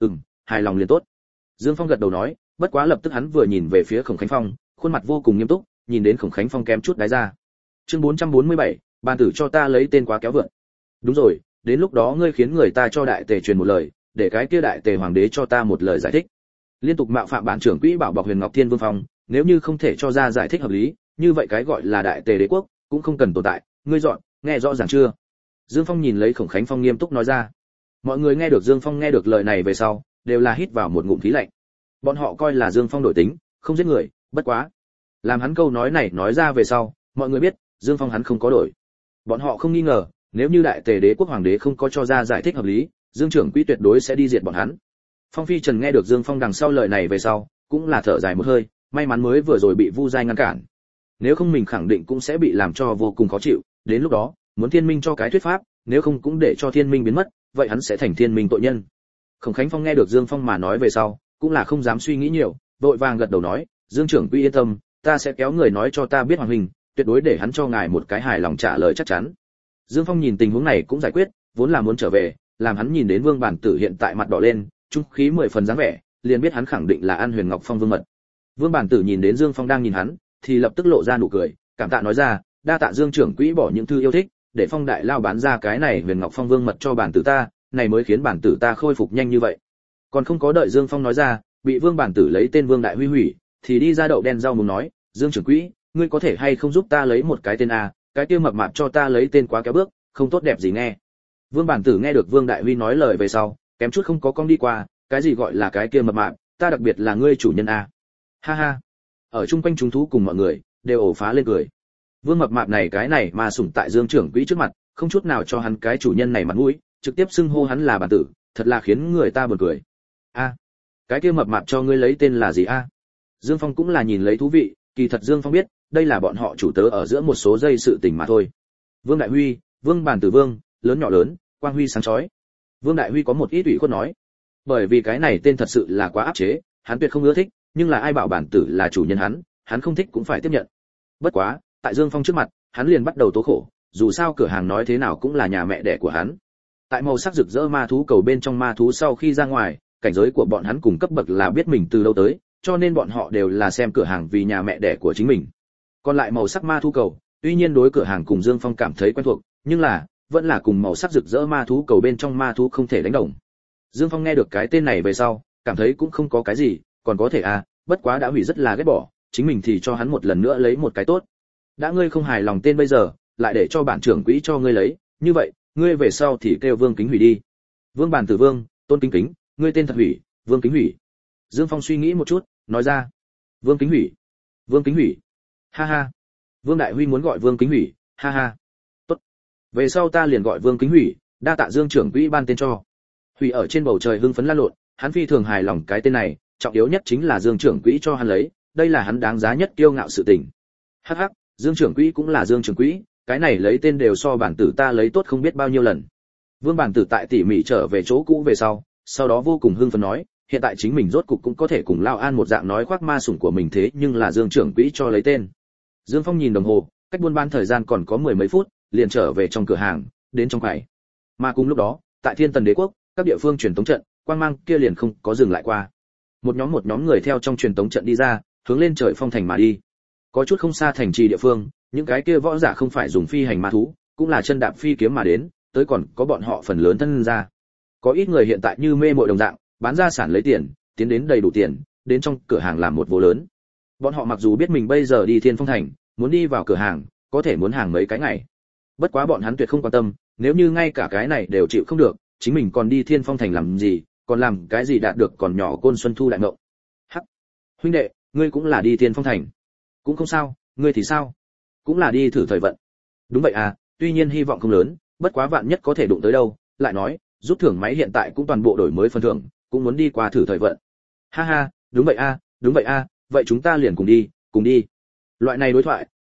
Hài lòng liền tốt. Dương Phong gật đầu nói, bất quá lập tức hắn vừa nhìn về phía Khổng Khánh Phong, khuôn mặt vô cùng nghiêm túc, nhìn đến Khổng Khánh Phong kém chút đái ra. Chương 447, ban tử cho ta lấy tên quá kéo vượn. Đúng rồi, đến lúc đó ngươi khiến người ta cho đại tề truyền một lời, để cái kia đại tề hoàng đế cho ta một lời giải thích. Liên tục mạo phạm bản trưởng quỹ bảo bọc Huyền Ngọc Thiên Vương Phong, nếu như không thể cho ra giải thích hợp lý, như vậy cái gọi là đại tề đế quốc cũng không cần tồn tại, ngươi dọn, nghe rõ ràng chưa? Dương Phong nhìn lấy Khổng Khánh Phong nghiêm túc nói ra. Mọi người nghe được Dương Phong nghe được lời này về sau, đều là hít vào một ngụm khí lạnh. Bọn họ coi là Dương Phong đổi tính, không giết người, bất quá, làm hắn câu nói này nói ra về sau, mọi người biết, Dương Phong hắn không có đổi. Bọn họ không nghi ngờ, nếu như đại tề đế quốc hoàng đế không có cho ra giải thích hợp lý, Dương trưởng quỹ tuyệt đối sẽ đi diệt bọn hắn. Phong Phi Trần nghe được Dương Phong đằng sau lời này về sau, cũng là thở dài một hơi, may mắn mới vừa rồi bị Vu Giai ngăn cản. Nếu không mình khẳng định cũng sẽ bị làm cho vô cùng khó chịu, đến lúc đó, muốn Thiên Minh cho cái thuyết pháp, nếu không cũng để cho Thiên Minh biến mất, vậy hắn sẽ thành Thiên Minh tội nhân. Khổng Khánh Phong nghe được Dương Phong mà nói về sau, cũng là không dám suy nghĩ nhiều, vội vàng gật đầu nói, Dương trưởng quỹ yên tâm, ta sẽ kéo người nói cho ta biết hoàng huynh, tuyệt đối để hắn cho ngài một cái hài lòng trả lời chắc chắn. Dương Phong nhìn tình huống này cũng giải quyết, vốn là muốn trở về, làm hắn nhìn đến Vương Bản Tử hiện tại mặt đỏ lên, trung khí 10 phần dáng vẻ, liền biết hắn khẳng định là ăn Huyền Ngọc Phong vương mật. Vương Bản Tử nhìn đến Dương Phong đang nhìn hắn, thì lập tức lộ ra nụ cười, cảm tạ nói ra, đa tạ Dương trưởng quỹ bỏ những thư yêu thích, để Phong đại lao bán ra cái này Huyền Ngọc Phong vương mật cho bản tử ta, này mới khiến bản tử ta khôi phục nhanh như vậy. Còn không có đợi Dương Phong nói ra, bị Vương Bản Tử lấy tên Vương Đại Huy hủy, thì đi ra đậu đen rau muống nói, Dương trưởng quỹ, ngươi có thể hay không giúp ta lấy một cái tên a, cái kia mập mạp cho ta lấy tên quá kéo bước, không tốt đẹp gì nghe. Vương Bản Tử nghe được Vương Đại Huy nói lời về sau, kém chút không có cong đi qua, cái gì gọi là cái kia mập mạp, ta đặc biệt là ngươi chủ nhân a. Ha ha. Ở chung quanh chúng thú cùng mọi người đều ồ phá lên cười. Vương mập mạp này cái này mà sủng tại Dương trưởng quỹ trước mặt, không chút nào cho hắn cái chủ nhân này mặt mũi, trực tiếp xưng hô hắn là bản tử, thật là khiến người ta buồn cười. A, cái kia mập mạp cho ngươi lấy tên là gì a? Dương Phong cũng là nhìn lấy thú vị, kỳ thật Dương Phong biết, đây là bọn họ chủ tớ ở giữa một số dây sự tình mà thôi. Vương Đại Huy, Vương Bản Tử Vương, lớn nhỏ lớn, quang huy sáng chói. Vương Đại Huy có một ít ủy khuất nói, bởi vì cái này tên thật sự là quá áp chế, hắn tuyệt không ưa thích, nhưng là ai bảo bản tử là chủ nhân hắn không thích cũng phải tiếp nhận. Bất quá, tại Dương Phong trước mặt, hắn liền bắt đầu tố khổ, dù sao cửa hàng nói thế nào cũng là nhà mẹ đẻ của hắn. Tại màu sắc rực rỡ ma thú cầu bên trong ma thú sau khi ra ngoài, cảnh giới của bọn hắn cùng cấp bậc là biết mình từ đâu tới, cho nên bọn họ đều là xem cửa hàng vì nhà mẹ đẻ của chính mình. Còn lại màu sắc ma thú cầu, tuy nhiên đối cửa hàng cùng Dương Phong cảm thấy quen thuộc, nhưng là vẫn là cùng màu sắc rực rỡ ma thú cầu bên trong ma thú không thể đánh đồng. Dương Phong nghe được cái tên này về sau, cảm thấy cũng không có cái gì, còn có thể à, bất quá đã hủy rất là ghét bỏ, chính mình thì cho hắn một lần nữa lấy một cái tốt. Đã ngươi không hài lòng tên bây giờ, lại để cho bản trưởng quỹ cho ngươi lấy, như vậy, ngươi về sau thì kêu Vương Kính Hủy đi. Vương Bản Tử Vương, Tôn Kính Kính, ngươi tên thật Hủy, Vương Kính Hủy. Dương Phong suy nghĩ một chút, nói ra, Vương Kính Hủy, Vương Kính Hủy. Ha ha. Vương Đại Huy muốn gọi Vương Kính Hủy, ha ha. Tốt. Về sau ta liền gọi Vương Kính Hủy, đa tạ Dương trưởng quỹ ban tên cho. Hủy ở trên bầu trời hưng phấn lan lộn, hắn phi thường hài lòng cái tên này, trọng yếu nhất chính là Dương trưởng quỹ cho hắn lấy, đây là hắn đáng giá nhất kiêu ngạo sự tình. Hắc hắc, Dương trưởng quỹ cũng là Dương trưởng quỹ, cái này lấy tên đều so bản tử ta lấy tốt không biết bao nhiêu lần. Vương Bản Tử tại tỉ mỉ trở về chỗ cũ về sau đó vô cùng hưng phấn nói, hiện tại chính mình rốt cục cũng có thể cùng Lao An một dạng nói khoác ma sủng của mình thế nhưng là Dương trưởng quỹ cho lấy tên. Dương Phong nhìn đồng hồ, cách buôn bán thời gian còn có 10 mấy phút, liền trở về trong cửa hàng, đến trong quầy. Mà cùng lúc đó, tại Thiên Tần Đế quốc, các địa phương truyền tống trận, quang mang kia liền không có dừng lại qua. Một nhóm người theo trong truyền tống trận đi ra, hướng lên trời phong thành mà đi. Có chút không xa thành trì địa phương, những cái kia võ giả không phải dùng phi hành ma thú, cũng là chân đạp phi kiếm mà đến, tới còn có bọn họ phần lớn thân ra. Có ít người hiện tại như mê mội đồng dạng, bán ra sản lấy tiền, tiến đến đầy đủ tiền, đến trong cửa hàng làm một vô lớn. Bọn họ mặc dù biết mình bây giờ đi Thiên Phong thành, muốn đi vào cửa hàng, có thể muốn hàng mấy cái ngày. Bất quá bọn hắn tuyệt không quan tâm, nếu như ngay cả cái này đều chịu không được, chính mình còn đi Thiên Phong thành làm gì, còn làm cái gì đạt được còn nhỏ Côn Xuân Thu đại ngộ. Hắc, huynh đệ, ngươi cũng là đi Thiên Phong thành. Cũng không sao, ngươi thì sao? Cũng là đi thử thời vận. Đúng vậy à, tuy nhiên hy vọng không lớn, bất quá vạn nhất có thể đụng tới đâu, lại nói, rút thưởng máy hiện tại cũng toàn bộ đổi mới phần thưởng, cũng muốn đi qua thử thời vận. Ha ha, đúng vậy a, vậy chúng ta liền cùng đi. Loại này đối thoại,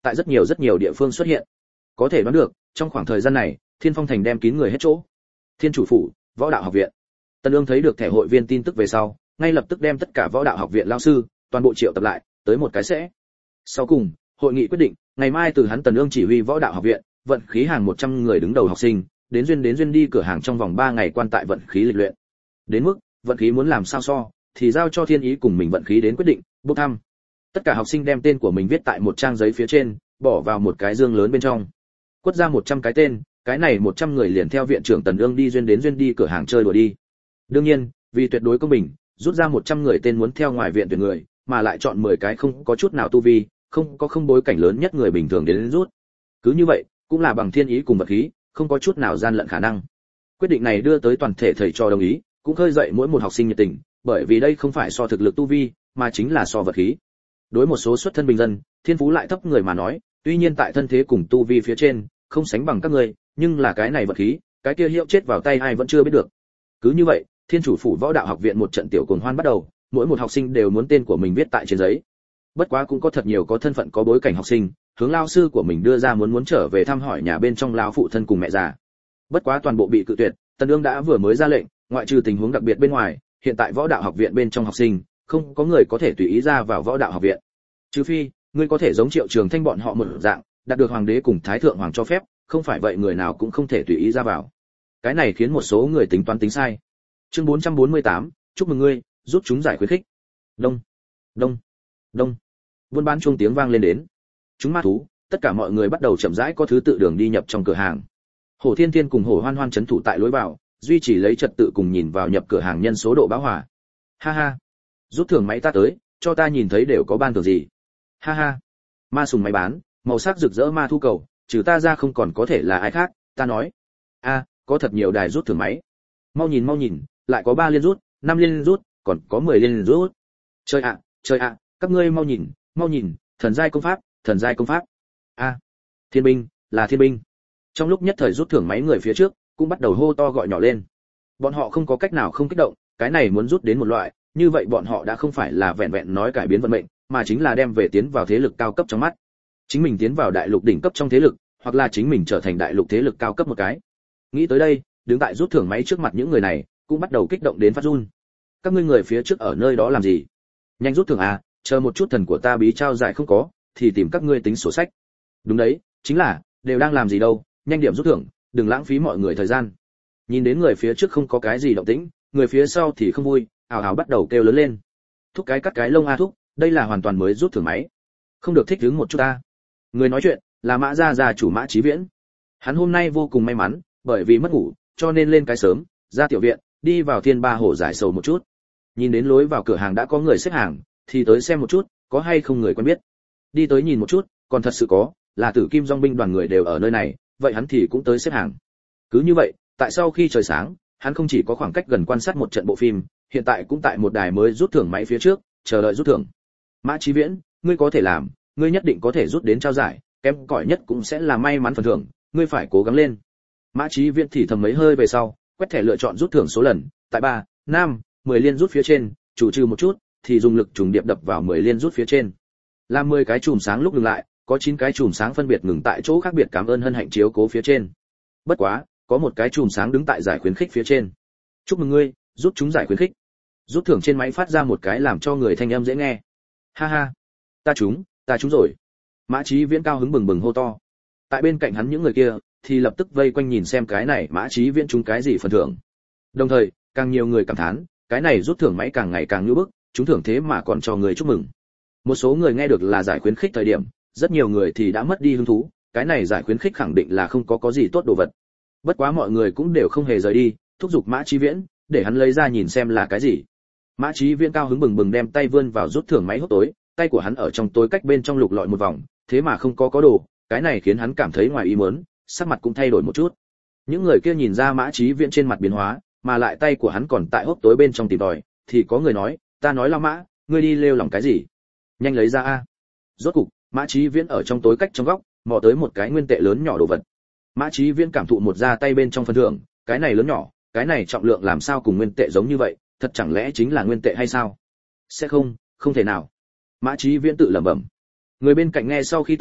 tại rất nhiều địa phương xuất hiện. Có thể đoán được, trong khoảng thời gian này, Thiên Phong thành đem kín người hết chỗ. Thiên chủ phủ, Võ đạo học viện. Tần Dương thấy được thẻ hội viên tin tức về sau, ngay lập tức đem tất cả Võ đạo học viện lão sư, toàn bộ triệu tập lại, tới một cái sẽ. Sau cùng, hội nghị quyết định, ngày mai từ hắn Tần Dương chỉ huy Võ đạo học viện, vận khí hàng 100 người đứng đầu học sinh, đến duyên đi cửa hàng trong vòng 3 ngày quan tại vận khí lịch luyện. Đến mức, vận khí muốn làm sao so, thì giao cho thiên ý cùng mình vận khí đến quyết định, bốc thăm. Tất cả học sinh đem tên của mình viết tại một trang giấy phía trên, bỏ vào một cái dương lớn bên trong. Quất ra 100 cái tên, cái này 100 người liền theo viện trưởng Tần Dương đi duyên đi cửa hàng chơi đùa đi. Đương nhiên, vì tuyệt đối công bình, rút ra 100 người tên muốn theo ngoài viện tuyển người, mà lại chọn 10 cái không có chút nào tu vi, không bối cảnh lớn nhất người bình thường đến rút. Cứ như vậy, cũng là bằng thiên ý cùng vật khí, không có chút nào gian lận khả năng. Quyết định này đưa tới toàn thể thầy trò đồng ý, cũng khơi dậy mỗi một học sinh nhiệt tình, bởi vì đây không phải so thực lực tu vi, mà chính là so vật khí. Đối một số xuất thân bình dân, thiên phú lại thấp người mà nói, tuy nhiên tại thân thế cùng tu vi phía trên, không sánh bằng các người, nhưng là cái này vật khí, cái kia hiệu chết vào tay ai vẫn chưa biết được. Cứ như vậy, Thiên chủ phủ Võ đạo học viện một trận tiểu cuồng hoan bắt đầu, mỗi một học sinh đều muốn tên của mình viết tại trên giấy. Bất quá cũng có thật nhiều có thân phận có bối cảnh học sinh, hướng lao sư của mình đưa ra muốn trở về thăm hỏi nhà bên trong lão phụ thân cùng mẹ già. Bất quá toàn bộ bị cự tuyệt, Tần Dương đã vừa mới ra lệnh, ngoại trừ tình huống đặc biệt bên ngoài, hiện tại Võ đạo học viện bên trong học sinh, không có người có thể tùy ý ra vào Võ đạo học viện. Trừ phi, ngươi có thể giống Triệu Trường Thanh bọn họ một dạng, đạt được hoàng đế cùng thái thượng hoàng cho phép, không phải vậy người nào cũng không thể tùy ý ra vào. Cái này khiến một số người tính toán tính sai. Chương 448, chúc mừng ngươi, giúp chúng giải khuyến khích. Đông, đông, đông. Buôn bán chuông tiếng vang lên đến. Chúng ma thú, tất cả mọi người bắt đầu chậm rãi có thứ tự đường đi nhập trong cửa hàng. Hổ Thiên Thiên cùng Hổ Hoan Hoan trấn thủ tại lối vào, duy trì lấy trật tự cùng nhìn vào nhập cửa hàng nhân số độ bão hòa. Ha ha, rút thưởng máy ta tới, cho ta nhìn thấy đều có ban thưởng gì. Ha ha, ma sùng máy bán, màu sắc rực rỡ ma thu cầu, trừ ta ra không còn có thể là ai khác, ta nói. A, có thật nhiều đài rút thưởng máy. Mau nhìn, lại có 3 liên rút, 5 liên rút, còn có 10 liên rút. Trời ạ, các ngươi mau nhìn, thần giai công pháp. A, thiên binh, là thiên binh. Trong lúc nhất thời rút thưởng máy người phía trước cũng bắt đầu hô to gọi nhỏ lên. Bọn họ không có cách nào không kích động, cái này muốn rút đến một loại, như vậy bọn họ đã không phải là vẹn vẹn nói cải biến vận mệnh, mà chính là đem về tiến vào thế lực cao cấp trong mắt. Chính mình tiến vào đại lục đỉnh cấp trong thế lực, hoặc là chính mình trở thành đại lục thế lực cao cấp một cái. Nghĩ tới đây, đứng tại rút thưởng máy trước mặt những người này, cũng bắt đầu kích động đến phát run. Các ngươi người phía trước ở nơi đó làm gì? Nhanh rút thưởng à, chờ một chút thần của ta bí trao giải không có, thì tìm các ngươi tính sổ sách. Đúng đấy, chính là, đều đang làm gì đâu, nhanh điểm rút thưởng, đừng lãng phí mọi người thời gian. Nhìn đến người phía trước không có cái gì động tĩnh, người phía sau thì không vui, ào ào bắt đầu kêu lớn lên. Thúc cái cắt cái lông a thúc, đây là hoàn toàn mới rút thưởng máy. Không được thích ứng một chút ta. Người nói chuyện là Mã gia chủ Mã Chí Viễn. Hắn hôm nay vô cùng may mắn, bởi vì mất ngủ, cho nên lên cái sớm, ra tiểu viện, đi vào Thiên Ba Hồ giải sầu một chút. Nhìn đến lối vào cửa hàng đã có người xếp hàng, thì tới xem một chút, có hay không người quen biết. Đi tới nhìn một chút, còn thật sự có, là Tử Kim Dòng binh đoàn người đều ở nơi này, vậy hắn thì cũng tới xếp hàng. Cứ như vậy, tại sau khi trời sáng, hắn không chỉ có khoảng cách gần quan sát một trận bộ phim, hiện tại cũng tại một đài mới rút thưởng máy phía trước, chờ đợi rút thưởng. Mã Chí Viễn, ngươi có thể làm, ngươi nhất định có thể rút đến trao giải, kém cỏi nhất cũng sẽ là may mắn phần thưởng, ngươi phải cố gắng lên. Mã Chí Viễn thì thầm mấy hơi về sau, quét thẻ lựa chọn rút thưởng số lần, tại 3, 5, 10 liên rút phía trên, chủ trừ một chút, thì dùng lực trùng điệp đập vào 10 liên rút phía trên. Làm 10 cái chùm sáng lúc ngừng lại, có 9 cái chùm sáng phân biệt ngừng tại chỗ khác biệt cảm ơn hân hạnh chiếu cố phía trên. Bất quá, có một cái chùm sáng đứng tại giải khuyến khích phía trên. Chúc mừng ngươi, rút chúng giải khuyến khích. Rút thưởng trên máy phát ra một cái làm cho người thanh âm dễ nghe. Ha ha, ta trúng rồi. Mã Chí Viễn cao hứng bừng bừng hô to. Tại bên cạnh hắn những người kia thì lập tức vây quanh nhìn xem cái này Mã Chí Viễn trúng cái gì phần thưởng. Đồng thời, càng nhiều người cảm thán, cái này rút thưởng máy càng ngày càng như bức, trúng thưởng thế mà còn cho người chúc mừng. Một số người nghe được là giải khuyến khích thời điểm, rất nhiều người thì đã mất đi hứng thú, cái này giải khuyến khích khẳng định là không có gì tốt đồ vật. Bất quá mọi người cũng đều không hề rời đi, thúc giục Mã Chí Viễn, để hắn lấy ra nhìn xem là cái gì. Mã Chí Viễn cao hứng bừng bừng đem tay vươn vào rút thưởng máy hút tối, tay của hắn ở trong tối cách bên trong lục lọi một vòng, thế mà không có đồ, cái này khiến hắn cảm thấy ngoài ý muốn, sắc mặt cũng thay đổi một chút. Những người kia nhìn ra Mã Chí Viễn trên mặt biến hóa, mà lại tay của hắn còn tại hốc tối bên trong tìm tòi, thì có người nói, ta nói là Mã, ngươi đi lêu lỏng cái gì? Nhanh lấy ra a. Rốt cục, Mã Chí Viễn ở trong tối cách trong góc, mò tới một cái nguyên tệ lớn nhỏ đồ vật. Mã Chí Viễn cảm thụ một ra tay bên trong phần thưởng, cái này lớn nhỏ, cái này trọng lượng làm sao cùng nguyên tệ giống như vậy, thật chẳng lẽ chính là nguyên tệ hay sao? Sẽ không thể nào. Mã Chí Viễn tự lẩm bẩm. Người bên cạnh nghe sau khi tới,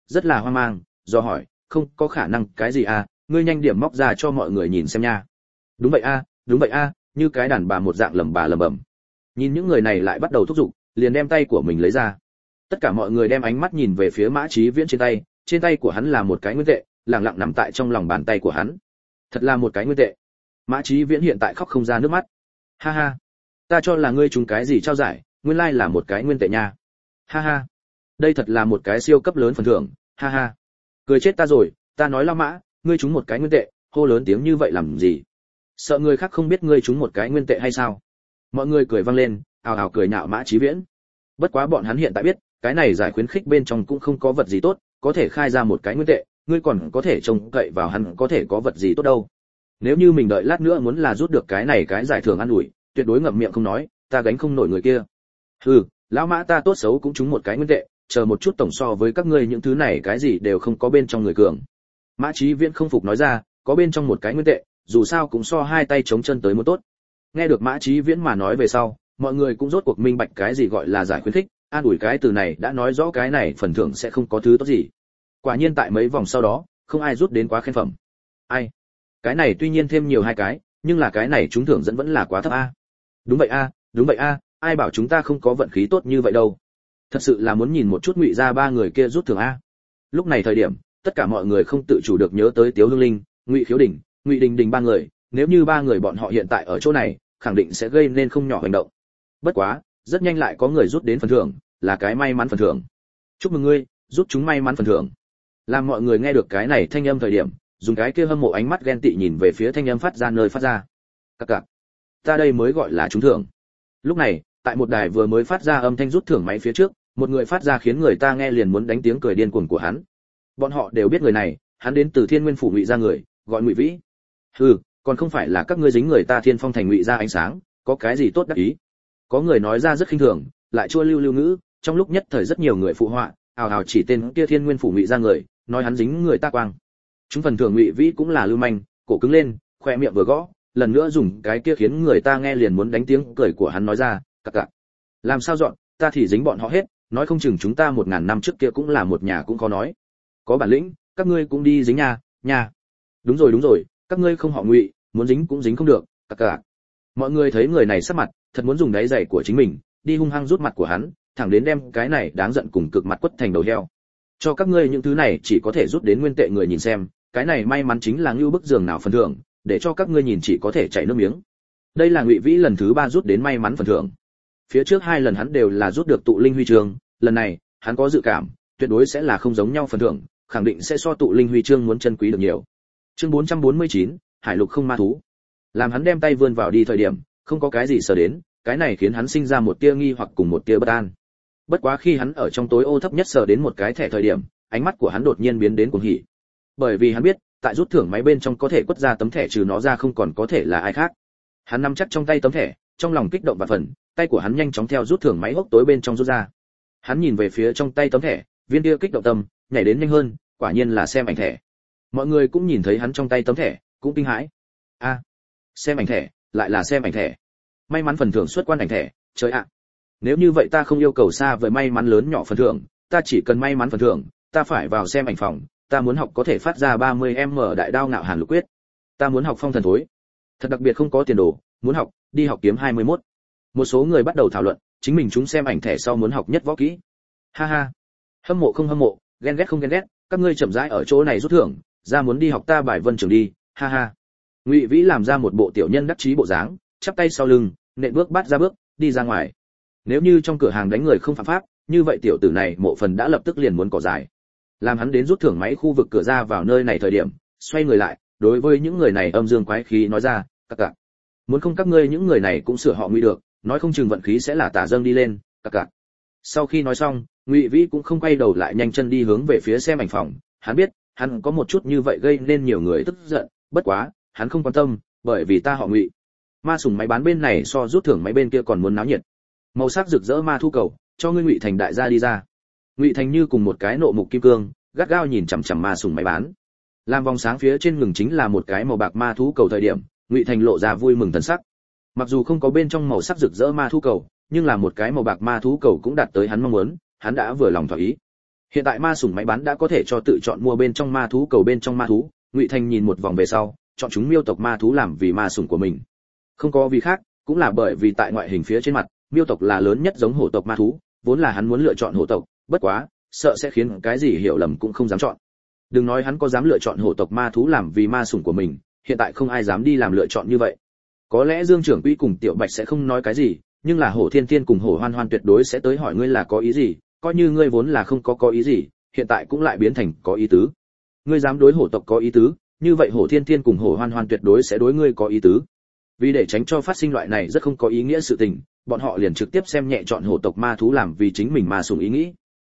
rất là hoang mang, do hỏi, không có khả năng cái gì à, ngươi nhanh điểm móc ra cho mọi người nhìn xem nha. Đúng vậy a, đúng vậy a, như cái đàn bà một dạng lẩm bẩm. Nhìn những người này lại bắt đầu thúc giục, liền đem tay của mình lấy ra. Tất cả mọi người đem ánh mắt nhìn về phía Mã Chí Viễn trên tay của hắn là một cái nguyên tệ, lặng lặng nằm tại trong lòng bàn tay của hắn. Thật là một cái nguyên tệ. Mã Chí Viễn hiện tại khóc không ra nước mắt. Ha ha, ta cho là ngươi trúng cái gì trao giải, nguyên lai là một cái nguyên tệ nha. Ha ha, đây thật là một cái siêu cấp lớn phần thưởng. Ha ha, cười chết ta rồi, ta nói Lão Mã, ngươi trúng một cái nguyên tệ, hô lớn tiếng như vậy làm gì? Sợ người khác không biết ngươi trúng một cái nguyên tệ hay sao? Mọi người cười vang lên, ào ào cười nhạo Mã Chí Viễn. Bất quá bọn hắn hiện tại biết, cái này giải khuyến khích bên trong cũng không có vật gì tốt, có thể khai ra một cái nguyên tệ, ngươi còn có thể trông cậy vào hắn có thể có vật gì tốt đâu. Nếu như mình đợi lát nữa muốn là rút được cái giải thưởng ăn ủi, tuyệt đối ngậm miệng không nói, ta gánh không nổi người kia. Hừ, lão Mã ta tốt xấu cũng trúng một cái nguyên tệ, chờ một chút tổng so với các ngươi những thứ này cái gì đều không có bên trong người cường. Mã Chí Viễn không phục nói ra, có bên trong một cái nguyên tệ, dù sao cũng so hai tay chống chân tới một tốt. Nghe được Mã Chí Viễn mà nói về sau, mọi người cũng rốt cuộc minh bạch cái gì gọi là giải khuyến khích, an ủi cái từ này đã nói rõ cái này phần thưởng sẽ không có thứ tốt gì. Quả nhiên tại mấy vòng sau đó, không ai rút đến quá khen phẩm. Ai? Cái này tuy nhiên thêm nhiều hai cái, nhưng là cái này trúng thưởng dẫn vẫn là quá thấp a. Đúng vậy a, đúng vậy a, ai bảo chúng ta không có vận khí tốt như vậy đâu. Thật sự là muốn nhìn một chút Ngụy gia ba người kia rút thưởng a. Lúc này thời điểm, tất cả mọi người không tự chủ được nhớ tới Tiếu Hương Linh, Ngụy Khiếu Đình, Ngụy Đình Đình ba người, nếu như ba người bọn họ hiện tại ở chỗ này, khẳng định sẽ gây nên không nhỏ hành động. Bất quá, rất nhanh lại có người rút đến phần thưởng, là cái may mắn phần thưởng. Chúc mừng ngươi, rút chúng may mắn phần thưởng. Làm mọi người nghe được cái này thanh âm thời điểm, dùng cái kia hâm mộ ánh mắt ghen tị nhìn về phía thanh âm phát ra nơi phát ra. Các cặc, ta đây mới gọi là trúng thưởng. Lúc này, tại một đài vừa mới phát ra âm thanh rút thưởng máy phía trước, một người phát ra khiến người ta nghe liền muốn đánh tiếng cười điên cuồng của hắn. Bọn họ đều biết người này, hắn đến từ Thiên Nguyên phủ Ngụy gia người, gọi Ngụy Vĩ. Hừ, còn không phải là các ngươi dính người ta Thiên Phong thành Ngụy gia ánh sáng, có cái gì tốt đắc ý? Có người nói ra rất khinh thường, lại chua lưu ngữ, trong lúc nhất thời rất nhiều người phụ họa, ào ào chỉ tên kia Thiên Nguyên phủ Ngụy gia người, nói hắn dính người ta quang. Chúng phần thưởng Ngụy Vĩ cũng là lưu manh, cổ cứng lên, khoe miệng vừa gõ, lần nữa dùng cái kia khiến người ta nghe liền muốn đánh tiếng cười của hắn nói ra, cặc cặc. Làm sao dọn, ta thì dính bọn họ hết, nói không chừng chúng ta 1000 năm trước kia cũng là một nhà cũng khó nói. Có bản lĩnh, các ngươi cũng đi dính nhà. Đúng rồi, các ngươi không họ Ngụy, muốn dính cũng dính không được, cặc cặc. Mọi người thấy người này sắc mặt, thật muốn dùng đáy giày của chính mình, đi hung hăng rút mặt của hắn, thẳng đến đem cái này đáng giận cùng cực mặt quất thành đầu heo. Cho các ngươi những thứ này chỉ có thể rút đến nguyên tệ người nhìn xem, cái này may mắn chính là ngưu bức giường nào phần thưởng, để cho các ngươi nhìn chỉ có thể chảy nước miếng. Đây là Ngụy Vĩ lần thứ 3 rút đến may mắn phần thưởng. Phía trước 2 lần hắn đều là rút được tụ linh huy chương, lần này, hắn có dự cảm, tuyệt đối sẽ là không giống nhau phần thưởng, khẳng định sẽ so tụ linh huy chương muốn chân quý được nhiều. Chương 449, Hải lục không ma thú. Làm hắn đem tay vươn vào đi thời điểm, không có cái gì sờ đến, cái này khiến hắn sinh ra một tia nghi hoặc cùng một tia bất an. Bất quá khi hắn ở trong tối ô thấp nhất sờ đến một cái thẻ thời điểm, ánh mắt của hắn đột nhiên biến đến cuồng hỉ. Bởi vì hắn biết, tại rút thưởng máy bên trong có thể quất ra tấm thẻ trừ nó ra không còn có thể là ai khác. Hắn nắm chắc trong tay tấm thẻ, trong lòng kích động và phần, tay của hắn nhanh chóng theo rút thưởng máy hốc tối bên trong rút ra. Hắn nhìn về phía trong tay tấm thẻ, viên kia kích động tâm nhảy đến nhanh hơn, quả nhiên là xem ảnh thẻ. Mọi người cũng nhìn thấy hắn trong tay tấm thẻ, cũng kinh hãi. A, xem ảnh thẻ, lại là xem ảnh thẻ. May mắn phần thưởng xuất quan ảnh thẻ, trời ạ. Nếu như vậy ta không yêu cầu xa với may mắn lớn nhỏ phần thưởng, ta chỉ cần may mắn phần thưởng, ta phải vào xem ảnh phòng, ta muốn học có thể phát ra 30m đại đao ngạo hàn lục quyết. Ta muốn học phong thần thối. Thật đặc biệt không có tiền đồ, muốn học, đi học kiếm 21. Một số người bắt đầu thảo luận, chính mình chúng xem ảnh thẻ sau muốn học nhất võ kỹ. Ha ha. Hâm mộ không hâm mộ, ghen ghét không ghen ghét, các ngươi chậm rãi ở chỗ này rút thưởng, ra muốn đi học ta bài vân trường đi, ha ha. Ngụy Vĩ làm ra một bộ tiểu nhân đắc chí bộ dáng, chắp tay sau lưng, nện bước bắt ra bước, đi ra ngoài. Nếu như trong cửa hàng đánh người không phạm pháp, như vậy tiểu tử này mộ phần đã lập tức liền muốn cỏ dài. Làm hắn đến rút thưởng máy khu vực cửa ra vào nơi này thời điểm, xoay người lại, đối với những người này âm dương quái khí nói ra, các cặc. Muốn không các ngươi những người này cũng sửa họ Ngụy được, nói không chừng vận khí sẽ là tả dâng đi lên, các cặc. Sau khi nói xong, Ngụy Vĩ cũng không quay đầu lại nhanh chân đi hướng về phía xem ảnh phòng, hắn biết, hắn có một chút như vậy gây nên nhiều người tức giận, bất quá, hắn không quan tâm, bởi vì ta họ Ngụy. Ma sủng máy bán bên này so rút thưởng máy bên kia còn muốn náo nhiệt. Màu sắc rực rỡ ma thu cầu, cho ngươi Ngụy Thành đại gia đi ra. Ngụy Thành như cùng một cái nộ mục kim cương, gắt gao nhìn chằm chằm ma sủng máy bán. Làm vòng sáng phía trên ngừng chính là một cái màu bạc ma thú cầu thời điểm, Ngụy Thành lộ ra vui mừng thần sắc. Mặc dù không có bên trong màu sắc rực rỡ ma thú cầu, nhưng là một cái màu bạc ma thú cầu cũng đạt tới hắn mong muốn, hắn đã vừa lòng thỏa ý. Hiện tại ma sủng máy bán đã có thể cho tự chọn mua bên trong ma thú cầu bên trong ma thú, Ngụy Thành nhìn một vòng về sau, chọn chúng miêu tộc ma thú làm vì ma sủng của mình. Không có vì khác, cũng là bởi vì tại ngoại hình phía trên mặt, miêu tộc là lớn nhất giống hổ tộc ma thú, vốn là hắn muốn lựa chọn hổ tộc, bất quá, sợ sẽ khiến cái gì hiểu lầm cũng không dám chọn. Đừng nói hắn có dám lựa chọn hổ tộc ma thú làm vì ma sủng của mình, hiện tại không ai dám đi làm lựa chọn như vậy. Có lẽ Dương trưởng quỹ cùng Tiểu Bạch sẽ không nói cái gì, nhưng là Hổ Thiên Tiên cùng Hổ Hoan Hoan tuyệt đối sẽ tới hỏi ngươi là có ý gì, coi như ngươi vốn là không có ý gì, hiện tại cũng lại biến thành có ý tứ. Ngươi dám đối hổ tộc có ý tứ, như vậy Hổ Thiên Tiên cùng Hổ Hoan Hoan tuyệt đối sẽ đối ngươi có ý tứ. Vì để tránh cho phát sinh loại này rất không có ý nghĩa sự tình, bọn họ liền trực tiếp xem nhẹ chọn hổ tộc ma thú làm vì chính mình ma sủng ý nghĩ.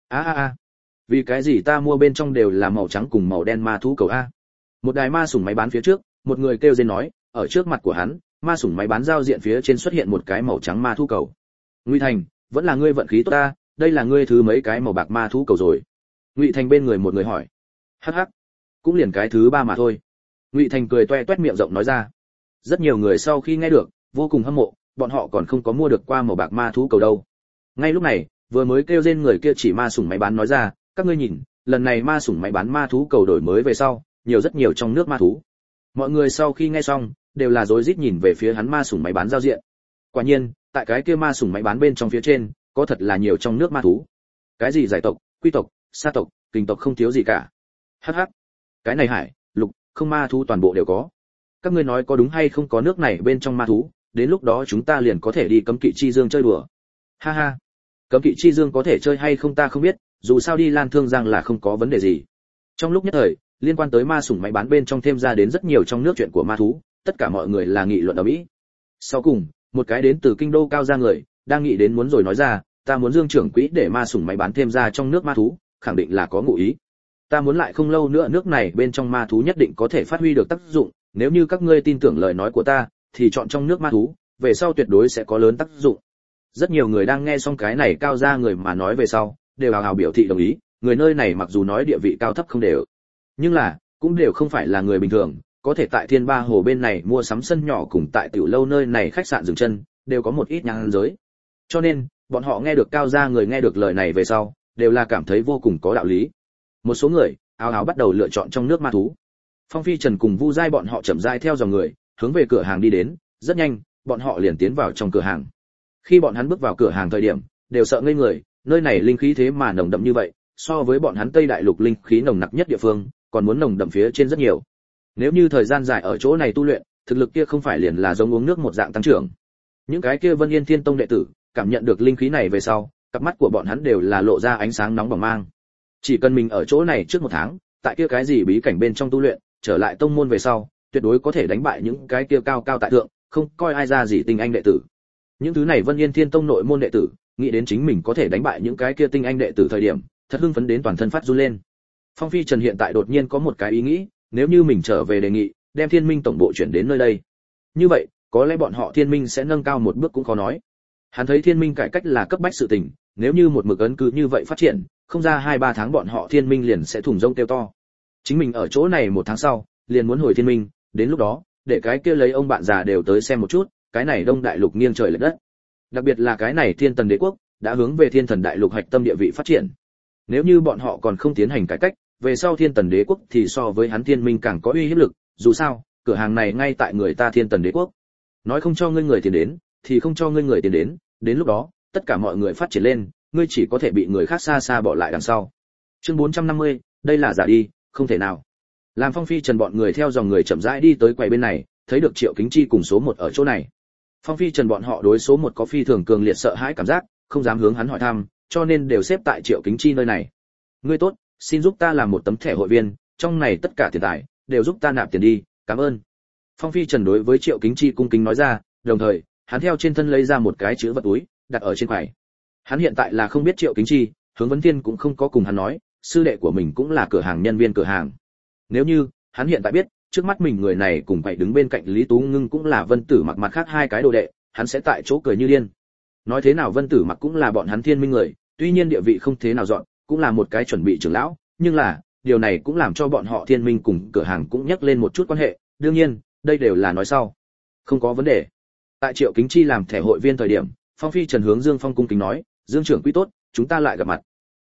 Vì cái gì ta mua bên trong đều là màu trắng cùng màu đen ma thú cầu a? Một đài ma sủng máy bán phía trước, một người kêu lên nói, ở trước mặt của hắn, ma sủng máy bán giao diện phía trên xuất hiện một cái màu trắng ma thú cầu. Ngụy Thành, vẫn là ngươi vận khí tốt ta, đây là ngươi thứ mấy cái màu bạc ma thú cầu rồi? Ngụy Thành bên người một người hỏi. Hắc hắc, cũng liền cái thứ 3 mà thôi. Ngụy Thành cười toe toét miệng rộng nói ra. Rất nhiều người sau khi nghe được, vô cùng hâm mộ, bọn họ còn không có mua được qua màu bạc ma thú cầu đâu. Ngay lúc này, vừa mới kêu lên người kia chỉ ma sủng máy bán nói ra, các ngươi nhìn, lần này ma sủng máy bán ma thú cầu đổi mới về sau, rất nhiều trong nước ma thú. Mọi người sau khi nghe xong, đều là rối rít nhìn về phía hắn ma sủng máy bán giao diện. Quả nhiên, tại cái kia ma sủng máy bán bên trong phía trên, có thật là nhiều trong nước ma thú. Cái gì giải tộc, quy tộc, sa tộc, kình tộc không thiếu gì cả. Hắc hắc. Cái này hải, lục, không ma thú toàn bộ đều có. Các ngươi nói có đúng hay không có nước này bên trong ma thú, đến lúc đó chúng ta liền có thể đi cấm kỵ chi dương chơi đùa. Ha ha. Cấm kỵ chi dương có thể chơi hay không ta không biết, dù sao đi Lan Thương Giang là không có vấn đề gì. Trong lúc nhất thời, liên quan tới ma sủng máy bán bên trong thêm ra đến rất nhiều trong nước chuyện của ma thú, tất cả mọi người là nghị luận ở mỹ. Sau cùng, một cái đến từ kinh đô cao gia người, đang nghĩ đến muốn rồi nói ra, ta muốn Dương trưởng quỹ để ma sủng máy bán thêm ra trong nước ma thú, khẳng định là có ngụ ý. Ta muốn lại không lâu nữa nước này bên trong ma thú nhất định có thể phát huy được tác dụng, nếu như các ngươi tin tưởng lời nói của ta, thì chọn trong nước ma thú, về sau tuyệt đối sẽ có lớn tác dụng. Rất nhiều người đang nghe xong cái này cao gia người mà nói về sau, đều hào hào biểu thị đồng ý, người nơi này mặc dù nói địa vị cao thấp không đều, nhưng là cũng đều không phải là người bình thường, có thể tại Thiên Ba Hồ bên này mua sắm sân nhỏ cùng tại tiểu lâu nơi này khách sạn dừng chân, đều có một ít nhang giới. Cho nên, bọn họ nghe được cao gia người nghe được lời này về sau, đều là cảm thấy vô cùng có đạo lý. Một số người, ào ào bắt đầu lựa chọn trong nước ma thú. Phong Phi Trần cùng Vu Giai bọn họ chậm rãi theo dòng người, hướng về cửa hàng đi đến, rất nhanh, bọn họ liền tiến vào trong cửa hàng. Khi bọn hắn bước vào cửa hàng thời điểm, đều sợ ngây người, nơi này linh khí thế mà nồng đậm như vậy, so với bọn hắn Tây Đại Lục linh khí nồng nặc nhất địa phương, còn muốn nồng đậm phía trên rất nhiều. Nếu như thời gian dài ở chỗ này tu luyện, thực lực kia không phải liền là giống uống nước một dạng tăng trưởng. Những cái kia Vân Yên Thiên Tông đệ tử, cảm nhận được linh khí này về sau, cặp mắt của bọn hắn đều là lộ ra ánh sáng nóng bỏng mang. Chỉ cần mình ở chỗ này trước 1 tháng, tại kia cái gì bí cảnh bên trong tu luyện, trở lại tông môn về sau, tuyệt đối có thể đánh bại những cái kia cao cao tại thượng, không coi ai ra gì tinh anh đệ tử. Những thứ này Vân Yên Thiên Tông nội môn đệ tử, nghĩ đến chính mình có thể đánh bại những cái kia tinh anh đệ tử thời điểm, thật hưng phấn đến toàn thân phát run lên. Phong Phi Trần hiện tại đột nhiên có một cái ý nghĩ, nếu như mình trở về đề nghị, đem Thiên Minh tổng bộ chuyển đến nơi đây. Như vậy, có lẽ bọn họ Thiên Minh sẽ nâng cao một bước cũng khó nói. Hắn thấy Thiên Minh cải cách là cấp bách sự tình, nếu như một mực ấn cứ như vậy phát triển, không ra 2-3 tháng bọn họ Thiên Minh liền sẽ thủng rông kêu to. Chính mình ở chỗ này 1 tháng sau, liền muốn hồi Thiên Minh, đến lúc đó, để cái kia lấy ông bạn già đều tới xem một chút, cái này Đông Đại Lục nghiêng trời lệch đất. Đặc biệt là cái này Thiên Tần Đế quốc đã hướng về Thiên Thần Đại Lục hạch tâm địa vị phát triển. Nếu như bọn họ còn không tiến hành cải cách, về sau Thiên Tần Đế quốc thì so với hắn Thiên Minh càng có uy hiếp lực, dù sao, cửa hàng này ngay tại người ta Thiên Tần Đế quốc. Nói không cho ngươi người tiền đến, thì không cho ngươi người tiền đến lúc đó, tất cả mọi người phát triển lên, ngươi chỉ có thể bị người khác xa xa bỏ lại đằng sau. Chương 450, đây là giả đi, không thể nào. Làm Phong Phi Trần bọn người theo dòng người chậm rãi đi tới quầy bên này, thấy được Triệu Kính Chi cùng số 1 ở chỗ này. Phong Phi Trần bọn họ đối số 1 có phi thường cường liệt sợ hãi cảm giác, không dám hướng hắn hỏi thăm, cho nên đều xếp tại Triệu Kính Chi nơi này. Ngươi tốt, xin giúp ta làm một tấm thẻ hội viên, trong này tất cả tiền tài đều giúp ta nạp tiền đi, cảm ơn. Phong Phi Trần đối với Triệu Kính Chi cung kính nói ra, đồng thời, hắn theo trên thân lấy ra một cái chữ vật túi, đặt ở trên quầy. Hắn hiện tại là không biết Triệu Kính Chi, Hướng Vấn Thiên cũng không có cùng hắn nói, sư đệ của mình cũng là cửa hàng nhân viên cửa hàng. Nếu như hắn hiện tại biết, trước mắt mình người này cùng phải đứng bên cạnh Lý Tú Ngưng cũng là Vân Tử Mặc mặt khác 2 cái đồ đệ, hắn sẽ tại chỗ cười như điên. Nói thế nào Vân Tử Mặc cũng là bọn hắn Thiên Minh người, tuy nhiên địa vị không thế nào dọn, cũng là một cái chuẩn bị trưởng lão, nhưng là, điều này cũng làm cho bọn họ Thiên Minh cùng cửa hàng cũng nhắc lên một chút quan hệ, đương nhiên, đây đều là nói sau. Không có vấn đề. Tại Triệu Kính Chi làm thẻ hội viên thời điểm, Phong Phi Trần hướng Dương Phong cung kính nói, Dương trưởng quý tốt, chúng ta lại gặp mặt.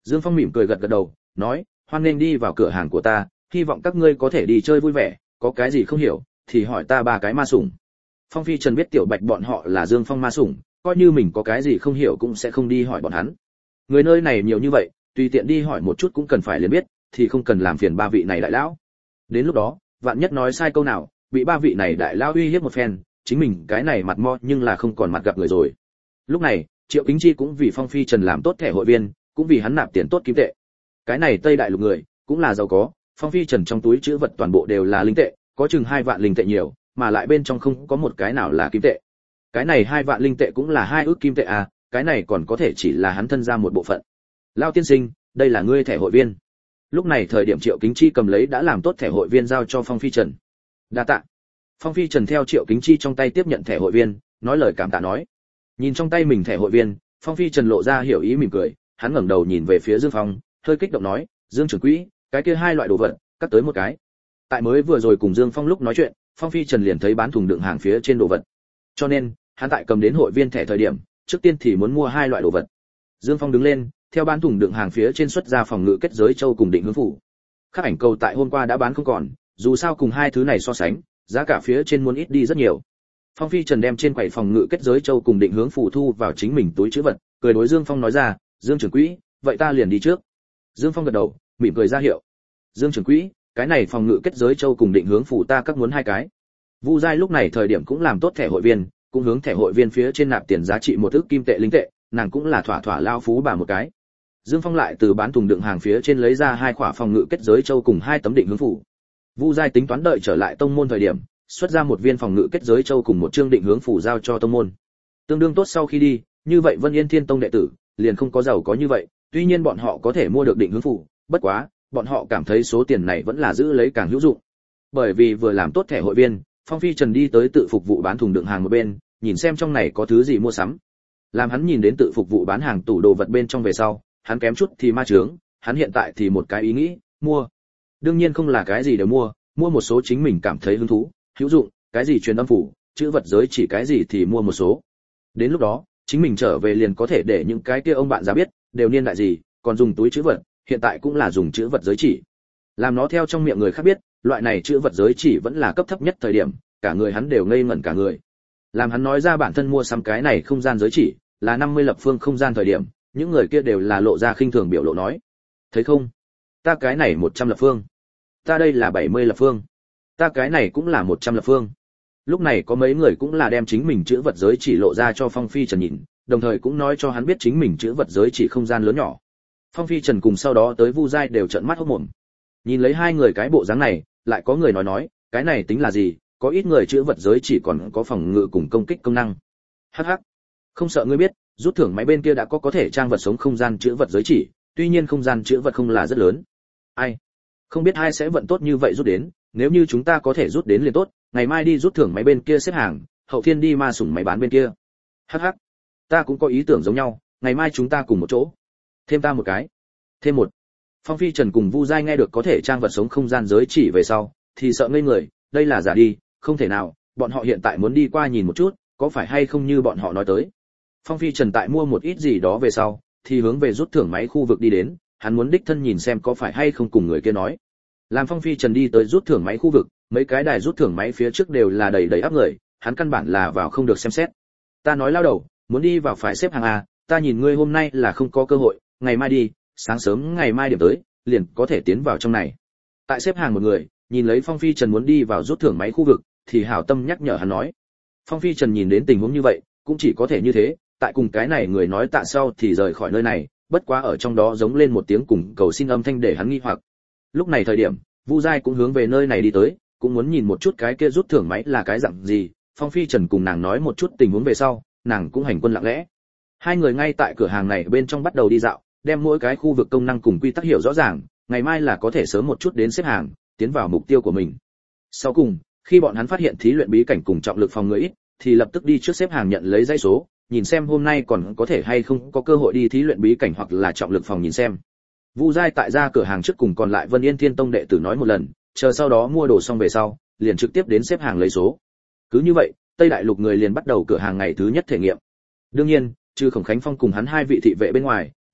Dương Phong mỉm cười gật gật đầu, nói, hoan nghênh đi vào cửa hàng của ta, hy vọng các ngươi có thể đi chơi vui vẻ, có cái gì không hiểu thì hỏi ta ba cái ma sủng. Phong Phi Trần biết Tiểu Bạch bọn họ là Dương Phong ma sủng, coi như mình có cái gì không hiểu cũng sẽ không đi hỏi bọn hắn. Người nơi này nhiều như vậy, tùy tiện đi hỏi một chút cũng cần phải liền biết, thì không cần làm phiền ba vị này đại lão. Đến lúc đó, vạn nhất nói sai câu nào, bị ba vị này đại lão uy hiếp một phen, chính mình cái này mặt mo nhưng là không còn mặt gặp người rồi. Lúc này, Triệu Kính Chi cũng vì Phong Phi Trần làm tốt thẻ hội viên, cũng vì hắn nạp tiền tốt kim tệ. Cái này Tây Đại Lục người, cũng là giàu có, Phong Phi Trần trong túi trữ vật toàn bộ đều là linh tệ, có chừng 2 vạn linh tệ nhiều, mà lại bên trong không có một cái nào là kim tệ. Cái này 2 vạn linh tệ cũng là 2 ức kim tệ à, cái này còn có thể chỉ là hắn thân ra một bộ phận. Lao tiên sinh, đây là ngươi thẻ hội viên. Lúc này thời điểm Triệu Kính Chi cầm lấy đã làm tốt thẻ hội viên giao cho Phong Phi Trần. Đa tạ. Phong Phi Trần theo Triệu Kính Chi trong tay tiếp nhận thẻ hội viên, nói lời cảm tạ nói. Nhìn trong tay mình thẻ hội viên, Phong Phi Trần lộ ra hiểu ý mỉm cười, hắn ngẩng đầu nhìn về phía Dương Phong, hơi kích động nói, Dương trưởng quỹ, cái kia 2 loại đồ vật, cắt tới một cái. Tại mới vừa rồi cùng Dương Phong lúc nói chuyện, Phong Phi Trần liền thấy bán thùng đựng hàng phía trên đồ vật. Cho nên, hắn tại cầm đến hội viên thẻ thời điểm, trước tiên thì muốn mua 2 loại đồ vật. Dương Phong đứng lên, theo bán thùng đựng hàng phía trên xuất ra phòng ngự kết giới châu cùng định hướng phủ. Khắc ảnh cầu tại hôm qua đã bán không còn, dù sao cùng hai thứ này so sánh, giá cả phía trên muốn ít đi rất nhiều. Phong Phi Trần đem trên quầy phòng ngự kết giới châu cùng định hướng phủ thu vào chính mình túi trữ vật, cười đối Dương Phong nói ra, Dương trưởng quỹ, vậy ta liền đi trước. Dương Phong gật đầu, mỉm cười ra hiệu. Dương trưởng quỹ, cái này phòng ngự kết giới châu cùng định hướng phủ ta các muốn 2 cái. Vu Giai lúc này thời điểm cũng làm tốt thẻ hội viên, cũng hướng thẻ hội viên phía trên nạp tiền giá trị 1 ức kim tệ linh tệ, nàng cũng là thỏa thỏa lao phú bà một cái. Dương Phong lại từ bán thùng đựng hàng phía trên lấy ra 2 khỏa phòng ngự kết giới châu cùng 2 tấm định hướng phủ. Vu Giai tính toán đợi trở lại tông môn thời điểm, xuất ra 1 viên phòng ngự kết giới châu cùng 1 chương định hướng phủ giao cho tông môn. Tương đương tốt sau khi đi, như vậy Vân Yên Thiên Tông đệ tử liền không có giàu có như vậy, tuy nhiên bọn họ có thể mua được định hướng phủ, bất quá, bọn họ cảm thấy số tiền này vẫn là giữ lấy càng hữu dụng. Bởi vì vừa làm tốt thẻ hội viên, Phong Phi Trần đi tới tự phục vụ bán thùng đựng hàng một bên, nhìn xem trong này có thứ gì mua sắm. Làm hắn nhìn đến tự phục vụ bán hàng tủ đồ vật bên trong về sau, hắn kém chút thì ma chướng, hắn hiện tại thì một cái ý nghĩ, mua. Đương nhiên không là cái gì đều mua một số chính mình cảm thấy hứng thú, hữu dụng, cái gì truyền âm phủ, chữ vật giới chỉ cái gì thì mua một số. Đến lúc đó, chính mình trở về liền có thể để những cái kia ông bạn già biết, đều niên đại gì, còn dùng túi chữ vật, hiện tại cũng là dùng chữ vật giới chỉ. Làm nó theo trong miệng người khác biết, loại này chữ vật giới chỉ vẫn là cấp thấp nhất thời điểm, cả người hắn đều ngây ngẩn cả người. Làm hắn nói ra bản thân mua sắm cái này không gian giới chỉ, là 50 lập phương không gian thời điểm, những người kia đều là lộ ra khinh thường biểu lộ nói. Thấy không? Ta cái này 100 lập phương. Ta đây là 70 lập phương. Ta cái này cũng là 100 lập phương. Lúc này có mấy người cũng là đem chính mình chữ vật giới chỉ lộ ra cho Phong Phi Trần nhìn, đồng thời cũng nói cho hắn biết chính mình chữ vật giới chỉ không gian lớn nhỏ. Phong Phi Trần cùng sau đó tới Vu Giai đều trợn mắt hốt mồm. Nhìn lấy hai người cái bộ dáng này, lại có người nói, cái này tính là gì, có ít người chữ vật giới chỉ còn có phòng ngự cùng công kích công năng. Hắc hắc. Không sợ ngươi biết, rút thưởng máy bên kia đã có thể trang vật sống không gian chữ vật giới chỉ, tuy nhiên không gian chữ vật không là rất lớn. Ai? Không biết ai sẽ vận tốt như vậy rút đến, nếu như chúng ta có thể rút đến liền tốt, ngày mai đi rút thưởng máy bên kia xếp hàng, hậu thiên đi ma sủng máy bán bên kia. Hắc hắc. Ta cũng có ý tưởng giống nhau, ngày mai chúng ta cùng một chỗ. Thêm ta một cái. Thêm một. Phong Phi Trần cùng Vu Giai nghe được có thể trang vật sống không gian giới chỉ về sau, thì sợ ngây người, đây là giả đi, không thể nào, bọn họ hiện tại muốn đi qua nhìn một chút, có phải hay không như bọn họ nói tới. Phong Phi Trần tại mua một ít gì đó về sau, thì hướng về rút thưởng máy khu vực đi đến, hắn muốn đích thân nhìn xem có phải hay không cùng người kia nói. Làm Phong Phi Trần đi tới rút thưởng máy khu vực, mấy cái đài rút thưởng máy phía trước đều là đầy đầy áp người, hắn căn bản là vào không được xem xét. Ta nói lao đầu, muốn đi vào phải xếp hàng à, ta nhìn ngươi hôm nay là không có cơ hội, ngày mai đi, sáng sớm ngày mai điểm tới, liền có thể tiến vào trong này. Tại xếp hàng một người, nhìn lấy Phong Phi Trần muốn đi vào rút thưởng máy khu vực, thì hảo tâm nhắc nhở hắn nói. Phong Phi Trần nhìn đến tình huống như vậy, cũng chỉ có thể như thế, tại cùng cái này người nói tạ sau thì rời khỏi nơi này, bất quá ở trong đó giống lên một tiếng cùng cầu xin âm thanh để hắn nghi hoặc. Lúc này thời điểm, Vu Giai cũng hướng về nơi này đi tới, cũng muốn nhìn một chút cái kia rút thưởng máy là cái dạng gì. Phong Phi Trần cùng nàng nói một chút tình huống về sau, nàng cũng hành quân lặng lẽ. Hai người ngay tại cửa hàng này bên trong bắt đầu đi dạo, đem mỗi cái khu vực công năng cùng quy tắc hiểu rõ ràng, ngày mai là có thể sớm một chút đến xếp hàng, tiến vào mục tiêu của mình. Sau cùng, khi bọn hắn phát hiện thí luyện bí cảnh cùng trọng lực phòng người ít, thì lập tức đi trước xếp hàng nhận lấy dãy số, nhìn xem hôm nay còn có thể hay không có cơ hội đi thí luyện bí cảnh hoặc là trọng lực phòng nhìn xem. Vu Giai tại ra cửa hàng trước cùng còn lại Vân Yên Thiên Tông đệ tử nói một lần, chờ sau đó mua đồ xong về sau, liền trực tiếp đến xếp hàng lấy số. Cứ như vậy, Tây Đại Lục người liền bắt đầu cửa hàng ngày thứ nhất thể nghiệm. Đương nhiên, trừ Khổng Khánh Phong cùng hắn hai vị thị vệ bên ngoài,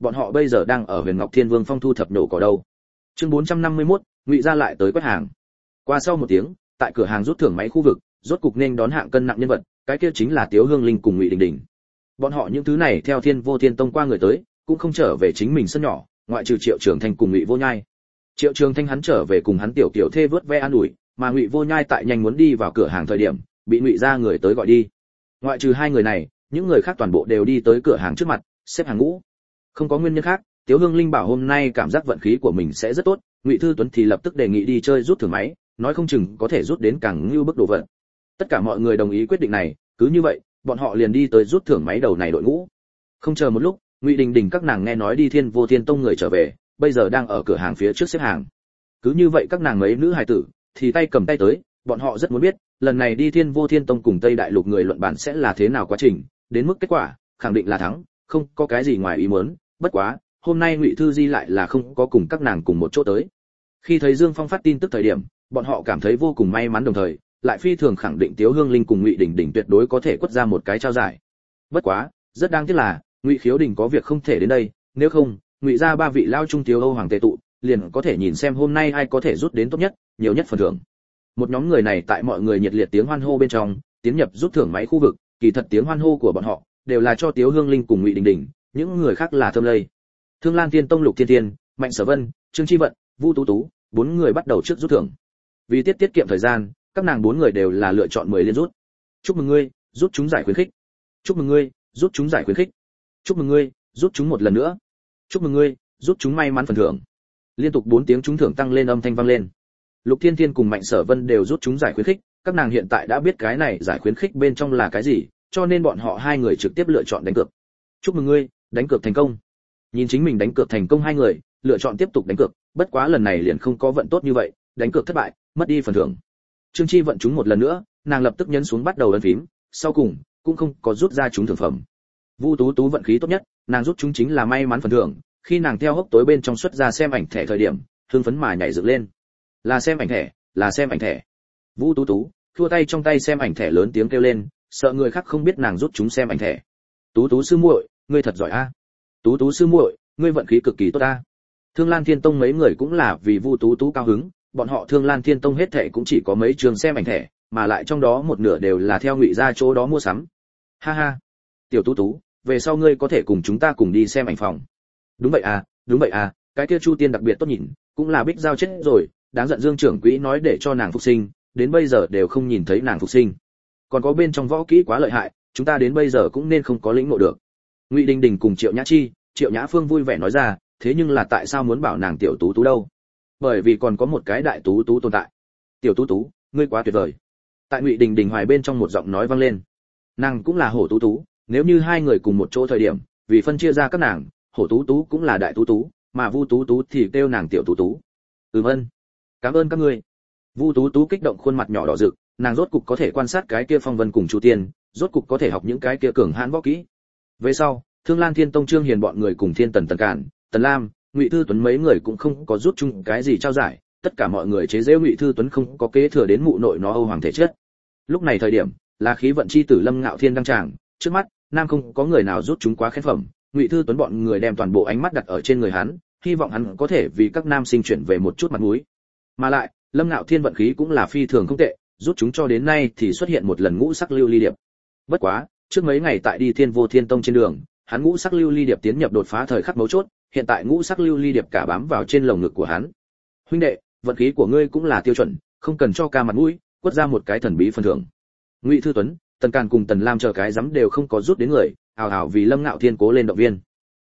bọn họ bây giờ đang ở Huyền Ngọc Thiên Vương Phong thu thập nổ cỏ đâu. Chương 451, Ngụy gia lại tới quét hàng. Qua sau một tiếng, tại cửa hàng rút thưởng máy khu vực, rốt cục nên đón hạng cân nặng nhân vật, cái kia chính là Tiếu Hương Linh cùng Ngụy Đình Đình. Bọn họ những thứ này theo Thiên Vô Thiên Tông qua người tới, cũng không trở về chính mình sân nhỏ, ngoại trừ Triệu Trường Thanh cùng Ngụy Vô Nhai. Triệu Trường Thanh hắn trở về cùng hắn tiểu tiểu thê vớt ve an ủi, mà Ngụy Vô Nhai tại nhanh muốn đi vào cửa hàng thời điểm, bị Ngụy gia người tới gọi đi. Ngoại trừ hai người này, những người khác toàn bộ đều đi tới cửa hàng trước mặt, xếp hàng ngũ. Không có nguyên nhân khác, Tiếu Hương Linh bảo hôm nay cảm giác vận khí của mình sẽ rất tốt, Ngụy Thư Tuấn thì lập tức đề nghị đi chơi rút thưởng máy, nói không chừng có thể rút đến càng như bức đồ vật. Tất cả mọi người đồng ý quyết định này, cứ như vậy, bọn họ liền đi tới rút thưởng máy đầu này đội ngũ. Không chờ một lúc, Ngụy Đình Đình các nàng nghe nói đi Thiên Vô Thiên Tông người trở về, bây giờ đang ở cửa hàng phía trước xếp hàng. Cứ như vậy các nàng mấy nữ hài tử thì tay cầm tay tới, bọn họ rất muốn biết, lần này đi Thiên Vô Thiên Tông cùng Tây Đại Lục người luận bàn sẽ là thế nào quá trình, đến mức kết quả, khẳng định là thắng, không có cái gì ngoài ý muốn, bất quá, hôm nay Ngụy Thư Di lại là không có cùng các nàng cùng một chỗ tới. Khi thấy Dương Phong phát tin tức thời điểm, bọn họ cảm thấy vô cùng may mắn đồng thời, lại phi thường khẳng định Tiếu Hương Linh cùng Ngụy Đình Đình tuyệt đối có thể quất ra một cái trao giải. Bất quá, rất đáng tiếc là, Ngụy Khiếu Đình có việc không thể đến đây, nếu không, Ngụy gia ba vị lao trung Tiếu Âu hoàng tề tụ, liền có thể nhìn xem hôm nay ai có thể rút đến tốt nhất, nhiều nhất phần thưởng. Một nhóm người này tại mọi người nhiệt liệt tiếng hoan hô bên trong, tiến nhập rút thưởng máy khu vực, kỳ thật tiếng hoan hô của bọn họ đều là cho Tiếu Hương Linh cùng Ngụy Đình Đình, những người khác là thơm lây. Thương Lan Tiên Tông Lục Thiên Thiên, Mạnh Sở Vân, Trương Chi Vận, Vu Tú Tú, bốn người bắt đầu trước rút thưởng. Vì tiết kiệm thời gian, các nàng bốn người đều là lựa chọn 10 liên rút. Chúc mừng ngươi, rút chúng giải khuyến khích. Chúc mừng ngươi, rút chúng giải khuyến khích. Chúc mừng ngươi, rút chúng một lần nữa. Chúc mừng ngươi, rút chúng may mắn phần thưởng. Liên tục 4 tiếng trúng thưởng tăng lên âm thanh vang lên. Lục Thiên Thiên cùng Mạnh Sở Vân đều rút chúng giải khuyến khích, các nàng hiện tại đã biết cái này giải khuyến khích bên trong là cái gì, cho nên bọn họ hai người trực tiếp lựa chọn đánh cược. Chúc mừng ngươi, đánh cược thành công. Nhìn chính mình đánh cược thành công hai người, lựa chọn tiếp tục đánh cược, bất quá lần này liền không có vận tốt như vậy, đánh cược thất bại, mất đi phần thưởng. Trương Chi Vận trúng một lần nữa, nàng lập tức nhấn xuống bắt đầu ấn phím, sau cùng cũng không có rút ra trúng thưởng phẩm. Vu Tú Tú vận khí tốt nhất, nàng rút trúng chính là may mắn phần thưởng, khi nàng theo hốc tối bên trong xuất ra xem ảnh thẻ thời điểm, hưng phấn mà nhảy dựng lên. Là xem ảnh thẻ, là xem ảnh thẻ. Vu Tú Tú thua tay trong tay xem ảnh thẻ lớn tiếng kêu lên, sợ người khác không biết nàng rút trúng xem ảnh thẻ. Tú Tú sư muội, ngươi thật giỏi a. Tú Tú sư muội, ngươi vận khí cực kỳ tốt a. Thương Lan Thiên Tông mấy người cũng là vì Vu Tú Tú cao hứng, bọn họ Thương Lan Thiên Tông hết thảy cũng chỉ có mấy trường xem ảnh thẻ, mà lại trong đó một nửa đều là theo Ngụy gia chỗ đó mua sắm. Ha ha, tiểu Tú Tú, về sau ngươi có thể cùng chúng ta cùng đi xem ảnh phòng. Đúng vậy à, cái kia Chu Tiên đặc biệt tốt nhìn, cũng là Bích Giao chết rồi, đáng giận Dương trưởng quỹ nói để cho nàng phục sinh, đến bây giờ đều không nhìn thấy nàng phục sinh. Còn có bên trong võ kỹ quá lợi hại, chúng ta đến bây giờ cũng nên không có lĩnh ngộ được. Ngụy Đình Đình cùng Triệu Nhã Chi, Triệu Nhã Phương vui vẻ nói ra, thế nhưng là tại sao muốn bảo nàng tiểu Tú Tú đâu? Bởi vì còn có một cái đại Tú Tú tồn tại. Tiểu Tú Tú, ngươi quá tuyệt vời. Tại Ngụy Đình Đình hoài bên trong một giọng nói vang lên. Nàng cũng là Hổ Tú Tú, nếu như hai người cùng một chỗ thời điểm, vì phân chia ra các nàng, Hổ Tú Tú cũng là đại Tú Tú, mà Vu Tú Tú thì kêu nàng tiểu Tú Tú. Ơn, cảm ơn các ngươi. Vu Tú Tú kích động khuôn mặt nhỏ đỏ rực, nàng rốt cục có thể quan sát cái kia phong vân cùng Chu Tiên, rốt cục có thể học những cái kia cường hãn võ kỹ. Về sau, Thương Lan Thiên Tông Trương Hiền bọn người cùng Thiên Tần Tần Cản, Tần Lam, Ngụy Thư Tuấn mấy người cũng không có rút chung cái gì trao giải, tất cả mọi người chế giễu Ngụy Thư Tuấn không có kế thừa đến mụ nội nó Âu hoàng thể chất. Lúc này thời điểm, là khí vận chi tử Lâm Ngạo Thiên đăng tràng, trước mắt, nam không có người nào rút chúng quá khen phẩm, Ngụy Thư Tuấn bọn người đem toàn bộ ánh mắt đặt ở trên người hắn, hy vọng hắn có thể vì các nam sinh chuyển về một chút mặt mũi. Mà lại, Lâm Ngạo Thiên vận khí cũng là phi thường không tệ, rút chúng cho đến nay thì xuất hiện một lần ngũ sắc lưu ly điệp. Bất quá, trước mấy ngày tại đi Thiên Vô Thiên Tông trên đường, hắn ngũ sắc lưu ly điệp tiến nhập đột phá thời khắc mấu chốt, hiện tại ngũ sắc lưu ly điệp cả bám vào trên lồng ngực của hắn. Huynh đệ, vận khí của ngươi cũng là tiêu chuẩn, không cần cho ca mặt mũi, quất ra một cái thần bí phần thưởng. Ngụy Thư Tuấn, Tần Càn cùng Tần Lam chờ cái dám đều không có rút đến người, hào hào vì Lâm Ngạo Thiên cố lên động viên.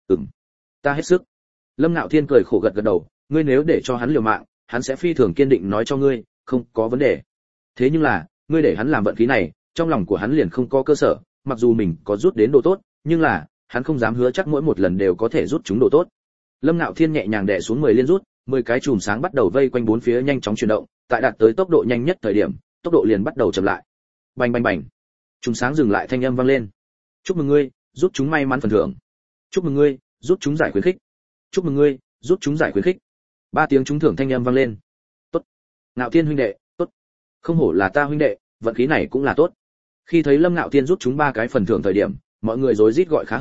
Ta hết sức. Lâm Ngạo Thiên cười khổ gật gật đầu, ngươi nếu để cho hắn liều mạng, hắn sẽ phi thường kiên định nói cho ngươi, không có vấn đề. Thế nhưng là, ngươi để hắn làm vận khí này, trong lòng của hắn liền không có cơ sở, mặc dù mình có rút đến độ tốt, nhưng là, hắn không dám hứa chắc mỗi một lần đều có thể rút chúng độ tốt. Lâm Ngạo Thiên nhẹ nhàng đè xuống 10 liên rút, 10 cái chùm sáng bắt đầu vây quanh bốn phía nhanh chóng chuyển động, tại đạt tới tốc độ nhanh nhất thời điểm, tốc độ liền bắt đầu chậm lại. Bành bành bành. Chùm sáng dừng lại thanh âm vang lên. Chúc mừng ngươi, rút chúng may mắn phần thưởng. Chúc mừng ngươi, rút chúng giải khuyến khích. Chúc mừng ngươi, rút chúng giải khuyến khích. 3 tiếng trúng thưởng thanh âm vang lên. Tốt. Ngạo Thiên huynh đệ, tốt. Không hổ là ta huynh đệ, vận khí này cũng là tốt. Khi thấy Lâm Ngạo Thiên rút chúng 3 cái phần thưởng thời điểm, mọi người rối rít gọi khá hơn,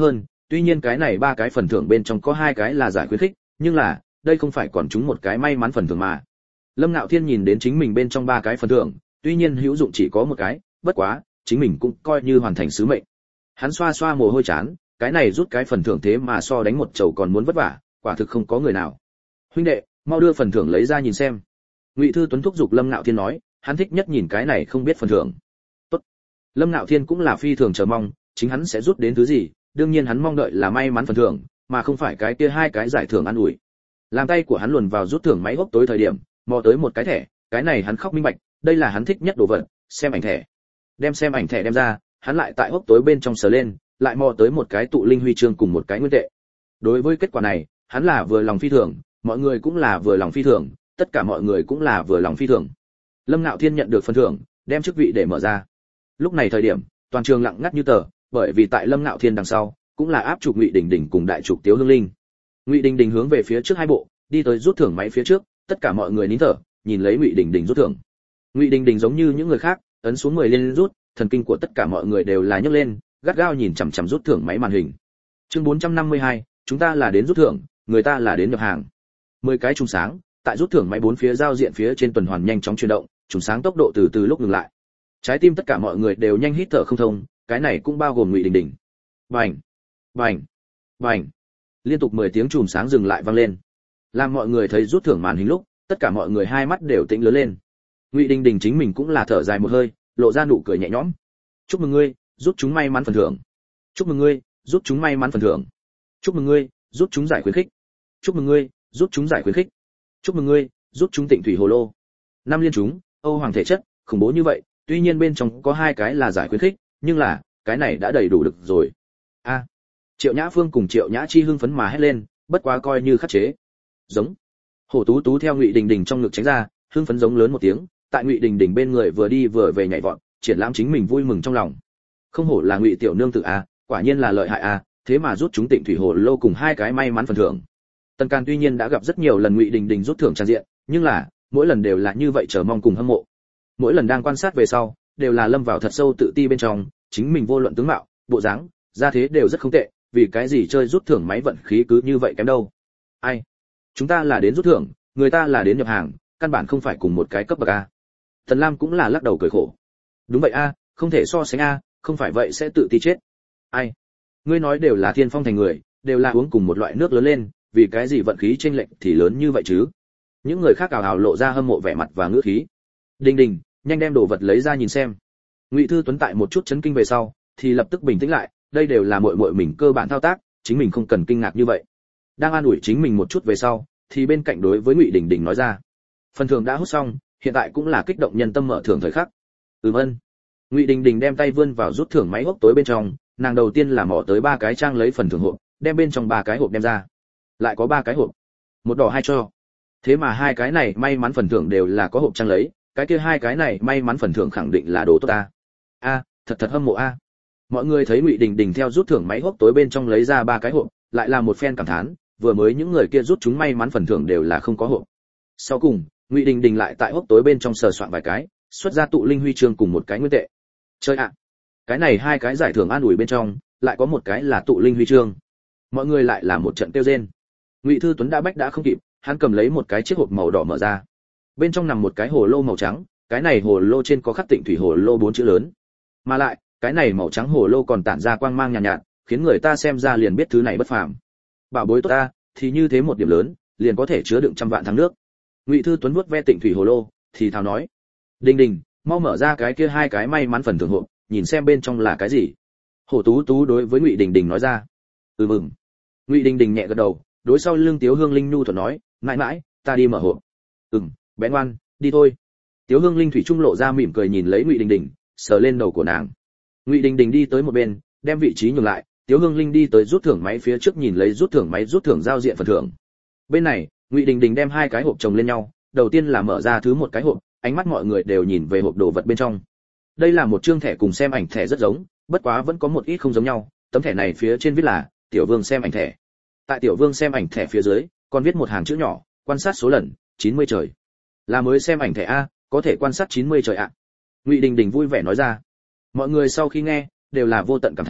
tuy nhiên cái này ba cái phần thưởng bên trong có hai cái là giải khuyến khích, nhưng là đây không phải còn chúng một cái may mắn phần thưởng mà. Lâm Nạo Thiên nhìn đến chính mình bên trong ba cái phần thưởng, tuy nhiên hữu dụng chỉ có một cái, bất quá chính mình cũng coi như hoàn thành sứ mệnh. Hắn xoa xoa mồ hôi chán, cái này rút cái phần thưởng thế mà so đánh một chầu còn muốn vất vả, quả thực không có người nào. Huynh đệ, mau đưa phần thưởng lấy ra nhìn xem. Ngụy Thư Tuấn thúc giục Lâm Nạo Thiên nói, hắn thích nhất nhìn cái này không biết phần thưởng. Tốt. Lâm Nạo Thiên cũng là phi thường chờ mong, chính hắn sẽ rút đến thứ gì, đương nhiên hắn mong đợi là may mắn phần thưởng, mà không phải cái kia hai cái giải thưởng ăn ủi. Làm tay của hắn luồn vào rút thưởng máy hốc tối thời điểm, mò tới một cái thẻ, cái này hắn khóc minh bạch, đây là hắn thích nhất đồ vật, xem ảnh thẻ. Đem xem ảnh thẻ đem ra, hắn lại tại hốc tối bên trong sờ lên, lại mò tới một cái tụ linh huy chương cùng một cái nguyên tệ. Đối với kết quả này, hắn là vừa lòng phi thường, mọi người cũng là vừa lòng phi thường, tất cả mọi người cũng là vừa lòng phi thường. Lâm Nạo Thiên nhận được phần thưởng, đem chức vị để mở ra. Lúc này thời điểm, toàn trường lặng ngắt như tờ, bởi vì tại Lâm Nạo Thiên đằng sau, cũng là áp trục Ngụy Đình Đình cùng đại trục Tiếu Hương Linh. Ngụy Đình Đình hướng về phía trước hai bộ, đi tới rút thưởng máy phía trước, tất cả mọi người nín thở, nhìn lấy Ngụy Đình Đình rút thưởng. Ngụy Đình Đình giống như những người khác, ấn xuống 10 lên rút, thần kinh của tất cả mọi người đều là nhấc lên, gắt gao nhìn chằm chằm rút thưởng máy màn hình. Chương 452, chúng ta là đến rút thưởng, người ta là đến nhập hàng. 10 cái trùng sáng, tại rút thưởng máy bốn phía giao diện phía trên tuần hoàn nhanh chóng chuyển động, trùng sáng tốc độ từ từ lúc ngừng lại. Trái tim tất cả mọi người đều nhanh hít thở không thông, cái này cũng bao gồm Ngụy Đình Đình. Bành, bành, bành. Liên tục 10 tiếng chùm sáng dừng lại vang lên. Làm mọi người thấy rút thưởng màn hình lúc, tất cả mọi người hai mắt đều tĩnh lớn lên. Ngụy Đình Đình chính mình cũng là thở dài một hơi, lộ ra nụ cười nhẹ nhõm. Chúc mừng ngươi, giúp chúng may mắn phần thưởng. Chúc mừng ngươi, giúp chúng may mắn phần thưởng. Chúc mừng ngươi, giúp chúng giải khuyến khích. Chúc mừng ngươi, giúp chúng giải khuyến khích. Chúc mừng ngươi, giúp chúng tịnh thủy hồ lô. Năm liên chúng, Âu hoàng thể chất, khủng bố như vậy, tuy nhiên bên trong có hai cái là giải khuyến khích, nhưng là cái này đã đầy đủ được rồi. A. Triệu Nhã Phương cùng Triệu Nhã Chi hưng phấn mà hét lên, bất quá coi như khắc chế. Giống. Hổ Tú Tú theo Ngụy Đình Đình trong ngực tránh ra, hưng phấn giống lớn một tiếng, tại Ngụy Đình Đình bên người vừa đi vừa về nhảy vọt, triển lãm chính mình vui mừng trong lòng. Không hổ là Ngụy tiểu nương tử a, quả nhiên là lợi hại a, thế mà rút chúng Tịnh thủy hồ lô cùng hai cái may mắn phần thưởng. Tần Càn tuy nhiên đã gặp rất nhiều lần Ngụy Đình Đình rút thưởng tràn diện, nhưng là mỗi lần đều là như vậy chờ mong cùng hâm mộ. Mỗi lần đang quan sát về sau, đều là lâm vào thật sâu tự ti bên trong, chính mình vô luận tướng mạo, bộ dáng, gia thế đều rất không tệ, vì cái gì chơi rút thưởng máy vận khí cứ như vậy kém đâu. Ai? Chúng ta là đến rút thưởng, người ta là đến nhập hàng, căn bản không phải cùng một cái cấp bậc a. Tần Lam cũng là lắc đầu cười khổ. Đúng vậy a, không thể so sánh a, không phải vậy sẽ tự ti chết. Ai? Ngươi nói đều là thiên phong thành người, đều là uống cùng một loại nước lớn lên, vì cái gì vận khí chênh lệch thì lớn như vậy chứ? Những người khác ào ào lộ ra hâm mộ vẻ mặt và ngữ khí. Đình Đình, nhanh đem đồ vật lấy ra nhìn xem. Ngụy Thư Tuấn tại một chút chấn kinh về sau, thì lập tức bình tĩnh lại, đây đều là muội muội mình cơ bản thao tác, chính mình không cần kinh ngạc như vậy. Đang an ủi chính mình một chút về sau, thì bên cạnh đối với Ngụy Đình Đình nói ra, phần thưởng đã hút xong, hiện tại cũng là kích động nhân tâm mở thưởng thời khắc. Ân. Ngụy Đình Đình đem tay vươn vào rút thưởng máy hốc tối bên trong, nàng đầu tiên là mò tới ba cái trang lấy phần thưởng hộp, đem bên trong ba cái hộp đem ra. Lại có ba cái hộp, một đỏ hai cho. Thế mà hai cái này may mắn phần thưởng đều là có hộp trang lấy, cái kia hai cái này may mắn phần thưởng khẳng định là đồ tốt ta. A, thật hâm mộ a. Mọi người thấy Ngụy Đình Đình theo rút thưởng máy hốc tối bên trong lấy ra ba cái hộp, lại là một phen cảm thán, vừa mới những người kia rút chúng may mắn phần thưởng đều là không có hộp. Sau cùng, Ngụy Đình Đình lại tại hốc tối bên trong sờ soạn vài cái, xuất ra tụ linh huy chương cùng một cái nguyên tệ. Chơi ạ. Cái này hai cái giải thưởng an ủi bên trong, lại có một cái là tụ linh huy chương. Mọi người lại là một trận tiêu rên. Ngụy Thư Tuấn đã bách đã không kịp, hắn cầm lấy một cái chiếc hộp màu đỏ mở ra. Bên trong nằm một cái hồ lô màu trắng, cái này hồ lô trên có khắc Tịnh thủy hồ lô 4 chữ lớn. Mà lại, cái này màu trắng hồ lô còn tản ra quang mang nhàn nhạt, khiến người ta xem ra liền biết thứ này bất phàm. Bảo bối tốt ta, thì như thế một điểm lớn, liền có thể chứa đựng trăm vạn thắng nước. Ngụy Thư Tuấn vuốt ve Tịnh thủy hồ lô, thì thào nói: "Đình Đình, mau mở ra cái kia hai cái may mắn phần thưởng hộp, nhìn xem bên trong là cái gì." Hổ Tú Tú đối với Ngụy Đình Đình nói ra. Mừng. Ngụy Đình Đình nhẹ gật đầu, đối sau lưng Tiếu Hương Linh nhu thuận nói: "Mãi mãi, ta đi mở hộp." Bé ngoan, đi thôi. Tiếu Hương Linh thủy trung lộ ra mỉm cười nhìn lấy Ngụy Đình Đình, sờ lên đầu của nàng. Ngụy Đình Đình đi tới một bên, đem vị trí nhường lại, Tiếu Hương Linh đi tới rút thưởng máy phía trước nhìn lấy rút thưởng máy rút thưởng giao diện phần thưởng. Bên này, Ngụy Đình Đình đem hai cái hộp chồng lên nhau, đầu tiên là mở ra thứ một cái hộp, ánh mắt mọi người đều nhìn về hộp đồ vật bên trong. Đây là một chương thẻ cùng xem ảnh thẻ rất giống, bất quá vẫn có một ít không giống nhau, tấm thẻ này phía trên viết là Tiểu Vương xem ảnh thẻ. Tại Tiểu Vương xem ảnh thẻ phía dưới, còn viết một hàng chữ nhỏ, quan sát số lần 90 trời. Là mới xem ảnh thẻ a, có thể quan sát 90 trời ạ. Ngụy Đình Đình vui vẻ nói ra. Mọi người sau khi nghe, đều là vô tận cảm thán,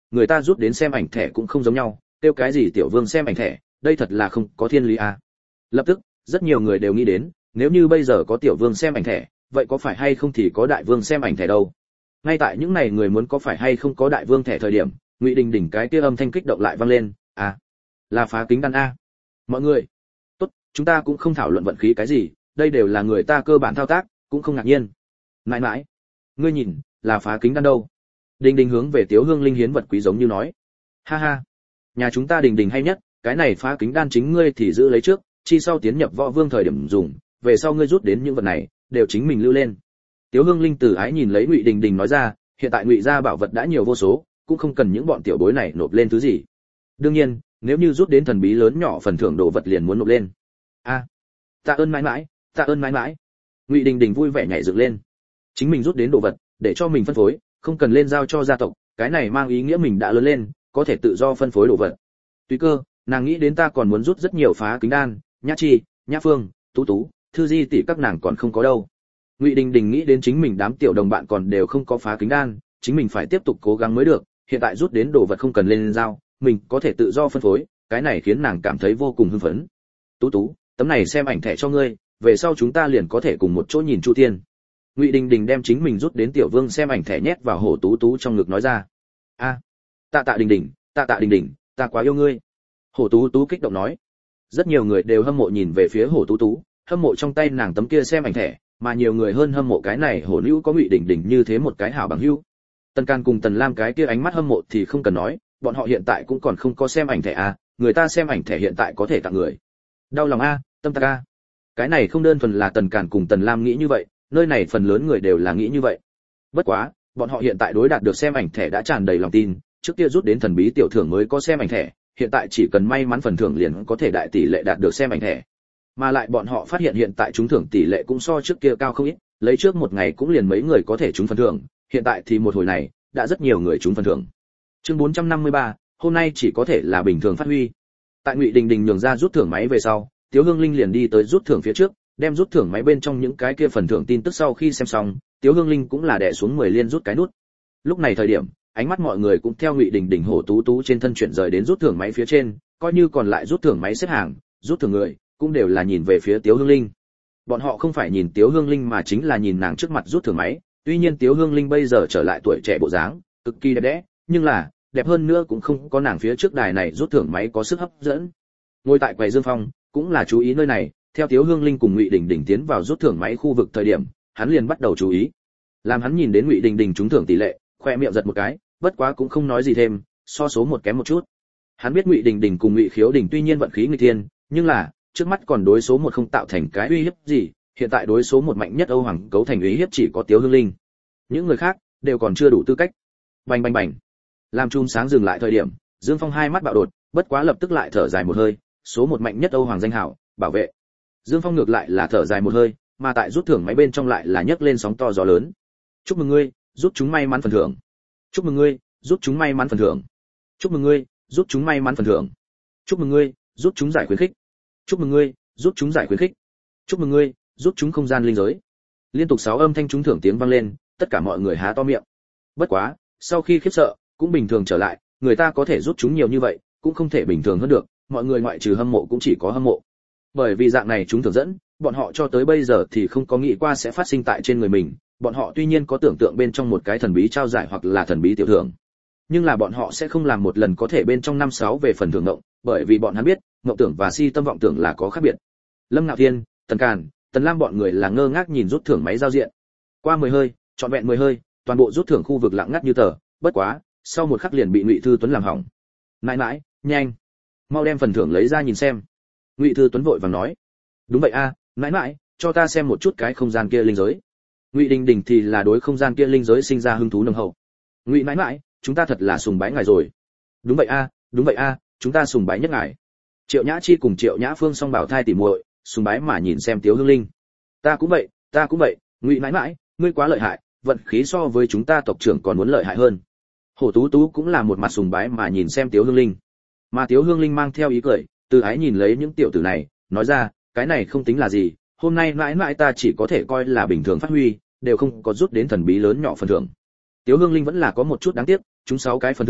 người ta rút đến xem ảnh thẻ cũng không giống nhau, kêu cái gì tiểu vương xem ảnh thẻ, đây thật là không có thiên lý à. Lập tức, rất nhiều người đều nghĩ đến, nếu như bây giờ có tiểu vương xem ảnh thẻ, vậy có phải hay không thì có đại vương xem ảnh thẻ đâu. Ngay tại những này người muốn có phải hay không có đại vương thẻ thời điểm, Ngụy Đình Đình cái kia âm thanh kích động lại vang lên, à, là phá kính đan a. Mọi người, tốt, chúng ta cũng không thảo luận vận khí cái gì, đây đều là người ta cơ bản thao tác, cũng không ngạc nhiên. Mãi mãi, ngươi nhìn, là phá kính đan đâu. Đình Đình hướng về Tiếu Hương Linh hiến vật quý giống như nói, ha ha, nhà chúng ta Đình Đình hay nhất, cái này phá kính đan chính ngươi thì giữ lấy trước, chi sau tiến nhập võ vương thời điểm dùng, về sau ngươi rút đến những vật này, đều chính mình lưu lên. Tiếu Hương Linh từ ái nhìn lấy Ngụy Đình Đình nói ra, hiện tại Ngụy gia bảo vật đã nhiều vô số, cũng không cần những bọn tiểu bối này nộp lên thứ gì. Đương nhiên, nếu như rút đến thần bí lớn nhỏ phần thưởng đồ vật liền muốn nộp lên. A, tạ ơn mãi mãi, tạ ơn mãi mãi. Ngụy Đình Đình vui vẻ nhảy dựng lên. Chính mình rút đến đồ vật, để cho mình phân phối, không cần lên giao cho gia tộc, cái này mang ý nghĩa mình đã lớn lên, có thể tự do phân phối đồ vật. Tùy cơ, nàng nghĩ đến ta còn muốn rút rất nhiều phá kính đan, Nhã Chi, Nhã Phương, Tú Tú, Thư Di tỷ các nàng còn không có đâu. Ngụy Đình Đình nghĩ đến chính mình đám tiểu đồng bạn còn đều không có phá kính đan, chính mình phải tiếp tục cố gắng mới được, hiện tại rút đến đồ vật không cần lên giao, mình có thể tự do phân phối, cái này khiến nàng cảm thấy vô cùng hưng phấn. Tú Tú, tấm này xem ảnh thẻ cho ngươi, về sau chúng ta liền có thể cùng một chỗ nhìn Chu Thiên. Ngụy Đình Đình đem chính mình rút đến tiểu vương xem ảnh thẻ nhét vào Hổ Tú Tú trong ngực nói ra. A, tạ tạ Đình Đình, tạ tạ Đình Đình, ta quá yêu ngươi. Hổ Tú Tú kích động nói. Rất nhiều người đều hâm mộ nhìn về phía Hổ Tú Tú, hâm mộ trong tay nàng tấm kia xem ảnh thẻ, mà nhiều người hơn hâm mộ cái này Hổ Nữu có Ngụy Đình Đình như thế một cái hảo bằng hữu. Tần Can cùng Tần Lam cái kia ánh mắt hâm mộ thì không cần nói, bọn họ hiện tại cũng còn không có xem ảnh thẻ a, người ta xem ảnh thẻ hiện tại có thể tặng người. Đau lòng a, tâm tắc a. Cái này không đơn thuần là Tần Càn cùng Tần Lam nghĩ như vậy, nơi này phần lớn người đều là nghĩ như vậy. Bất quá, bọn họ hiện tại đối đạt được xem ảnh thẻ đã tràn đầy lòng tin, trước kia rút đến thần bí tiểu thưởng mới có xem ảnh thẻ, hiện tại chỉ cần may mắn phần thưởng liền có thể đại tỷ lệ đạt được xem ảnh thẻ. Mà lại bọn họ phát hiện hiện tại trúng thưởng tỷ lệ cũng so trước kia cao không ít, lấy trước một ngày cũng liền mấy người có thể trúng phần thưởng, hiện tại thì một hồi này, đã rất nhiều người trúng phần thưởng. Chương 453, hôm nay chỉ có thể là bình thường phát huy. Tại Ngụy Đình Đình nhường ra rút thưởng máy về sau, Tiếu Hương Linh liền đi tới rút thưởng phía trước, đem rút thưởng máy bên trong những cái kia phần thưởng tin tức sau khi xem xong, Tiếu Hương Linh cũng là đè xuống 10 liên rút cái nút. Lúc này thời điểm, ánh mắt mọi người cũng theo Ngụy Đình Đình Hổ Tú Tú trên thân chuyển rời đến rút thưởng máy phía trên, coi như còn lại rút thưởng máy xếp hàng, rút thưởng người, cũng đều là nhìn về phía Tiếu Hương Linh. Bọn họ không phải nhìn Tiếu Hương Linh mà chính là nhìn nàng trước mặt rút thưởng máy, tuy nhiên Tiếu Hương Linh bây giờ trở lại tuổi trẻ bộ dáng, cực kỳ đẹp đẽ, nhưng là, đẹp hơn nữa cũng không có nàng phía trước đài này rút thưởng máy có sức hấp dẫn. Ngồi tại quầy Dương Phong, cũng là chú ý nơi này, theo Tiếu Hương Linh cùng Ngụy Đình Đình tiến vào rút thưởng máy khu vực thời điểm, hắn liền bắt đầu chú ý. Làm hắn nhìn đến Ngụy Đình Đình trúng thưởng tỷ lệ, khoe miệng giật một cái, bất quá cũng không nói gì thêm, so số một kém một chút. Hắn biết Ngụy Đình Đình cùng Ngụy Khiếu Đình tuy nhiên vận khí nghịch thiên, nhưng là, trước mắt còn đối số một không tạo thành cái uy hiếp gì, hiện tại đối số một mạnh nhất Âu Hoàng cấu thành uy hiếp chỉ có Tiếu Hương Linh. Những người khác đều còn chưa đủ tư cách. Bành bành bành. Làm chùm sáng dừng lại thời điểm, Dương Phong hai mắt bạo đột, bất quá lập tức lại thở dài một hơi, số một mạnh nhất Âu Hoàng danh hảo, bảo vệ. Dương Phong ngược lại là thở dài một hơi, mà tại rút thưởng máy bên trong lại là nhấc lên sóng to gió lớn. Chúc mừng ngươi, giúp chúng may mắn phần thưởng. Chúc mừng ngươi, giúp chúng may mắn phần thưởng. Chúc mừng ngươi, giúp chúng may mắn phần thưởng. Chúc mừng ngươi, giúp chúng giải khuyến khích. Chúc mừng ngươi, giúp chúng giải khuyến khích. Chúc mừng ngươi, giúp chúng không gian linh giới. Liên tục 6 âm thanh trúng thưởng tiếng vang lên, tất cả mọi người há to miệng. Bất quá, sau khi khiếp sợ, cũng bình thường trở lại, người ta có thể giúp chúng nhiều như vậy, cũng không thể bình thường hơn được, mọi người ngoại trừ hâm mộ cũng chỉ có hâm mộ. Bởi vì dạng này chúng thưởng dẫn, bọn họ cho tới bây giờ thì không có nghĩ qua sẽ phát sinh tại trên người mình, bọn họ tuy nhiên có tưởng tượng bên trong một cái thần bí trao giải hoặc là thần bí tiểu thưởng, nhưng là bọn họ sẽ không làm một lần có thể bên trong 5-6 về phần thưởng ngộng, bởi vì bọn hắn biết, ngộng tưởng và si tâm vọng tưởng là có khác biệt. Lâm Ngạo Thiên, Tần Càn, Tần Lam bọn người là ngơ ngác nhìn rút thưởng máy giao diện. Qua 10 hơi, trọn vẹn 10 hơi, toàn bộ rút thưởng khu vực lặng ngắt như tờ, bất quá, sau một khắc liền bị Ngụy Thư Tuấn làm hỏng. Mãi mãi, nhanh, mau đem phần thưởng lấy ra nhìn xem. Ngụy Thư Tuấn vội vàng nói. Đúng vậy a, mãi mãi, cho ta xem một chút cái không gian kia linh giới. Ngụy Đình Đình thì là đối không gian kia linh giới sinh ra hứng thú nồng hậu. Ngụy mãi mãi, chúng ta thật là sùng bái ngài rồi. Đúng vậy a, đúng vậy a, chúng ta sùng bái nhất ngài. Triệu Nhã Chi cùng Triệu Nhã Phương song bảo thai tỉ muội, sùng bái mà nhìn xem Tiếu Hương Linh. Ta cũng vậy, ta cũng vậy, Ngụy mãi mãi, ngươi quá lợi hại, vận khí so với chúng ta tộc trưởng còn muốn lợi hại hơn. Hổ Tú Tú cũng là một mặt sùng bái mà nhìn xem Tiếu Hương Linh. Mà Tiếu Hương Linh mang theo ý cười, từ ái nhìn lấy những tiểu tử này, nói ra, cái này không tính là gì, hôm nay mãi mãi ta chỉ có thể coi là bình thường phát huy, đều không có rút đến thần bí lớn nhỏ phần thưởng. Tiếu Hương Linh vẫn là có một chút đáng tiếc, chúng 6 cái phần thưởng,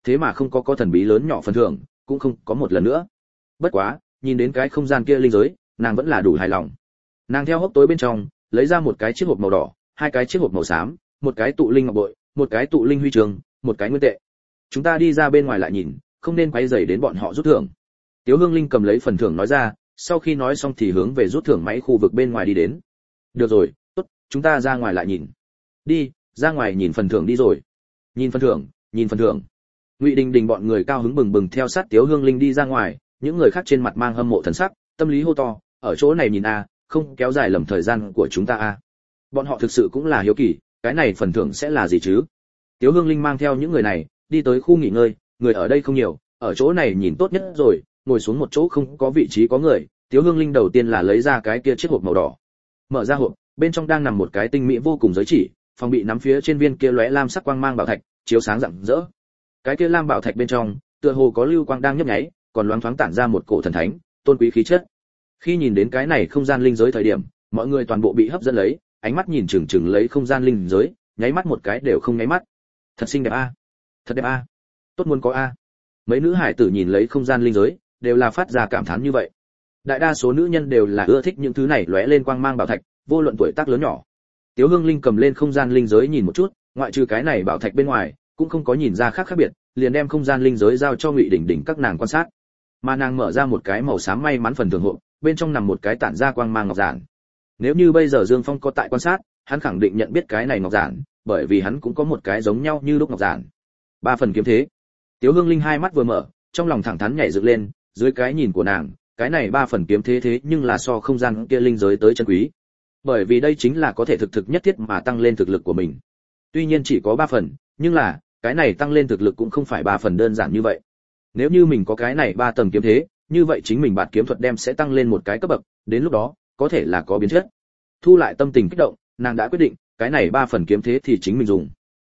thế mà không có thần bí lớn nhỏ phần thưởng, cũng không có một lần nữa. Bất quá, nhìn đến cái không gian kia linh giới, nàng vẫn là đủ hài lòng. Nàng theo hốc tối bên trong, lấy ra một cái chiếc hộp màu đỏ, hai cái chiếc hộp màu xám, một cái tụ linh ngọc bội, một cái tụ linh huy chương, một cái nguyên tệ. Chúng ta đi ra bên ngoài lại nhìn, không nên quấy rầy đến bọn họ rút thưởng. Tiếu Hương Linh cầm lấy phần thưởng nói ra, sau khi nói xong thì hướng về rút thưởng máy khu vực bên ngoài đi đến. Được rồi, tốt, chúng ta ra ngoài lại nhìn. Đi, ra ngoài nhìn phần thưởng đi rồi. Nhìn phần thưởng, nhìn phần thưởng. Ngụy Đình Đình bọn người cao hứng bừng bừng theo sát Tiếu Hương Linh đi ra ngoài, những người khác trên mặt mang hâm mộ thần sắc, tâm lý hô to, ở chỗ này nhìn a, không kéo dài lầm thời gian của chúng ta a. Bọn họ thực sự cũng là hiếu kỳ, cái này phần thưởng sẽ là gì chứ? Tiếu Hương Linh mang theo những người này, đi tới khu nghỉ ngơi, người ở đây không nhiều, ở chỗ này nhìn tốt nhất rồi, ngồi xuống một chỗ không có vị trí có người. Tiếu Hương Linh đầu tiên là lấy ra cái kia chiếc hộp màu đỏ. Mở ra hộp, bên trong đang nằm một cái tinh mỹ vô cùng giới chỉ, phòng bị nắm phía trên viên kia lóe lam sắc quang mang bảo thạch, chiếu sáng rạng rỡ. Cái kia lam bảo thạch bên trong, tựa hồ có lưu quang đang nhấp nháy, còn loáng thoáng tản ra một cổ thần thánh, tôn quý khí chất. Khi nhìn đến cái này không gian linh giới thời điểm, mọi người toàn bộ bị hấp dẫn lấy, ánh mắt nhìn chừng chừng lấy không gian linh giới, nháy mắt một cái đều không nháy mắt. Thật xinh đẹp a, thật đẹp a, tốt muốn có a. Mấy nữ hải tử nhìn lấy không gian linh giới, đều là phát ra cảm thán như vậy. Đại đa số nữ nhân đều là ưa thích những thứ này lóe lên quang mang bảo thạch, vô luận tuổi tác lớn nhỏ. Tiếu Hương Linh cầm lên không gian linh giới nhìn một chút, ngoại trừ cái này bảo thạch bên ngoài, cũng không có nhìn ra khác biệt, liền đem không gian linh giới giao cho Ngụy Đình Đình các nàng quan sát. Mà nàng mở ra một cái màu xám may mắn phần thưởng hộp, bên trong nằm một cái tản ra quang mang ngọc giản. Nếu như bây giờ Dương Phong có tại quan sát, hắn khẳng định nhận biết cái này ngọc giản, bởi vì hắn cũng có một cái giống nhau như lúc ngọc giản. 3 phần kiếm thế. Tiếu Hương Linh hai mắt vừa mở, trong lòng thẳng thắn nhảy dựng lên, dưới cái nhìn của nàng, cái này 3 phần kiếm thế nhưng là so không gian kia linh giới tới chân quý. Bởi vì đây chính là có thể thực nhất thiết mà tăng lên thực lực của mình. Tuy nhiên chỉ có 3 phần, nhưng là, cái này tăng lên thực lực cũng không phải 3 phần đơn giản như vậy. Nếu như mình có cái này 3 tầng kiếm thế, như vậy chính mình bạt kiếm thuật đem sẽ tăng lên một cái cấp bậc, đến lúc đó, có thể là có biến chất. Thu lại tâm tình kích động, nàng đã quyết định, cái này 3 phần kiếm thế thì chính mình dùng.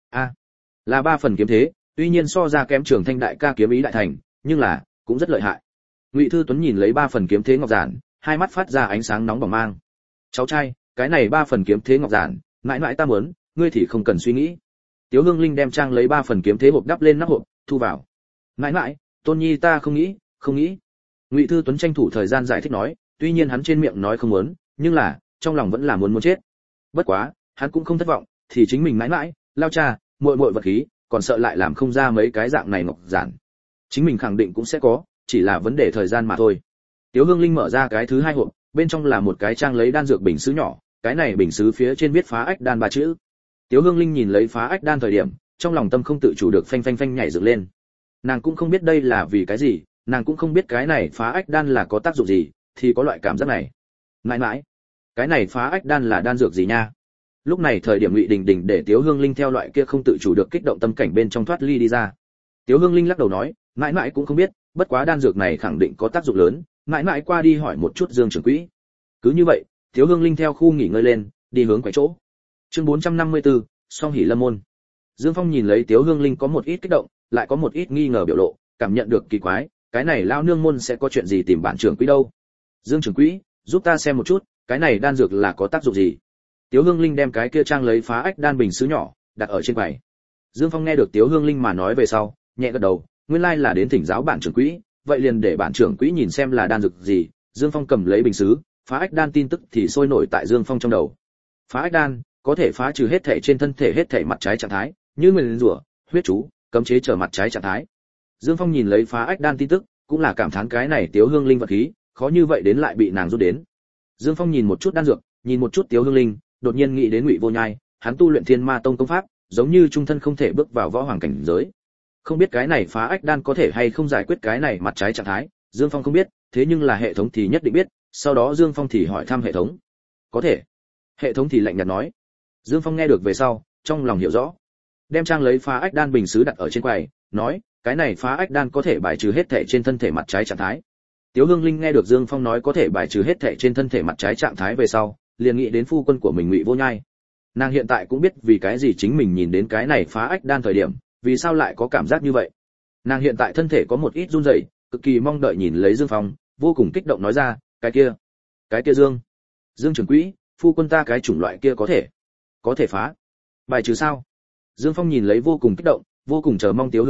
Là 3 phần kiếm thế, tuy nhiên so ra kém Trường Thanh đại ca kiếm ý đại thành, nhưng là cũng rất lợi hại. Ngụy Thư Tuấn nhìn lấy 3 phần kiếm thế ngọc giản, hai mắt phát ra ánh sáng nóng bỏng mang. Cháu trai, cái này 3 phần kiếm thế ngọc giản, mãi mãi ta muốn, ngươi thì không cần suy nghĩ. Tiếu Hương Linh đem trang lấy 3 phần kiếm thế hộp đắp lên nắp hộp, thu vào. Mãi mãi, Tôn Nhi ta không nghĩ. Ngụy Thư Tuấn tranh thủ thời gian giải thích nói, tuy nhiên hắn trên miệng nói không muốn, nhưng là trong lòng vẫn là muốn chết. Bất quá, hắn cũng không thất vọng, thì chính mình mãi mãi, lao cha, muội muội vật khí, còn sợ lại làm không ra mấy cái dạng này ngọc giản. Chính mình khẳng định cũng sẽ có, chỉ là vấn đề thời gian mà thôi. Tiếu Hương Linh mở ra cái thứ 2 hộp, bên trong là một cái trang lấy đan dược bình sứ nhỏ, cái này bình sứ phía trên viết phá ách đan 3 chữ. Tiếu Hương Linh nhìn lấy phá ách đan thời điểm, trong lòng tâm không tự chủ được phanh phanh phanh nhảy dựng lên. Nàng cũng không biết đây là vì cái gì, nàng cũng không biết cái này phá ách đan là có tác dụng gì, thì có loại cảm giác này. Mãi mãi, cái này phá ách đan là đan dược gì nha? Lúc này thời điểm Ngụy Đình Đình để Tiếu Hương Linh theo loại kia không tự chủ được kích động tâm cảnh bên trong thoát ly đi ra. Tiếu Hương Linh lắc đầu nói, mãi mãi cũng không biết, bất quá đan dược này khẳng định có tác dụng lớn, mãi mãi qua đi hỏi một chút Dương trưởng quỹ. Cứ như vậy, Tiếu Hương Linh theo khu nghỉ ngơi lên, đi hướng quầy chỗ. Chương 454, Song Hỷ Lâm môn. Dương Phong nhìn lấy Tiếu Hương Linh có một ít kích động, lại có một ít nghi ngờ biểu lộ, cảm nhận được kỳ quái, cái này lao nương môn sẽ có chuyện gì tìm bản trưởng quỹ đâu? Dương trưởng quỹ, giúp ta xem một chút, cái này đan dược là có tác dụng gì? Tiếu Hương Linh đem cái kia trang lấy phá ách đan bình sứ nhỏ đặt ở trên quầy. Dương Phong nghe được Tiếu Hương Linh mà nói về sau, nhẹ gật đầu, nguyên lai là đến thỉnh giáo bản trưởng quỹ, vậy liền để bản trưởng quỹ nhìn xem là đan dược gì. Dương Phong cầm lấy bình sứ, phá ách đan tin tức thì sôi nổi tại Dương Phong trong đầu. Phá ách đan có thể phá trừ hết thể trên thân thể hết thể mặt trái trạng thái, như nguyền rủa, huyết chú, cấm chế trở mặt trái trạng thái. Dương Phong nhìn lấy phá ách đan tin tức, cũng là cảm thán cái này Tiếu Hương Linh vật khí, khó như vậy đến lại bị nàng rút đến. Dương Phong nhìn một chút đan dược, nhìn một chút Tiếu Hương Linh, đột nhiên nghĩ đến Ngụy Vô Nhai, hắn tu luyện Thiên Ma Tông công pháp, giống như trung thân không thể bước vào võ hoàng cảnh giới. Không biết cái này phá ách đan có thể hay không giải quyết cái này mặt trái trạng thái, Dương Phong không biết, thế nhưng là hệ thống thì nhất định biết, sau đó Dương Phong thì hỏi thăm hệ thống. Có thể. Hệ thống thì lạnh nhạt nói. Dương Phong nghe được về sau, trong lòng hiểu rõ. Đem trang lấy phá ách đan bình sứ đặt ở trên quầy, nói, cái này phá ách đan có thể bài trừ hết thể trên thân thể mặt trái trạng thái. Tiếu Hương Linh nghe được Dương Phong nói có thể bài trừ hết thể trên thân thể mặt trái trạng thái về sau, liền nghĩ đến phu quân của mình Ngụy Vô Nhai. Nàng hiện tại cũng biết vì cái gì chính mình nhìn đến cái này phá ách đan thời điểm, vì sao lại có cảm giác như vậy. Nàng hiện tại thân thể có một ít run rẩy, cực kỳ mong đợi nhìn lấy Dương Phong, vô cùng kích động nói ra, cái kia Dương trưởng quỹ, phu quân ta cái chủng loại kia có thể phá, bài trừ sao? Dương Phong nhìn lấy vô cùng kích động, vô cùng chờ mong Tiếu Hương Linh,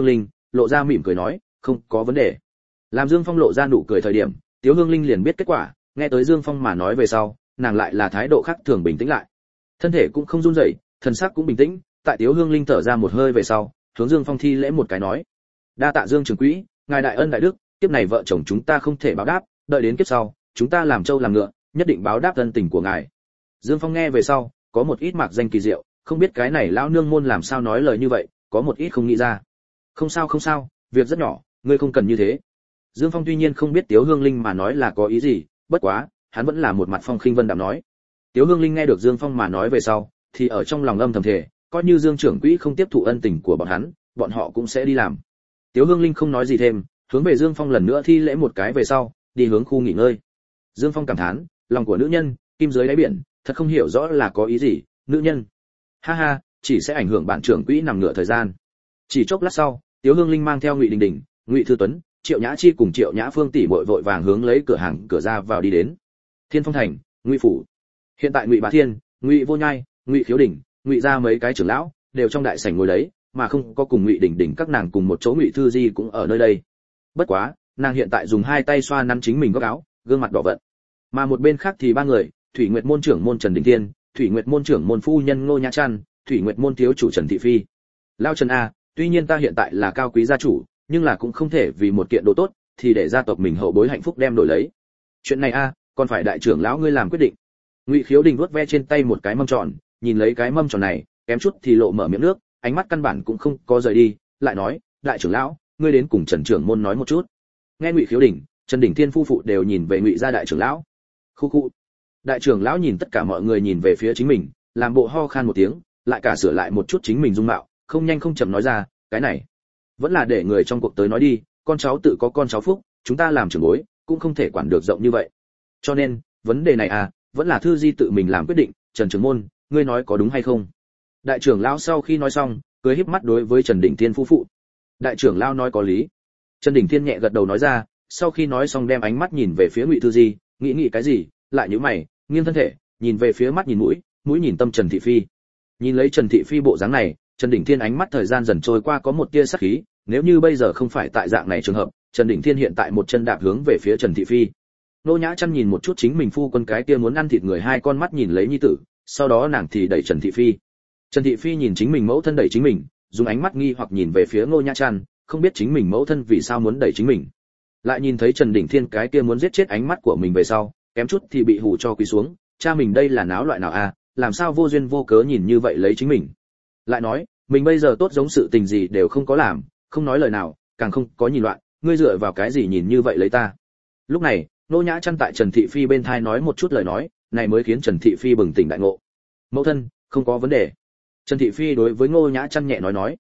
lộ ra mỉm cười nói, không có vấn đề. Làm Dương Phong lộ ra nụ cười thời điểm, Tiếu Hương Linh liền biết kết quả, nghe tới Dương Phong mà nói về sau, nàng lại là thái độ khác thường bình tĩnh lại. Thân thể cũng không run rẩy, thần sắc cũng bình tĩnh, tại Tiếu Hương Linh thở ra một hơi về sau, hướng Dương Phong thi lễ một cái nói: "Đa tạ Dương trưởng quỹ, ngài đại ân đại đức, kiếp này vợ chồng chúng ta không thể báo đáp, đợi đến kiếp sau, chúng ta làm trâu làm ngựa, nhất định báo đáp ân tình của ngài." Dương Phong nghe về sau, có một ít mạc danh kỳ diệu, không biết cái này lão nương môn làm sao nói lời như vậy, có một ít không nghĩ ra. Không sao, việc rất nhỏ, ngươi không cần như thế. Dương Phong tuy nhiên không biết Tiếu Hương Linh mà nói là có ý gì, bất quá, hắn vẫn là một mặt phong khinh vân đạm nói. Tiếu Hương Linh nghe được Dương Phong mà nói về sau, thì ở trong lòng âm thầm thề, coi như Dương trưởng quỹ không tiếp thụ ân tình của bọn hắn, bọn họ cũng sẽ đi làm. Tiếu Hương Linh không nói gì thêm, hướng về Dương Phong lần nữa thi lễ một cái về sau, đi hướng khu nghỉ ngơi. Dương Phong cảm thán, lòng của nữ nhân, kim dưới đáy biển, thật không hiểu rõ là có ý gì, nữ nhân. Ha ha, chỉ sẽ ảnh hưởng bản trưởng quỹ nằm ngửa thời gian. Chỉ chốc lát sau, Tiếu Hương Linh mang theo Ngụy Đình Đình, Ngụy Thư Tuấn, Triệu Nhã Chi cùng Triệu Nhã Phương tỷ muội vội vàng hướng lấy cửa hàng cửa ra vào đi đến. Thiên Phong thành, Ngụy phủ. Hiện tại Ngụy Bá Thiên, Ngụy Vô Nhai, Ngụy Khiếu Đình, Ngụy gia mấy cái trưởng lão đều trong đại sảnh ngồi đấy, mà không có cùng Ngụy Đình Đình các nàng cùng một chỗ. Ngụy Thư Di cũng ở nơi đây. Bất quá, nàng hiện tại dùng hai tay xoa nắn chính mình góc áo, gương mặt đỏ vận. Mà một bên khác thì ba người, Thủy Nguyệt môn trưởng môn Trần Đình Thiên, Thủy Nguyệt môn trưởng môn phu nhân Ngô Nhã Trăn, Thủy Nguyệt môn thiếu chủ Trần Thị Phi. Lao Trần a, tuy nhiên ta hiện tại là cao quý gia chủ, nhưng là cũng không thể vì một kiện đồ tốt thì để gia tộc mình hậu bối hạnh phúc đem đổi lấy. Chuyện này a, còn phải đại trưởng lão ngươi làm quyết định. Ngụy Khiếu Đình vuốt ve trên tay một cái mâm tròn, nhìn lấy cái mâm tròn này, kém chút thì lộ mở miệng nước, ánh mắt căn bản cũng không có rời đi, lại nói, đại trưởng lão, ngươi đến cùng Trần trưởng môn nói một chút. Nghe Ngụy Khiếu Đình, Trần Đình Thiên phu phụ đều nhìn về Ngụy gia đại trưởng lão. Khu khu. Đại trưởng lão nhìn tất cả mọi người nhìn về phía chính mình, làm bộ ho khan một tiếng, lại cả sửa lại một chút chính mình dung mạo, không nhanh không chậm nói ra, cái này vẫn là để người trong cuộc tới nói đi, con cháu tự có con cháu phúc, chúng ta làm trưởng bối cũng không thể quản được rộng như vậy. Cho nên, vấn đề này à, vẫn là Thư Di tự mình làm quyết định. Trần trưởng môn, ngươi nói có đúng hay không? Đại trưởng lão sau khi nói xong, cười híp mắt đối với Trần Đình Thiên phu phụ. Đại trưởng lão nói có lý. Trần Đình Thiên nhẹ gật đầu nói ra, sau khi nói xong đem ánh mắt nhìn về phía Ngụy Thư Di, nghĩ cái gì, lại nhíu mày, nghiêng thân thể, nhìn về phía mắt nhìn mũi, mũi nhìn tâm Trần Thị Phi. Nhìn lấy Trần Thị Phi bộ dáng này, Trần Đình Thiên ánh mắt thời gian dần trôi qua có một tia sắc khí, nếu như bây giờ không phải tại dạng này trường hợp, Trần Đình Thiên hiện tại một chân đạp hướng về phía Trần Thị Phi. Nô Nhã Chân nhìn một chút chính mình phu quân cái kia muốn ăn thịt người, hai con mắt nhìn lấy nhi tử, sau đó nàng thì đẩy Trần Thị Phi. Trần Thị Phi nhìn chính mình mẫu thân đẩy chính mình, dùng ánh mắt nghi hoặc nhìn về phía Nô Nhã Chân, không biết chính mình mẫu thân vì sao muốn đẩy chính mình. Lại nhìn thấy Trần Đình Thiên cái kia muốn giết chết ánh mắt của mình về sau, kém chút thì bị hù cho quỳ xuống, cha mình đây là náo loại nào a, làm sao vô duyên vô cớ nhìn như vậy lấy chính mình. Lại nói, mình bây giờ tốt giống sự tình gì đều không có làm, không nói lời nào, càng không có nhìn loạn, ngươi dựa vào cái gì nhìn như vậy lấy ta. Lúc này, Nô Nhã Chân tại Trần Thị Phi bên thai nói một chút lời nói, này mới khiến Trần Thị Phi bừng tỉnh đại ngộ. Mẫu thân, không có vấn đề. Trần Thị Phi đối với Nô Nhã Chân nhẹ nói.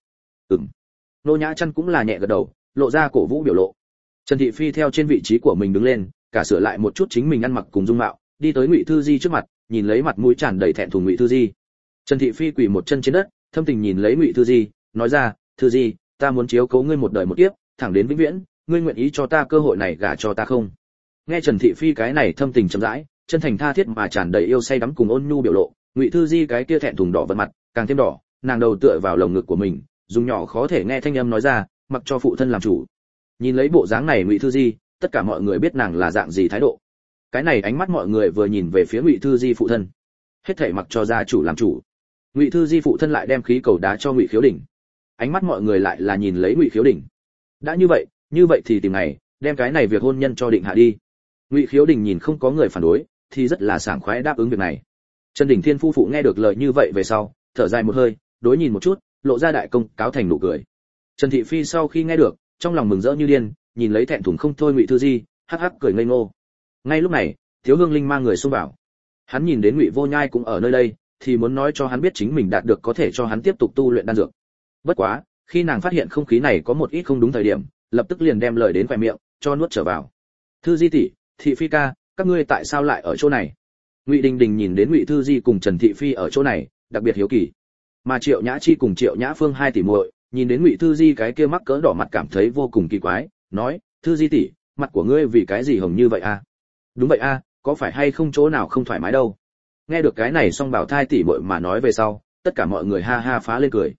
Nô Nhã Chân cũng là nhẹ gật đầu, lộ ra cổ vũ biểu lộ. Trần Thị Phi theo trên vị trí của mình đứng lên, cả sửa lại một chút chính mình ăn mặc cùng dung mạo, đi tới Ngụy Thư Di trước mặt, nhìn lấy mặt mũi tràn đầy thẹn thùng Ngụy Thư Di. Trần Thị Phi quỳ một chân trên đất, thâm tình nhìn lấy Ngụy Thư Di, nói ra, Thư Di, ta muốn chiếu cố ngươi một đời một kiếp, thẳng đến vĩnh viễn, ngươi nguyện ý cho ta cơ hội này gả cho ta không? Nghe Trần Thị Phi cái này thâm tình chậm rãi, chân thành tha thiết mà tràn đầy yêu say đắm cùng ôn nhu biểu lộ, Ngụy Thư Di cái kia thẹn thùng đỏ vận mặt, càng thêm đỏ, nàng đầu tựa vào lồng ngực của mình, dùng nhỏ khó thể nghe thanh âm nói ra, mặc cho phụ thân làm chủ. Nhìn lấy bộ dáng này Ngụy Thư Di, tất cả mọi người biết nàng là dạng gì thái độ. Cái này ánh mắt mọi người vừa nhìn về phía Ngụy Thư Di phụ thân, hết thảy mặc cho gia chủ làm chủ. Ngụy Thư Di phụ thân lại đem khí cầu đá cho Ngụy Khiếu Đình. Ánh mắt mọi người lại là nhìn lấy Ngụy Khiếu Đình. Đã như vậy thì tìm ngày, đem cái này việc hôn nhân cho định hạ đi. Ngụy Khiếu Đình nhìn không có người phản đối, thì rất là sảng khoái đáp ứng việc này. Trần Đình Thiên phu phụ nghe được lời như vậy về sau, thở dài một hơi, đối nhìn một chút, lộ ra đại công cáo thành nụ cười. Trần Thị Phi sau khi nghe được, trong lòng mừng rỡ như điên, nhìn lấy thẹn thùng không thôi Ngụy Thư Di, hắc hắc cười ngây ngô. Ngay lúc này, Thiếu Hương Linh mang người xông vào. Hắn nhìn đến Ngụy Vô Nhai cũng ở nơi đây, thì muốn nói cho hắn biết chính mình đạt được có thể cho hắn tiếp tục tu luyện đan dược. Bất quá, khi nàng phát hiện không khí này có một ít không đúng thời điểm, lập tức liền đem lời đến quẹt miệng, cho nuốt trở vào. Thư Di tỷ, Thị Phi ca, các ngươi tại sao lại ở chỗ này? Ngụy Đình Đình nhìn đến Ngụy Thư Di cùng Trần Thị Phi ở chỗ này, đặc biệt hiếu kỳ. Mà Triệu Nhã Chi cùng Triệu Nhã Phương hai tỷ muội, nhìn đến Ngụy Thư Di cái kia mắc cỡ đỏ mặt cảm thấy vô cùng kỳ quái, nói, Thư Di tỷ, mặt của ngươi vì cái gì hồng như vậy a? Đúng vậy a, có phải hay không chỗ nào không thoải mái đâu? Nghe được cái này xong bảo thai tỷ muội mà nói về sau, tất cả mọi người ha ha phá lên cười.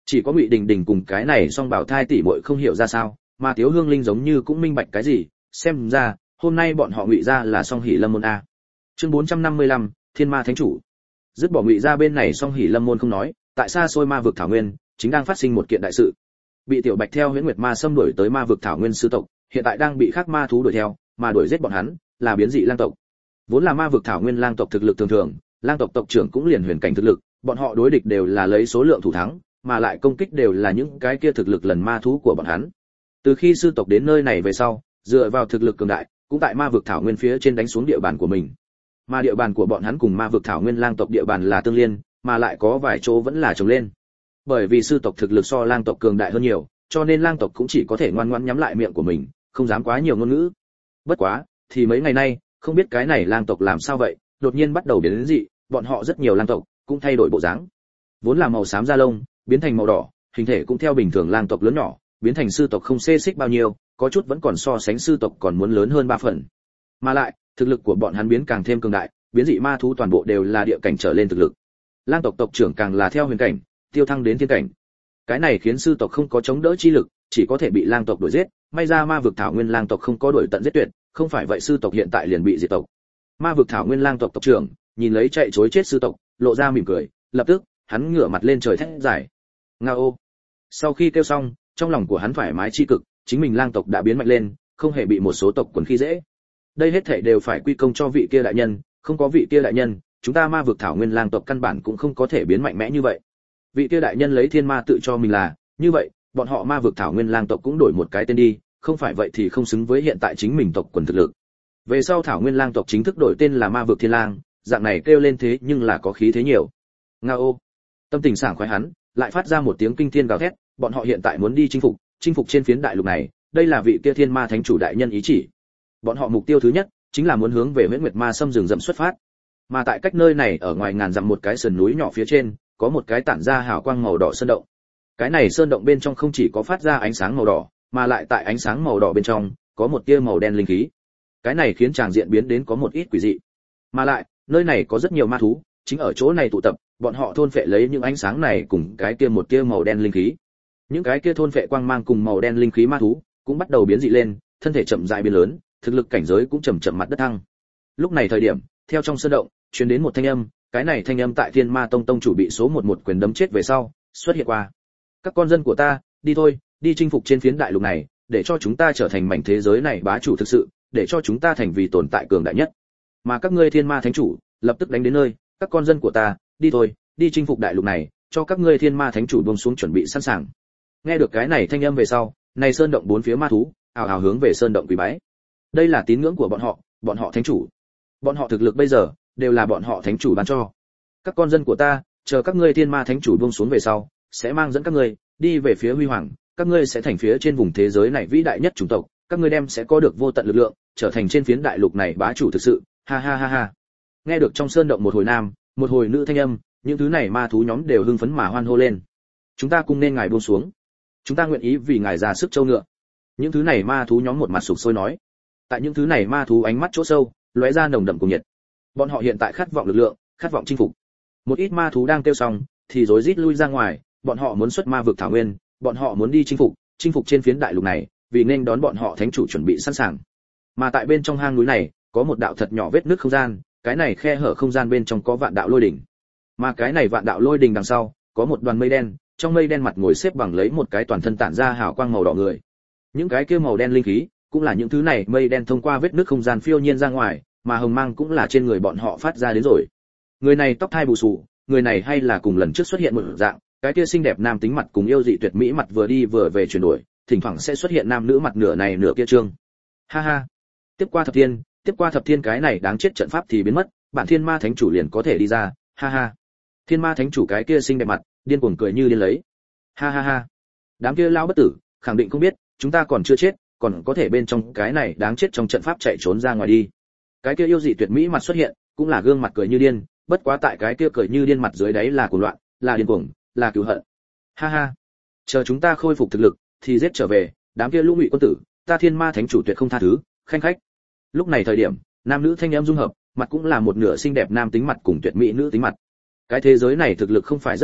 Chỉ có Ngụy Đình Đình cùng cái này song bảo thai tỷ muội không hiểu ra sao, mà Tiếu Hương Linh giống như cũng minh bạch cái gì, xem ra hôm nay bọn họ Ngụy gia là song hỷ lâm môn a. Chương 455, Thiên Ma Thánh Chủ. Dứt bỏ Ngụy gia bên này song hỷ lâm môn không nói, tại xa xôi ma vực thảo nguyên, chính đang phát sinh một kiện đại sự. Bị Tiểu Bạch theo Huyễn Nguyệt Ma xâm đuổi tới ma vực thảo nguyên sư tộc, hiện tại đang bị khác ma thú đuổi theo, mà đuổi giết bọn hắn là biến dị lang tộc. Vốn là ma vực thảo nguyên lang tộc thực lực thường thường, lang tộc tộc trưởng cũng liền huyền cảnh thực lực, bọn họ đối địch đều là lấy số lượng thủ thắng, mà lại công kích đều là những cái kia thực lực lần ma thú của bọn hắn. Từ khi sư tộc đến nơi này về sau, dựa vào thực lực cường đại, cũng tại ma vực thảo nguyên phía trên đánh xuống địa bàn của mình. Mà địa bàn của bọn hắn cùng ma vực thảo nguyên lang tộc địa bàn là tương liên, mà lại có vài chỗ vẫn là trồng lên. Bởi vì sư tộc thực lực so lang tộc cường đại hơn nhiều, cho nên lang tộc cũng chỉ có thể ngoan ngoãn nhắm lại miệng của mình, không dám quá nhiều ngôn ngữ. Bất quá, thì mấy ngày nay, không biết cái này lang tộc làm sao vậy, đột nhiên bắt đầu biến đến dị, bọn họ rất nhiều lang tộc cũng thay đổi bộ dáng. Vốn là màu xám da lông, biến thành màu đỏ, hình thể cũng theo bình thường lang tộc lớn nhỏ, biến thành sư tộc không xê xích bao nhiêu, có chút vẫn còn so sánh sư tộc còn muốn lớn hơn 3 phần. Mà lại, thực lực của bọn hắn biến càng thêm cường đại, biến dị ma thú toàn bộ đều là địa cảnh trở lên thực lực. Lang tộc tộc trưởng càng là theo huyền cảnh, tiêu thăng đến thiên cảnh. Cái này khiến sư tộc không có chống đỡ chi lực, chỉ có thể bị lang tộc đuổi giết, may ra ma vực thảo nguyên lang tộc không có đuổi tận giết tuyệt, không phải vậy sư tộc hiện tại liền bị diệt tộc. Ma vực thảo nguyên lang tộc tộc trưởng, nhìn lấy chạy trối chết sư tộc, lộ ra mỉm cười, lập tức, hắn ngửa mặt lên trời thét giải. Ngao. Sau khi kêu xong, trong lòng của hắn thoải mái chi cực, chính mình lang tộc đã biến mạnh lên, không hề bị một số tộc quần khi dễ. Đây hết thảy đều phải quy công cho vị kia đại nhân, không có vị kia đại nhân, chúng ta ma vực thảo nguyên lang tộc căn bản cũng không có thể biến mạnh mẽ như vậy. Vị kia đại nhân lấy thiên ma tự cho mình là, như vậy, bọn họ ma vực thảo nguyên lang tộc cũng đổi một cái tên đi, không phải vậy thì không xứng với hiện tại chính mình tộc quần thực lực. Về sau thảo nguyên lang tộc chính thức đổi tên là ma vực thiên lang, dạng này kêu lên thế nhưng là có khí thế nhiều. Ngao. Tâm tình sảng khoái hắn, lại phát ra một tiếng kinh thiên gào thét, bọn họ hiện tại muốn đi chinh phục trên phiến đại lục này, đây là vị kia thiên ma thánh chủ đại nhân ý chỉ. Bọn họ mục tiêu thứ nhất chính là muốn hướng về Huyễn Nguyệt Ma xâm rừng rậm xuất phát. Mà tại cách nơi này ở ngoài ngàn dặm một cái sườn núi nhỏ phía trên, có một cái tản ra hào quang màu đỏ sơn động. Cái này sơn động bên trong không chỉ có phát ra ánh sáng màu đỏ, mà lại tại ánh sáng màu đỏ bên trong có một tia màu đen linh khí. Cái này khiến tràng diện biến đến có một ít quỷ dị. Mà lại, nơi này có rất nhiều ma thú, chính ở chỗ này tụ tập, bọn họ thôn phệ lấy những ánh sáng này cùng cái kia một tia màu đen linh khí. Những cái kia thôn phệ quang mang cùng màu đen linh khí ma thú cũng bắt đầu biến dị lên, thân thể chậm rãi biến lớn, thực lực cảnh giới cũng chậm chậm mặt đất thăng. Lúc này thời điểm, theo trong sơn động truyền đến một thanh âm, cái này thanh âm tại Thiên Ma Tông tông chủ bị số 11 quyền đấm chết về sau, xuất hiện qua. Các con dân của ta, đi thôi, đi chinh phục trên phiến đại lục này, để cho chúng ta trở thành mảnh thế giới này bá chủ thực sự, để cho chúng ta thành vì tồn tại cường đại nhất. Mà các ngươi Thiên Ma Thánh chủ, lập tức đánh đến nơi, các con dân của ta, đi thôi, đi chinh phục đại lục này, cho các ngươi Thiên Ma Thánh chủ buông xuống chuẩn bị sẵn sàng. Nghe được cái này thanh âm về sau, này sơn động bốn phía ma thú, ào ào hướng về sơn động quỳ bái. Đây là tín ngưỡng của bọn họ thánh chủ. Bọn họ thực lực bây giờ đều là bọn họ thánh chủ ban cho. Các con dân của ta, chờ các ngươi Thiên Ma Thánh chủ buông xuống về sau, sẽ mang dẫn các ngươi đi về phía huy hoàng, các ngươi sẽ thành phía trên vùng thế giới này vĩ đại nhất chủng tộc, các ngươi đem sẽ có được vô tận lực lượng, trở thành trên phiến đại lục này bá chủ thực sự. Ha ha ha ha. Nghe được trong sơn động một hồi nam, một hồi nữ thanh âm, những thứ này ma thú nhóm đều hưng phấn mà hoan hô lên. Chúng ta cùng nên ngài buông xuống. Chúng ta nguyện ý vì ngài ra sức châu ngựa. Những thứ này ma thú nhóm một mặt sục sôi nói. Tại những thứ này ma thú ánh mắt chỗ sâu, lóe ra nồng đậm cùng nhiệt. Bọn họ hiện tại khát vọng lực lượng, khát vọng chinh phục. Một ít ma thú đang kêu xong, thì rối rít lui ra ngoài, bọn họ muốn xuất ma vực thảo nguyên, bọn họ muốn đi chinh phục trên phiến đại lục này, vì nên đón bọn họ thánh chủ chuẩn bị sẵn sàng. Mà tại bên trong hang núi này, có một đạo thật nhỏ vết nứt không gian, cái này khe hở không gian bên trong có vạn đạo lôi đỉnh. Mà cái này vạn đạo lôi đỉnh đằng sau, có một đoàn mây đen, trong mây đen mặt ngồi xếp bằng lấy một cái toàn thân tản ra hào quang màu đỏ người. Những cái kia màu đen linh khí, cũng là những thứ này mây đen thông qua vết nứt không gian phiêu nhiên ra ngoài, mà hồng mang cũng là trên người bọn họ phát ra đến rồi. Người này tóc thai bù xù, người này hay là cùng lần trước xuất hiện một dạng, cái kia xinh đẹp nam tính mặt cùng yêu dị tuyệt mỹ mặt vừa đi vừa về chuyển đổi, thỉnh thoảng sẽ xuất hiện nam nữ mặt nửa này nửa kia trương. Ha ha. Tiếp qua thập thiên cái này đáng chết trận pháp thì biến mất, bản Thiên Ma Thánh chủ liền có thể đi ra. Ha ha. Thiên Ma Thánh chủ cái kia xinh đẹp mặt, điên cuồng cười như điên lấy. Ha ha ha. Đám kia lão bất tử, khẳng định không biết, chúng ta còn chưa chết, còn có thể bên trong cái này đáng chết trong trận pháp chạy trốn ra ngoài đi. Cái kia yêu dị tuyệt mỹ mặt xuất hiện, cũng là gương mặt cười như điên, bất quá tại cái kia cười như điên mặt dưới đáy là cuồng loạn, là điên cuồng, là cừu hận. Ha ha. Chờ chúng ta khôi phục thực lực, thì giết trở về, đám kia lũ ngụy quân tử, ta Thiên Ma Thánh chủ tuyệt không tha thứ, khanh khách. Lúc này thời điểm, nam nữ thanh âm dung hợp, mặt cũng là một nửa xinh đẹp nam tính mặt cùng tuyệt mỹ nữ tính mặt. Cái thế giới này thực lực không phải rất mạnh,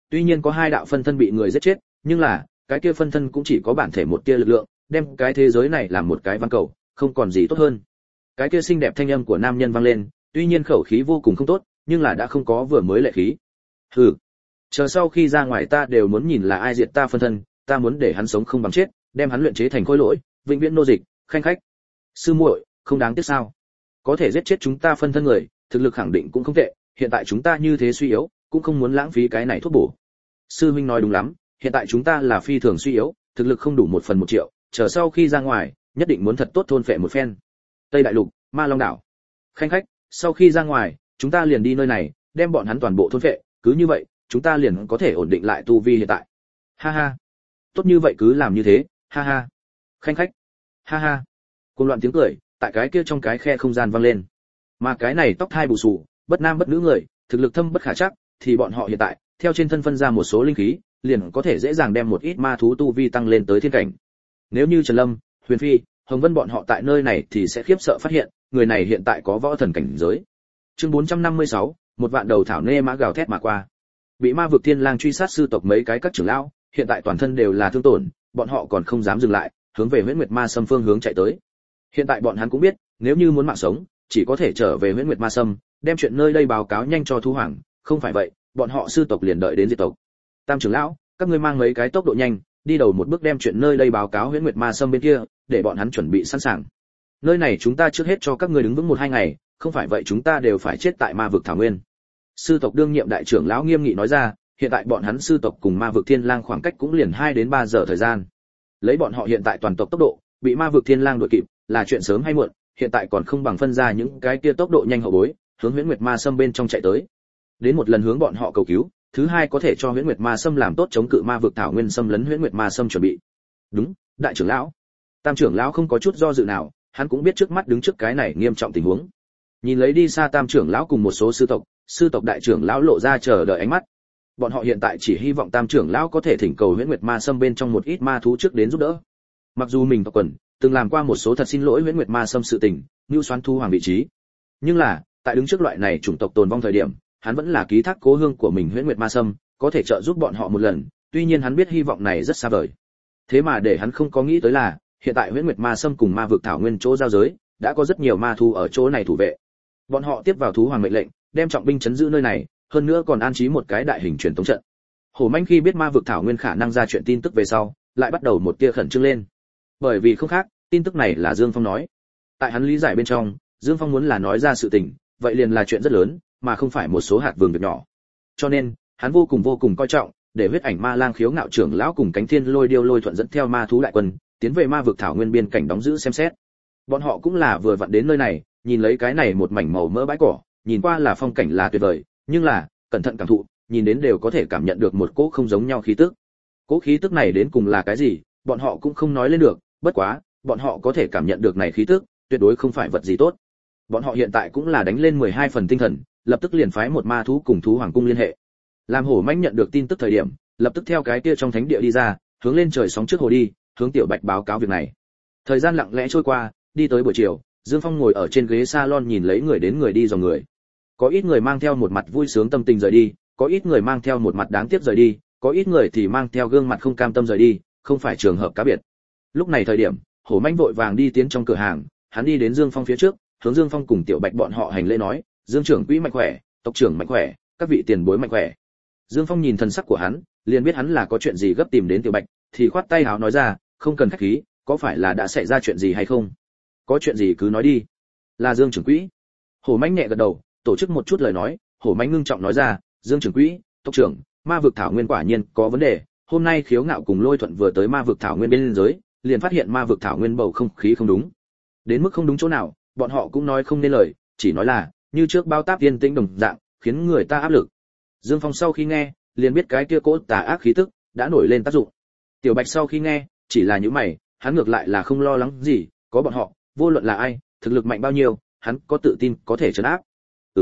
tuy nhiên có 2 đạo phân thân bị người giết chết, nhưng là cái kia phân thân cũng chỉ có bản thể một tia lực lượng, đem cái thế giới này làm một cái văn cầu, không còn gì tốt hơn. Cái kia xinh đẹp thanh âm của nam nhân vang lên, tuy nhiên khẩu khí vô cùng không tốt, nhưng là đã không có vừa mới lệ khí. Hừ, chờ sau khi ra ngoài ta đều muốn nhìn là ai diệt ta phân thân, ta muốn để hắn sống không bằng chết, đem hắn luyện chế thành khối lỗi, vĩnh viễn nô dịch. Khanh khách, sư muội, không đáng tiếc sao? Có thể giết chết chúng ta phân thân người, thực lực khẳng định cũng không tệ, hiện tại chúng ta như thế suy yếu, cũng không muốn lãng phí cái này thuốc bổ. Sư huynh nói đúng lắm, hiện tại chúng ta là phi thường suy yếu, thực lực không đủ 1 phần 1 triệu, chờ sau khi ra ngoài, nhất định muốn thật tốt thôn phệ một phen. Tây Đại Lục, Ma Long đảo. Khanh khách, sau khi ra ngoài, chúng ta liền đi nơi này, đem bọn hắn toàn bộ thôn phệ, cứ như vậy, chúng ta liền có thể ổn định lại tu vi hiện tại. Ha ha. Tốt như vậy cứ làm như thế, ha ha. Khanh khách. Ha ha. Cùng loạn tiếng cười, tại cái kia trong cái khe không gian vang lên. Mà cái này tóc hai bù xù, bất nam bất nữ người, thực lực thâm bất khả trắc, thì bọn họ hiện tại, theo trên thân phân ra một số linh khí, liền có thể dễ dàng đem một ít ma thú tu vi tăng lên tới thiên cảnh. Nếu như Trần Lâm, Huyền Phi, Hồng Vân bọn họ tại nơi này thì sẽ khiếp sợ phát hiện, người này hiện tại có võ thần cảnh giới. Chương 456, một vạn đầu thảo nê mã gào thét mà qua. Bị ma vực thiên lang truy sát sư tộc mấy cái các trưởng lão, hiện tại toàn thân đều là thương tổn, bọn họ còn không dám dừng lại, hướng về Huyễn Nguyệt Ma Sâm phương hướng chạy tới. Hiện tại bọn hắn cũng biết, nếu như muốn mạng sống, chỉ có thể trở về Huyễn Nguyệt Ma Sâm, đem chuyện nơi đây báo cáo nhanh cho Thú Hoàng, không phải vậy, bọn họ sư tộc liền đợi đến diệt tộc. Tam trưởng lão, các ngươi mang mấy cái tốc độ nhanh, đi đầu một bước đem chuyện nơi đây báo cáo Huyễn Nguyệt Ma Sâm bên kia, để bọn hắn chuẩn bị sẵn sàng. Nơi này chúng ta trước hết cho các ngươi đứng vững 1-2 ngày, không phải vậy chúng ta đều phải chết tại ma vực thảo nguyên. Sư tộc đương nhiệm đại trưởng lão nghiêm nghị nói ra, hiện tại bọn hắn sư tộc cùng ma vực thiên lang khoảng cách cũng liền 2 đến 3 giờ thời gian. Lấy bọn họ hiện tại toàn tộc tốc độ, bị ma vực thiên lang đuổi kịp, là chuyện sớm hay muộn, hiện tại còn không bằng phân ra những cái kia tốc độ nhanh hậu bối, hướng Huyễn Nguyệt Ma Sâm bên trong chạy tới. Đến một lần hướng bọn họ cầu cứu, thứ hai có thể cho Huyễn Nguyệt Ma Sâm làm tốt chống cự ma vực thảo nguyên xâm lấn Huyễn Nguyệt Ma Sâm chuẩn bị. Đúng, đại trưởng lão. Tam trưởng lão không có chút do dự nào, hắn cũng biết trước mắt đứng trước cái này nghiêm trọng tình huống. Nhìn lấy đi xa tam trưởng lão cùng một số sư tộc đại trưởng lão lộ ra chờ đợi ánh mắt. Bọn họ hiện tại chỉ hy vọng tam trưởng lão có thể thỉnh cầu Huyễn Nguyệt Ma Sâm bên trong một ít ma thú trước đến giúp đỡ. Mặc dù mình tộc quần từng làm qua một số thật xin lỗi Huyễn Nguyệt Ma Sâm sự tình, như xoán thu hoàng vị trí, nhưng là tại đứng trước loại này chủng tộc tồn vong thời điểm, hắn vẫn là ký thác cố hương của mình Huyễn Nguyệt Ma Sâm, có thể trợ giúp bọn họ một lần, tuy nhiên hắn biết hy vọng này rất xa vời. Thế mà để hắn không có nghĩ tới là, hiện tại Huyễn Nguyệt Ma Sâm cùng ma vực thảo nguyên chỗ giao giới, đã có rất nhiều ma thú ở chỗ này thủ vệ. Bọn họ tiếp vào thú hoàng mệnh lệnh, đem trọng binh chấn giữ nơi này, hơn nữa còn an trí một cái đại hình truyền tống trận. Hổ Manh khi biết ma vực thảo nguyên khả năng ra chuyện tin tức về sau, lại bắt đầu một tia khẩn trương lên. Bởi vì không khác, tin tức này là Dương Phong nói. Tại hắn lý giải bên trong, Dương Phong muốn là nói ra sự tình, vậy liền là chuyện rất lớn, mà không phải một số hạt vườn việc nhỏ. Cho nên, hắn vô cùng coi trọng, để huyết ảnh ma lang khiếu ngạo trưởng lão cùng cánh thiên lôi điêu lôi thuận dẫn theo ma thú đại quân, tiến về ma vực thảo nguyên biên cảnh đóng giữ xem xét. Bọn họ cũng là vừa vặn đến nơi này, nhìn lấy cái này một mảnh màu mỡ bãi cỏ, nhìn qua là phong cảnh là tuyệt vời, nhưng là, cẩn thận cảm thụ, nhìn đến đều có thể cảm nhận được một cỗ không giống nhau khí tức. Cỗ khí tức này đến cùng là cái gì, bọn họ cũng không nói lên được, bất quá, bọn họ có thể cảm nhận được này khí tức, tuyệt đối không phải vật gì tốt. Bọn họ hiện tại cũng là đánh lên 12 phần tinh thần, lập tức liền phái một ma thú cùng thú hoàng cung liên hệ. Làm Hổ Manh nhận được tin tức thời điểm, lập tức theo cái kia trong thánh địa đi ra, hướng lên trời sóng trước hồ đi, hướng Tiểu Bạch báo cáo việc này. Thời gian lặng lẽ trôi qua, đi tới buổi chiều, Dương Phong ngồi ở trên ghế salon nhìn lấy người đến người đi dòng người. Có ít người mang theo một mặt vui sướng tâm tình rời đi, có ít người mang theo một mặt đáng tiếc rời đi, có ít người thì mang theo gương mặt không cam tâm rời đi, không phải trường hợp cá biệt. Lúc này thời điểm, Hổ Manh vội vàng đi tiến trong cửa hàng, hắn đi đến Dương Phong phía trước, hướng Dương Phong cùng Tiểu Bạch bọn họ hành lễ nói, Dương trưởng quỹ mạnh khỏe, tộc trưởng mạnh khỏe, các vị tiền bối mạnh khỏe. Dương Phong nhìn thần sắc của hắn, liền biết hắn là có chuyện gì gấp tìm đến Tiểu Bạch, thì khoát tay háo nói ra, không cần khách khí, có phải là đã xảy ra chuyện gì hay không? Có chuyện gì cứ nói đi. Là Dương trưởng quỹ. Hổ Manh nhẹ gật đầu, tổ chức một chút lời nói, Hổ Manh ngưng trọng nói ra, Dương trưởng quỹ, tộc trưởng, ma vực thảo nguyên quả nhiên có vấn đề, hôm nay khiếu ngạo cùng lôi thuận vừa tới ma vực thảo nguyên bên giới, liền phát hiện ma vực thảo nguyên bầu không khí không đúng. Đến mức không đúng chỗ nào, bọn họ cũng nói không nên lời, chỉ nói là như trước bao táp yên tĩnh đồng dạng, khiến người ta áp lực. Dương Phong sau khi nghe, liền biết cái kia cỗ tà ác khí tức đã nổi lên tác dụng. Tiểu Bạch sau khi nghe, chỉ là những mày, hắn ngược lại là không lo lắng gì, có bọn họ, vô luận là ai, thực lực mạnh bao nhiêu, hắn có tự tin có thể trấn áp.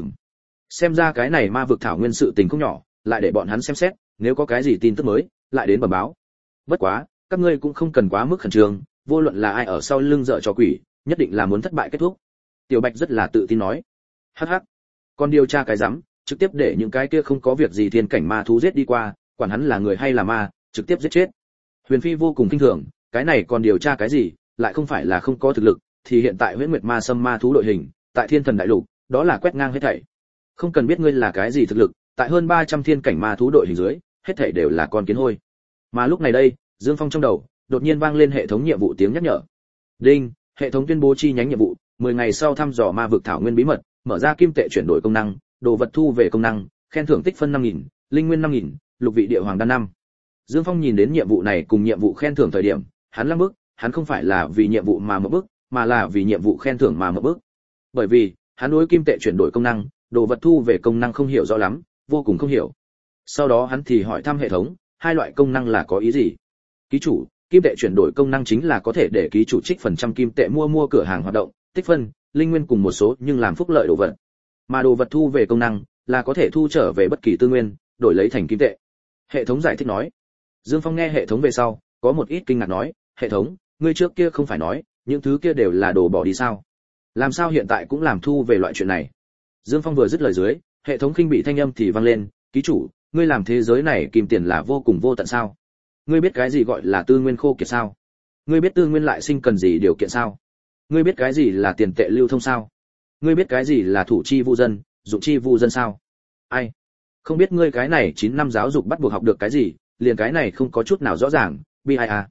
Xem ra cái này ma vực thảo nguyên sự tình không nhỏ, lại để bọn hắn xem xét, nếu có cái gì tin tức mới, lại đến bẩm báo. Bất quá, các ngươi cũng không cần quá mức khẩn trương, vô luận là ai ở sau lưng dở trò quỷ, nhất định là muốn thất bại kết thúc. Tiểu Bạch rất là tự tin nói. Hắc hắc, còn điều tra cái rắm, trực tiếp để những cái kia không có việc gì thiên cảnh ma thú giết đi qua, quản hắn là người hay là ma, trực tiếp giết chết. Huyền Phi vô cùng kinh thường, cái này còn điều tra cái gì, lại không phải là không có thực lực, thì hiện tại Huyễn Nguyệt Ma Sâm ma thú đội hình, tại Thiên Thần Đại Lục, đó là quét ngang hết thảy. Không cần biết ngươi là cái gì thực lực, tại hơn 300 thiên cảnh ma thú đội hình dưới, hết thảy đều là con kiến hôi. Mà lúc này đây, Dương Phong trong đầu đột nhiên vang lên hệ thống nhiệm vụ tiếng nhắc nhở. Đinh, hệ thống tuyên bố chi nhánh nhiệm vụ, 10 ngày sau thăm dò ma vực thảo nguyên bí mật, mở ra kim tệ chuyển đổi công năng, đồ vật thu về công năng, khen thưởng tích phân 5000, linh nguyên 5000, lục vị địa hoàng đan 5. Dương Phong nhìn đến nhiệm vụ này cùng nhiệm vụ khen thưởng thời điểm, hắn lăng bức, hắn không phải là vì nhiệm vụ mà mở bức, mà là vì nhiệm vụ khen thưởng mà mở bức. Bởi vì, hắn đối kim tệ chuyển đổi công năng, đồ vật thu về công năng không hiểu rõ lắm, vô cùng không hiểu. Sau đó hắn thì hỏi thăm hệ thống, hai loại công năng là có ý gì? Ký chủ, kim tệ chuyển đổi công năng chính là có thể để ký chủ trích phần trăm kim tệ mua cửa hàng hoạt động, tích phân, linh nguyên cùng một số nhưng làm phúc lợi đồ vật. Mà đồ vật thu về công năng là có thể thu trở về bất kỳ tư nguyên, đổi lấy thành kim tệ. Hệ thống giải thích nói. Dương Phong nghe hệ thống về sau, có một ít kinh ngạc nói, hệ thống, ngươi trước kia không phải nói, những thứ kia đều là đồ bỏ đi sao? Làm sao hiện tại cũng làm thu về loại chuyện này? Dương Phong vừa dứt lời dưới, hệ thống khinh bị thanh âm thì vang lên, ký chủ, ngươi làm thế giới này kim tiền là vô cùng vô tận sao? Ngươi biết cái gì gọi là tư nguyên khô kiệt sao? Ngươi biết tư nguyên lại sinh cần gì điều kiện sao? Ngươi biết cái gì là tiền tệ lưu thông sao? Ngươi biết cái gì là thủ chi vu dân, dụng chi vu dân sao? Ai? Không biết ngươi cái này 9 năm giáo dục bắt buộc học được cái gì, liền cái này không có chút nào rõ ràng, bi ai à?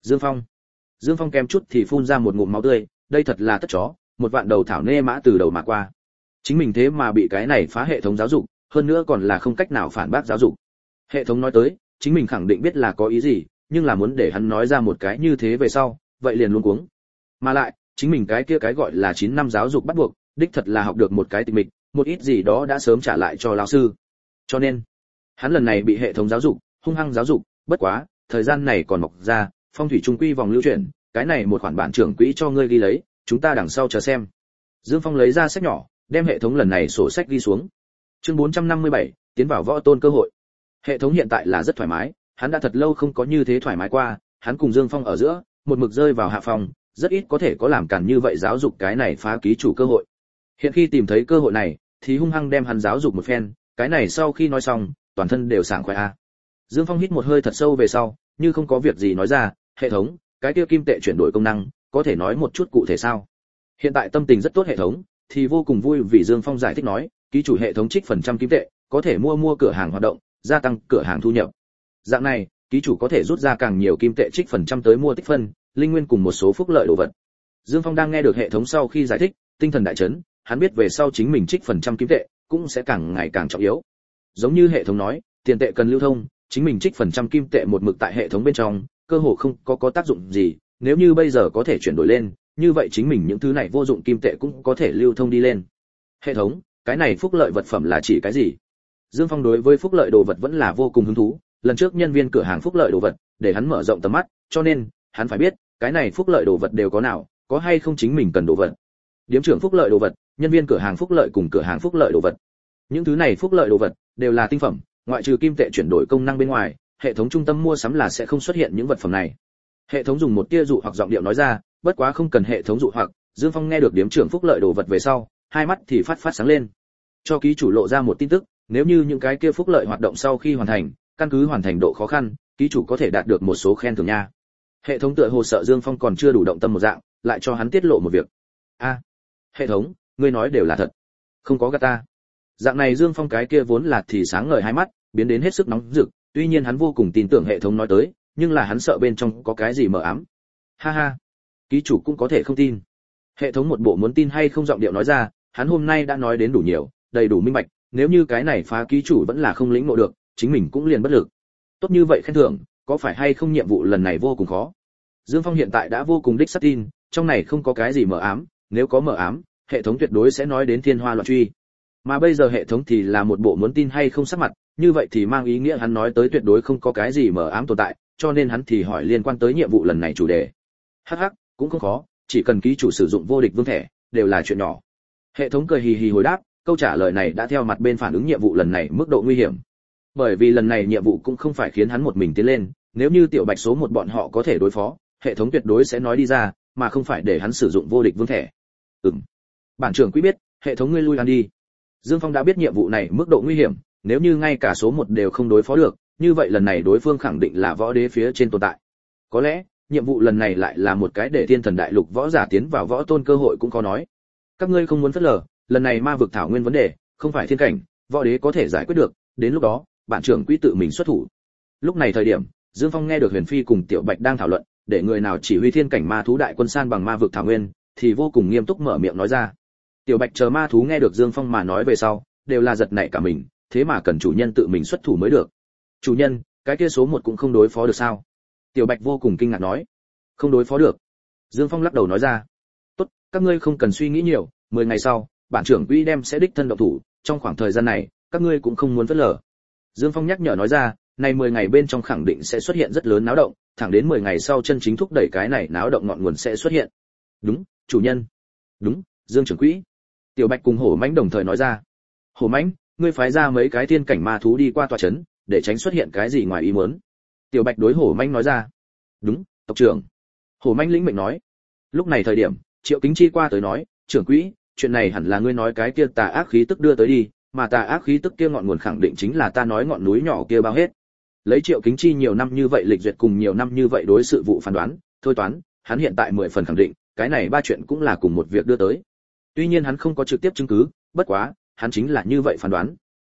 Dương Phong kém chút thì phun ra một ngụm máu tươi, đây thật là tất chó, một vạn đầu thảo nê mã từ đầu mà qua. Chính mình thế mà bị cái này phá hệ thống giáo dục, hơn nữa còn là không cách nào phản bác giáo dục. Hệ thống nói tới, chính mình khẳng định biết là có ý gì, nhưng là muốn để hắn nói ra một cái như thế về sau, vậy liền luống cuống. Mà lại, chính mình cái kia cái gọi là 9 năm giáo dục bắt buộc, đích thật là học được một cái tịch mịch, một ít gì đó đã sớm trả lại cho lão sư. Cho nên, hắn lần này bị hệ thống giáo dục, hung hăng giáo dục, bất quá, thời gian này còn mọc ra, phong thủy trung quy vòng lưu chuyển, cái này một khoản bản trưởng quỹ cho ngươi ghi lấy, chúng ta đằng sau chờ xem. Dương Phong lấy ra sách nhỏ, đem hệ thống lần này sổ sách ghi xuống. Chương 457, tiến vào võ tôn cơ hội. Hệ thống hiện tại là rất thoải mái, hắn đã thật lâu không có như thế thoải mái qua, hắn cùng Dương Phong ở giữa, một mực rơi vào hạ phòng, rất ít có thể có làm cản như vậy giáo dục cái này phá ký chủ cơ hội. Hiện khi tìm thấy cơ hội này, thì hung hăng đem hắn giáo dục một phen, cái này sau khi nói xong, toàn thân đều sảng khoái a. Dương Phong hít một hơi thật sâu về sau, như không có việc gì nói ra, hệ thống, cái kia kim tệ chuyển đổi công năng, có thể nói một chút cụ thể sao? Hiện tại tâm tình rất tốt hệ thống, thì vô cùng vui vì Dương Phong giải thích nói, ký chủ hệ thống trích phần trăm kim tệ, có thể mua cửa hàng hoạt động, gia tăng cửa hàng thu nhập. Dạng này, ký chủ có thể rút ra càng nhiều kim tệ trích phần trăm tới mua tích phân, linh nguyên cùng một số phúc lợi đồ vật. Dương Phong đang nghe được hệ thống sau khi giải thích, tinh thần đại chấn, hắn biết về sau chính mình trích phần trăm kim tệ cũng sẽ càng ngày càng trọng yếu. Giống như hệ thống nói, tiền tệ cần lưu thông, chính mình trích phần trăm kim tệ một mực tại hệ thống bên trong, cơ hồ không có tác dụng gì, nếu như bây giờ có thể chuyển đổi lên, như vậy chính mình những thứ này vô dụng kim tệ cũng có thể lưu thông đi lên. Hệ thống, cái này phúc lợi vật phẩm là chỉ cái gì? Dương Phong đối với phúc lợi đồ vật vẫn là vô cùng hứng thú, lần trước nhân viên cửa hàng phúc lợi đồ vật, để hắn mở rộng tầm mắt, cho nên hắn phải biết, cái này phúc lợi đồ vật đều có nào, có hay không chính mình cần đồ vật. Điếm trưởng phúc lợi đồ vật, nhân viên cửa hàng phúc lợi cùng cửa hàng phúc lợi đồ vật. Những thứ này phúc lợi đồ vật đều là tinh phẩm, ngoại trừ kim tệ chuyển đổi công năng bên ngoài, hệ thống trung tâm mua sắm là sẽ không xuất hiện những vật phẩm này. Hệ thống dùng một tia dụ hoặc giọng điệu nói ra, bất quá không cần hệ thống dụ hoặc, Dương Phong nghe được điếm trưởng phúc lợi đồ vật về sau, hai mắt thì phát sáng lên. Cho ký chủ lộ ra một tin tức, nếu như những cái kia phúc lợi hoạt động sau khi hoàn thành, căn cứ hoàn thành độ khó khăn, ký chủ có thể đạt được một số khen thưởng nha. Hệ thống tựa hồ sợ Dương Phong còn chưa đủ động tâm một dạng, lại cho hắn tiết lộ một việc. A, hệ thống, ngươi nói đều là thật, không có gạt ta. Dạng này Dương Phong cái kia vốn là thì sáng ngời hai mắt, biến đến hết sức nóng rực, tuy nhiên hắn vô cùng tin tưởng hệ thống nói tới, nhưng là hắn sợ bên trong có cái gì mờ ám. Ha ha, ký chủ cũng có thể không tin. Hệ thống một bộ muốn tin hay không giọng điệu nói ra, hắn hôm nay đã nói đến đủ nhiều, đầy đủ minh bạch, nếu như cái này phá ký chủ vẫn là không lĩnh ngộ được, chính mình cũng liền bất lực. Tốt như vậy khen thưởng, có phải hay không nhiệm vụ lần này vô cùng khó? Dương Phong hiện tại đã vô cùng đích xác tin, trong này không có cái gì mờ ám, nếu có mờ ám, hệ thống tuyệt đối sẽ nói đến thiên hoa loạn truy. Mà bây giờ hệ thống thì là một bộ muốn tin hay không sắc mặt, như vậy thì mang ý nghĩa hắn nói tới tuyệt đối không có cái gì mờ ám tồn tại, cho nên hắn thì hỏi liên quan tới nhiệm vụ lần này chủ đề. Hắc hắc, cũng không khó, chỉ cần ký chủ sử dụng vô địch vương thẻ, đều là chuyện nhỏ. Hệ thống cười hì hì hồi đáp, câu trả lời này đã theo mặt bên phản ứng nhiệm vụ lần này mức độ nguy hiểm. Bởi vì lần này nhiệm vụ cũng không phải khiến hắn một mình tiến lên, nếu như tiểu bạch số một bọn họ có thể đối phó, hệ thống tuyệt đối sẽ nói đi ra, mà không phải để hắn sử dụng vô địch vương thẻ. Bản trưởng quý biết, hệ thống ngươi lui ăn đi. Dương Phong đã biết nhiệm vụ này mức độ nguy hiểm, nếu như ngay cả số một đều không đối phó được, như vậy lần này đối phương khẳng định là võ đế phía trên tồn tại. Có lẽ nhiệm vụ lần này lại là một cái để thiên thần đại lục võ giả tiến vào võ tôn cơ hội cũng có nói. Các ngươi không muốn phớt lờ, lần này ma vực thảo nguyên vấn đề không phải thiên cảnh võ đế có thể giải quyết được, đến lúc đó bản trưởng quỹ tự mình xuất thủ. Lúc này thời điểm Dương Phong nghe được Huyền Phi cùng Tiểu Bạch đang thảo luận để người nào chỉ huy thiên cảnh ma thú đại quân san bằng ma vực thảo nguyên, thì vô cùng nghiêm túc mở miệng nói ra. Tiểu Bạch chờ ma thú nghe được Dương Phong mà nói về sau đều là giật nảy cả mình, thế mà cần chủ nhân tự mình xuất thủ mới được. Chủ nhân, cái kia số 1 cũng không đối phó được sao? Tiểu Bạch vô cùng kinh ngạc nói. Không đối phó được. Dương Phong lắc đầu nói ra. Tốt, các ngươi không cần suy nghĩ nhiều, 10 ngày sau bản trưởng quỹ đem sẽ đích thân động thủ, trong khoảng thời gian này các ngươi cũng không muốn phớt lờ. Dương Phong nhắc nhở nói ra, này 10 ngày bên trong khẳng định sẽ xuất hiện rất lớn náo động, thẳng đến 10 ngày sau chân chính thúc đẩy cái này náo động ngọn nguồn sẽ xuất hiện. Đúng, chủ nhân. Đúng, Dương trưởng quỹ. Tiểu Bạch cùng Hổ Mãnh đồng thời nói ra. Hổ Mãnh, ngươi phái ra mấy cái thiên cảnh ma thú đi qua tòa trấn, để tránh xuất hiện cái gì ngoài ý muốn. Tiểu Bạch đối Hổ Mãnh nói ra. Đúng, tộc trưởng. Hổ Mãnh lĩnh mệnh nói. Lúc này thời điểm, Triệu Kính Chi qua tới nói, trưởng quỹ, chuyện này hẳn là ngươi nói cái kia tà ác khí tức đưa tới đi, mà tà ác khí tức kia ngọn nguồn khẳng định chính là ta nói ngọn núi nhỏ kia bao hết. Lấy Triệu Kính Chi nhiều năm như vậy lịch duyệt cùng nhiều năm như vậy đối sự vụ phán đoán, thôi toán, hắn hiện tại 10 phần khẳng định, cái này ba chuyện cũng là cùng một việc đưa tới. Tuy nhiên hắn không có trực tiếp chứng cứ, bất quá, hắn chính là như vậy phán đoán.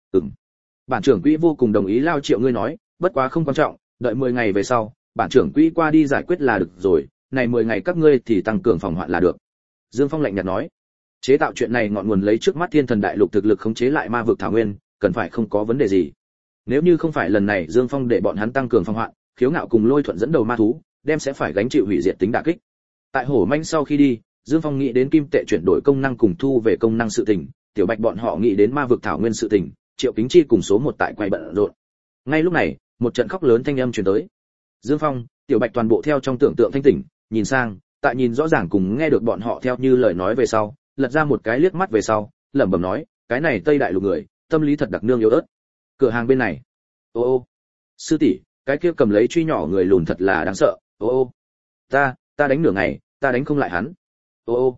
Bản trưởng quỹ vô cùng đồng ý Lao Triệu ngươi nói, bất quá không quan trọng, đợi 10 ngày về sau, bản trưởng quỹ qua đi giải quyết là được rồi, này 10 ngày các ngươi thì tăng cường phòng hoạn là được. Dương Phong lạnh nhạt nói. Chế tạo chuyện này ngọn nguồn lấy trước mắt thiên thần đại lục thực lực khống chế lại ma vực thảo nguyên, cần phải không có vấn đề gì. Nếu như không phải lần này Dương Phong để bọn hắn tăng cường phòng hoạn, Khiếu Ngạo cùng Lôi Thuận dẫn đầu ma thú, đem sẽ phải gánh chịu hủy diệt tính đả kích. Tại Hổ Manh sau khi đi, Dương Phong nghĩ đến kim tệ chuyển đổi công năng cùng thu về công năng sự tình, Tiểu Bạch bọn họ nghĩ đến ma vực thảo nguyên sự tình, Triệu Kính Chi cùng số 1 tại quay bận rộn. Ngay lúc này, một trận khóc lớn thanh âm truyền tới. Dương Phong, Tiểu Bạch toàn bộ theo trong tưởng tượng thanh tỉnh, nhìn sang, tại nhìn rõ ràng cùng nghe được bọn họ theo như lời nói về sau, lật ra một cái liếc mắt về sau, lẩm bẩm nói, cái này Tây Đại Lục người, tâm lý thật đặc nương yếu ớt. Cửa hàng bên này. Ô, sư tỷ, cái kia cầm lấy truy nhỏ người lùn thật là đáng sợ. Ô, ta đánh nửa ngày, ta đánh không lại hắn. Ô,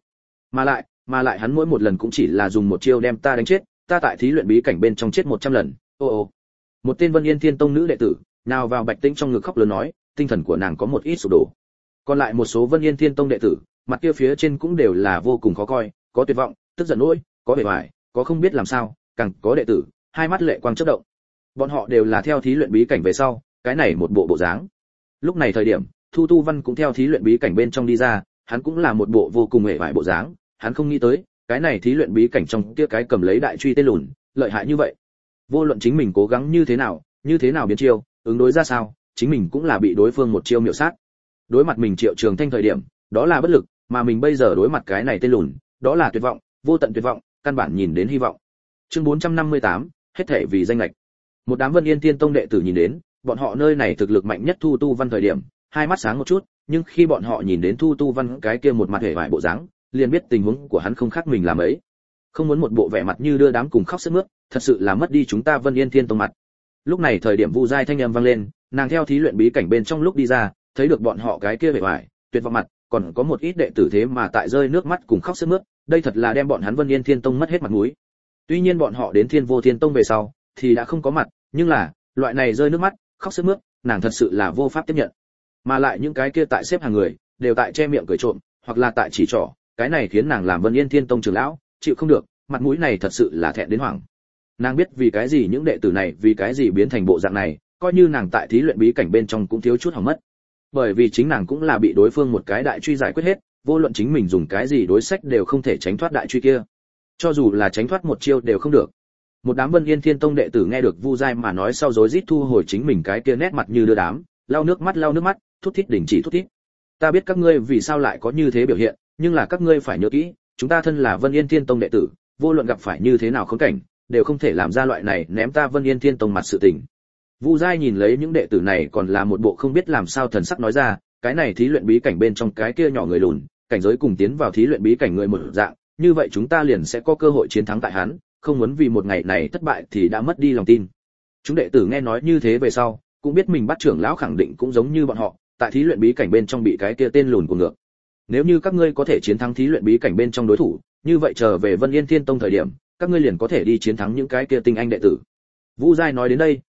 mà lại hắn mỗi một lần cũng chỉ là dùng một chiêu đem ta đánh chết, ta tại thí luyện bí cảnh bên trong chết 100 lần. Ô, một tên Vân Yên Thiên Tông nữ đệ tử, nào vào Bạch Tĩnh trong ngực khóc lớn nói, tinh thần của nàng có một ít sụp đổ. Còn lại một số Vân Yên Thiên Tông đệ tử, mặt kia phía trên cũng đều là vô cùng khó coi, có tuyệt vọng, tức giận nỗi, có bề ngoài, có không biết làm sao, càng có đệ tử, hai mắt lệ quang chớp động. Bọn họ đều là theo thí luyện bí cảnh về sau, cái này một bộ dáng. Lúc này thời điểm, Thu Tu Văn cũng theo thí luyện bí cảnh bên trong đi ra, hắn cũng là một bộ vô cùng hề vải bộ dáng, hắn không nghĩ tới, cái này thí luyện bí cảnh trong kia cái cầm lấy đại truy tên lùn, lợi hại như vậy. Vô luận chính mình cố gắng như thế nào biến chiêu, ứng đối ra sao, chính mình cũng là bị đối phương một chiêu miểu sát. Đối mặt mình Triệu Trường Thanh thời điểm, đó là bất lực, mà mình bây giờ đối mặt cái này tên lùn, đó là tuyệt vọng, vô tận tuyệt vọng, căn bản nhìn đến hy vọng. Chương 458, hết thể vì danh lệch. Một đám Vân Yên Thiên Tông đệ tử nhìn đến, bọn họ nơi này thực lực mạnh nhất Thu Tu Văn thời điểm, hai mắt sáng một chút, nhưng khi bọn họ nhìn đến Thu Tu Văn cái kia một mặt hề vải bộ dáng, liền biết tình huống của hắn không khác mình làm ấy. Không muốn một bộ vẻ mặt như đưa đám cùng khóc sướt mướt, thật sự là mất đi chúng ta Vân Yên Thiên Tông mặt. Lúc này thời điểm Vu Giai thanh âm vang lên, nàng theo thí luyện bí cảnh bên trong lúc đi ra, thấy được bọn họ cái kia hề vải, tuyệt vọng mặt, còn có một ít đệ tử thế mà tại rơi nước mắt cùng khóc sướt mướt, đây thật là đem bọn hắn Vân Yên Thiên Tông mất hết mặt mũi. Tuy nhiên bọn họ đến Thiên Vô Thiên Tông về sau, thì đã không có mặt, nhưng là, loại này rơi nước mắt, khóc sướt mướt, nàng thật sự là vô pháp tiếp nhận. Mà lại những cái kia tại xếp hàng người, đều tại che miệng cười trộm, hoặc là tại chỉ trỏ, cái này khiến nàng làm Vân Yên Thiên Tông trưởng lão, chịu không được, mặt mũi này thật sự là thẹn đến hoảng. Nàng biết vì cái gì những đệ tử này vì cái gì biến thành bộ dạng này, coi như nàng tại thí luyện bí cảnh bên trong cũng thiếu chút hỏng mất. Bởi vì chính nàng cũng là bị đối phương một cái đại truy giải quyết hết, vô luận chính mình dùng cái gì đối sách đều không thể tránh thoát đại truy kia. Cho dù là tránh thoát một chiêu đều không được. Một đám Vân Yên Thiên Tông đệ tử nghe được Vu Giai mà nói sau rối rít thu hồi chính mình cái kia nét mặt như đưa đám, lau nước mắt, thút thít đình chỉ thút thít. Ta biết các ngươi vì sao lại có như thế biểu hiện, nhưng là các ngươi phải nhớ kỹ, chúng ta thân là Vân Yên Thiên Tông đệ tử, vô luận gặp phải như thế nào khốn cảnh, đều không thể làm ra loại này ném ta Vân Yên Thiên Tông mặt sự tình. Vu Giai nhìn lấy những đệ tử này còn là một bộ không biết làm sao thần sắc nói ra, cái này thí luyện bí cảnh bên trong cái kia nhỏ người lùn, cảnh giới cùng tiến vào thí luyện bí cảnh người một dạng, như vậy chúng ta liền sẽ có cơ hội chiến thắng tại hắn, không muốn vì một ngày này thất bại thì đã mất đi lòng tin. Chúng đệ tử nghe nói như thế về sau, cũng biết mình bắt trưởng lão khẳng định cũng giống như bọn họ, tại thí luyện bí cảnh bên trong bị cái kia tên lùn của ngược. Nếu như các ngươi có thể chiến thắng thí luyện bí cảnh bên trong đối thủ, như vậy trở về Vân Yên Thiên Tông thời điểm, các ngươi liền có thể đi chiến thắng những cái kia tinh anh đệ tử. Vu Giai nói đến đây,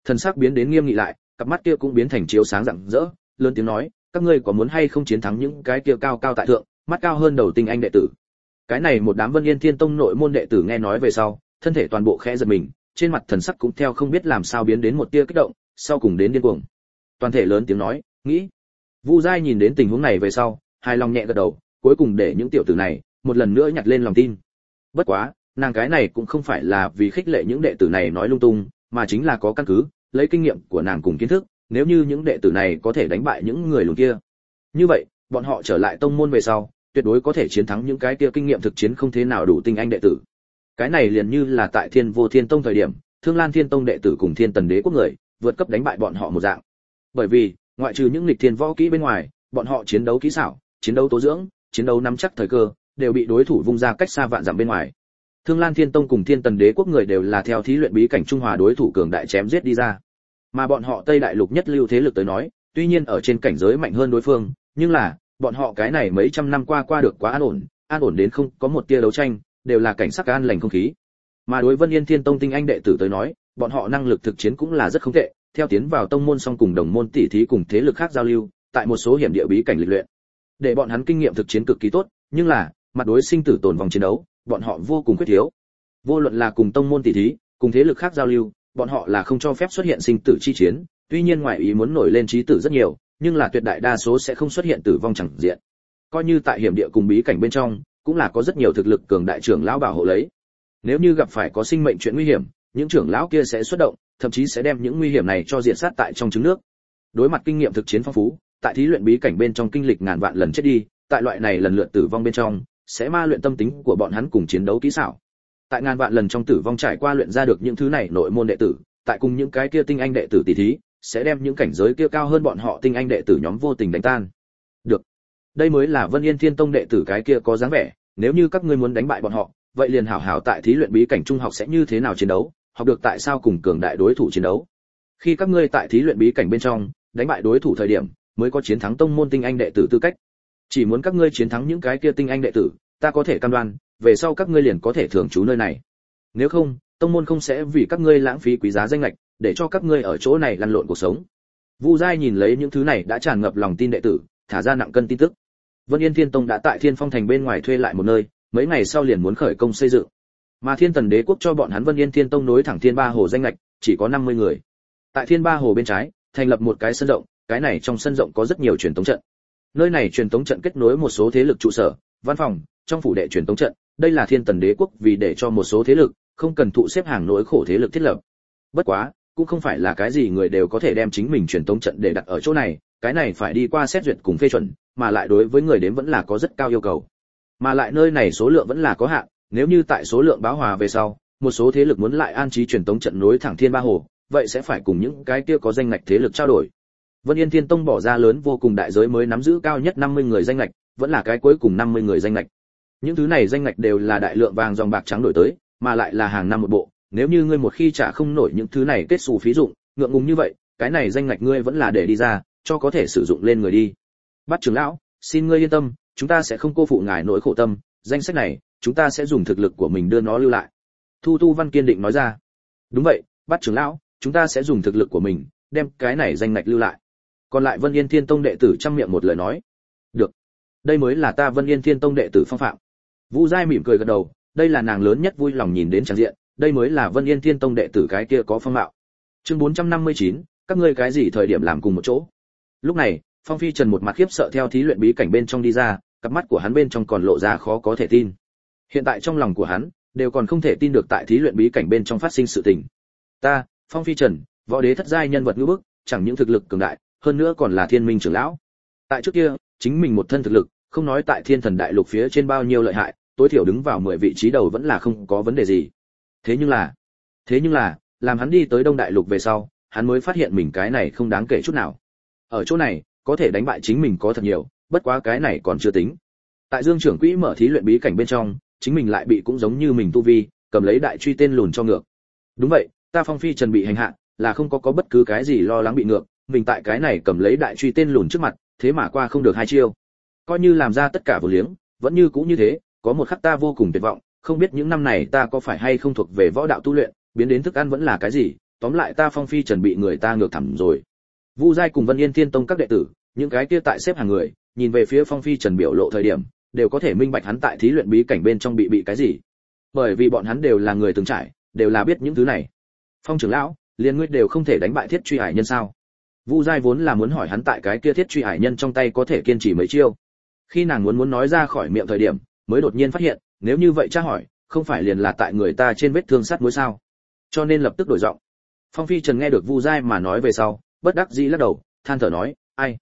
thần sắc biến đến nghiêm nghị lại, cặp mắt kia cũng biến thành chiếu sáng rạng rỡ, lớn tiếng nói, các ngươi có muốn hay không chiến thắng những cái kia cao cao tại thượng, mắt cao hơn đầu tinh anh đệ tử. Cái này một đám Vân Yên Thiên Tông nội môn đệ tử nghe nói về sau, thân thể toàn bộ khẽ giật mình, trên mặt thần sắc cũng theo không biết làm sao biến đến một tia kích động, sau cùng đến điên cuồng. Toàn thể lớn tiếng nói, nghĩ. Vu Giai nhìn đến tình huống này về sau, hài lòng nhẹ gật đầu, cuối cùng để những tiểu tử này một lần nữa nhặt lên lòng tin. Bất quá, nàng cái này cũng không phải là vì khích lệ những đệ tử này nói lung tung, mà chính là có căn cứ, lấy kinh nghiệm của nàng cùng kiến thức, nếu như những đệ tử này có thể đánh bại những người lùn kia, như vậy, bọn họ trở lại tông môn về sau, tuyệt đối có thể chiến thắng những cái kia kinh nghiệm thực chiến không thế nào đủ tinh anh đệ tử. Cái này liền như là tại Thiên Vô Thiên Tông thời điểm, Thương Lan Thiên Tông đệ tử cùng Thiên Tần Đế quốc người, vượt cấp đánh bại bọn họ một dạng. Bởi vì, ngoại trừ những nghịch thiên võ kỹ bên ngoài, bọn họ chiến đấu kỹ xảo, chiến đấu tố dưỡng, chiến đấu nắm chắc thời cơ, đều bị đối thủ vung ra cách xa vạn dặm bên ngoài. Thương Lan Thiên Tông cùng Thiên Tần Đế quốc người đều là theo thí luyện bí cảnh trung hòa đối thủ cường đại chém giết đi ra. Mà bọn họ Tây Đại Lục nhất lưu thế lực tới nói, tuy nhiên ở trên cảnh giới mạnh hơn đối phương, nhưng là, bọn họ cái này mấy trăm năm qua được quá an ổn đến không có một tia đấu tranh, đều là cảnh sắc an lành không khí. Mà đối Vân Yên Thiên Tông tinh anh đệ tử tới nói, bọn họ năng lực thực chiến cũng là rất không tệ, theo tiến vào tông môn song cùng đồng môn tỷ thí cùng thế lực khác giao lưu, tại một số hiểm địa bí cảnh lịch luyện. Để bọn hắn kinh nghiệm thực chiến cực kỳ tốt, nhưng là, mặt đối sinh tử tồn vong chiến đấu, bọn họ vô cùng khuyết thiếu. Vô luận là cùng tông môn tỷ thí, cùng thế lực khác giao lưu, bọn họ là không cho phép xuất hiện sinh tử chi chiến, tuy nhiên ngoại ý muốn nổi lên chí tử rất nhiều, nhưng là tuyệt đại đa số sẽ không xuất hiện tử vong chẳng diện. Coi như tại hiểm địa cùng bí cảnh bên trong, cũng là có rất nhiều thực lực cường đại trưởng lão bảo hộ lấy. Nếu như gặp phải có sinh mệnh chuyện nguy hiểm, những trưởng lão kia sẽ xuất động, thậm chí sẽ đem những nguy hiểm này cho diệt sát tại trong trứng nước. Đối mặt kinh nghiệm thực chiến phong phú, tại thí luyện bí cảnh bên trong kinh lịch ngàn vạn lần chết đi, tại loại này lần lượt tử vong bên trong, sẽ ma luyện tâm tính của bọn hắn cùng chiến đấu kỹ xảo. Tại ngàn vạn lần trong tử vong trải qua luyện ra được những thứ này nội môn đệ tử, tại cùng những cái kia tinh anh đệ tử tỷ thí, sẽ đem những cảnh giới kia cao hơn bọn họ tinh anh đệ tử nhóm vô tình đánh tan. Được. Đây mới là Vân Yên Thiên Tông đệ tử cái kia có dáng vẻ, nếu như các ngươi muốn đánh bại bọn họ, vậy liền hảo hảo tại thí luyện bí cảnh trung học sẽ như thế nào chiến đấu, học được tại sao cùng cường đại đối thủ chiến đấu. Khi các ngươi tại thí luyện bí cảnh bên trong đánh bại đối thủ thời điểm, mới có chiến thắng tông môn tinh anh đệ tử tư cách. Chỉ muốn các ngươi chiến thắng những cái kia tinh anh đệ tử, ta có thể cam đoan, về sau các ngươi liền có thể thường trú nơi này. Nếu không, tông môn không sẽ vì các ngươi lãng phí quý giá danh lệch, để cho các ngươi ở chỗ này lăn lộn cuộc sống. Vu Giai nhìn lấy những thứ này đã tràn ngập lòng tin đệ tử, thả ra nặng cân tin tức. Vân Yên Thiên Tông đã tại Thiên Phong thành bên ngoài thuê lại một nơi, mấy ngày sau liền muốn khởi công xây dựng. Mà Thiên Tần Đế quốc cho bọn hắn Vân Yên Thiên Tông nối thẳng Thiên Ba Hồ danh lệch, chỉ có 50 người. Tại Thiên Ba Hồ bên trái, thành lập một cái sân rộng, cái này trong sân rộng có rất nhiều truyền tống trận. Nơi này truyền tống trận kết nối một số thế lực trụ sở, văn phòng, trong phủ đệ truyền tống trận, đây là Thiên Tần Đế quốc vì để cho một số thế lực không cần thụ xếp hàng nỗi khổ thế lực thiết lập. Bất quá, cũng không phải là cái gì người đều có thể đem chính mình truyền tống trận để đặt ở chỗ này, cái này phải đi qua xét duyệt cùng phê chuẩn, mà lại đối với người đến vẫn là có rất cao yêu cầu. Mà lại nơi này số lượng vẫn là có hạn, nếu như tại số lượng báo hòa về sau, một số thế lực muốn lại an trí truyền tống trận nối thẳng Thiên Ba Hồ, vậy sẽ phải cùng những cái kia có danh ngạch thế lực trao đổi. Vân Yên Thiên Tông bỏ ra lớn vô cùng đại giới mới nắm giữ cao nhất 50 người danh ngạch, vẫn là cái cuối cùng 50 người danh ngạch. Những thứ này danh ngạch đều là đại lượng vàng dòng bạc trắng đổi tới, mà lại là hàng năm một bộ, nếu như ngươi một khi trả không nổi những thứ này kết xù phí dụng, ngượng ngùng như vậy, cái này danh ngạch ngươi vẫn là để đi ra, cho có thể sử dụng lên người đi. Bát trưởng lão, xin ngươi yên tâm, chúng ta sẽ không cô phụ ngài nỗi khổ tâm, danh sách này, chúng ta sẽ dùng thực lực của mình đưa nó lưu lại. Thu Tu Văn kiên định nói ra. Đúng vậy, Bát trưởng lão, chúng ta sẽ dùng thực lực của mình, đem cái này danh ngạch lưu lại. Còn lại Vân Yên Thiên Tông đệ tử trăm miệng một lời nói. Được. Đây mới là ta Vân Yên Thiên Tông đệ tử phong phạm. Vũ Giai mỉm cười gật đầu, đây là nàng lớn nhất vui lòng nhìn đến tràng diện, đây mới là Vân Yên Thiên Tông đệ tử cái kia có phong mạo. Chương 459, các ngươi cái gì thời điểm làm cùng một chỗ? Lúc này, Phong Phi Trần một mặt khiếp sợ theo thí luyện bí cảnh bên trong đi ra, cặp mắt của hắn bên trong còn lộ ra khó có thể tin. Hiện tại trong lòng của hắn đều còn không thể tin được tại thí luyện bí cảnh bên trong phát sinh sự tình. Ta, Phong Phi Trần, võ đế thất giai nhân vật ngữ bức, chẳng những thực lực cường đại, hơn nữa còn là Thiên Minh trưởng lão. Tại trước kia, chính mình một thân thực lực, không nói tại Thiên Thần Đại Lục phía trên bao nhiêu lợi hại, tối thiểu đứng vào 10 vị trí đầu vẫn là không có vấn đề gì. Thế nhưng là, làm hắn đi tới Đông Đại Lục về sau, hắn mới phát hiện mình cái này không đáng kể chút nào. Ở chỗ này, có thể đánh bại chính mình có thật nhiều, bất quá cái này còn chưa tính. Tại Dương trưởng quỹ mở thí luyện bí cảnh bên trong, chính mình lại bị cũng giống như mình tu vi, cầm lấy đại truy tên lùn cho ngược. Đúng vậy, ta Phong Phi Trần bị hành hạ, là không có bất cứ cái gì lo lắng bị ngược, mình tại cái này cầm lấy đại truy tên lùn trước mặt, thế mà qua không được hai chiêu. Coi như làm ra tất cả vô liếng, vẫn như cũ như thế, có một khắc ta vô cùng tuyệt vọng, không biết những năm này ta có phải hay không thuộc về võ đạo tu luyện, biến đến thức ăn vẫn là cái gì, tóm lại ta Phong Phi Trần bị người ta ngược thẳm rồi. Vu Giai cùng Vân Yên Thiên Tông các đệ tử, những cái kia tại xếp hàng người, nhìn về phía Phong Phi Trần biểu lộ thời điểm, đều có thể minh bạch hắn tại thí luyện bí cảnh bên trong bị cái gì. Bởi vì bọn hắn đều là người từng trải, đều là biết những thứ này. Phong trưởng lão, liền ngươi đều không thể đánh bại Thiết Truy Hải Nhân sao? Vu Giai vốn là muốn hỏi hắn tại cái kia Thiết Truy Hải Nhân trong tay có thể kiên trì mấy chiêu. Khi nàng muốn nói ra khỏi miệng thời điểm, mới đột nhiên phát hiện, nếu như vậy tra hỏi, không phải liền là tại người ta trên vết thương sắt muối sao? Cho nên lập tức đổi giọng. Phong Phi Trần nghe được Vu Giai mà nói về sau, bất đắc dĩ lắc đầu, than thở nói, ai,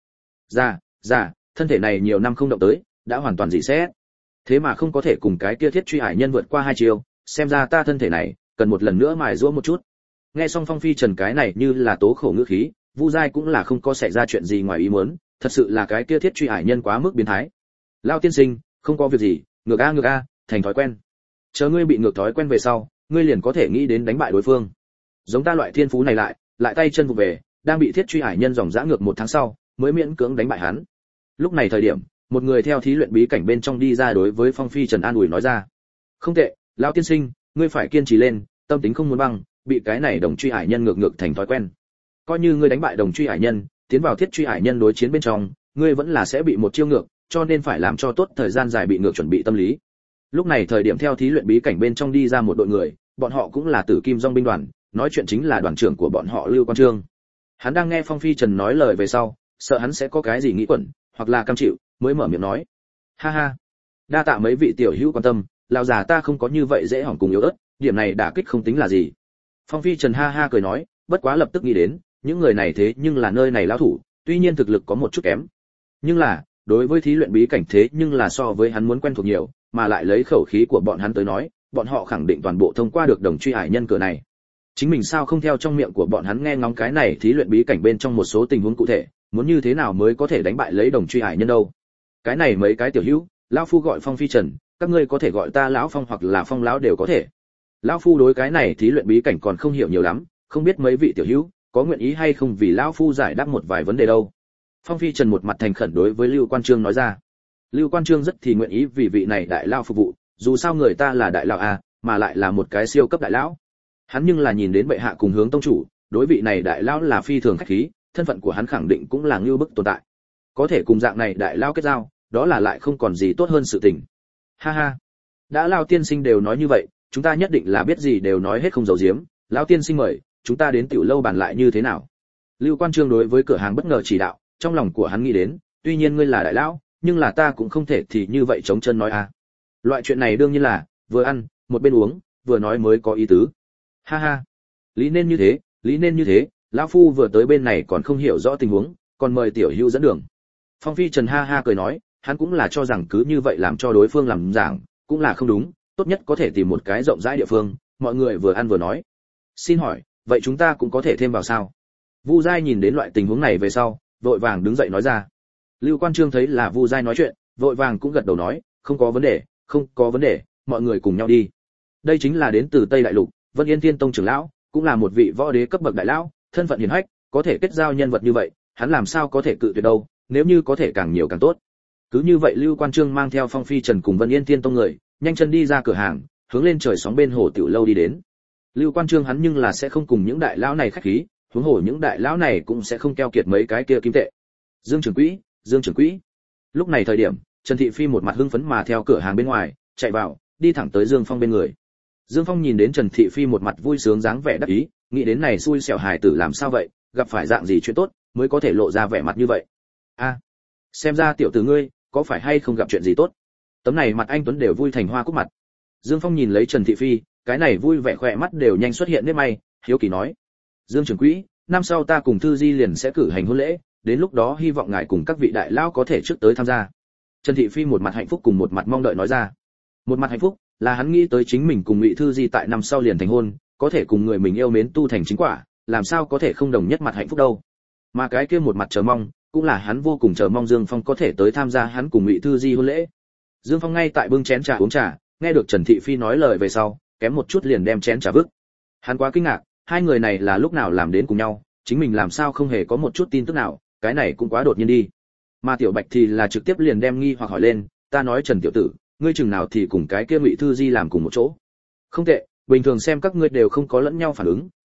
già, thân thể này nhiều năm không động tới, đã hoàn toàn dị xét. Thế mà không có thể cùng cái kia Thiết Truy Hải Nhân vượt qua 2 chiêu, xem ra ta thân thể này cần một lần nữa mài giũa một chút. Nghe xong Phong Phi Trần cái này như là tố khổ ngữ khí, Vu Giai cũng là không có xảy ra chuyện gì ngoài ý muốn, thật sự là cái kia Thiết Truy Hải Nhân quá mức biến thái. Lao tiên sinh, không có việc gì, ngược a, thành thói quen. Chờ ngươi bị ngược thói quen về sau, ngươi liền có thể nghĩ đến đánh bại đối phương. Giống ta loại thiên phú này lại tay chân vụ về, đang bị Thiết Truy Hải Nhân dòng dã ngược 1 tháng sau, mới miễn cưỡng đánh bại hắn. Lúc này thời điểm, một người theo thí luyện bí cảnh bên trong đi ra đối với Phong Phi Trần an ủi nói ra: "Không tệ, lão tiên sinh, ngươi phải kiên trì lên, tâm tính không muốn băng, bị cái này Đồng Truy Hải Nhân ngược thành thói quen. Coi như ngươi đánh bại Đồng Truy Hải Nhân, tiến vào Thiết Truy Hải Nhân đối chiến bên trong, ngươi vẫn là sẽ bị một chiêu ngược, cho nên phải làm cho tốt thời gian dài bị ngược chuẩn bị tâm lý." Lúc này thời điểm theo thí luyện bí cảnh bên trong đi ra một đội người, bọn họ cũng là Tử Kim Dòng binh đoàn, nói chuyện chính là đoàn trưởng của bọn họ Lưu Quan Trương. Hắn đang nghe Phong Phi Trần nói lời về sau, sợ hắn sẽ có cái gì nghĩ quẩn, hoặc là cam chịu, mới mở miệng nói: "Ha ha, đa tạ mấy vị tiểu hữu quan tâm, lão già ta không có như vậy dễ hỏng cùng yếu ớt, điểm này đả kích không tính là gì." Phong Phi Trần ha ha cười nói, bất quá lập tức nghĩ đến, những người này thế nhưng là nơi này lão thủ, tuy nhiên thực lực có một chút kém, nhưng là, đối với thí luyện bí cảnh thế nhưng là so với hắn muốn quen thuộc nhiều, mà lại lấy khẩu khí của bọn hắn tới nói, bọn họ khẳng định toàn bộ thông qua được Đồng Truy Hải Nhân cửa này. Chính mình sao không theo trong miệng của bọn hắn nghe ngóng cái này thí luyện bí cảnh bên trong một số tình huống cụ thể, muốn như thế nào mới có thể đánh bại lấy Đồng Truy Hải Nhân đâu. Cái này mấy cái tiểu hữu, lão phu gọi Phong Phi Trần, các ngươi có thể gọi ta lão Phong hoặc là Phong lão đều có thể. Lão phu đối cái này thí luyện bí cảnh còn không hiểu nhiều lắm, không biết mấy vị tiểu hữu có nguyện ý hay không vì lão phu giải đáp một vài vấn đề đâu. Phong Phi Trần một mặt thành khẩn đối với Lưu Quan Trương nói ra. Lưu Quan Trương rất thì nguyện ý vì vị này đại lão phục vụ, dù sao người ta là đại lão à, mà lại là một cái siêu cấp đại lão. Hắn nhưng là nhìn đến bệ hạ cùng hướng tông chủ, đối vị này đại lão là phi thường khách khí, thân phận của hắn khẳng định cũng là ngưu bức tồn tại. Có thể cùng dạng này đại lão kết giao, đó là lại không còn gì tốt hơn sự tình. Ha ha, đã lão tiên sinh đều nói như vậy, chúng ta nhất định là biết gì đều nói hết không giấu giếm, lão tiên sinh mời, chúng ta đến tiểu lâu bàn lại như thế nào. Lưu Quan Trương đối với cửa hàng bất ngờ chỉ đạo, trong lòng của hắn nghĩ đến, tuy nhiên ngươi là đại lão, nhưng là ta cũng không thể thì như vậy chống chân nói à. Loại chuyện này đương nhiên là, vừa ăn, một bên uống, vừa nói mới có ý tứ. Ha ha, lý nên như thế, lão phu vừa tới bên này còn không hiểu rõ tình huống, còn mời tiểu hữu dẫn đường. Phong Phi Trần ha ha cười nói, hắn cũng là cho rằng cứ như vậy làm cho đối phương làm giảng, cũng là không đúng, tốt nhất có thể tìm một cái rộng rãi địa phương, mọi người vừa ăn vừa nói. Xin hỏi, vậy chúng ta cũng có thể thêm vào sao? Vu Giai nhìn đến loại tình huống này về sau, vội vàng đứng dậy nói ra. Lưu Quan Trương thấy là Vu Giai nói chuyện, vội vàng cũng gật đầu nói, không có vấn đề, mọi người cùng nhau đi. Đây chính là đến từ Tây Đại Lục, Vân Yên Thiên Tông trưởng lão, cũng là một vị võ đế cấp bậc đại lão, thân phận hiển hách, có thể kết giao nhân vật như vậy, hắn làm sao có thể cự tuyệt đâu, nếu như có thể càng nhiều càng tốt. Cứ như vậy Lưu Quan Trương mang theo Phong Phi Trần cùng Vân Yên Thiên Tông người, nhanh chân đi ra cửa hàng, hướng lên trời sóng bên hồ tiểu lâu đi đến. Lưu Quan Trương hắn nhưng là sẽ không cùng những đại lão này khách khí, huống hồ những đại lão này cũng sẽ không keo kiệt mấy cái kia kim tệ. Dương trưởng quỹ. Lúc này thời điểm, Trần Thị Phi một mặt hưng phấn mà theo cửa hàng bên ngoài chạy vào, đi thẳng tới Dương Phong bên người. Dương Phong nhìn đến Trần Thị Phi một mặt vui sướng dáng vẻ đắc ý, nghĩ đến này xui xẻo hài tử làm sao vậy, gặp phải dạng gì chuyện tốt mới có thể lộ ra vẻ mặt như vậy. A, xem ra tiểu tử ngươi có phải hay không gặp chuyện gì tốt. Tấm này mặt anh tuấn đều vui thành hoa cúc mặt. Dương Phong nhìn lấy Trần Thị Phi, cái này vui vẻ khỏe mắt đều nhanh xuất hiện nếp may, hiếu kỳ nói: Dương trưởng quỹ, năm sau ta cùng Thư Di liền sẽ cử hành hôn lễ, đến lúc đó hy vọng ngài cùng các vị đại lão có thể trước tới tham gia. Trần Thị Phi một mặt hạnh phúc cùng một mặt mong đợi nói ra. Một mặt hạnh phúc là hắn nghĩ tới chính mình cùng Ngụy Thư Di tại năm sau liền thành hôn, có thể cùng người mình yêu mến tu thành chính quả, làm sao có thể không đồng nhất mặt hạnh phúc đâu. Mà cái kia một mặt chờ mong, cũng là hắn vô cùng chờ mong Dương Phong có thể tới tham gia hắn cùng Ngụy Thư Di hôn lễ. Dương Phong ngay tại bưng chén trà uống trà, nghe được Trần Thị Phi nói lời về sau, kém một chút liền đem chén trà vứt. Hắn quá kinh ngạc, hai người này là lúc nào làm đến cùng nhau, chính mình làm sao không hề có một chút tin tức nào, cái này cũng quá đột nhiên đi. Mà Tiểu Bạch thì là trực tiếp liền đem nghi hoặc hỏi lên, ta nói Trần tiểu tử, ngươi chừng nào thì cùng cái kia Ngụy Thư Di làm cùng một chỗ? Không tệ, bình thường xem các ngươi đều không có lẫn nhau phản ứng,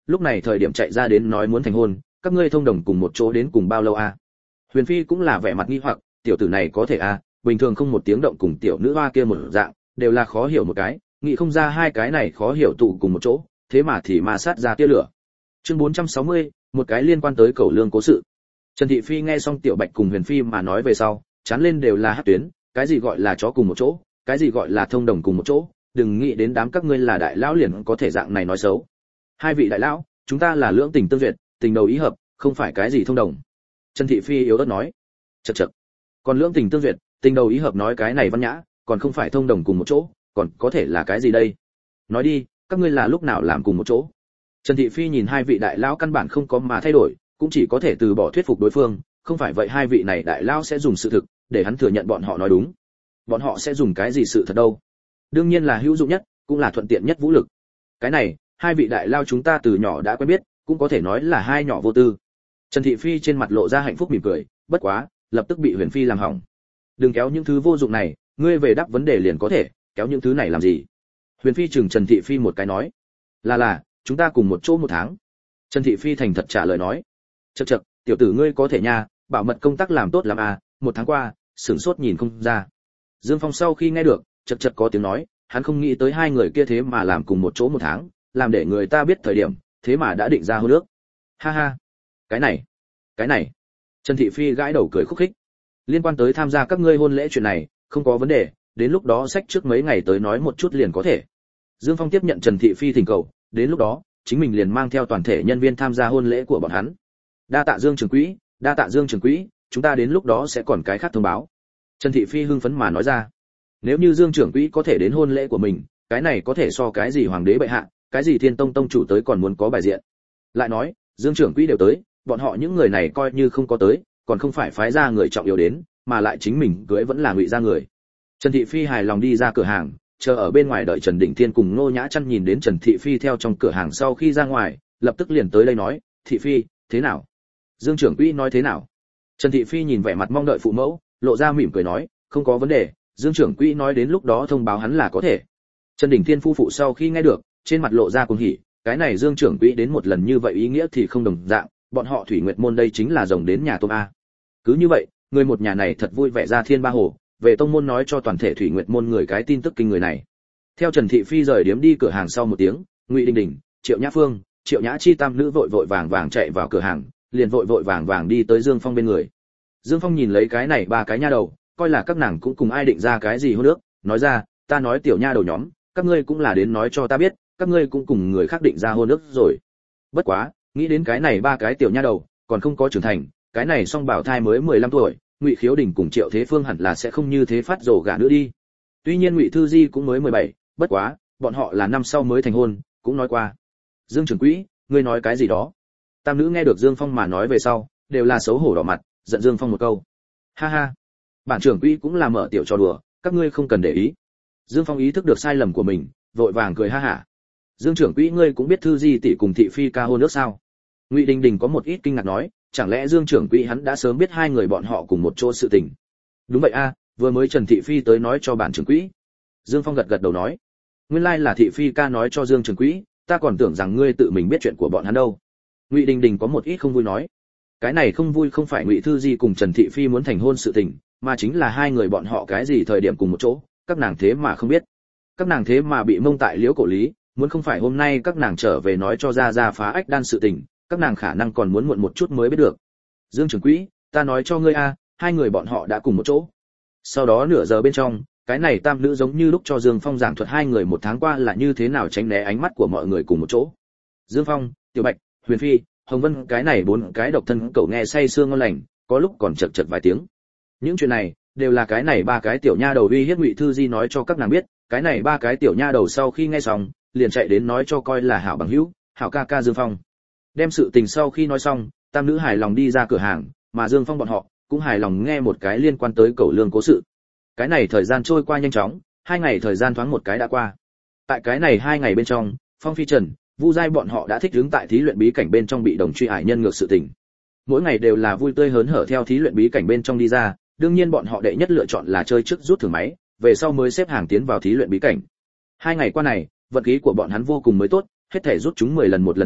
lúc này thời điểm chạy ra đến nói muốn thành hôn, các ngươi thông đồng cùng một chỗ đến cùng bao lâu a? Huyền Phi cũng là vẻ mặt nghi hoặc, tiểu tử này có thể a, bình thường không một tiếng động cùng tiểu nữ hoa kia một dạng, đều là khó hiểu một cái, nghĩ không ra hai cái này khó hiểu tụ cùng một chỗ, thế mà thì ma sát ra tia lửa. Chương 460, một cái liên quan tới Cẩu Lương cố sự. Trần Thị Phi nghe xong Tiểu Bạch cùng Huyền Phi mà nói về sau, chán lên đều là hắc tuyến, cái gì gọi là chó cùng một chỗ, cái gì gọi là thông đồng cùng một chỗ, đừng nghĩ đến đám các ngươi là đại lão liền có thể dạng này nói xấu. Hai vị đại lão, chúng ta là lưỡng tình tương duyệt, tình đầu ý hợp, không phải cái gì thông đồng. Trần Thị Phi yếu ớt nói. Chậc chậc. Còn lưỡng tình tương duyệt, tình đầu ý hợp nói cái này văn nhã, còn không phải thông đồng cùng một chỗ, còn có thể là cái gì đây? Nói đi, các ngươi là lúc nào làm cùng một chỗ? Trần Thị Phi nhìn hai vị đại lão căn bản không có mà thay đổi, cũng chỉ có thể từ bỏ thuyết phục đối phương, không phải vậy hai vị này đại lão sẽ dùng sự thực để hắn thừa nhận bọn họ nói đúng. Bọn họ sẽ dùng cái gì sự thật đâu? Đương nhiên là hữu dụng nhất, cũng là thuận tiện nhất vũ lực. Cái này, hai vị đại lão chúng ta từ nhỏ đã quen biết, cũng có thể nói là hai nhỏ vô tư. Trần Thị Phi trên mặt lộ ra hạnh phúc mỉm cười, bất quá, lập tức bị Huyền Phi làm hỏng. Đừng kéo những thứ vô dụng này, ngươi về đáp vấn đề liền có thể, kéo những thứ này làm gì? Huyền Phi chừng Trần Thị Phi một cái nói, là, chúng ta cùng một chỗ một tháng. Trần Thị Phi thành thật trả lời nói, chậc chậc, tiểu tử ngươi có thể nha, bảo mật công tác làm tốt lắm à, một tháng qua, sửng sốt nhìn không ra. Dương Phong sau khi nghe được, chậc chậc có tiếng nói, hắn không nghĩ tới hai người kia thế mà làm cùng một chỗ một tháng, làm để người ta biết thời điểm, thế mà đã định ra hôn ước. Ha ha, cái này. Trần Thị Phi gãi đầu cười khúc khích. Liên quan tới tham gia các ngươi hôn lễ chuyện này, không có vấn đề, đến lúc đó sách trước mấy ngày tới nói một chút liền có thể. Dương Phong tiếp nhận Trần Thị Phi thỉnh cầu, đến lúc đó, chính mình liền mang theo toàn thể nhân viên tham gia hôn lễ của bọn hắn. Đa tạ Dương trưởng quỹ, chúng ta đến lúc đó sẽ còn cái khác thông báo. Trần Thị Phi hưng phấn mà nói ra. Nếu như Dương trưởng quỹ có thể đến hôn lễ của mình, cái này có thể so cái gì hoàng đế bệ hạ, cái gì Thiên Tông tông chủ tới còn muốn có bài diện. Lại nói, Dương trưởng quỹ đều tới, bọn họ những người này coi như không có tới, còn không phải phái ra người trọng yếu đến, mà lại chính mình cưới vẫn là ngụy ra người. Trần Thị Phi hài lòng đi ra cửa hàng, chờ ở bên ngoài đợi Trần Định Thiên cùng Ngô Nhã Chân nhìn đến Trần Thị Phi theo trong cửa hàng sau khi ra ngoài, lập tức liền tới đây nói, Thị Phi, thế nào? Dương trưởng quỹ nói thế nào? Trần Thị Phi nhìn vẻ mặt mong đợi phụ mẫu, lộ ra mỉm cười nói, không có vấn đề, Dương trưởng quỹ nói đến lúc đó thông báo hắn là có thể. Trần Đình Thiên phu phụ sau khi nghe được, trên mặt lộ ra cuồng hỉ, cái này Dương trưởng quỹ đến một lần như vậy ý nghĩa thì không đồng dạng, bọn họ Thủy Nguyệt môn đây chính là rồng đến nhà tôm a. Cứ như vậy, người một nhà này thật vui vẻ ra thiên ba hồ, về tông môn nói cho toàn thể Thủy Nguyệt môn người cái tin tức kinh người này. Theo Trần Thị Phi rời điếm đi cửa hàng sau một tiếng, Ngụy Đình Đình, Triệu Nhã Phương, Triệu Nhã Chi tam nữ vội vội vàng vàng chạy vào cửa hàng, liền vội vội vàng vàng đi tới Dương Phong bên người. Dương Phong nhìn lấy cái này ba cái nha đầu, coi là các nàng cũng cùng ai định ra cái gì hôn ước, nói ra, ta nói tiểu nha đầu nhóm, các ngươi cũng là đến nói cho ta biết, các ngươi cũng cùng người khác định ra hôn ước rồi. Bất quá, nghĩ đến cái này ba cái tiểu nha đầu, còn không có trưởng thành, cái này song bảo thai mới 15 tuổi, Ngụy Khiếu Đình cùng Triệu Thế Phương hẳn là sẽ không như thế phát rồ gả nữa đi. Tuy nhiên Ngụy Thư Di cũng mới 17, bất quá, bọn họ là năm sau mới thành hôn, cũng nói qua. Dương trưởng quỹ, ngươi nói cái gì đó? Tam nữ nghe được Dương Phong mà nói về sau, đều là xấu hổ đỏ mặt, giận Dương Phong một câu. Ha ha, bản trưởng quỹ cũng là mở tiểu trò đùa, các ngươi không cần để ý. Dương Phong ý thức được sai lầm của mình, vội vàng cười ha hả. Dương trưởng quỹ ngươi cũng biết Thư Di tỷ cùng Thị Phi ca hôn ước sao? Ngụy Đình Đình có một ít kinh ngạc nói, chẳng lẽ Dương trưởng quỹ hắn đã sớm biết hai người bọn họ cùng một chỗ sự tình? Đúng vậy a, vừa mới Trần Thị Phi tới nói cho bản trưởng quỹ. Dương Phong gật gật đầu nói, nguyên lai là Thị Phi ca nói cho Dương trưởng quỹ, ta còn tưởng rằng ngươi tự mình biết chuyện của bọn hắn đâu. Ngụy Đình Đình có một ít không vui nói, cái này không vui không phải Ngụy Thư Di cùng Trần Thị Phi muốn thành hôn sự tình, mà chính là hai người bọn họ cái gì thời điểm cùng một chỗ, các nàng thế mà không biết. Các nàng thế mà bị mông tại Liễu Cổ Lý, muốn không phải hôm nay các nàng trở về nói cho ra phá ách đan sự tình, các nàng khả năng còn muốn muộn một chút mới biết được. Dương trưởng quỹ, ta nói cho ngươi a, hai người bọn họ đã cùng một chỗ. Sau đó nửa giờ bên trong, cái này tam nữ giống như lúc cho Dương Phong giảng thuật hai người một tháng qua là như thế nào tránh né ánh mắt của mọi người cùng một chỗ. Dương Phong, Tiểu Bạch, Huyền Phi, Hồng Vân cái này bốn cái độc thân cậu nghe say sưa ngon lành, có lúc còn chật chật vài tiếng. Những chuyện này đều là cái này ba cái tiểu nha đầu uy hiếp Ngụy Thư Di nói cho các nàng biết, cái này ba cái tiểu nha đầu sau khi nghe xong, liền chạy đến nói cho coi là hảo bằng hữu, hảo ca ca Dương Phong. Đem sự tình sau khi nói xong, tam nữ hài lòng đi ra cửa hàng, mà Dương Phong bọn họ cũng hài lòng nghe một cái liên quan tới Cẩu Lương cố sự. Cái này thời gian trôi qua nhanh chóng, 2 ngày thời gian thoáng một cái đã qua. Tại cái này 2 ngày bên trong, Phong Phi Trần, Vu Giai bọn họ đã thích ứng tại thí luyện bí cảnh bên trong bị đồng truy ải nhân ngược sự tình. Mỗi ngày đều là vui tươi hớn hở theo thí luyện bí cảnh bên trong đi ra, đương nhiên bọn họ đệ nhất lựa chọn là chơi trước rút thử máy, về sau mới xếp hàng tiến vào thí luyện bí cảnh. 2 ngày qua này, vận khí của bọn hắn vô cùng mới tốt, hết thể rút chúng 10 lần một lần nữa,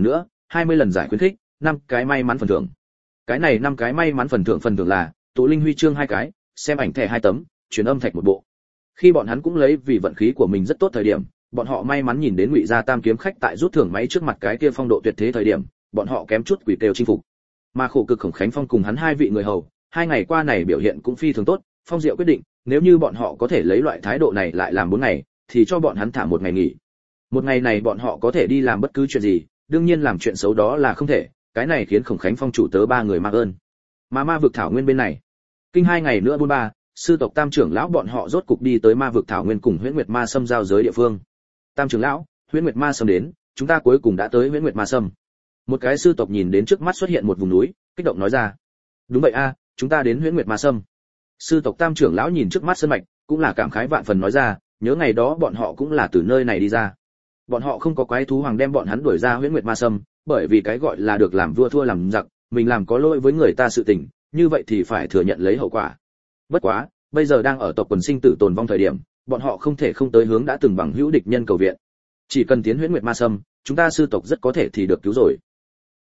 20 lần giải khuyến khích, 5 cái may mắn phần thưởng. Cái này 5 cái may mắn phần thưởng là tụ linh huy chương 2 cái, xem ảnh thẻ 2 tấm, truyền âm thạch 1 bộ. Khi bọn hắn cũng lấy vì vận khí của mình rất tốt thời điểm, bọn họ may mắn nhìn đến Ngụy Gia Tam kiếm khách tại rút thưởng máy trước mặt cái kia phong độ tuyệt thế thời điểm, bọn họ kém chút quỷ kêu chinh phục. Mà khổ cực Khổng Khánh Phong cùng hắn 2 vị người hầu, 2 ngày qua này biểu hiện cũng phi thường tốt, Phong Diệu quyết định, nếu như bọn họ có thể lấy loại thái độ này lại làm 4 ngày, thì cho bọn hắn thả 1 ngày nghỉ. 1 ngày này bọn họ có thể đi làm bất cứ chuyện gì, đương nhiên làm chuyện xấu đó là không thể, cái này khiến Khổng Khánh Phong chủ tớ 3 người mang ơn. Mà ma vực thảo nguyên bên này, kinh 2 ngày nữa 43, sư tộc Tam trưởng lão bọn họ rốt cục đi tới ma vực thảo nguyên cùng Huyễn Nguyệt Ma Sâm giao giới địa phương. Tam trưởng lão, Huyễn Nguyệt Ma Sâm đến, chúng ta cuối cùng đã tới Huyễn Nguyệt Ma Sâm. Một cái sư tộc nhìn đến trước mắt xuất hiện một vùng núi, kích động nói ra. Đúng vậy a, chúng ta đến Huyễn Nguyệt Ma Sâm. Sư tộc Tam trưởng lão nhìn trước mắt sơn mạch, cũng là cảm khái vạn phần nói ra, nhớ ngày đó bọn họ cũng là từ nơi này đi ra. Bọn họ không có quái thú hoàng đem bọn hắn đuổi ra Huyễn Nguyệt Ma Sâm, bởi vì cái gọi là được làm vua thua làm giặc, mình làm có lỗi với người ta sự tình, như vậy thì phải thừa nhận lấy hậu quả. Bất quá, bây giờ đang ở tộc quần sinh tử tồn vong thời điểm, bọn họ không thể không tới hướng đã từng bằng hữu địch nhân cầu viện. Chỉ cần tiến Huyễn Nguyệt Ma Sâm, chúng ta sư tộc rất có thể thì được cứu rồi.